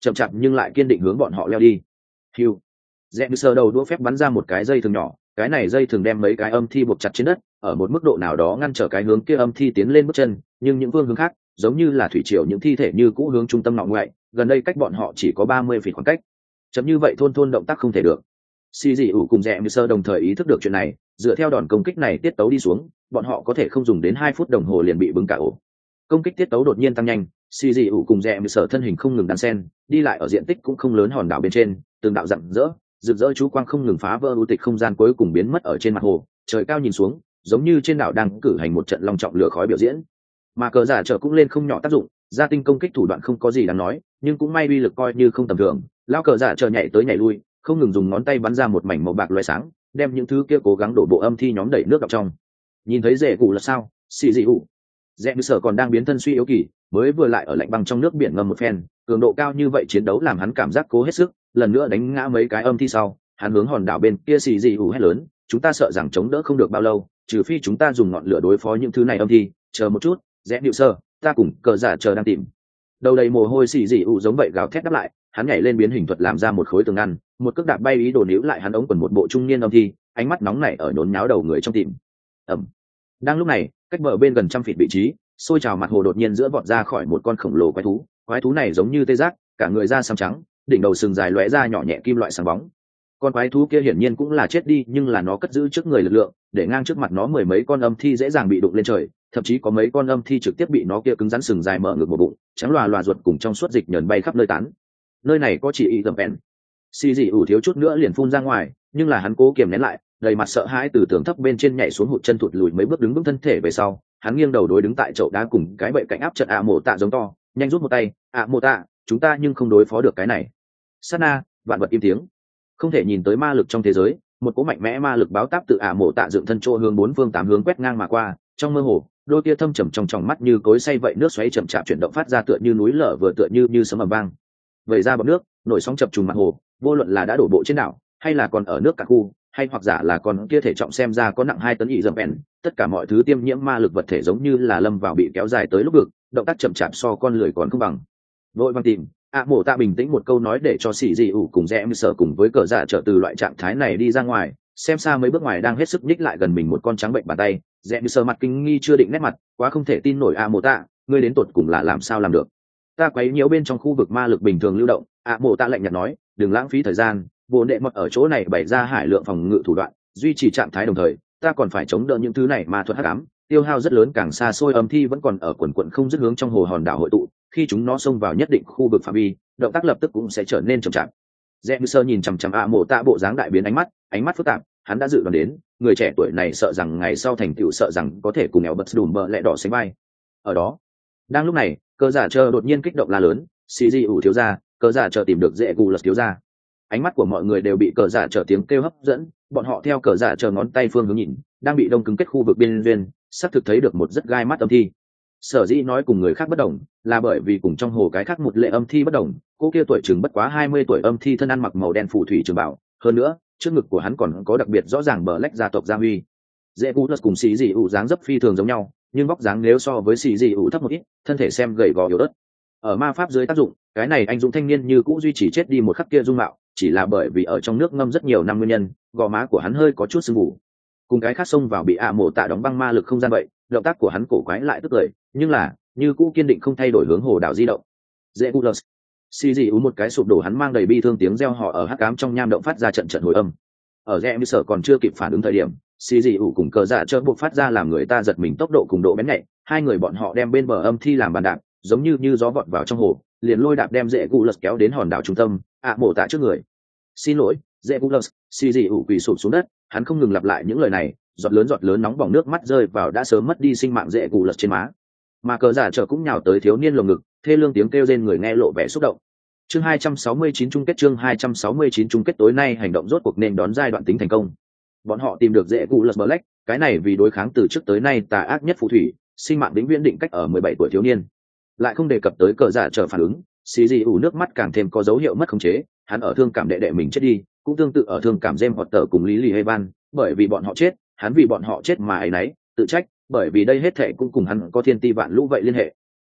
chậm chạp nhưng lại kiên định hướng bọn họ leo đi. Hưu. Rẽ sờ đầu đũa phép bắn ra một cái dây thừng nhỏ, cái này dây thường đem mấy cái âm thi buộc chặt trên đất, ở một mức độ nào đó ngăn trở cái hướng kia âm thi tiến lên bước chân, nhưng những phương hướng khác, giống như là thủy triều những thi thể như cũ hướng trung tâm ngọ ngoại, gần đây cách bọn họ chỉ có ba mươi feet khoảng cách. Chấm như vậy thôn thôn động tác không thể được. Xì dị ủ cùng Rẽ sơ đồng thời ý thức được chuyện này, dựa theo đòn công kích này tiết tấu đi xuống, bọn họ có thể không dùng đến hai phút đồng hồ liền bị bứng cả ổ. Công kích tiết tấu đột nhiên tăng nhanh, xì dị ủ cùng Rẽ sơ thân hình không ngừng đan sen, đi lại ở diện tích cũng không lớn hòn đảo bên trên, từng đạo rạng rỡ rực rỡ chú quang không ngừng phá vỡ ưu tịch không gian, cuối cùng biến mất ở trên mặt hồ. Trời cao nhìn xuống, giống như trên đảo đang cử hành một trận long trọng lửa khói biểu diễn. Mà cờ giả trở cũng lên không nhỏ tác dụng, gia tinh công kích thủ đoạn không có gì đáng nói, nhưng cũng may uy lực coi như không tầm thường. Lão cờ giả trở nhảy tới nhảy lui, không ngừng dùng ngón tay bắn ra một mảnh màu bạc loé sáng, đem những thứ kia cố gắng đổ bộ âm thi nhóm đẩy nước vào trong. Nhìn thấy rễ cụ là sao? Xì dị ủ. Rẽ sở còn đang biến thân suy yếu kỳ, mới vừa lại ở lạnh băng trong nước biển ngâm một phen, cường độ cao như vậy chiến đấu làm hắn cảm giác cố hết sức, lần nữa đánh ngã mấy cái âm thi sau, hắn hướng hòn đảo bên kia xì dị ủ hét lớn, chúng ta sợ rằng chống đỡ không được bao lâu, trừ phi chúng ta dùng ngọn lửa đối phó những thứ này âm thi. Chờ một chút, Rẽ điệu sơ, ta cùng cờ giả chờ đang tìm. Đầu đầy mồ hôi xì dị ủ giống vậy gào thét đáp lại, hắn nhảy lên biến hình thuật làm ra một khối tường ngăn, một cước đạp bay ý đồ níu lại hắn ống quần một bộ trung niên âm thi, ánh mắt nóng nảy ở nhốn nháo đầu người trong tìm. Ẩm. Đang lúc này, cách bờ bên gần trăm feet vị trí, xôi trào mặt hồ đột nhiên giữa vọt ra khỏi một con khổng lồ quái thú. Quái thú này giống như tê giác, cả người da xám trắng, đỉnh đầu sừng dài lóe ra nhỏ nhẹ kim loại sáng bóng. Con quái thú kia hiển nhiên cũng là chết đi, nhưng là nó cất giữ trước người lực lượng, để ngang trước mặt nó mười mấy con âm thi dễ dàng bị đụng lên trời, thậm chí có mấy con âm thi trực tiếp bị nó kia cứng rắn sừng dài mở ngược một bụng, trắng loà loà ruột cùng trong suốt dịch nhờn bay khắp nơi tán. Nơi này có chỉ y dầm bèn. Xì dị ủ thiếu chút nữa liền phun ra ngoài, nhưng là hắn cố kiềm nén lại, đầy mặt sợ hãi từ tường thấp bên trên nhảy xuống, hụt chân thụt lùi mấy bước đứng vững thân thể về sau. Hắn nghiêng đầu đối đứng tại chậu đá cùng cái bệ cạnh áp trận ạ mộ tạ giống to, nhanh rút một tay, ạ mộ tạ, chúng ta nhưng không đối phó được cái này. Sát na, vạn vật im tiếng, không thể nhìn tới ma lực trong thế giới, một cỗ mạnh mẽ ma lực báo táp từ ạ mộ tạ dựng thân chỗ hướng bốn phương tám hướng quét ngang mà qua. Trong mơ hồ, đôi kia thâm trầm trong tròng mắt như cối xay vậy, nước xoáy chậm chạp chuyển động phát ra tựa như núi lở vừa tựa như như sấm ầm vang. Vẩy ra bọt nước, nổi sóng chập trùng mặt hồ, vô luận là đã đổ bộ trên đảo, hay là còn ở nước cả khu, hay hoặc giả là còn kia thể trọng xem ra có nặng hai tấn ỉ dầm bèn, tất cả mọi thứ tiêm nhiễm ma lực vật thể giống như là lâm vào bị kéo dài tới lúc vực, động tác chậm chạp so con lười còn không bằng. Vội vàng tìm, ạ mộ tạ bình tĩnh một câu nói để cho xì dị ủ cùng Rẽ sợ cùng với cờ dạ trở từ loại trạng thái này đi ra ngoài, xem xa mấy bước ngoài đang hết sức nhích lại gần mình một con trắng bệnh bàn tay. Rẽ sợ mặt kinh nghi chưa định nét mặt, quá không thể tin nổi. ạ mộ tạ, ngươi đến tột cùng là làm sao làm được? Ta quấy nhiễu bên trong khu vực ma lực bình thường lưu động. ạ mộ tạ lạnh nhạt nói, đừng lãng phí thời gian, vô đệ mật ở chỗ này bày ra hải lượng phòng ngự thủ đoạn, duy trì trạng thái đồng thời, ta còn phải chống đỡ những thứ này ma thuật hắc ám, tiêu hao rất lớn, càng xa xôi âm thi vẫn còn ở quần quận không dứt hướng trong hồ hòn đảo hội tụ, khi chúng nó xông vào nhất định khu vực phạm vi, động tác lập tức cũng sẽ trở nên chậm chạp. Rẽ sơ nhìn chằm chằm ạ mộ tạ bộ dáng đại biến ánh mắt, ánh mắt phức tạp, hắn đã dự đoán đến, người trẻ tuổi này sợ rằng ngày sau thành tựu sợ rằng có thể cùng nghèo bật đùm bờ lẹ đỏ sánh vai. Ở đó, đang lúc này, cờ giả chờ đột nhiên kích động la lớn, xì dị ủ thiếu gia, cờ giả chờ tìm được Rẽ cụ lật thiếu gia. Ánh mắt của mọi người đều bị cờ giả chờ tiếng kêu hấp dẫn, bọn họ theo cờ giả chờ ngón tay phương hướng nhìn, đang bị đông cứng kết khu vực biên duyên, xác thực thấy được một rất gai mắt âm thi. Sở dĩ nói cùng người khác bất đồng, là bởi vì cùng trong hồ cái khác một lệ âm thi bất đồng, cô kia tuổi chừng bất quá hai mươi tuổi âm thi thân ăn mặc màu đen phù thủy trường bảo, hơn nữa, trước ngực của hắn còn có đặc biệt rõ ràng bờ lách gia tộc gia huy. Dễ cú cùng xì dị ủ dáng dấp phi thường giống nhau, nhưng vóc dáng nếu so với xì dị ủ thấp một ít, thân thể xem gầy gò yếu ớt. Ở ma pháp dưới tác dụng, cái này anh dũng thanh niên như cũ duy trì chết đi một khắc kia dung mạo, chỉ là bởi vì ở trong nước ngâm rất nhiều năm nguyên nhân, gò má của hắn hơi có chút sưng mù. Cùng cái khác xông vào bị ạ mộ tạ đóng băng ma lực không gian vậy, động tác của hắn cổ quái lại tức cười, nhưng là như cũ kiên định không thay đổi hướng hồ đảo di động. Dễ cú xì dị ủ một cái sụp đổ, hắn mang đầy bi thương tiếng reo hò ở hắc ám trong nham động phát ra trận trận hồi âm. Ở Rẽ sợ còn chưa kịp phản ứng thời điểm, xì dị ủ cùng cờ dạ chợ buộc phát ra làm người ta giật mình tốc độ cùng độ bén nhạy, hai người bọn họ đem bên bờ âm thi làm bàn đạp, giống như như gió vọt vào trong hồ, liền lôi đạp đem Rẽ cụ lật kéo đến hòn đảo trung tâm, ạ mộ tạ trước người. Xin lỗi, Rẽ cụ lật, xì dị ủ quỳ sụp xuống đất, hắn không ngừng lặp lại những lời này, giọt lớn giọt lớn nóng bỏng nước mắt rơi vào đã sớm mất đi sinh mạng Rẽ cụ lật trên má. Mà cờ giả trở cũng nhào tới thiếu niên lồng ngực, thê lương tiếng kêu rên người nghe lộ vẻ xúc động. Chương hai trăm sáu mươi chín chung kết chương hai trăm sáu mươi chín chung kết tối nay hành động rốt cuộc nên đón giai đoạn tính thành công. Bọn họ tìm được Rẽ cụ lật Black, cái này vì đối kháng từ trước tới nay tà ác nhất phù thủy, sinh mạng vĩnh viễn định cách ở mười bảy tuổi thiếu niên. Lại không đề cập tới cờ giả trở phản ứng, xì dị ủ nước mắt càng thêm có dấu hiệu mất khống chế, hắn ở thương cảm đệ đệ mình chết đi, cũng tương tự ở thương cảm James Potter cùng Lý Lì Evan, bởi vì bọn họ chết, hắn vì bọn họ chết mà ấy nấy, tự trách, bởi vì đây hết thảy cũng cùng hắn có thiên ti vạn lũ vậy liên hệ.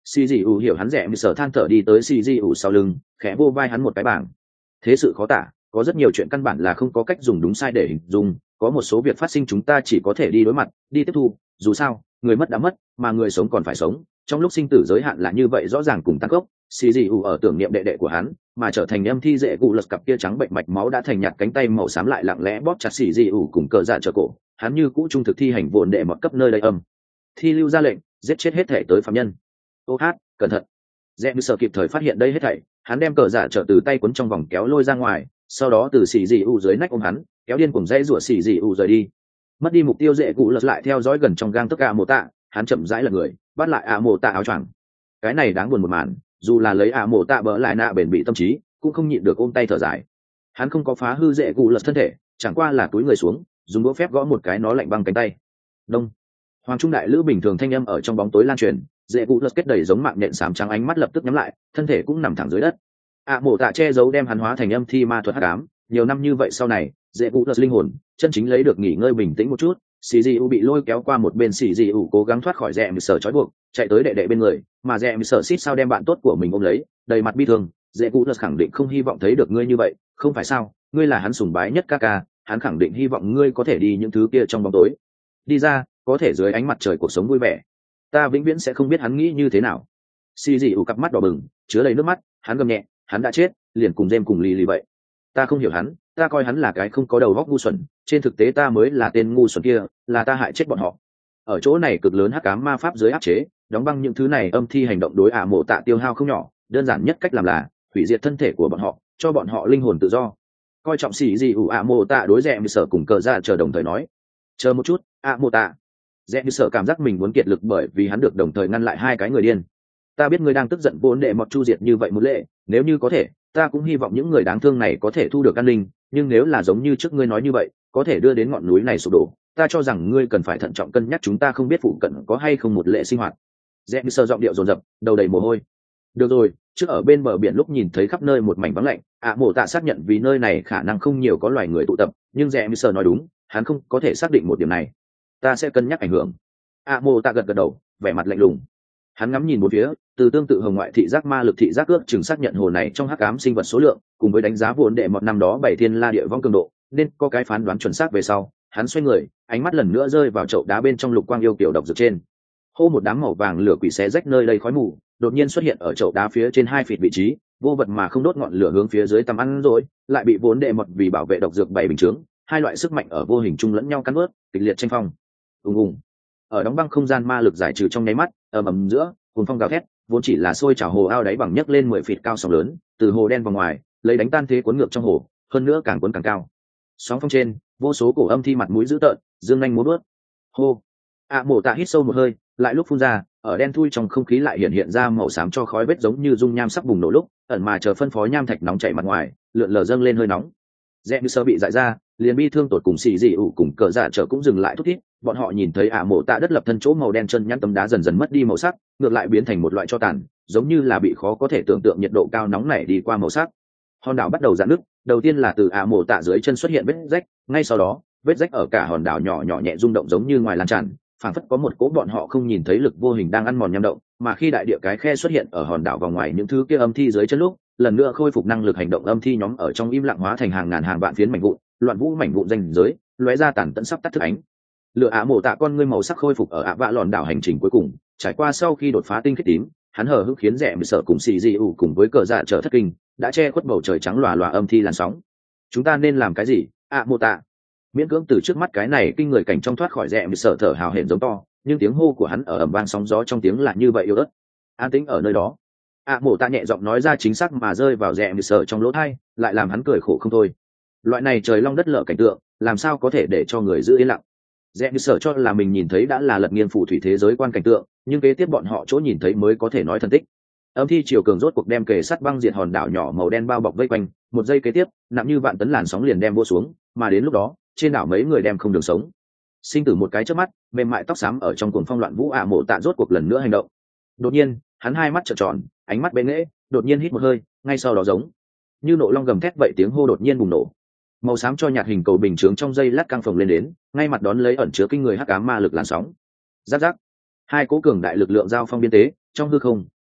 xì dị ủ hiểu hắn rẻ mười sở than thở đi tới xì dị ủ sau lưng, khẽ vô vai hắn một cái bảng. Thế sự khó tả, có rất nhiều chuyện căn bản là không có cách dùng đúng sai để hình dung, có một số việc phát sinh chúng ta chỉ có thể đi đối mặt, đi tiếp thu, dù sao người mất đã mất, mà người sống còn phải sống, trong lúc sinh tử giới hạn là như vậy rõ ràng cùng tăng gốc. Xì dị ủ ở tưởng niệm đệ đệ của hắn mà trở thành âm thi dễ cụ lật cặp kia trắng bệnh mạch máu đã thành nhạt cánh tay màu xám lại lặng lẽ bóp chặt xì dị ủ cùng cờ dạ trở cổ, hắn như cũ trung thực thi hành vồn đệ mọt cấp nơi đây âm thi lưu ra lệnh giết chết hết thể tới phạm nhân. Ô hát, cẩn thận. Rẽ như sợ kịp thời phát hiện đây hết thảy, hắn đem cờ giả trở từ tay cuốn trong vòng kéo lôi ra ngoài, sau đó từ xì dị u dưới nách ôm hắn, kéo điên cùng dãy rủa xì dị u rời đi. Mất đi mục tiêu dễ cụ lật lại theo dõi gần trong gang tất cả mồ tạ, hắn chậm rãi lật người, bắt lại ạ mồ tạ áo choàng. Cái này đáng buồn một màn, dù là lấy ạ mồ tạ bỡ lại nạ bền bị tâm trí, cũng không nhịn được ôm tay thở dài. Hắn không có phá hư dễ cụ lật thân thể, chẳng qua là túi người xuống, dùng đũa phép gõ một cái nó lạnh băng cánh tay. Đông. Hoàng trung đại lữ bình thường thanh âm ở trong bóng tối lan truyền, dễ cụ lật kết đầy giống mạng nhện xám trắng, ánh mắt lập tức nhắm lại, thân thể cũng nằm thẳng dưới đất. ạ mộ tạ che giấu đem hắn hóa thành âm thi ma thuật hắc ám, nhiều năm như vậy sau này, dễ cụ lật linh hồn chân chính lấy được nghỉ ngơi bình tĩnh một chút. Xì dị u bị lôi kéo qua một bên, xì dị u cố gắng thoát khỏi rẽ mười sở trói buộc, chạy tới đệ đệ bên người, mà rẽ mười sở xít sao đem bạn tốt của mình ôm lấy, đầy mặt bi thương. Dễ cụ lật khẳng định không hy vọng thấy được ngươi như vậy, không phải sao? Ngươi là hắn sùng bái nhất ca ca, hắn khẳng định hy vọng ngươi có thể đi những thứ kia trong bóng tối, đi ra, có thể dưới ánh mặt trời cuộc sống vui vẻ. Ta vĩnh viễn sẽ không biết hắn nghĩ như thế nào. Xì dị ủ cặp mắt đỏ bừng, chứa đầy nước mắt, hắn gầm nhẹ, hắn đã chết, liền cùng Gem cùng Lily vậy. Ta không hiểu hắn, ta coi hắn là cái không có đầu óc ngu xuẩn, trên thực tế ta mới là tên ngu xuẩn kia, là ta hại chết bọn họ. Ở chỗ này cực lớn hắc ám ma pháp dưới áp chế, đóng băng những thứ này âm thi hành động đối ả mộ tạ tiêu hao không nhỏ, đơn giản nhất cách làm là hủy diệt thân thể của bọn họ, cho bọn họ linh hồn tự do. Coi trọng xì dị ủ ả mộ tạ đối rẽ như sở cùng cờ ra chờ đồng thời nói. Chờ một chút, ả mộ tạ. Rẽ như sở cảm giác mình muốn kiệt lực bởi vì hắn được đồng thời ngăn lại hai cái người điên. Ta biết ngươi đang tức giận vốn đệ mọt chu diệt như vậy một lệ, nếu như có thể, ta cũng hy vọng những người đáng thương này có thể thu được an ninh, nhưng nếu là giống như trước ngươi nói như vậy, có thể đưa đến ngọn núi này sụp đổ, ta cho rằng ngươi cần phải thận trọng cân nhắc chúng ta không biết phụ cận có hay không một lệ sinh hoạt. Rẽ như sở giọng điệu dồn dập, đầu đầy mồ hôi. Được rồi, trước ở bên bờ biển lúc nhìn thấy khắp nơi một mảnh vắng lạnh, ạ mộ tạ xác nhận vì nơi này khả năng không nhiều có loài người tụ tập, nhưng rẽ như sở nói đúng, hắn không có thể xác định một điểm này. Ta sẽ cân nhắc ảnh hưởng. ạ mộ tạ gật gật đầu, vẻ mặt lạnh lùng. Hắn ngắm nhìn một phía, từ tương tự hồng ngoại thị giác ma lực thị giác ước chừng xác nhận hồ này trong hắc ám sinh vật số lượng, cùng với đánh giá vốn đệ một năm đó bảy thiên la địa vong cường độ, nên có cái phán đoán chuẩn xác về sau. Hắn xoay người, ánh mắt lần nữa rơi vào chậu đá bên trong lục quang yêu kiểu độc dược trên. Hô, một đám màu vàng lửa quỷ xé rách nơi đây khói mù, đột nhiên xuất hiện ở chậu đá phía trên hai feet vị trí, vô vật mà không đốt ngọn lửa hướng phía dưới tầm ăn rồi, lại bị vốn đệ một vì bảo vệ độc dược bảy bình chướng, hai loại sức mạnh ở vô hình chung lẫn nhau cắn nuốt, kịch liệt tranh phong. Ùng ùng. Ở đóng băng không gian ma lực giải trừ trong nháy mắt, ầm ầm giữa, cuồng phong gào thét, vốn chỉ là sôi trào hồ ao đáy bằng nhấc lên mười feet cao sóng lớn, từ hồ đen vào ngoài, lấy đánh tan thế cuốn ngược trong hồ, hơn nữa càng cuốn càng cao. Sóng phong trên, vô số cổ âm thi mặt mũi dữ tợn, dương nhanh múa bước. Hô. ạ mộ tạ hít sâu một hơi, lại lúc phun ra, ở đen thui trong không khí lại hiện hiện ra màu xám cho khói vết giống như dung nham sắp bùng nổ lúc, ẩn mà chờ phân phó nham thạch nóng chảy mặt ngoài, lượn lờ dâng lên hơi nóng. Rẽ như sơ bị dại ra, liền bi thương tột cùng xì dị ủ cùng cờ dạ trở cũng dừng lại thút thít. Bọn họ nhìn thấy ả mộ tạ đất lập thân chỗ màu đen chân nhăn tấm đá dần dần mất đi màu sắc, ngược lại biến thành một loại tro tàn, giống như là bị khó có thể tưởng tượng nhiệt độ cao nóng này đi qua màu sắc. Hòn đảo bắt đầu rạn nứt, đầu tiên là từ ả mộ tạ dưới chân xuất hiện vết rách, ngay sau đó vết rách ở cả hòn đảo nhỏ nhỏ nhẹ rung động giống như ngoài lan tràn, phảng phất có một cỗ bọn họ không nhìn thấy lực vô hình đang ăn mòn nham động. Mà khi đại địa cái khe xuất hiện ở hòn đảo vào ngoài những thứ kia âm thi dưới chân lúc, lần nữa khôi phục năng lực hành động, âm thi nhóm ở trong im lặng hóa thành hàng ngàn hàng vạn phiến mảnh vụn, loạn vũ mảnh vụn danh giới, lóe ra tàn tận sắp tắt thức ánh lửa. ả mộ tạ con ngươi màu sắc khôi phục ở ạ vạ lòn đảo hành trình cuối cùng, trải qua sau khi đột phá tinh khiết tím, hắn hờ hững khiến rẽ mười sở cùng xì dị ủ cùng với cờ dạ trở thất kinh, đã che khuất bầu trời trắng lòa lòa âm thi làn sóng. Chúng ta nên làm cái gì, ạ mộ tạ? Miễn cưỡng từ trước mắt cái này kinh người cảnh trong thoát khỏi rẽ mười sở thở hào hển giống to, nhưng tiếng hô của hắn ở ầm vang sóng gió trong tiếng là như vậy yếu ớt. An tĩnh ở nơi đó. ạ mộ tạ nhẹ giọng nói ra chính xác mà rơi vào rẽ mười sở trong lỗ tai, lại làm hắn cười khổ không thôi. Loại này trời long đất lở cảnh tượng, làm sao có thể để cho người giữ yên lặng? Rẽ như sở cho là mình nhìn thấy đã là lật nghiêng phù thủy thế giới quan cảnh tượng, nhưng kế tiếp bọn họ chỗ nhìn thấy mới có thể nói thần tích. Âm thi chiều cường rốt cuộc đem kề sắt băng diệt hòn đảo nhỏ màu đen bao bọc vây quanh, một giây kế tiếp, nặng như vạn tấn làn sóng liền đem vô xuống, mà đến lúc đó, trên đảo mấy người đem không đường sống. Sinh tử một cái chớp mắt, mềm mại tóc xám ở trong cuồng phong loạn vũ ả mộ tạ rốt cuộc lần nữa hành động. Đột nhiên, hắn hai mắt trợn tròn, ánh mắt bén nghễ, đột nhiên hít một hơi, ngay sau đó giống như nộ long gầm thét vậy, tiếng hô đột nhiên bùng nổ. Màu xám cho nhạt hình cầu bình chướng trong dây lát căng phồng lên đến, ngay mặt đón lấy ẩn chứa kinh người hắc ám ma lực làn sóng. Giáp giáp, hai cố cường đại lực lượng giao phong biên tế trong hư không,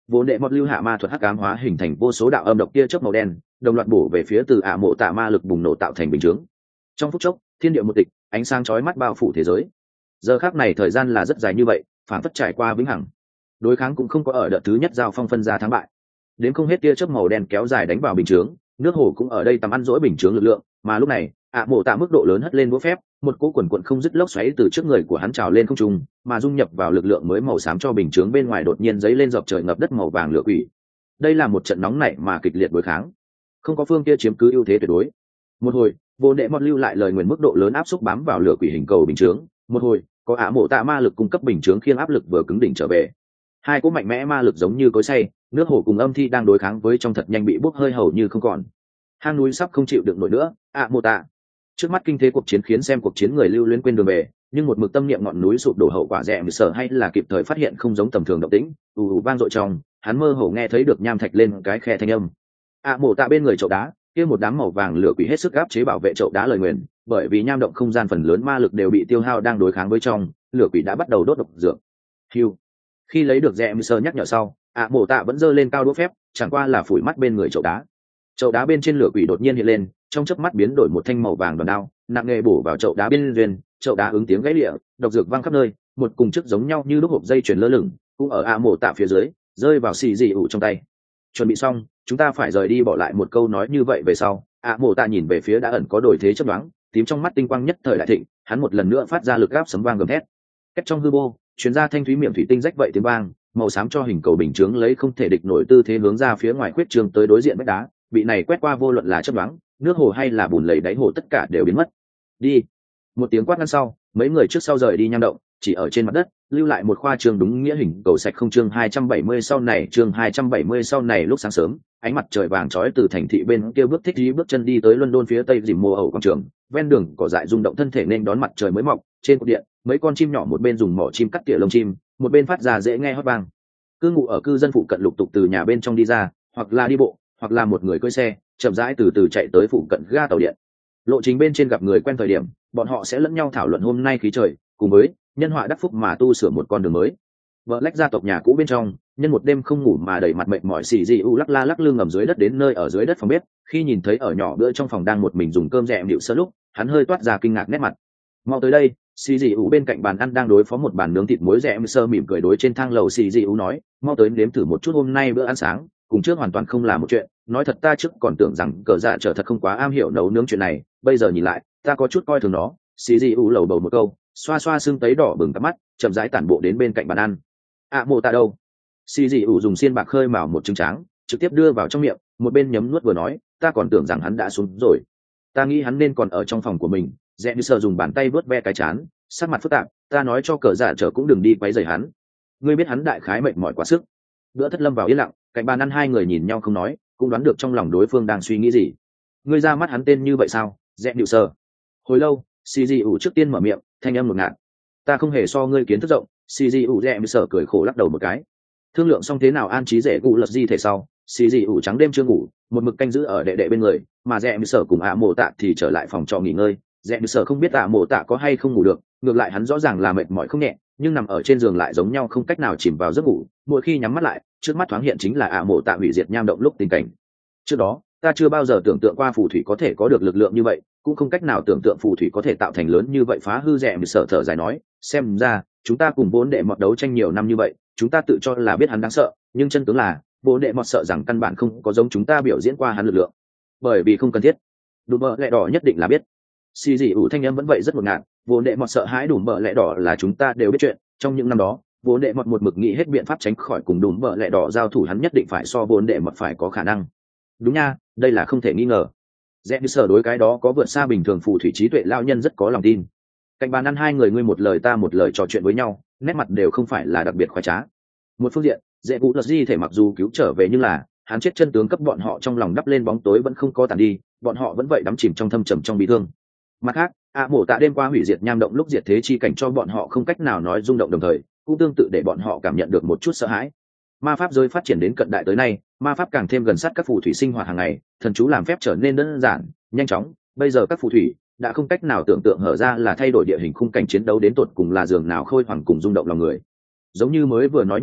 vốn đệ mọt lưu hạ ma thuật hắc ám hóa hình thành vô số đạo âm độc tia chớp màu đen đồng loạt bổ về phía từ ạ mộ tạ ma lực bùng nổ tạo thành bình chướng. Trong phút chốc thiên địa một tịch, ánh sáng chói mắt bao phủ thế giới. Giờ khắc này thời gian là rất dài như vậy, phản phất trải qua vĩnh hằng. Đối kháng cũng không có ở đợt thứ nhất giao phong phân ra thắng bại. Đến không hết tia chớp màu đen kéo dài đánh vào bình chướng, nước hồ cũng ở đây tầm ăn dỗi bình chướng lực lượng, mà lúc này ạ mộ tạ mức độ lớn hất lên búa phép, một cỗ quần quần không dứt lốc xoáy từ trước người của hắn trào lên không trung, mà dung nhập vào lực lượng mới màu xám cho bình chướng bên ngoài đột nhiên giấy lên dọc trời ngập đất màu vàng lửa quỷ. Đây là một trận nóng nảy mà kịch liệt đối kháng, không có phương kia chiếm cứ ưu thế tuyệt đối. Một hồi vô đệ mọt lưu lại lời nguyền mức độ lớn áp xúc bám vào lửa quỷ hình cầu bình chướng, một hồi có ạ mộ tạ ma lực cung cấp bình chướng khiêng áp lực vừa cứng đỉnh trở về. Hai cỗ mạnh mẽ ma lực giống như cối xay, nước hồ cùng âm thi đang đối kháng với trong thật nhanh bị bốc hơi hầu như không còn. Hang núi sắp không chịu đựng nổi nữa, ạ mộ tạ. Trước mắt kinh thế cuộc chiến khiến xem cuộc chiến người lưu luyến quên đường về, nhưng một mực tâm niệm ngọn núi sụp đổ hậu quả rẻ sở hay là kịp thời phát hiện không giống tầm thường động tĩnh, ù ù vang dội trong, hắn mơ hồ nghe thấy được nham thạch lên cái khe thanh âm. ạ mộ tạ bên người chậu đá, kia một đám màu vàng lửa quỷ hết sức áp chế bảo vệ chậu đá lời nguyền, bởi vì nham động không gian phần lớn ma lực đều bị tiêu hao đang đối kháng với trong, lửa quỷ đã bắt đầu đốt độc dược. Hưu. Khi lấy được rẽ sơ nhắc nhở sau, ạ mộ tạ vẫn giơ lên cao đũa phép, chẳng qua là phủi mắt bên người chậu đá. Chậu đá bên trên lửa quỷ đột nhiên hiện lên, trong chớp mắt biến đổi một thanh màu vàng đòn đao, nặng nghề bổ vào chậu đá bên duyên, chậu đá ứng tiếng gãy lịa, độc dược văng khắp nơi, một cùng chức giống nhau như lúc hộp dây chuyền lơ lửng, cũng ở ạ mộ tạ phía dưới, rơi vào xì dị ủ trong tay. Chuẩn bị xong, chúng ta phải rời đi, bỏ lại một câu nói như vậy về sau, ạ mộ tạ nhìn về phía đã ẩn có đổi thế chấp đoán, tím trong mắt tinh quang nhất thời đại thịnh, hắn một lần nữa phát ra lực áp sấm vang gầm thét. Cách trong hư vô, chuyến ra thanh thúy miệng thủy tinh rách vậy tiếng vang, màu xám cho hình cầu bình chướng lấy không thể địch nổi tư thế hướng ra phía ngoài khuyết trường tới đối diện vách đá, bị này quét qua vô luận là chấp đoán, nước hồ hay là bùn lầy đáy hồ tất cả đều biến mất. Đi. Một tiếng quát ngăn sau, mấy người trước sau rời đi nham động, chỉ ở trên mặt đất lưu lại một khoa trường đúng nghĩa hình cầu sạch không. Chương hai trăm bảy mươi sau này, chương hai trăm bảy mươi sau này lúc sáng sớm, ánh mặt trời vàng chói từ thành thị bên kia bước thích dí bước chân đi tới London phía tây dìm mùa ẩu quảng trường, ven đường cỏ dại rung động thân thể nên đón mặt trời mới mọc, trên cột điện, mấy con chim nhỏ một bên dùng mỏ chim cắt tỉa lông chim, một bên phát ra dễ nghe hót vang. Cư ngụ ở cư dân phụ cận lục tục từ nhà bên trong đi ra, hoặc là đi bộ, hoặc là một người cưỡi xe, chậm rãi từ từ chạy tới phụ cận ga tàu điện. Lộ trình bên trên gặp người quen thời điểm, bọn họ sẽ lẫn nhau thảo luận hôm nay khí trời, cùng với nhân họa đắc phúc mà tu sửa một con đường mới. Vợ lách gia tộc nhà cũ bên trong, nhân một đêm không ngủ mà đầy mặt mệt mỏi xì dị u lắc la lắc lư ngầm dưới đất đến nơi ở dưới đất phòng bếp, khi nhìn thấy ở nhỏ bữa trong phòng đang một mình dùng cơm rẻ điệu sơ lúc, hắn hơi toát ra kinh ngạc nét mặt. Mau tới đây, xì dị u bên cạnh bàn ăn đang đối phó một bàn nướng thịt muối rẻ sơ mỉm cười đối trên thang lầu xì dị u nói, mau tới nếm thử một chút hôm nay bữa ăn sáng, cùng trước hoàn toàn không là một chuyện. Nói thật ta trước còn tưởng rằng cờ dạ trở thật không quá am hiểu nấu nướng chuyện này, bây giờ nhìn lại ta có chút coi thường nó. Xì dị u lầu bầu một câu, xoa xoa xương tấy đỏ bừng cặp mắt, chậm rãi tản bộ đến bên cạnh bàn ăn. ạ mộ tạ đâu? Xì dị u dùng xiên bạc khơi mào một trứng tráng, trực tiếp đưa vào trong miệng, một bên nhấm nuốt vừa nói, ta còn tưởng rằng hắn đã xuống rồi, ta nghĩ hắn nên còn ở trong phòng của mình. Rẽ như sợ dùng bàn tay vớt ve cái chán, sắc mặt phức tạp, ta nói cho cờ dạ trở cũng đừng đi quấy rầy hắn, ngươi biết hắn đại khái mệt mỏi quá sức. Bữa thất lâm vào yên lặng, cạnh bàn ăn hai người nhìn nhau không nói, cũng đoán được trong lòng đối phương đang suy nghĩ gì. Ngươi ra mắt hắn tên như vậy sao? Rẽ điệu sờ. Hồi lâu, xì dị ủ trước tiên mở miệng, thanh âm ngột ngạt, ta không hề so ngươi kiến thức rộng. Xì dị ủ rẽ sờ cười khổ lắc đầu một cái. Thương lượng xong thế nào an trí rẻ cụ lật di thể sau, xì dị ủ trắng đêm chưa ngủ, một mực canh giữ ở đệ đệ bên người, mà rẽ sờ cùng ạ mộ tạ thì trở lại phòng trọ nghỉ ngơi. Rẽ sờ không biết ạ mộ tạ có hay không ngủ được, ngược lại hắn rõ ràng là mệt mỏi không nhẹ, nhưng nằm ở trên giường lại giống nhau không cách nào chìm vào giấc ngủ. Mỗi khi nhắm mắt lại, trước mắt thoáng hiện chính là ạ mộ tạ hủy diệt nham động lúc tình cảnh. Trước đó ta chưa bao giờ tưởng tượng qua phù thủy có thể có được lực lượng như vậy, cũng không cách nào tưởng tượng phù thủy có thể tạo thành lớn như vậy phá hư. Rẽ sở thở dài nói, xem ra chúng ta cùng vốn đệ mọt đấu tranh nhiều năm như vậy, chúng ta tự cho là biết hắn đáng sợ, nhưng chân tướng là vốn đệ mọt sợ rằng căn bản không có giống chúng ta biểu diễn qua hắn lực lượng, bởi vì không cần thiết. Đùm bợ lẹ đỏ nhất định là biết. Xì dị ủ thanh âm vẫn vậy rất ngột ngạt, vốn đệ mọt sợ hãi đùm bợ lẹ đỏ là chúng ta đều biết chuyện. Trong những năm đó vốn đệ mọt một mực nghĩ hết biện pháp tránh khỏi cùng đùm bợ lẹ đỏ giao thủ, hắn nhất định phải so vốn đệ mọt phải có khả năng. Đúng nha, đây là không thể nghi ngờ. Rẽ như sở đối cái đó có vượt xa bình thường phù thủy trí tuệ lao nhân rất có lòng tin. Cạnh bàn ăn hai người ngươi một lời ta một lời trò chuyện với nhau, nét mặt đều không phải là đặc biệt khoái trá. Một phương diện, dễ cụ lật di thể mặc dù cứu trở về nhưng là hắn chết chân tướng cấp bọn họ trong lòng đắp lên bóng tối vẫn không có tàn đi, bọn họ vẫn vậy đắm chìm trong thâm trầm trong bi thương. Mặt khác, ạ mổ tạ đêm qua hủy diệt nham động lúc diệt thế chi cảnh cho bọn họ không cách nào nói rung động, đồng thời cũng tương tự để bọn họ cảm nhận được một chút sợ hãi. Ma pháp giới phát triển đến cận đại tới nay, ma pháp càng thêm gần sát các phù thủy sinh hoạt hàng ngày, thần chú làm phép trở nên đơn giản nhanh chóng. Bây giờ các phù thủy đã không cách nào tưởng tượng hở ra là thay đổi địa hình khung cảnh chiến đấu đến tột cùng là giường nào khôi hoàng cùng rung động lòng người. Giống như mới vừa nói như vậy,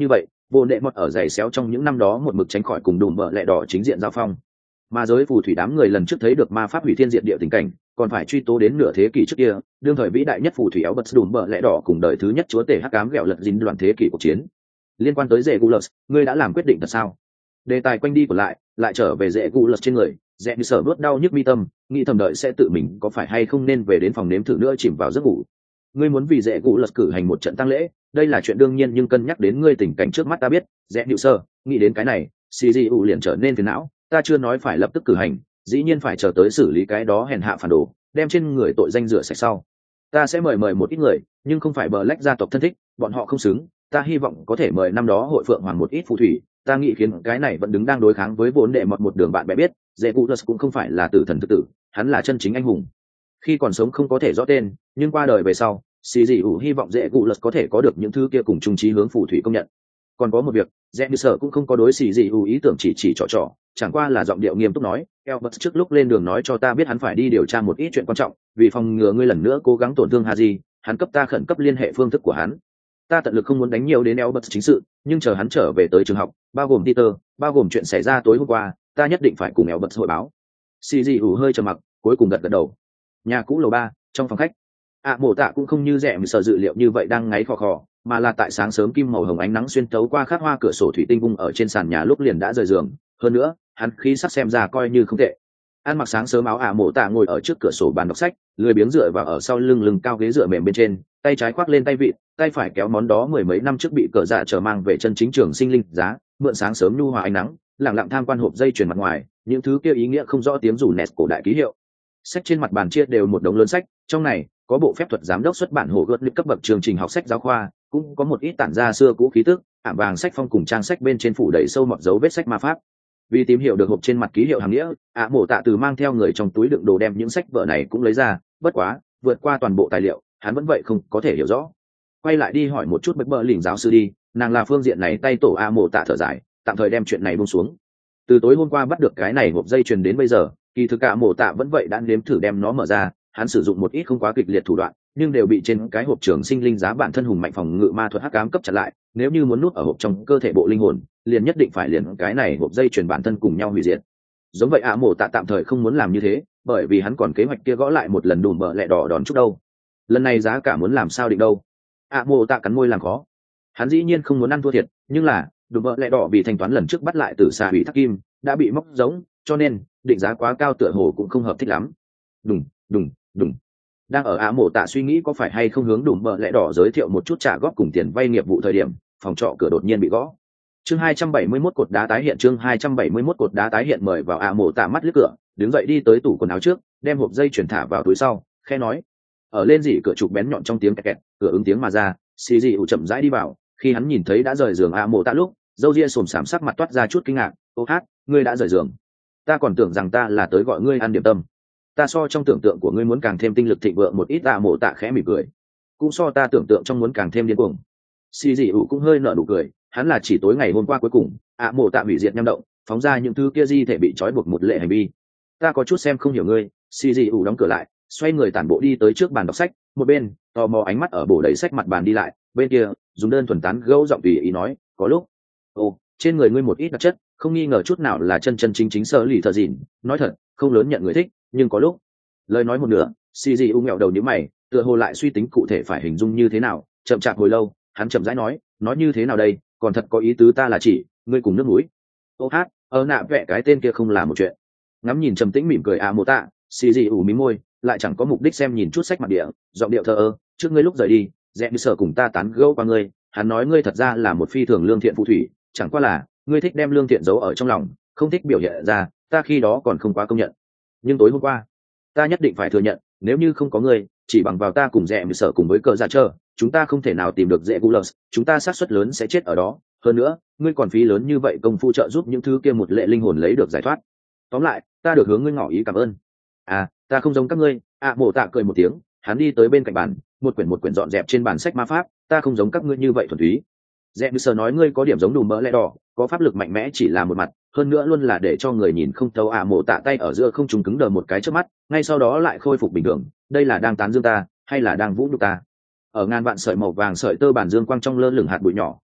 vô đệ mọt ở giày xéo trong những năm đó một mực tránh khỏi cùng đùm bợ lẹ đỏ chính diện giao phong, mà giới phù thủy đám người lần trước thấy được ma pháp hủy thiên diệt địa tình cảnh còn phải truy tố đến nửa thế kỷ trước kia. Đương thời vĩ đại nhất phù thủy áo bật đùm bợ lẹ đỏ cùng đời thứ nhất chúa tể hắc ám ghẹo lật dính đoạn thế kỷ cuộc chiến. Liên quan tới Regulus, ngươi đã làm quyết định thật sao? Đề tài quanh đi của lại lại trở về Regulus trên người. Rẽ như sở bước đau nhức mi tâm, nghĩ thầm đợi sẽ tự mình có phải hay không nên về đến phòng nếm thử nữa chìm vào giấc ngủ. Ngươi muốn vì Regulus cử hành một trận tang lễ, đây là chuyện đương nhiên, nhưng cân nhắc đến ngươi tình cảnh trước mắt ta biết, Rẽ như sơ, nghĩ đến cái này, xê giê u liền trở nên phiền não. Ta chưa nói phải lập tức cử hành, dĩ nhiên phải chờ tới xử lý cái đó hèn hạ phản đồ, đem trên người tội danh rửa sạch sau. Ta sẽ mời mời một ít người, nhưng không phải Black gia tộc thân thích, bọn họ không xứng. Ta hy vọng có thể mời năm đó hội phượng hoàng một ít phù thủy. Ta nghĩ khiến cái này vẫn đứng đang đối kháng với vốn đệ mọt một đường bạn bè biết, Regulus cũng không phải là tử thần thực tử, hắn là chân chính anh hùng. Khi còn sống không có thể rõ tên, nhưng qua đời về sau, xì dị ủ hy vọng Regulus có thể có được những thứ kia cùng chung chí hướng phù thủy công nhận. Còn có một việc, Regulus cũng không có đối xì dị ủ ý tưởng chỉ chỉ trò trò, chẳng qua là giọng điệu nghiêm túc nói, Albert trước lúc lên đường nói cho ta biết hắn phải đi điều tra một ít chuyện quan trọng, vì phòng ngừa ngươi lần nữa cố gắng tổn thương Haji, hắn cấp ta khẩn cấp liên hệ phương thức của hắn. Ta tận lực không muốn đánh nhiều đến Albert chính sự, nhưng chờ hắn trở về tới trường học, bao gồm Peter, bao gồm chuyện xảy ra tối hôm qua, ta nhất định phải cùng Albert hội báo. xê giê u hơi trầm mặc, cuối cùng gật gật đầu. Nhà cũ lầu ba, trong phòng khách. ạ à, mổ tạ cũng không như rẻ mà sợ dự liệu như vậy đang ngáy khò khò, mà là tại sáng sớm kim màu hồng ánh nắng xuyên tấu qua khát hoa cửa sổ thủy tinh vung ở trên sàn nhà lúc liền đã rời giường. Hơn nữa, hắn khí sắc xem ra coi như không tệ. Ăn mặc sáng sớm áo ả mổ tạ ngồi ở trước cửa sổ bàn đọc sách, lười biếng dựa vào ở sau lưng lưng cao ghế dựa mềm bên trên, tay trái khoác lên tay vịn, tay phải kéo món đó mười mấy năm trước bị cờ dạ trở mang về chân chính trường sinh linh giá, mượn sáng sớm nhu hòa ánh nắng, lặng lặng tham quan hộp dây chuyền mặt ngoài, những thứ kia ý nghĩa không rõ tiếng rủ nẹt cổ đại ký hiệu. Sách trên mặt bàn chia đều một đống lớn sách, trong này có bộ phép thuật giám đốc xuất bản hồ gợt cấp bậc chương trình học sách giáo khoa, cũng có một ít tản ra xưa cũ khí tức, ảm vàng sách phong cùng trang sách bên trên phủ đầy sâu mọt dấu vết sách ma pháp. Vì tìm hiểu được hộp trên mặt ký hiệu hàng nghĩa, ạ mổ tạ từ mang theo người trong túi đựng đồ đem những sách vở này cũng lấy ra, bất quá vượt qua toàn bộ tài liệu hắn vẫn vậy không có thể hiểu rõ. Quay lại đi hỏi một chút bạch bờ lỉnh giáo sư đi, nàng là phương diện này tay tổ ạ mổ tạ thở dài, tạm thời đem chuyện này buông xuống. Từ tối hôm qua bắt được cái này hộp dây chuyền đến bây giờ, kỳ thực ạ mổ tạ vẫn vậy đã nếm thử đem nó mở ra, hắn sử dụng một ít không quá kịch liệt thủ đoạn, nhưng đều bị trên cái hộp trường sinh linh giá bản thân hùng mạnh phòng ngự ma thuật hắc ám cấp chặt lại. Nếu như muốn nút ở hộp trong cơ thể bộ linh hồn, liền nhất định phải liền cái này hộp dây chuyền bản thân cùng nhau hủy diệt. Giống vậy ạ mổ tạ tạm thời không muốn làm như thế, bởi vì hắn còn kế hoạch kia gõ lại một lần đùm bợ lẹ đỏ đòn chút đâu. Lần này giá cả muốn làm sao định đâu? ạ mổ tạ cắn môi làm khó. Hắn dĩ nhiên không muốn ăn thua thiệt, nhưng là đùm bợ lẹ đỏ vì thanh toán lần trước bắt lại từ xà hủy thác kim đã bị móc giống, cho nên định giá quá cao tựa hồ cũng không hợp thích lắm. Đùng đùng đùng. Đang ở ạ mổ tạ suy nghĩ có phải hay không hướng đùm bợ lẹ đỏ giới thiệu một chút trả góp cùng tiền vay nghiệp vụ thời điểm, phòng trọ cửa đột nhiên bị gõ. Chương hai trăm bảy mươi mốt cột đá tái hiện, chương hai trăm bảy mươi mốt cột đá tái hiện mời vào ạ mổ tạ mắt lướt cửa, đứng dậy đi tới tủ quần áo trước, đem hộp dây chuyển thả vào túi sau, khẽ nói. Ở lên dỉ cửa trục bén nhọn trong tiếng kẹt kẹt, cửa ứng tiếng mà ra, xì dị ủ chậm rãi đi vào, khi hắn nhìn thấy đã rời giường ạ mổ tạ lúc, râu ria xồm xàm sắc mặt toát ra chút kinh ngạc. Ô hát, ngươi đã rời giường? Ta còn tưởng rằng ta là tới gọi ngươi ăn điểm tâm. Ta so trong tưởng tượng của ngươi muốn càng thêm tinh lực thịnh vượng một ít. ạ mổ tạ khẽ mỉm cười. Cũng so ta tưởng tượng trong muốn càng thêm điên cuồng. Xì dị ủ cũng hơi nở nụ cười, hắn là chỉ tối ngày hôm qua cuối cùng ạ mổ tạ hủy diệt nham động, phóng ra những thứ kia di thể bị trói buộc một lệ hành vi. Ta có chút xem không hiểu ngươi. Xì dị ủ đóng cửa lại, xoay người tản bộ đi tới trước bàn đọc sách, một bên tò mò ánh mắt ở bổ đầy sách mặt bàn đi lại, bên kia dùng đơn thuần tán gẫu giọng tùy ý nói, có lúc ồ trên người ngươi một ít đặc chất không nghi ngờ chút nào là chân chân chính chính sơ lì thợ dịn, nói thật không lớn nhận người thích, nhưng có lúc lời nói một nửa, xì dị u nghẹo đầu nhíu mày, tựa hồ lại suy tính cụ thể phải hình dung như thế nào. Chậm chạp hồi lâu, hắn chậm rãi nói, nói như thế nào đây, còn thật có ý tứ ta là chỉ ngươi cùng nước núi. Ô hát, ơ nạ vẽ cái tên kia không là một chuyện. Ngắm nhìn trầm tĩnh mỉm cười a mô tạ, xì dị ủ mí môi, lại chẳng có mục đích xem nhìn chút sách mặt địa, giọng điệu thờ ơ. Trước ngươi lúc rời đi, dẹp như sở cùng ta tán gẫu qua ngươi, hắn nói ngươi thật ra là một phi thường lương thiện phù thủy, chẳng qua là ngươi thích đem lương thiện giấu ở trong lòng, không thích biểu hiện ra, ta khi đó còn không quá công nhận. Nhưng tối hôm qua ta nhất định phải thừa nhận, nếu như không có ngươi, chỉ bằng vào ta cùng dẹp như sở cùng với cờ giả trơ, chúng ta không thể nào tìm được dễ Gulus, chúng ta xác suất lớn sẽ chết ở đó. Hơn nữa ngươi còn phí lớn như vậy công phu trợ giúp những thứ kia một lệ linh hồn lấy được giải thoát. Tóm lại ta được hướng ngươi ngỏ ý cảm ơn. À ta không giống các ngươi. À mổ tạ cười một tiếng, hắn đi tới bên cạnh bàn, một quyển một quyển dọn dẹp trên bàn sách ma pháp. Ta không giống các ngươi như vậy thuần túy. Dẹp như sở nói ngươi có điểm giống đùm mỡ lẽ đỏ, có pháp lực mạnh mẽ chỉ là một mặt, hơn nữa luôn là để cho người nhìn không thấu. À mổ tạ tay ở giữa không trùng cứng đờ một cái trước mắt, ngay sau đó lại khôi phục bình thường. Đây là đang tán dương ta hay là đang vũ nhục ta? Ở ngàn vạn sợi màu vàng sợi tơ bản dương quang trong lơ lửng hạt bụi nhỏ,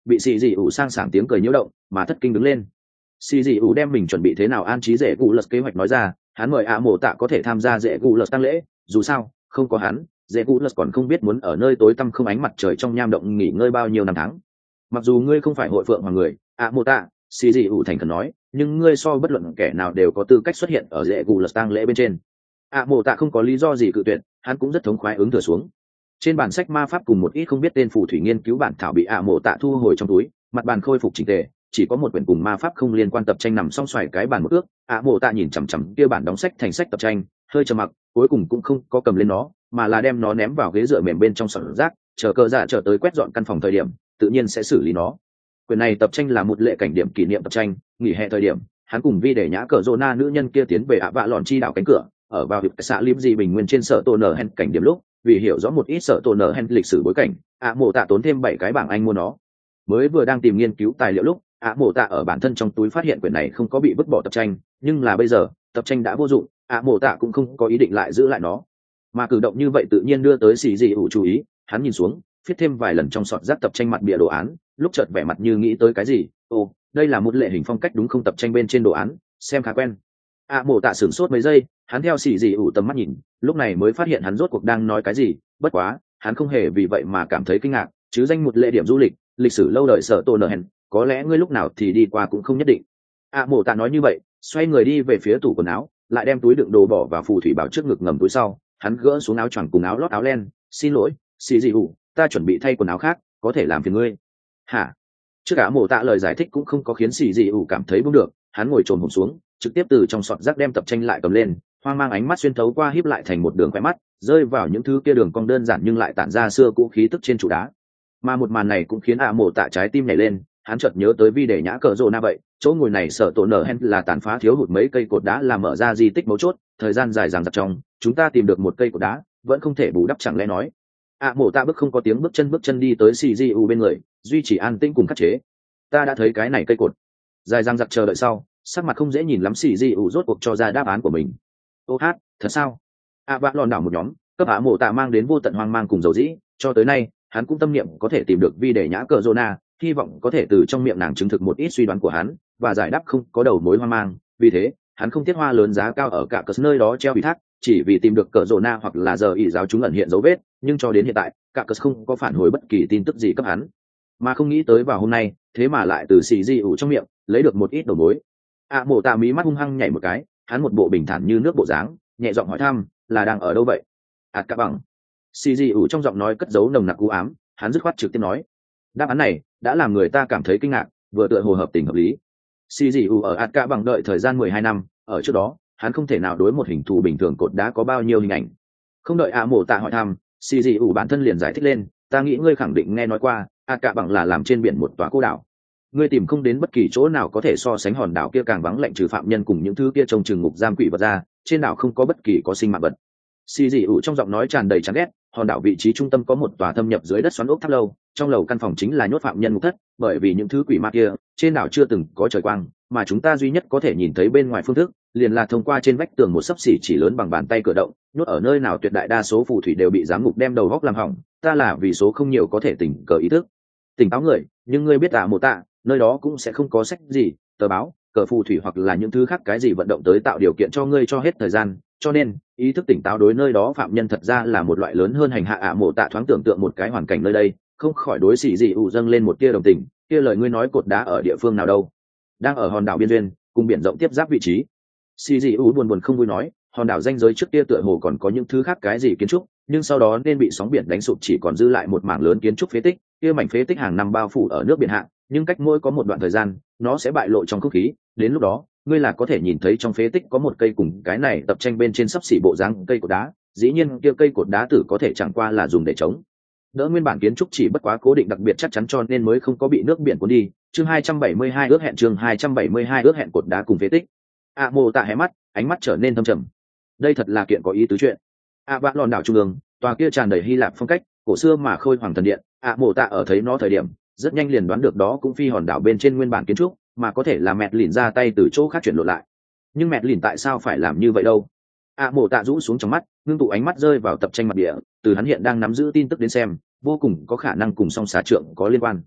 bị xì dị ủ sang sảng tiếng cười nhiễu động mà thất kinh đứng lên. Xì dị ủ đem mình chuẩn bị thế nào an trí dễ cụ lật kế hoạch nói ra, hắn mời ạ mộ tạ có thể tham gia dễ cụ lật tăng lễ, dù sao không có hắn dễ cụ lật còn không biết muốn ở nơi tối tăm không ánh mặt trời trong nham động nghỉ ngơi bao nhiêu năm tháng. Mặc dù ngươi không phải hội phượng hoàng người, ạ mộ tạ, xì dị ủ thành khẩn nói, nhưng ngươi so bất luận kẻ nào đều có tư cách xuất hiện ở dễ cụ lật tăng lễ bên trên. ạ mộ tạ không có lý do gì cự tuyệt, hắn cũng rất thống khoái ứng thừa xuống. Trên bản sách ma pháp cùng một ít không biết tên phù thủy nghiên cứu bản thảo bị ạ mộ tạ thu hồi trong túi, mặt bàn khôi phục chỉnh tề, chỉ có một quyển cùng ma pháp không liên quan tập tranh nằm song xoài cái bàn một ước. ạ mộ tạ nhìn chằm chằm kia bản đóng sách thành sách tập tranh, hơi trầm mặc, cuối cùng cũng không có cầm lên nó, mà là đem nó ném vào ghế dựa mềm bên trong sọt rác, chờ cơ dạ trở tới quét dọn căn phòng thời điểm, tự nhiên sẽ xử lý nó. Quyển này tập tranh là một lệ cảnh điểm kỷ niệm tập tranh, nghỉ hè thời điểm, hắn cùng vi để nhã cờ Zona nữ nhân kia tiến về ạ vạ lòn chi đảo cánh cửa, ở vào hiệp xã Lim Di bình nguyên trên sở tổ nở hen cảnh điểm lúc, vì hiểu rõ một ít sở tổ nở hen lịch sử bối cảnh, ạ mộ tạ tốn thêm bảy cái bảng Anh mua nó. Mới vừa đang tìm nghiên cứu tài liệu lúc, ạ mộ tạ ở bản thân trong túi phát hiện quyển này không có bị vứt bỏ tập tranh, nhưng là bây giờ tập tranh đã vô dụng, ạ mộ tạ cũng không có ý định lại giữ lại nó, mà cử động như vậy tự nhiên đưa tới xì dị ủ chú ý. Hắn nhìn xuống, viết thêm vài lần trong sọt rác tập tranh mặt bìa đồ án, lúc chợt vẻ mặt như nghĩ tới cái gì. Ồ, đây là một lệ hình phong cách đúng không? Tập tranh bên trên đồ án xem khá quen. ạ mộ tạ sửng sốt mấy giây, hắn theo xì dị ủ tầm mắt nhìn, lúc này mới phát hiện hắn rốt cuộc đang nói cái gì. Bất quá hắn không hề vì vậy mà cảm thấy kinh ngạc, chứ danh một lệ điểm du lịch lịch sử lâu đời sở tổ nở hèn, có lẽ ngươi lúc nào thì đi qua cũng không nhất định. ạ mộ tạ nói như vậy, xoay người đi về phía tủ quần áo, lại đem túi đựng đồ bỏ vào phù thủy bảo trước ngực ngầm túi sau. Hắn gỡ xuống áo choàng cùng áo lót áo len. Xin lỗi xì dị ủ, ta chuẩn bị thay quần áo khác, có thể làm phiền ngươi hả? Trước ạ mộ tạ lời giải thích cũng không có khiến xì dị ủ cảm thấy buông được, hắn ngồi trồm hổm xuống, trực tiếp từ trong sọt rác đem tập tranh lại cầm lên, hoang mang ánh mắt xuyên thấu qua híp lại thành một đường khóe mắt, rơi vào những thứ kia đường cong đơn giản nhưng lại tản ra xưa cũ khí tức trên trụ đá. Mà một màn này cũng khiến ạ mộ tạ trái tim nhảy lên, hắn chợt nhớ tới vi để nhã cờ rô na vậy, chỗ ngồi này sở tổ nở hen là tàn phá thiếu hụt mấy cây cột đá làm mở ra di tích mấu chốt, thời gian dài dằng dặc trong, chúng ta tìm được một cây cột đá, vẫn không thể bù đắp. Chẳng lẽ nói ạ mộ tạ bước không có tiếng bước chân bước chân đi tới xì dị ủ bên người, duy trì an tĩnh cùng khắc chế. Ta đã thấy cái này cây cột. Dài dằng dặc chờ đợi sau, sắc mặt không dễ nhìn lắm xì dị ủ rốt cuộc cho ra đáp án của mình. Ô hát, thật sao? ạ vạ lòn đảo một nhóm cấp ạ mộ tạ mang đến vô tận hoang mang cùng dầu dĩ, cho tới nay hắn cũng tâm niệm có thể tìm được vi để nhã cờ Zona, hy vọng có thể từ trong miệng nàng chứng thực một ít suy đoán của hắn và giải đáp không có đầu mối hoang mang. Vì thế hắn không tiết hoa lớn giá cao ở cả cờ nơi đó treo ủy thác, chỉ vì tìm được cờ Zona hoặc là giờ ỷ giáo chúng ẩn hiện dấu vết. Nhưng cho đến hiện tại cả cờ không có phản hồi bất kỳ tin tức gì cấp hắn, mà không nghĩ tới vào hôm nay thế mà lại từ xì di ủ trong miệng lấy được một ít đầu mối. ạ mộ tạ mí mắt hung hăng nhảy một cái, hắn một bộ bình thản như nước bộ dáng, nhẹ giọng hỏi thăm, là đang ở đâu vậy? ạt cả bằng. xì di ủ trong giọng nói cất giấu nồng nặc u ám, hắn dứt khoát trực tiếp nói. Đáp án này đã làm người ta cảm thấy kinh ngạc, vừa tựa hồ hợp tình hợp lý. xì di ủ ở ạt cả bằng đợi thời gian mười hai năm, ở trước đó hắn không thể nào đối một hình thù bình thường cột đá có bao nhiêu hình ảnh. Không đợi ạ mộ tạ hỏi thăm, xì di ủ bản thân liền giải thích lên, ta nghĩ ngươi khẳng định nghe nói qua ạt cả bằng là làm trên biển một tòa cô đảo. Ngươi tìm không đến bất kỳ chỗ nào có thể so sánh hòn đảo kia càng vắng lạnh trừ phạm nhân cùng những thứ kia trong trừng ngục giam quỷ vật ra, trên đảo không có bất kỳ có sinh mạng vật. Xì dị ủ trong giọng nói tràn đầy chán ghét, hòn đảo vị trí trung tâm có một tòa thâm nhập dưới đất xoắn ốc tháp lâu, trong lầu căn phòng chính là nhốt phạm nhân ngục thất, bởi vì những thứ quỷ ma kia, trên đảo chưa từng có trời quang, mà chúng ta duy nhất có thể nhìn thấy bên ngoài phương thức, liền là thông qua trên vách tường một xấp xỉ chỉ lớn bằng bàn tay cửa động, nhốt ở nơi nào tuyệt đại đa số phù thủy đều bị giám ngục đem đầu góc làm hỏng, ta là vì số không nhiều có thể tỉnh cờ ý thức, tỉnh táo người, nhưng ngươi biết à, mộ tạ, nơi đó cũng sẽ không có sách gì, tờ báo, cờ phù thủy hoặc là những thứ khác cái gì vận động tới tạo điều kiện cho ngươi cho hết thời gian, cho nên ý thức tỉnh táo đối nơi đó phạm nhân thật ra là một loại lớn hơn hành hạ. ạ mộ tạ thoáng tưởng tượng một cái hoàn cảnh nơi đây, không khỏi đối xì dị ủ dâng lên một tia đồng tình. Kia lời ngươi nói cột đá ở địa phương nào đâu? Đang ở hòn đảo biên duyên cùng biển rộng tiếp giáp vị trí. Xì dị ủ buồn buồn không vui nói, hòn đảo ranh giới trước kia tựa hồ còn có những thứ khác cái gì kiến trúc, nhưng sau đó nên bị sóng biển đánh sụp, chỉ còn dư lại một mảng lớn kiến trúc phế tích. Kia mảnh phế tích hàng năm bao phủ ở nước biển hạ, nhưng cách mỗi có một đoạn thời gian nó sẽ bại lộ trong không khí, đến lúc đó ngươi là có thể nhìn thấy trong phế tích có một cây cùng cái này tập tranh bên trên sắp xỉ bộ dáng cây cột đá. Dĩ nhiên kia cây cột đá tử có thể chẳng qua là dùng để chống đỡ nguyên bản kiến trúc, chỉ bất quá cố định đặc biệt chắc chắn cho nên mới không có bị nước biển cuốn đi. Chương hai trăm bảy mươi hai ước hẹn chương hai trăm bảy mươi hai ước hẹn cột đá cùng phế tích. ạ mộ tạ hé mắt, ánh mắt trở nên thâm trầm. Đây thật là kiện có ý tứ chuyện. ạ vạ lòn đảo trung ương, tòa kia tràn đầy Hy Lạp phong cách cổ xưa mà khôi hoàng thần điện, ạ mộ tạ ở thấy nó thời điểm rất nhanh liền đoán được đó cũng phi hòn đảo bên trên nguyên bản kiến trúc, mà có thể là mẹt lìn ra tay từ chỗ khác chuyển lộn lại. Nhưng mẹt lìn tại sao phải làm như vậy đâu? ạ mộ tạ rũ xuống trong mắt, ngưng tụ ánh mắt rơi vào tập tranh mặt địa, từ hắn hiện đang nắm giữ tin tức đến xem, vô cùng có khả năng cùng song xá trượng có liên quan.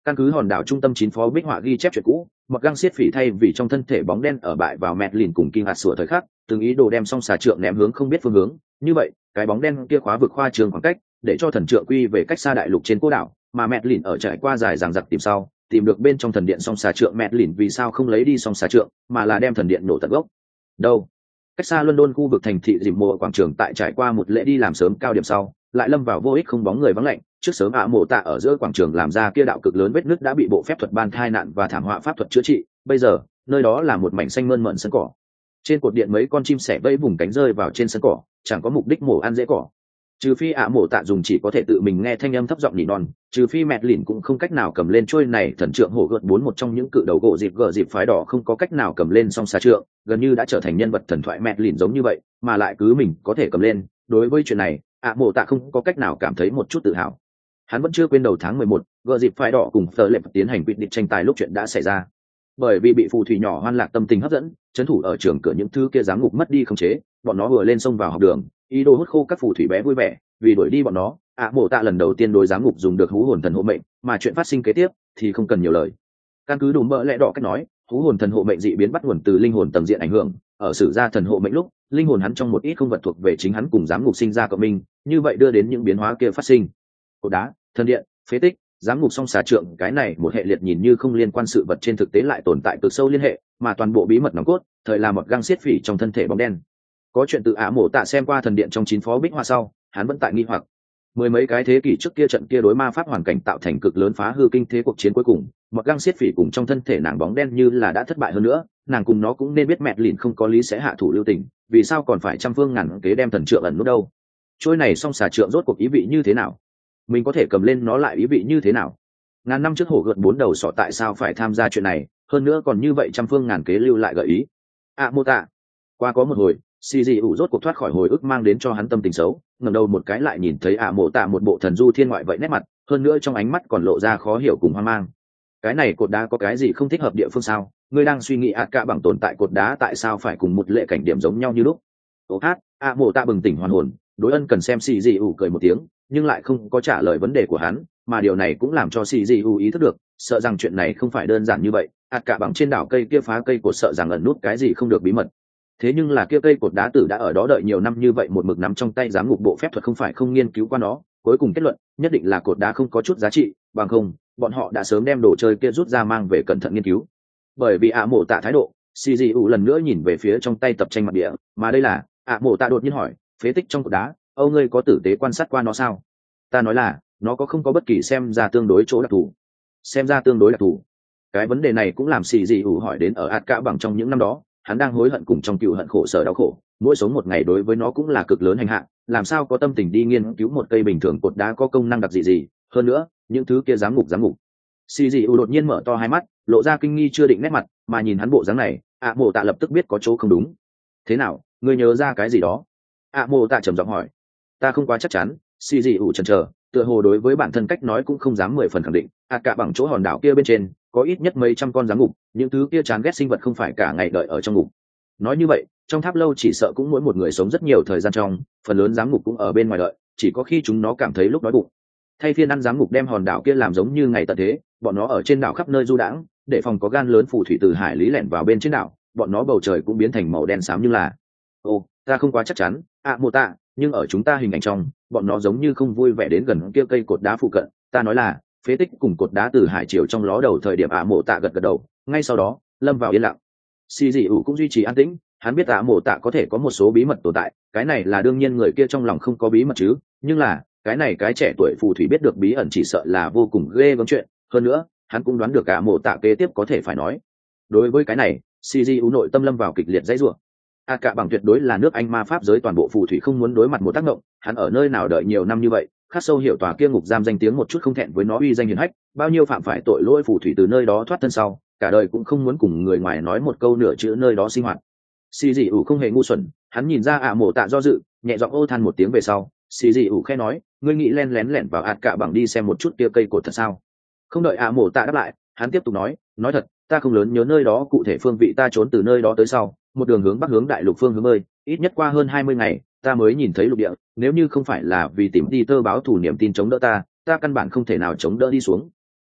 Căn cứ hòn đảo trung tâm chín phó bích họa ghi chép chuyện cũ, mặc găng xiết phỉ thay vì trong thân thể bóng đen ở bại vào mẹt lìn cùng kinh hạt sủa thời khắc, từng ý đồ đem song xà trượng ném hướng không biết phương hướng. Như vậy, cái bóng đen kia khóa vực khoa trường khoảng cách, để cho thần trượng quy về cách xa đại lục trên cô đảo, mà mẹt lìn ở trải qua dài dằng dặc tìm sau, tìm được bên trong thần điện song xà trượng mẹt lìn vì sao không lấy đi song xà trượng, mà là đem thần điện nổ tận gốc. Đâu? Cách xa London khu vực thành thị dìm mùa quảng trường tại trải qua một lễ đi làm sớm cao điểm sau, lại lâm vào vô ích không bóng người vắng lạnh. Trước sớm ạ mộ tạ ở giữa quảng trường làm ra kia đạo cực lớn vết nứt đã bị bộ phép thuật ban thai nạn và thảm họa pháp thuật chữa trị, bây giờ nơi đó là một mảnh xanh mơn mởn sân cỏ. Trên cột điện mấy con chim sẻ vẫy vùng cánh rơi vào trên sân cỏ, chẳng có mục đích mổ ăn dễ cỏ. Trừ phi ạ mộ tạ dùng chỉ có thể tự mình nghe thanh âm thấp giọng nỉ non, trừ phi mẹt lìn cũng không cách nào cầm lên trôi này thần trượng hổ gợt bốn một trong những cự đầu gỗ dịp gờ dịp phái đỏ không có cách nào cầm lên song xà trượng, gần như đã trở thành nhân vật thần thoại mẹt lìn giống như vậy, mà lại cứ mình có thể cầm lên. Đối với chuyện này, ạ mộ tạ không có cách nào cảm thấy một chút tự hào. Hắn vẫn chưa quên đầu tháng mười một, gờ dịp phái đỏ cùng tờ lệ tiến hành quyết định tranh tài lúc chuyện đã xảy ra. Bởi vì bị phù thủy nhỏ hoan lạc tâm tình hấp dẫn, trấn thủ ở trường cửa những thứ kia giám ngục mất đi khống chế, bọn nó vừa lên sông vào học đường, ý đồ hút khô các phù thủy bé vui vẻ. Vì đuổi đi bọn nó, ạ mộ tạ lần đầu tiên đối giám ngục dùng được hú hồn thần hộ mệnh, mà chuyện phát sinh kế tiếp thì không cần nhiều lời. Căn cứ đủ mỡ lẽ đỏ cách nói, hú hồn thần hộ mệnh dị biến bắt nguồn từ linh hồn tầng diện ảnh hưởng. Ở sử gia thần hộ mệnh lúc, linh hồn hắn trong một ít không vật thuộc về chính hắn cùng giám ngục sinh ra cộng minh, như vậy đưa đến những biến hóa kia phát sinh. Cột đá, thần điện, phế tích, giám ngục song xà trượng, cái này một hệ liệt nhìn như không liên quan sự vật trên thực tế lại tồn tại cực sâu liên hệ, mà toàn bộ bí mật nòng cốt thời là một găng xiết phỉ trong thân thể bóng đen. Có chuyện từ ả mộ tạ xem qua thần điện trong chín phó bích hoa sau, hắn vẫn tại nghi hoặc. Mười mấy cái thế kỷ trước kia trận kia đối ma pháp hoàn cảnh tạo thành cực lớn phá hư kinh thế cuộc chiến cuối cùng, một găng xiết phỉ cùng trong thân thể nàng bóng đen như là đã thất bại hơn nữa, nàng cùng nó cũng nên biết mẹt lìn không có lý sẽ hạ thủ lưu tình, vì sao còn phải trăm phương ngàn kế đem thần trượng ẩn nút đâu? Trôi này song xà trượng rốt cuộc ý vị như thế nào? Mình có thể cầm lên nó lại ý vị như thế nào? Ngàn năm trước hổ gợt bốn đầu sọ tại sao phải tham gia chuyện này, hơn nữa còn như vậy trăm phương ngàn kế lưu lại gợi ý. À mô tạ. Qua có một hồi, xì dị ủ rốt cuộc thoát khỏi hồi ức mang đến cho hắn tâm tình xấu, ngẩng đầu một cái lại nhìn thấy ạ mộ tạ một bộ thần du thiên ngoại vậy nét mặt, hơn nữa trong ánh mắt còn lộ ra khó hiểu cùng hoang mang. Cái này cột đá có cái gì không thích hợp địa phương sao? Ngươi đang suy nghĩ ạt cả bằng tồn tại cột đá tại sao phải cùng một lệ cảnh điểm giống nhau như lúc? Ô hát, ạ mộ tạ bừng tỉnh hoàn hồn, đối ân cần xem xì dị ủ cười một tiếng, nhưng lại không có trả lời vấn đề của hắn, mà điều này cũng làm cho xì dị ủ ý thức được, sợ rằng chuyện này không phải đơn giản như vậy. ạt cả bằng trên đảo cây kia phá cây cột sợ rằng ẩn nút cái gì không được bí mật. Thế nhưng là kia cây cột đá tử đã ở đó đợi nhiều năm như vậy một mực nắm trong tay giám ngục bộ phép thuật không phải không nghiên cứu qua nó, cuối cùng kết luận nhất định là cột đá không có chút giá trị, bằng không bọn họ đã sớm đem đồ chơi kia rút ra mang về cẩn thận nghiên cứu. Bởi vì ạ mộ tạ thái độ, xì dị ủ lần nữa nhìn về phía trong tay tập tranh mặt địa, mà đây là ạ mộ tạ đột nhiên hỏi, phế tích trong cột đá, âu ngươi có tử tế quan sát qua nó sao? Ta nói là nó có không có bất kỳ xem ra tương đối chỗ đặc thù. Xem ra tương đối đặc thù. Cái vấn đề này cũng làm xì dị ủ hỏi đến ở ạt cả bằng trong những năm đó, hắn đang hối hận cùng trong cựu hận khổ sở đau khổ, mỗi sống một ngày đối với nó cũng là cực lớn hành hạ, làm sao có tâm tình đi nghiên cứu một cây bình thường cột đá có công năng đặc dị gì? Hơn nữa những thứ kia giám ngục giám ngục. Xì dị ủ đột nhiên mở to hai mắt, lộ ra kinh nghi chưa định nét mặt, mà nhìn hắn bộ dáng này, ạ mộ tạ lập tức biết có chỗ không đúng. Thế nào, ngươi nhớ ra cái gì đó? ạ mộ tạ trầm giọng hỏi. Ta không quá chắc chắn. Xì dị ủ chần chờ, tựa hồ đối với bản thân cách nói cũng không dám mười phần khẳng định. ạt cả bằng chỗ hòn đảo kia bên trên có ít nhất mấy trăm con giám ngục, những thứ kia chán ghét sinh vật không phải cả ngày đợi ở trong ngục. Nói như vậy, trong tháp lâu chỉ sợ cũng mỗi một người sống rất nhiều thời gian trong, phần lớn giám ngục cũng ở bên ngoài đợi, chỉ có khi chúng nó cảm thấy lúc đói bụng. Thay phiên ăn giám ngục đem hòn đảo kia làm giống như ngày tận thế, bọn nó ở trên đảo khắp nơi du đãng, để phòng có gan lớn phù thủy từ hải lý lẻn vào bên trên đảo, bọn nó bầu trời cũng biến thành màu đen xám như là. Ồ, ta không quá chắc chắn, ạ mộ tạ, nhưng ở chúng ta hình ảnh trong, bọn nó giống như không vui vẻ đến gần kia cây cột đá phụ cận, ta nói là phế tích cùng cột đá từ hải triều trong ló đầu thời điểm ạ mộ tạ gật gật đầu, ngay sau đó lâm vào yên lặng. Xì dị ủ cũng duy trì an tĩnh, hắn biết ạ mộ tạ có thể có một số bí mật tồn tại, cái này là đương nhiên, người kia trong lòng không có bí mật chứ, nhưng là cái này cái trẻ tuổi phù thủy biết được bí ẩn chỉ sợ là vô cùng ghê gớm chuyện. Hơn nữa hắn cũng đoán được ạ mộ tạ kế tiếp có thể phải nói. Đối với cái này, xì dị ủ nội tâm lâm vào kịch liệt dãy rủa. ạt cả bằng tuyệt đối là nước Anh ma pháp giới toàn bộ phù thủy không muốn đối mặt một tác động, hắn ở nơi nào đợi nhiều năm như vậy, khắc sâu hiểu tòa kia ngục giam danh tiếng một chút không thẹn với nó uy danh hiển hách, bao nhiêu phạm phải tội lỗi phù thủy từ nơi đó thoát thân sau, cả đời cũng không muốn cùng người ngoài nói một câu nửa chữ nơi đó sinh hoạt. Xì dị ủ không hề ngu xuẩn, hắn nhìn ra ạ mộ tạ do dự, nhẹ giọng ô than một tiếng về sau, xì dị ủ khẽ nói, ngươi nghĩ len lén lẻn vào ạt cả bằng đi xem một chút kia cây cột thật sao? Không đợi ạ mộ tạ đáp lại, hắn tiếp tục nói, nói thật, ta không lớn nhớ nơi đó cụ thể phương vị, ta trốn từ nơi đó tới sau, một đường hướng bắc hướng đại lục phương hướng ơi, ít nhất qua hơn hai mươi ngày, ta mới nhìn thấy lục địa, nếu như không phải là vì tìm đi tơ báo thủ niềm tin chống đỡ ta, ta căn bản không thể nào chống đỡ đi xuống.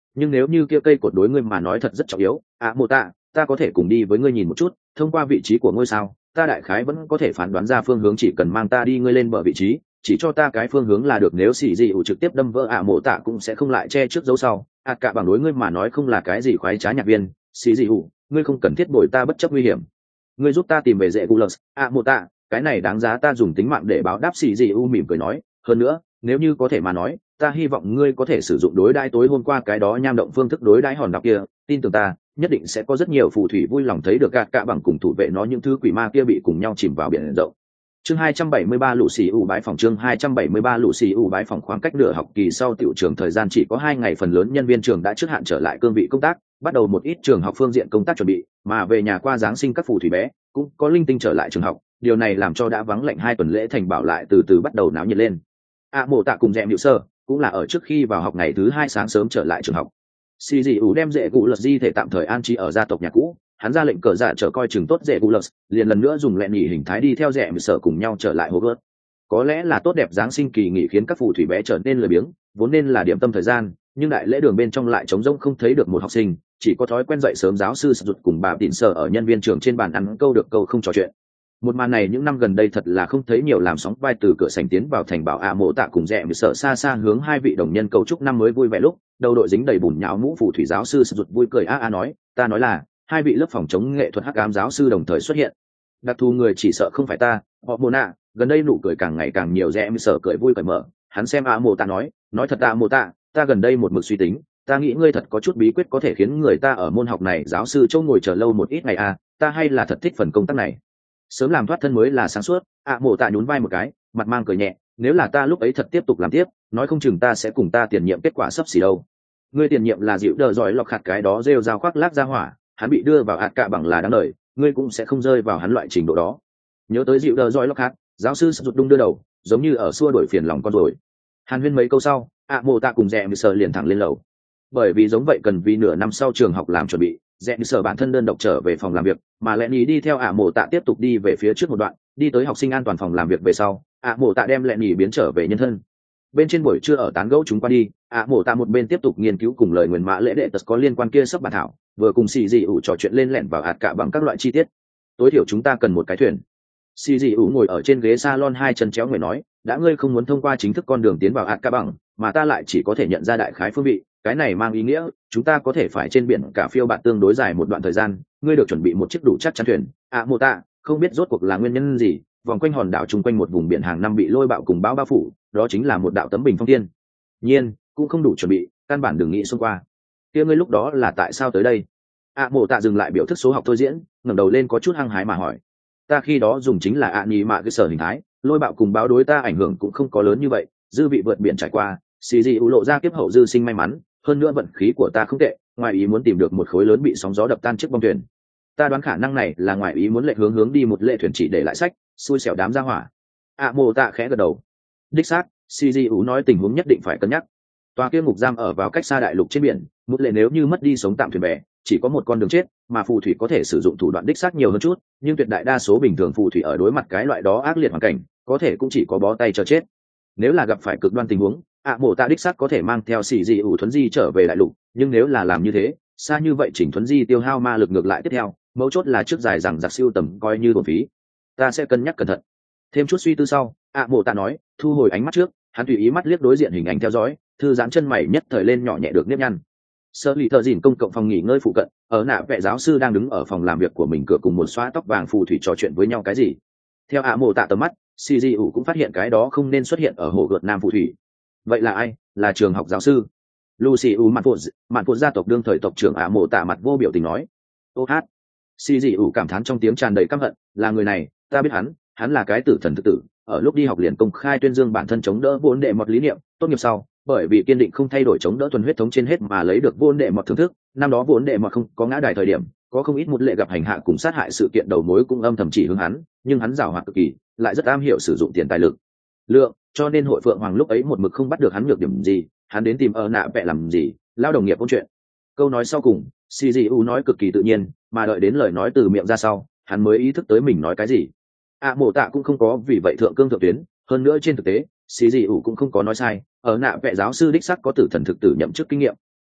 nhưng nếu như kia cây cột đối ngươi mà nói thật rất trọng yếu, ạ mộ tạ, ta có thể cùng đi với ngươi nhìn một chút. Thông qua vị trí của ngôi sao, ta đại khái vẫn có thể phán đoán ra phương hướng, chỉ cần mang ta đi ngươi lên bờ vị trí, chỉ cho ta cái phương hướng là được. Nếu xì dị ủ trực tiếp đâm vỡ ạ mộ tạ cũng sẽ không lại che trước dấu sau. ạ cả bằng đối ngươi mà nói không là cái gì khoái trá nhạc viên. Xì dị ủ, ngươi không cần thiết bồi ta bất chấp nguy hiểm, ngươi giúp ta tìm về dễ Gulus. ạ mộ tạ, cái này đáng giá ta dùng tính mạng để báo đáp. Xì dị ủ mỉm cười nói, hơn nữa nếu như có thể mà nói, ta hy vọng ngươi có thể sử dụng đối đãi tối hôm qua cái đó nham động phương thức đối đãi hòn đảo kia. Tin tưởng ta, nhất định sẽ có rất nhiều phù thủy vui lòng thấy được gạt cả bằng cùng thủ vệ nó những thứ quỷ ma kia bị cùng nhau chìm vào biển rộng. Chương hai trăm bảy mươi ba lũ xì ủ bái phòng. Chương hai trăm bảy mươi ba lũ xì ủ bái phòng. Khoảng cách nửa học kỳ sau tiểu trường thời gian chỉ có hai ngày, phần lớn nhân viên trường đã trước hạn trở lại cương vị công tác, bắt đầu một ít trường học phương diện công tác chuẩn bị, mà về nhà qua giáng sinh các phù thủy bé cũng có linh tinh trở lại trường học. Điều này làm cho đã vắng lạnh hai tuần lễ thành bảo lại từ từ bắt đầu náo nhiệt lên. ạ mộ tạ cùng dẹm hiệu sơ cũng là ở trước khi vào học ngày thứ hai sáng sớm trở lại trường học. Xì dị ủ đem dễ cụ lật di thể tạm thời an trí ở gia tộc nhà cũ, hắn ra lệnh cờ dạ trở coi chừng tốt dễ cụ lật, liền lần nữa dùng lẹn nghỉ hình thái đi theo dẹm sở cùng nhau trở lại Hogwarts. Có lẽ là tốt đẹp giáng sinh kỳ nghỉ khiến các phù thủy bé trở nên lười biếng, vốn nên là điểm tâm thời gian, nhưng đại lễ đường bên trong lại trống rỗng không thấy được một học sinh, chỉ có thói quen dậy sớm giáo sư sụt cùng bà tịn sở ở nhân viên trường trên bàn ăn câu được câu không trò chuyện. Một màn này những năm gần đây thật là không thấy nhiều, làm sóng vai từ cửa sảnh tiến vào thành bảo ạ mộ tạ cùng rẽ sợ xa xa hướng hai vị đồng nhân cầu chúc năm mới vui vẻ lúc đầu đội dính đầy bùn nhão mũ phù thủy giáo sư sụt vui cười a a nói, ta nói là hai vị lớp phòng chống nghệ thuật hắc ám giáo sư đồng thời xuất hiện. Đặc thù người chỉ sợ không phải ta, họ mồ nạ. Gần đây nụ cười càng ngày càng nhiều, rẽ sợ cười vui cởi mở, hắn xem ạ mộ tạ nói, nói thật ạ mộ tạ, ta gần đây một mực suy tính, ta nghĩ ngươi thật có chút bí quyết có thể khiến người ta ở môn học này giáo sư châu ngồi chờ lâu một ít ngày a, ta hay là thật thích phần công tác này. Sớm làm thoát thân mới là sáng suốt. ạ à, mộ tạ nhún vai một cái, mặt mang cười nhẹ, nếu là ta lúc ấy thật tiếp tục làm tiếp, nói không chừng ta sẽ cùng ta tiền nhiệm kết quả sắp xỉ đâu. Ngươi tiền nhiệm là dịu đờ giỏi lọc hạt cái đó rêu rao khoác lác ra hỏa, hắn bị đưa vào hạt cạ bằng là đáng đời, ngươi cũng sẽ không rơi vào hắn loại trình độ đó. Nhớ tới dịu đờ giỏi lọc hạt, giáo sư sụt đung đưa đầu, giống như ở xua đuổi phiền lòng con rồi. Hàn huyên mấy câu sau, ạ à, mộ tạ cùng rẽ sờ liền thẳng lên lầu, bởi vì giống vậy cần vì nửa năm sau trường học làm chuẩn bị. Rẽ sở bản thân đơn độc trở về phòng làm việc, mà lẹn nhì đi theo ạ mộ tạ tiếp tục đi về phía trước một đoạn, đi tới học sinh an toàn phòng làm việc về sau, ạ mộ tạ đem lẹn nhì biến trở về nhân thân. Bên trên buổi trưa ở tán gẫu chúng qua đi, ạ mộ tạ một bên tiếp tục nghiên cứu cùng lời nguyền mã lễ đệ tật có liên quan kia sắp bản thảo, vừa cùng xì dị ủ trò chuyện lên lẹn vào ạt cả bằng các loại chi tiết. Tối thiểu chúng ta cần một cái thuyền. Xì dị ủ ngồi ở trên ghế salon hai chân chéo người nói, đã ngươi không muốn thông qua chính thức con đường tiến vào ạt cả bằng, mà ta lại chỉ có thể nhận ra đại khái phương vị, cái này mang ý nghĩa chúng ta có thể phải trên biển cả phiêu bạt tương đối dài một đoạn thời gian. Ngươi được chuẩn bị một chiếc đủ chắc chắn thuyền. ạ mộ tạ, không biết rốt cuộc là nguyên nhân gì, vòng quanh hòn đảo chung quanh một vùng biển hàng năm bị lôi bạo cùng bão bao phủ, đó chính là một đạo tấm bình phong thiên nhiên, cũng không đủ chuẩn bị, căn bản đừng nghĩ xông qua. Kia ngươi lúc đó là tại sao tới đây? ạ mộ tạ dừng lại biểu thức số học thôi diễn, ngẩng đầu lên có chút hăng hái mà hỏi. Ta khi đó dùng chính là ạ nhì mạ cái sở hình thái, lôi bạo cùng báo đối ta ảnh hưởng cũng không có lớn như vậy, dư vị vượt biển trải qua, xì dị ủ lộ ra kiếp hậu dư sinh may mắn, hơn nữa vận khí của ta không tệ, ngoài ý muốn tìm được một khối lớn bị sóng gió đập tan chiếc bong thuyền. Ta đoán khả năng này là ngoài ý muốn lệ hướng hướng đi một lệ thuyền chỉ để lại sách, xui xẻo đám ra hỏa. ạ à, mộ tạ khẽ gật đầu. Đích xác, xì dị ủ nói tình huống nhất định phải cân nhắc. Tòa kia ngục giam ở vào cách xa đại lục trên biển, một lệ nếu như mất đi sống tạm thuyền bè, chỉ có một con đường chết, mà phù thủy có thể sử dụng thủ đoạn đích xác nhiều hơn chút, nhưng tuyệt đại đa số bình thường phù thủy ở đối mặt cái loại đó ác liệt hoàn cảnh, có thể cũng chỉ có bó tay cho chết. Nếu là gặp phải cực đoan tình huống, ạ à, mộ tạ đích xác có thể mang theo xì dị ủ thuấn di trở về đại lục, nhưng nếu là làm như thế, xa như vậy chỉnh thuấn di tiêu hao ma lực ngược lại tiếp theo, mấu chốt là trước dài rằng giặc siêu tầm coi như bổn phí. Ta sẽ cân nhắc cẩn thận. Thêm chút suy tư sau, ạ à, mộ tạ nói, thu hồi ánh mắt trước, hắn tùy ý mắt liếc đối diện hình ảnh theo dõi, thư giãn chân mày nhất thời lên nhỏ nhẹ được nếp nhăn. Sơ lì thợ dìn công cộng phòng nghỉ ngơi phụ cận, ở nạ vệ giáo sư đang đứng ở phòng làm việc của mình cửa cùng một xóa tóc vàng phù thủy trò chuyện với nhau cái gì. Theo ạ à, mộ tạ tầm mắt, xì dị ủ cũng phát hiện cái đó không nên xuất hiện ở hồ gợt nam phù thủy. Vậy là ai? Là trường học giáo sư Lucy U mặt phụ mặt phụ gia tộc đương thời tộc trưởng ạ à, mộ tạ mặt vô biểu tình nói. Ô hát. Xì dị ủ cảm thán trong tiếng tràn đầy căm hận, là người này, ta biết hắn, hắn là cái tử thần thực tử, ở lúc đi học liền công khai tuyên dương bản thân chống đỡ vốn đệ mọt lý niệm, tốt nghiệp sau, bởi vì kiên định không thay đổi chống đỡ thuần huyết thống trên hết mà lấy được vốn đệ mọt thưởng thức. Năm đó vốn đệ mọt không có ngã đài thời điểm, có không ít một lệ gặp hành hạ cùng sát hại sự kiện đầu mối cũng âm thầm chỉ hướng hắn, nhưng hắn giàu hoạt cực kỳ, lại rất am hiểu sử dụng tiền tài lực lượng, cho nên hội phượng hoàng lúc ấy một mực không bắt được hắn nhược điểm gì, hắn đến tìm ở nạ vẽ làm gì, lao đồng nghiệp ôn chuyện. Câu nói sau cùng, xì dị u nói cực kỳ tự nhiên, mà đợi đến lời nói từ miệng ra sau, hắn mới ý thức tới mình nói cái gì. ạ à, mộ tạ cũng không có vì vậy thượng cương thượng tuyến, hơn nữa trên thực tế xì dị u cũng không có nói sai, ở nạ vẽ giáo sư đích sắc có tử thần thực tử nhậm chức kinh nghiệm.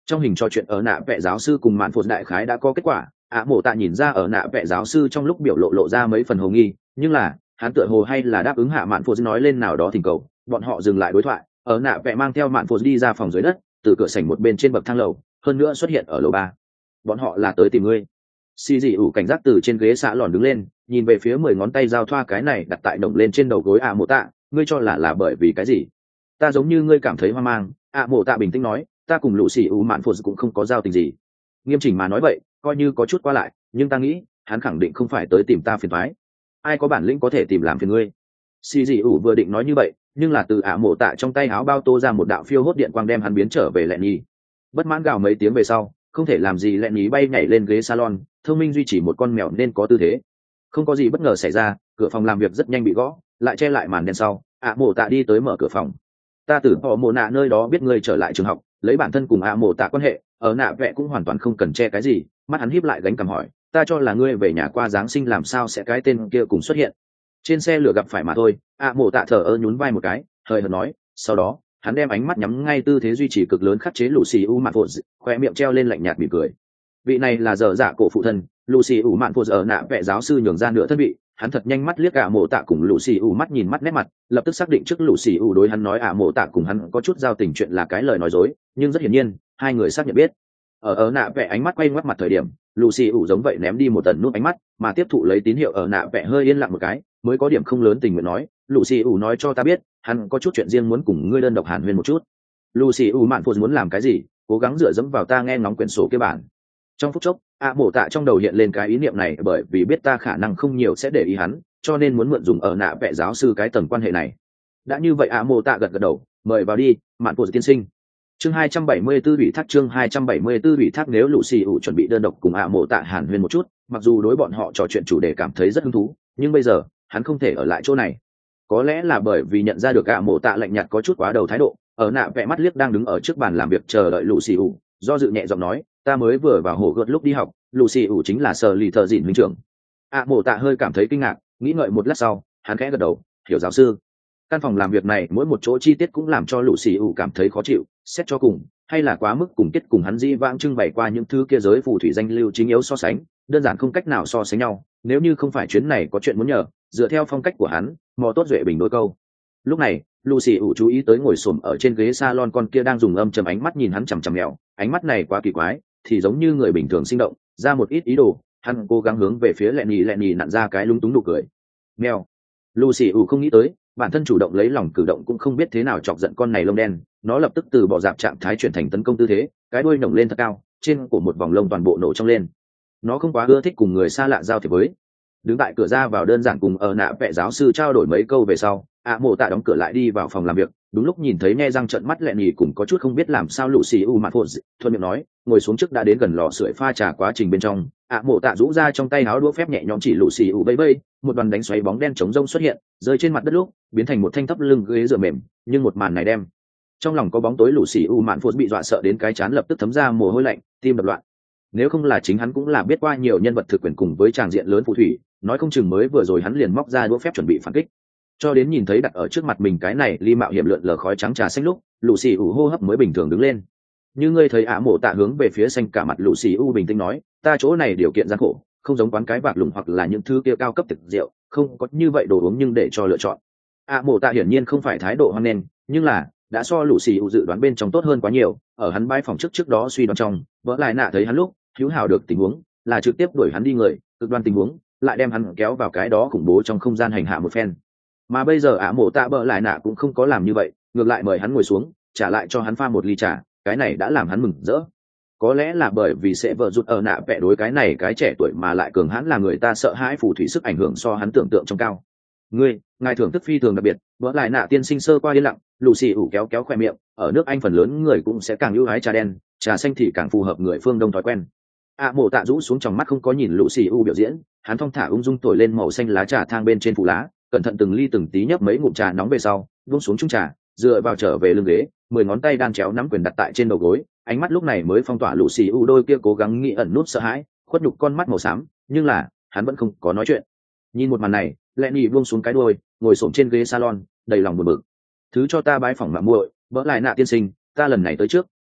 Trong hình trò chuyện ở nạ vẽ giáo sư cùng mạn phột đại khái đã có kết quả, ạ mộ tạ nhìn ra ở nạ vẽ giáo sư trong lúc biểu lộ lộ ra mấy phần hồ nghi, nhưng là hắn tựa hồ hay là đáp ứng hạ mạn phột nói lên nào đó thỉnh cầu. Bọn họ dừng lại đối thoại, ở nạ vẽ mang theo mạn phột đi ra phòng dưới đất, từ cửa sảnh một bên trên bậc thang lầu, hơn nữa xuất hiện ở lầu ba. Bọn họ là tới tìm ngươi. Xì dị ủ cảnh giác từ trên ghế xạ lòn đứng lên, nhìn về phía mười ngón tay giao thoa cái này đặt tại động lên trên đầu gối ạ mộ tạ. Ngươi cho là là bởi vì cái gì? Ta giống như ngươi cảm thấy hoang mang. ạ mộ tạ bình tĩnh nói, ta cùng lũ xì ủ mạn phột cũng không có giao tình gì. Nghiêm chỉnh mà nói vậy, coi như có chút qua lại, nhưng ta nghĩ hắn khẳng định không phải tới tìm ta phiền toái. Ai có bản lĩnh có thể tìm làm phiền ngươi? Xì dị ủ vừa định nói như vậy, nhưng là từ ạ mộ tạ trong tay áo bao tô ra một đạo phiêu hốt điện quang đem hắn biến trở về lẹn nhì. Bất mãn gào mấy tiếng về sau, không thể làm gì lẹn nhì bay nhảy lên ghế salon, thông minh duy trì một con mèo nên có tư thế. Không có gì bất ngờ xảy ra, cửa phòng làm việc rất nhanh bị gõ, lại che lại màn đen sau, ạ mộ tạ đi tới mở cửa phòng. Ta từ họ mộ nạ nơi đó biết ngươi trở lại trường học, lấy bản thân cùng ạ mộ tạ quan hệ, ở nạ vẽ cũng hoàn toàn không cần che cái gì. Mắt hắn híp lại gánh cằm hỏi, ta cho là ngươi về nhà qua giáng sinh làm sao sẽ cái tên kia cùng xuất hiện. Trên xe lửa gặp phải mà thôi. ạ mộ tạ thở ơ nhún vai một cái, hơi hợt nói. Sau đó hắn đem ánh mắt nhắm ngay tư thế duy trì cực lớn khắc chế Lucy U mạn phột, khoe miệng treo lên lạnh nhạt mỉm cười. Vị này là dở dạ cổ phụ thân, Lucy U mạn phột ở nạ vẽ giáo sư nhường ra nửa thân vị. Hắn thật nhanh mắt liếc ạ mộ tạ cùng Lucy U mắt nhìn mắt nét mặt, lập tức xác định trước Lucy U đối hắn nói ạ mộ tạ cùng hắn có chút giao tình chuyện là cái lời nói dối, nhưng rất hiển nhiên hai người xác nhận biết. Ở ở nạ vẽ ánh mắt quay ngoắt mặt thời điểm, Lucy U giống vậy ném đi một tần nút ánh mắt, mà tiếp thụ lấy tín hiệu ở nạ vẽ hơi yên lặng một cái, mới có điểm không lớn tình nguyện nói, Lucy U nói cho ta biết, hắn có chút chuyện riêng muốn cùng ngươi đơn độc hàn huyên một chút. Lucy U mạn phột muốn làm cái gì, cố gắng dựa dẫm vào ta nghe ngóng quyển sổ kia bản. Trong phút chốc, ạ mộ tạ trong đầu hiện lên cái ý niệm này, bởi vì biết ta khả năng không nhiều sẽ để ý hắn, cho nên muốn mượn dùng ở nạ vẽ giáo sư cái tầng quan hệ này. Đã như vậy ạ mộ tạ gật gật đầu, mời vào đi, mạn phột tiên sinh. Chương hai trăm bảy mươi 74 ủy thác chương hai trăm bảy mươi 74 ủy thác nếu Lucy U chuẩn bị đơn độc cùng ạ mộ tạ hàn huyên một chút, mặc dù đối bọn họ trò chuyện chủ đề cảm thấy rất hứng thú, nhưng bây giờ hắn không thể ở lại chỗ này. Có lẽ là bởi vì nhận ra được ạ mộ tạ lạnh nhạt có chút quá đầu thái độ, ở nạ vẽ mắt liếc đang đứng ở trước bàn làm việc chờ đợi Lucy U, do dự nhẹ giọng nói, ta mới vừa vào hồ gợt lúc đi học, Lucy U chính là sở lì thợ dịn huynh trưởng. ạ mộ tạ hơi cảm thấy kinh ngạc, nghĩ ngợi một lát sau, hắn khẽ gật đầu, hiểu giáo sư. Căn phòng làm việc này mỗi một chỗ chi tiết cũng làm cho Lucy U cảm thấy khó chịu, xét cho cùng hay là quá mức cùng kết cùng hắn di vãng trưng bày qua những thứ kia giới phù thủy danh lưu chính yếu so sánh, đơn giản không cách nào so sánh nhau. Nếu như không phải chuyến này có chuyện muốn nhờ, dựa theo phong cách của hắn, mò tốt duệ bình đôi câu. Lúc này Lucy U chú ý tới ngồi xổm ở trên ghế salon con kia đang dùng âm trầm ánh mắt nhìn hắn chằm chằm mèo, ánh mắt này quá kỳ quái, thì giống như người bình thường sinh động ra một ít ý đồ. Hắn cố gắng hướng về phía lẹ nhì lẹ nhì nặn ra cái lúng túng nụ cười. Mèo. Lucy U không nghĩ tới bản thân chủ động lấy lòng cử động cũng không biết thế nào chọc giận con này lông đen, nó lập tức từ bỏ dạp trạng thái chuyển thành tấn công tư thế, cái đuôi nổng lên thật cao, trên cổ một vòng lông toàn bộ nổ trong lên. Nó không quá ưa thích cùng người xa lạ giao thiệp với. Đứng tại cửa ra vào đơn giản cùng ở nạ vẽ giáo sư trao đổi mấy câu về sau, ạ mộ tạ đóng cửa lại đi vào phòng làm việc, đúng lúc nhìn thấy nghe răng trợn mắt lẹ nhì cùng có chút không biết làm sao Lucy U mặt phột, thuận miệng nói, ngồi xuống trước đã đến gần lò sưởi pha trà quá trình bên trong, ạ mộ tạ rũ ra trong tay áo đũa phép nhẹ nhõm chỉ Lucy U bấy bấy, một đoàn đánh xoáy bóng đen trống rông xuất hiện, rơi trên mặt đất lúc biến thành một thanh thấp lưng ghế dựa mềm, nhưng một màn này đem trong lòng có bóng tối Lucy U mạn phột bị dọa sợ đến cái chán lập tức thấm ra mồ hôi lạnh, tim đập loạn. Nếu không là chính hắn cũng là biết qua nhiều nhân vật thực quyền cùng với tràng diện lớn phù thủy, nói không chừng mới vừa rồi hắn liền móc ra đũa phép chuẩn bị phản kích. Cho đến nhìn thấy đặt ở trước mặt mình cái này ly mạo hiểm lượn lờ khói trắng trà xanh lúc, Lucy U hô hấp mới bình thường đứng lên. Như ngươi thấy ả mộ tạ hướng về phía xanh cả mặt Lucy U bình tĩnh nói, ta chỗ này điều kiện gian khổ, không giống quán cái vạc lùng hoặc là những thứ kia cao cấp thực rượu, không có như vậy đồ uống nhưng để cho lựa chọn. ả mộ tạ hiển nhiên không phải thái độ hoan nghênh, nhưng là đã so Lucy U dự đoán bên trong tốt hơn quá nhiều. Ở hắn bãi phòng trước trước đó suy đoán trong, vỡ lại nạ thấy hắn lúc hữu hào được tình huống là trực tiếp đuổi hắn đi người, cực đoan tình huống lại đem hắn kéo vào cái đó khủng bố trong không gian hành hạ một phen. Mà bây giờ ả mộ tạ bỡ lại nạ cũng không có làm như vậy, ngược lại mời hắn ngồi xuống, trả lại cho hắn pha một ly trà, cái này đã làm hắn mừng rỡ. Có lẽ là bởi vì sẽ vợ rụt ở nạ vẽ đối cái này cái trẻ tuổi mà lại cường hãn là người ta sợ hãi phù thủy sức ảnh hưởng so hắn tưởng tượng trong cao. Ngươi, ngài thưởng thức phi thường đặc biệt, vỡ lại nạ tiên sinh sơ qua yên lặng, Lucy ủ kéo kéo khoe miệng, ở nước Anh phần lớn người cũng sẽ càng ưu ái trà đen, trà xanh thì càng phù hợp người phương Đông thói quen. ạ mộ tạ rũ xuống trong mắt không có nhìn Lucy u biểu diễn, hắn thong thả ung dung thổi lên màu xanh lá trà thang bên trên phụ lá, cẩn thận từng ly từng tí nhấp mấy ngụm trà nóng về sau, buông xuống chung trà, dựa vào trở về lưng ghế, mười ngón tay đan chéo nắm quyền đặt tại trên đầu gối, ánh mắt lúc này mới phong tỏa Lucy u đôi kia cố gắng nghĩ ẩn nút sợ hãi, khuất nhục con mắt màu xám, nhưng là hắn vẫn không có nói chuyện. Nhìn một màn này, Lenny buông xuống cái đuôi, ngồi xổm trên ghế salon, đầy lòng buồn bực. Thứ cho ta bái phỏng mạng muội, vỡ lại nạ tiên sinh, ta lần này tới trước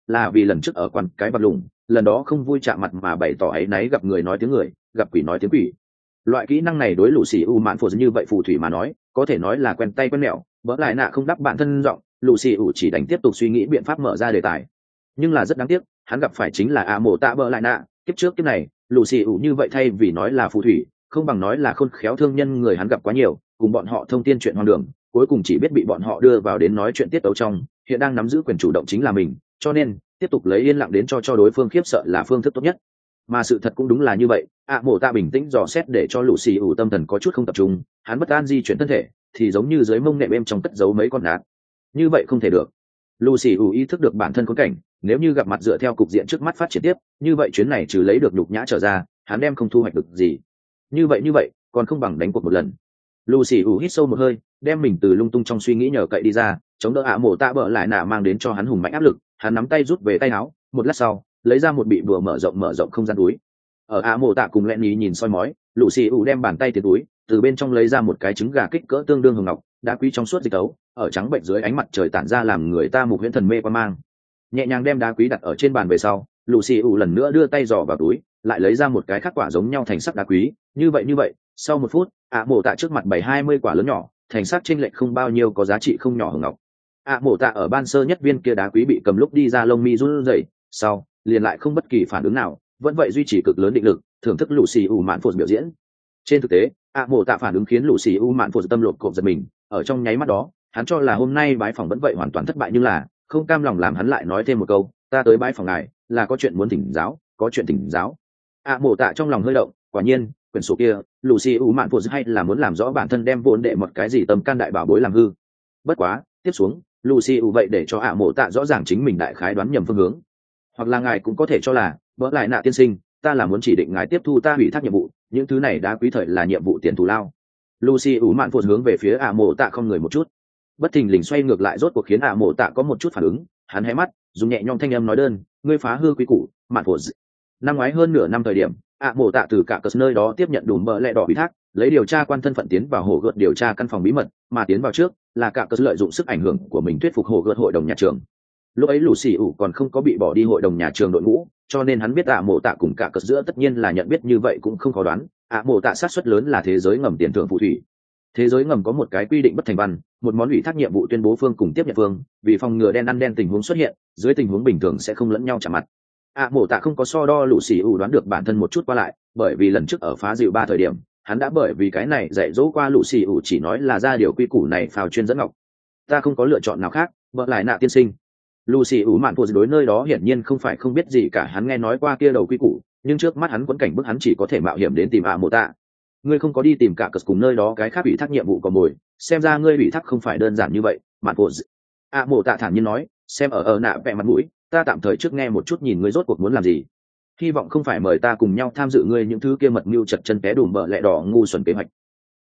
là vì lần trước ở quán cái vật lủng, lần đó không vui chạm mặt mà bày tỏ áy náy gặp người nói tiếng người, gặp quỷ nói tiếng quỷ. Loại kỹ năng này đối lũ xì u mạn phổ như vậy phù thủy mà nói có thể nói là quen tay quen mẹo, bỡ lại nạ không đáp bản thân giọng, lũ xì u chỉ đành tiếp tục suy nghĩ biện pháp mở ra đề tài. Nhưng là rất đáng tiếc, hắn gặp phải chính là a mộ tạ bỡ lại nạ. Kiếp trước kiếp này lũ xì u như vậy thay vì nói là phù thủy, không bằng nói là khôn khéo thương nhân người hắn gặp quá nhiều, cùng bọn họ thông tin chuyện hoang đường, cuối cùng chỉ biết bị bọn họ đưa vào đến nói chuyện tiết tấu trong. Hiện đang nắm giữ quyền chủ động chính là mình, cho nên tiếp tục lấy yên lặng đến cho cho đối phương khiếp sợ là phương thức tốt nhất. Mà sự thật cũng đúng là như vậy, ạ mộ tạ bình tĩnh dò xét để cho lũ xì ủ tâm thần có chút không tập trung, hắn bất an di chuyển thân thể thì giống như dưới mông nệm êm trong cất giấu mấy con nát. Như vậy không thể được. Lũ xì ủ ý thức được bản thân khốn cảnh, nếu như gặp mặt dựa theo cục diện trước mắt phát triển tiếp, như vậy chuyến này trừ lấy được nhục nhã trở ra, hắn đem không thu hoạch được gì. Như vậy như vậy còn không bằng đánh cuộc một lần. Lũ xì ủ hít sâu một hơi, đem mình từ lung tung trong suy nghĩ nhờ cậy đi ra, chống đỡ ạ mộ tạ bỡ lại nạ mang đến cho hắn hùng mạnh áp lực. Hắn nắm tay rút về tay áo, một lát sau lấy ra một bị bùa mở rộng mở rộng không gian túi. Ở ạ mộ tạ cùng lẹn nhí nhìn soi mói, lũ xì ủ đem bàn tay tiến túi, từ bên trong lấy ra một cái trứng gà kích cỡ tương đương hồng ngọc, đá quý trong suốt dịch tấu, ở trắng bệnh dưới ánh mặt trời tản ra làm người ta mục huyễn thần mê qua mang. Nhẹ nhàng đem đá quý đặt ở trên bàn về sau, lũ xì ủ lần nữa đưa tay dò vào túi, lại lấy ra một cái khắc quả giống nhau thành sắc đá quý. Như vậy như vậy, sau một phút, ạ mộ tạ trước mặt bảy hai mươi quả lớn nhỏ, thành sắc chênh lệch không bao nhiêu có giá trị không nhỏ hồng ngọc. ạ mộ tạ ở ban sơ nhất viên kia đá quý bị cầm lúc đi ra lông mi run rẩy, sau liền lại không bất kỳ phản ứng nào, vẫn vậy duy trì cực lớn định lực thưởng thức lũ xì u mạn phột biểu diễn. Trên thực tế ạ mộ tạ phản ứng khiến lũ xì u mạn phột tâm lột cộp giật mình, ở trong nháy mắt đó hắn cho là hôm nay bái phòng vẫn vậy hoàn toàn thất bại, nhưng là không cam lòng làm hắn lại nói thêm một câu, ta tới bái phòng ngài là có chuyện muốn thỉnh giáo, có chuyện thỉnh giáo. ạ mộ tạ trong lòng hơi động, quả nhiên quyển sổ kia lũ xì u mạn phột hay là muốn làm rõ bản thân đem vốn đệ một cái gì tầm can đại bảo bối làm hư. Bất quá tiếp xuống Lucy u vậy để cho ạ mộ tạ rõ ràng chính mình đại khái đoán nhầm phương hướng, hoặc là ngài cũng có thể cho là vỡ lại nạ tiên sinh, ta là muốn chỉ định ngài tiếp thu ta ủy thác nhiệm vụ, những thứ này đã quý thời là nhiệm vụ tiền thù lao. Lucy ủ mạn phụt hướng về phía ạ mộ tạ không người một chút, bất thình lình xoay ngược lại rốt cuộc khiến ạ mộ tạ có một chút phản ứng. Hắn hé mắt dùng nhẹ nhõm thanh âm nói đơn, ngươi phá hư quý củ mạn phụt. Năm ngoái hơn nửa năm thời điểm, ạ mộ tạ từ cả cờ nơi đó tiếp nhận đủ bờ lẹ đỏ ủy thác, lấy điều tra quan thân phận tiến vào hồ gợt điều tra căn phòng bí mật, mà tiến vào trước là cả cờ lợi dụng sức ảnh hưởng của mình thuyết phục hồ gợt hội đồng nhà trường. Lúc ấy Lucy ủ còn không có bị bỏ đi hội đồng nhà trường đội ngũ, cho nên hắn biết ạ mộ tạ cùng cả cờ giữa tất nhiên là nhận biết, như vậy cũng không khó đoán ạ mộ tạ sát suất lớn là thế giới ngầm tiền thưởng phù thủy. Thế giới ngầm có một cái quy định bất thành văn, một món ủy thác nhiệm vụ tuyên bố phương cùng tiếp nhận phương, vì phòng ngừa đen ăn đen tình huống xuất hiện, dưới tình huống bình thường sẽ không lẫn nhau chạm mặt. ạ mộ tạ không có so đo Lucy ủ đoán được bản thân một chút qua lại, bởi vì lần trước ở phá dịu ba thời điểm hắn đã bởi vì cái này dạy dỗ qua Lucy ủ, chỉ nói là ra điều quy củ này phào chuyên dẫn ngọc. Ta không có lựa chọn nào khác, vợ lại nạ tiên sinh. Lucy ủ mạn phụt đối nơi đó hiển nhiên không phải không biết gì cả, hắn nghe nói qua kia đầu quy củ, nhưng trước mắt hắn quấn cảnh bức hắn chỉ có thể mạo hiểm đến tìm ạ mộ tạ. Ngươi không có đi tìm cả cờ cùng nơi đó cái khác ủy thác nhiệm vụ còn mồi, xem ra ngươi ủy thác không phải đơn giản như vậy. Mạn phụt ạ mộ tạ thản nhiên nói, xem ở ở nạ vẽ mặt mũi, ta tạm thời trước nghe một chút nhìn ngươi rốt cuộc muốn làm gì. Hy vọng không phải mời ta cùng nhau tham dự ngươi những thứ kia mật mưu chật chân té đùm bợ lẹ đỏ ngu xuẩn kế hoạch.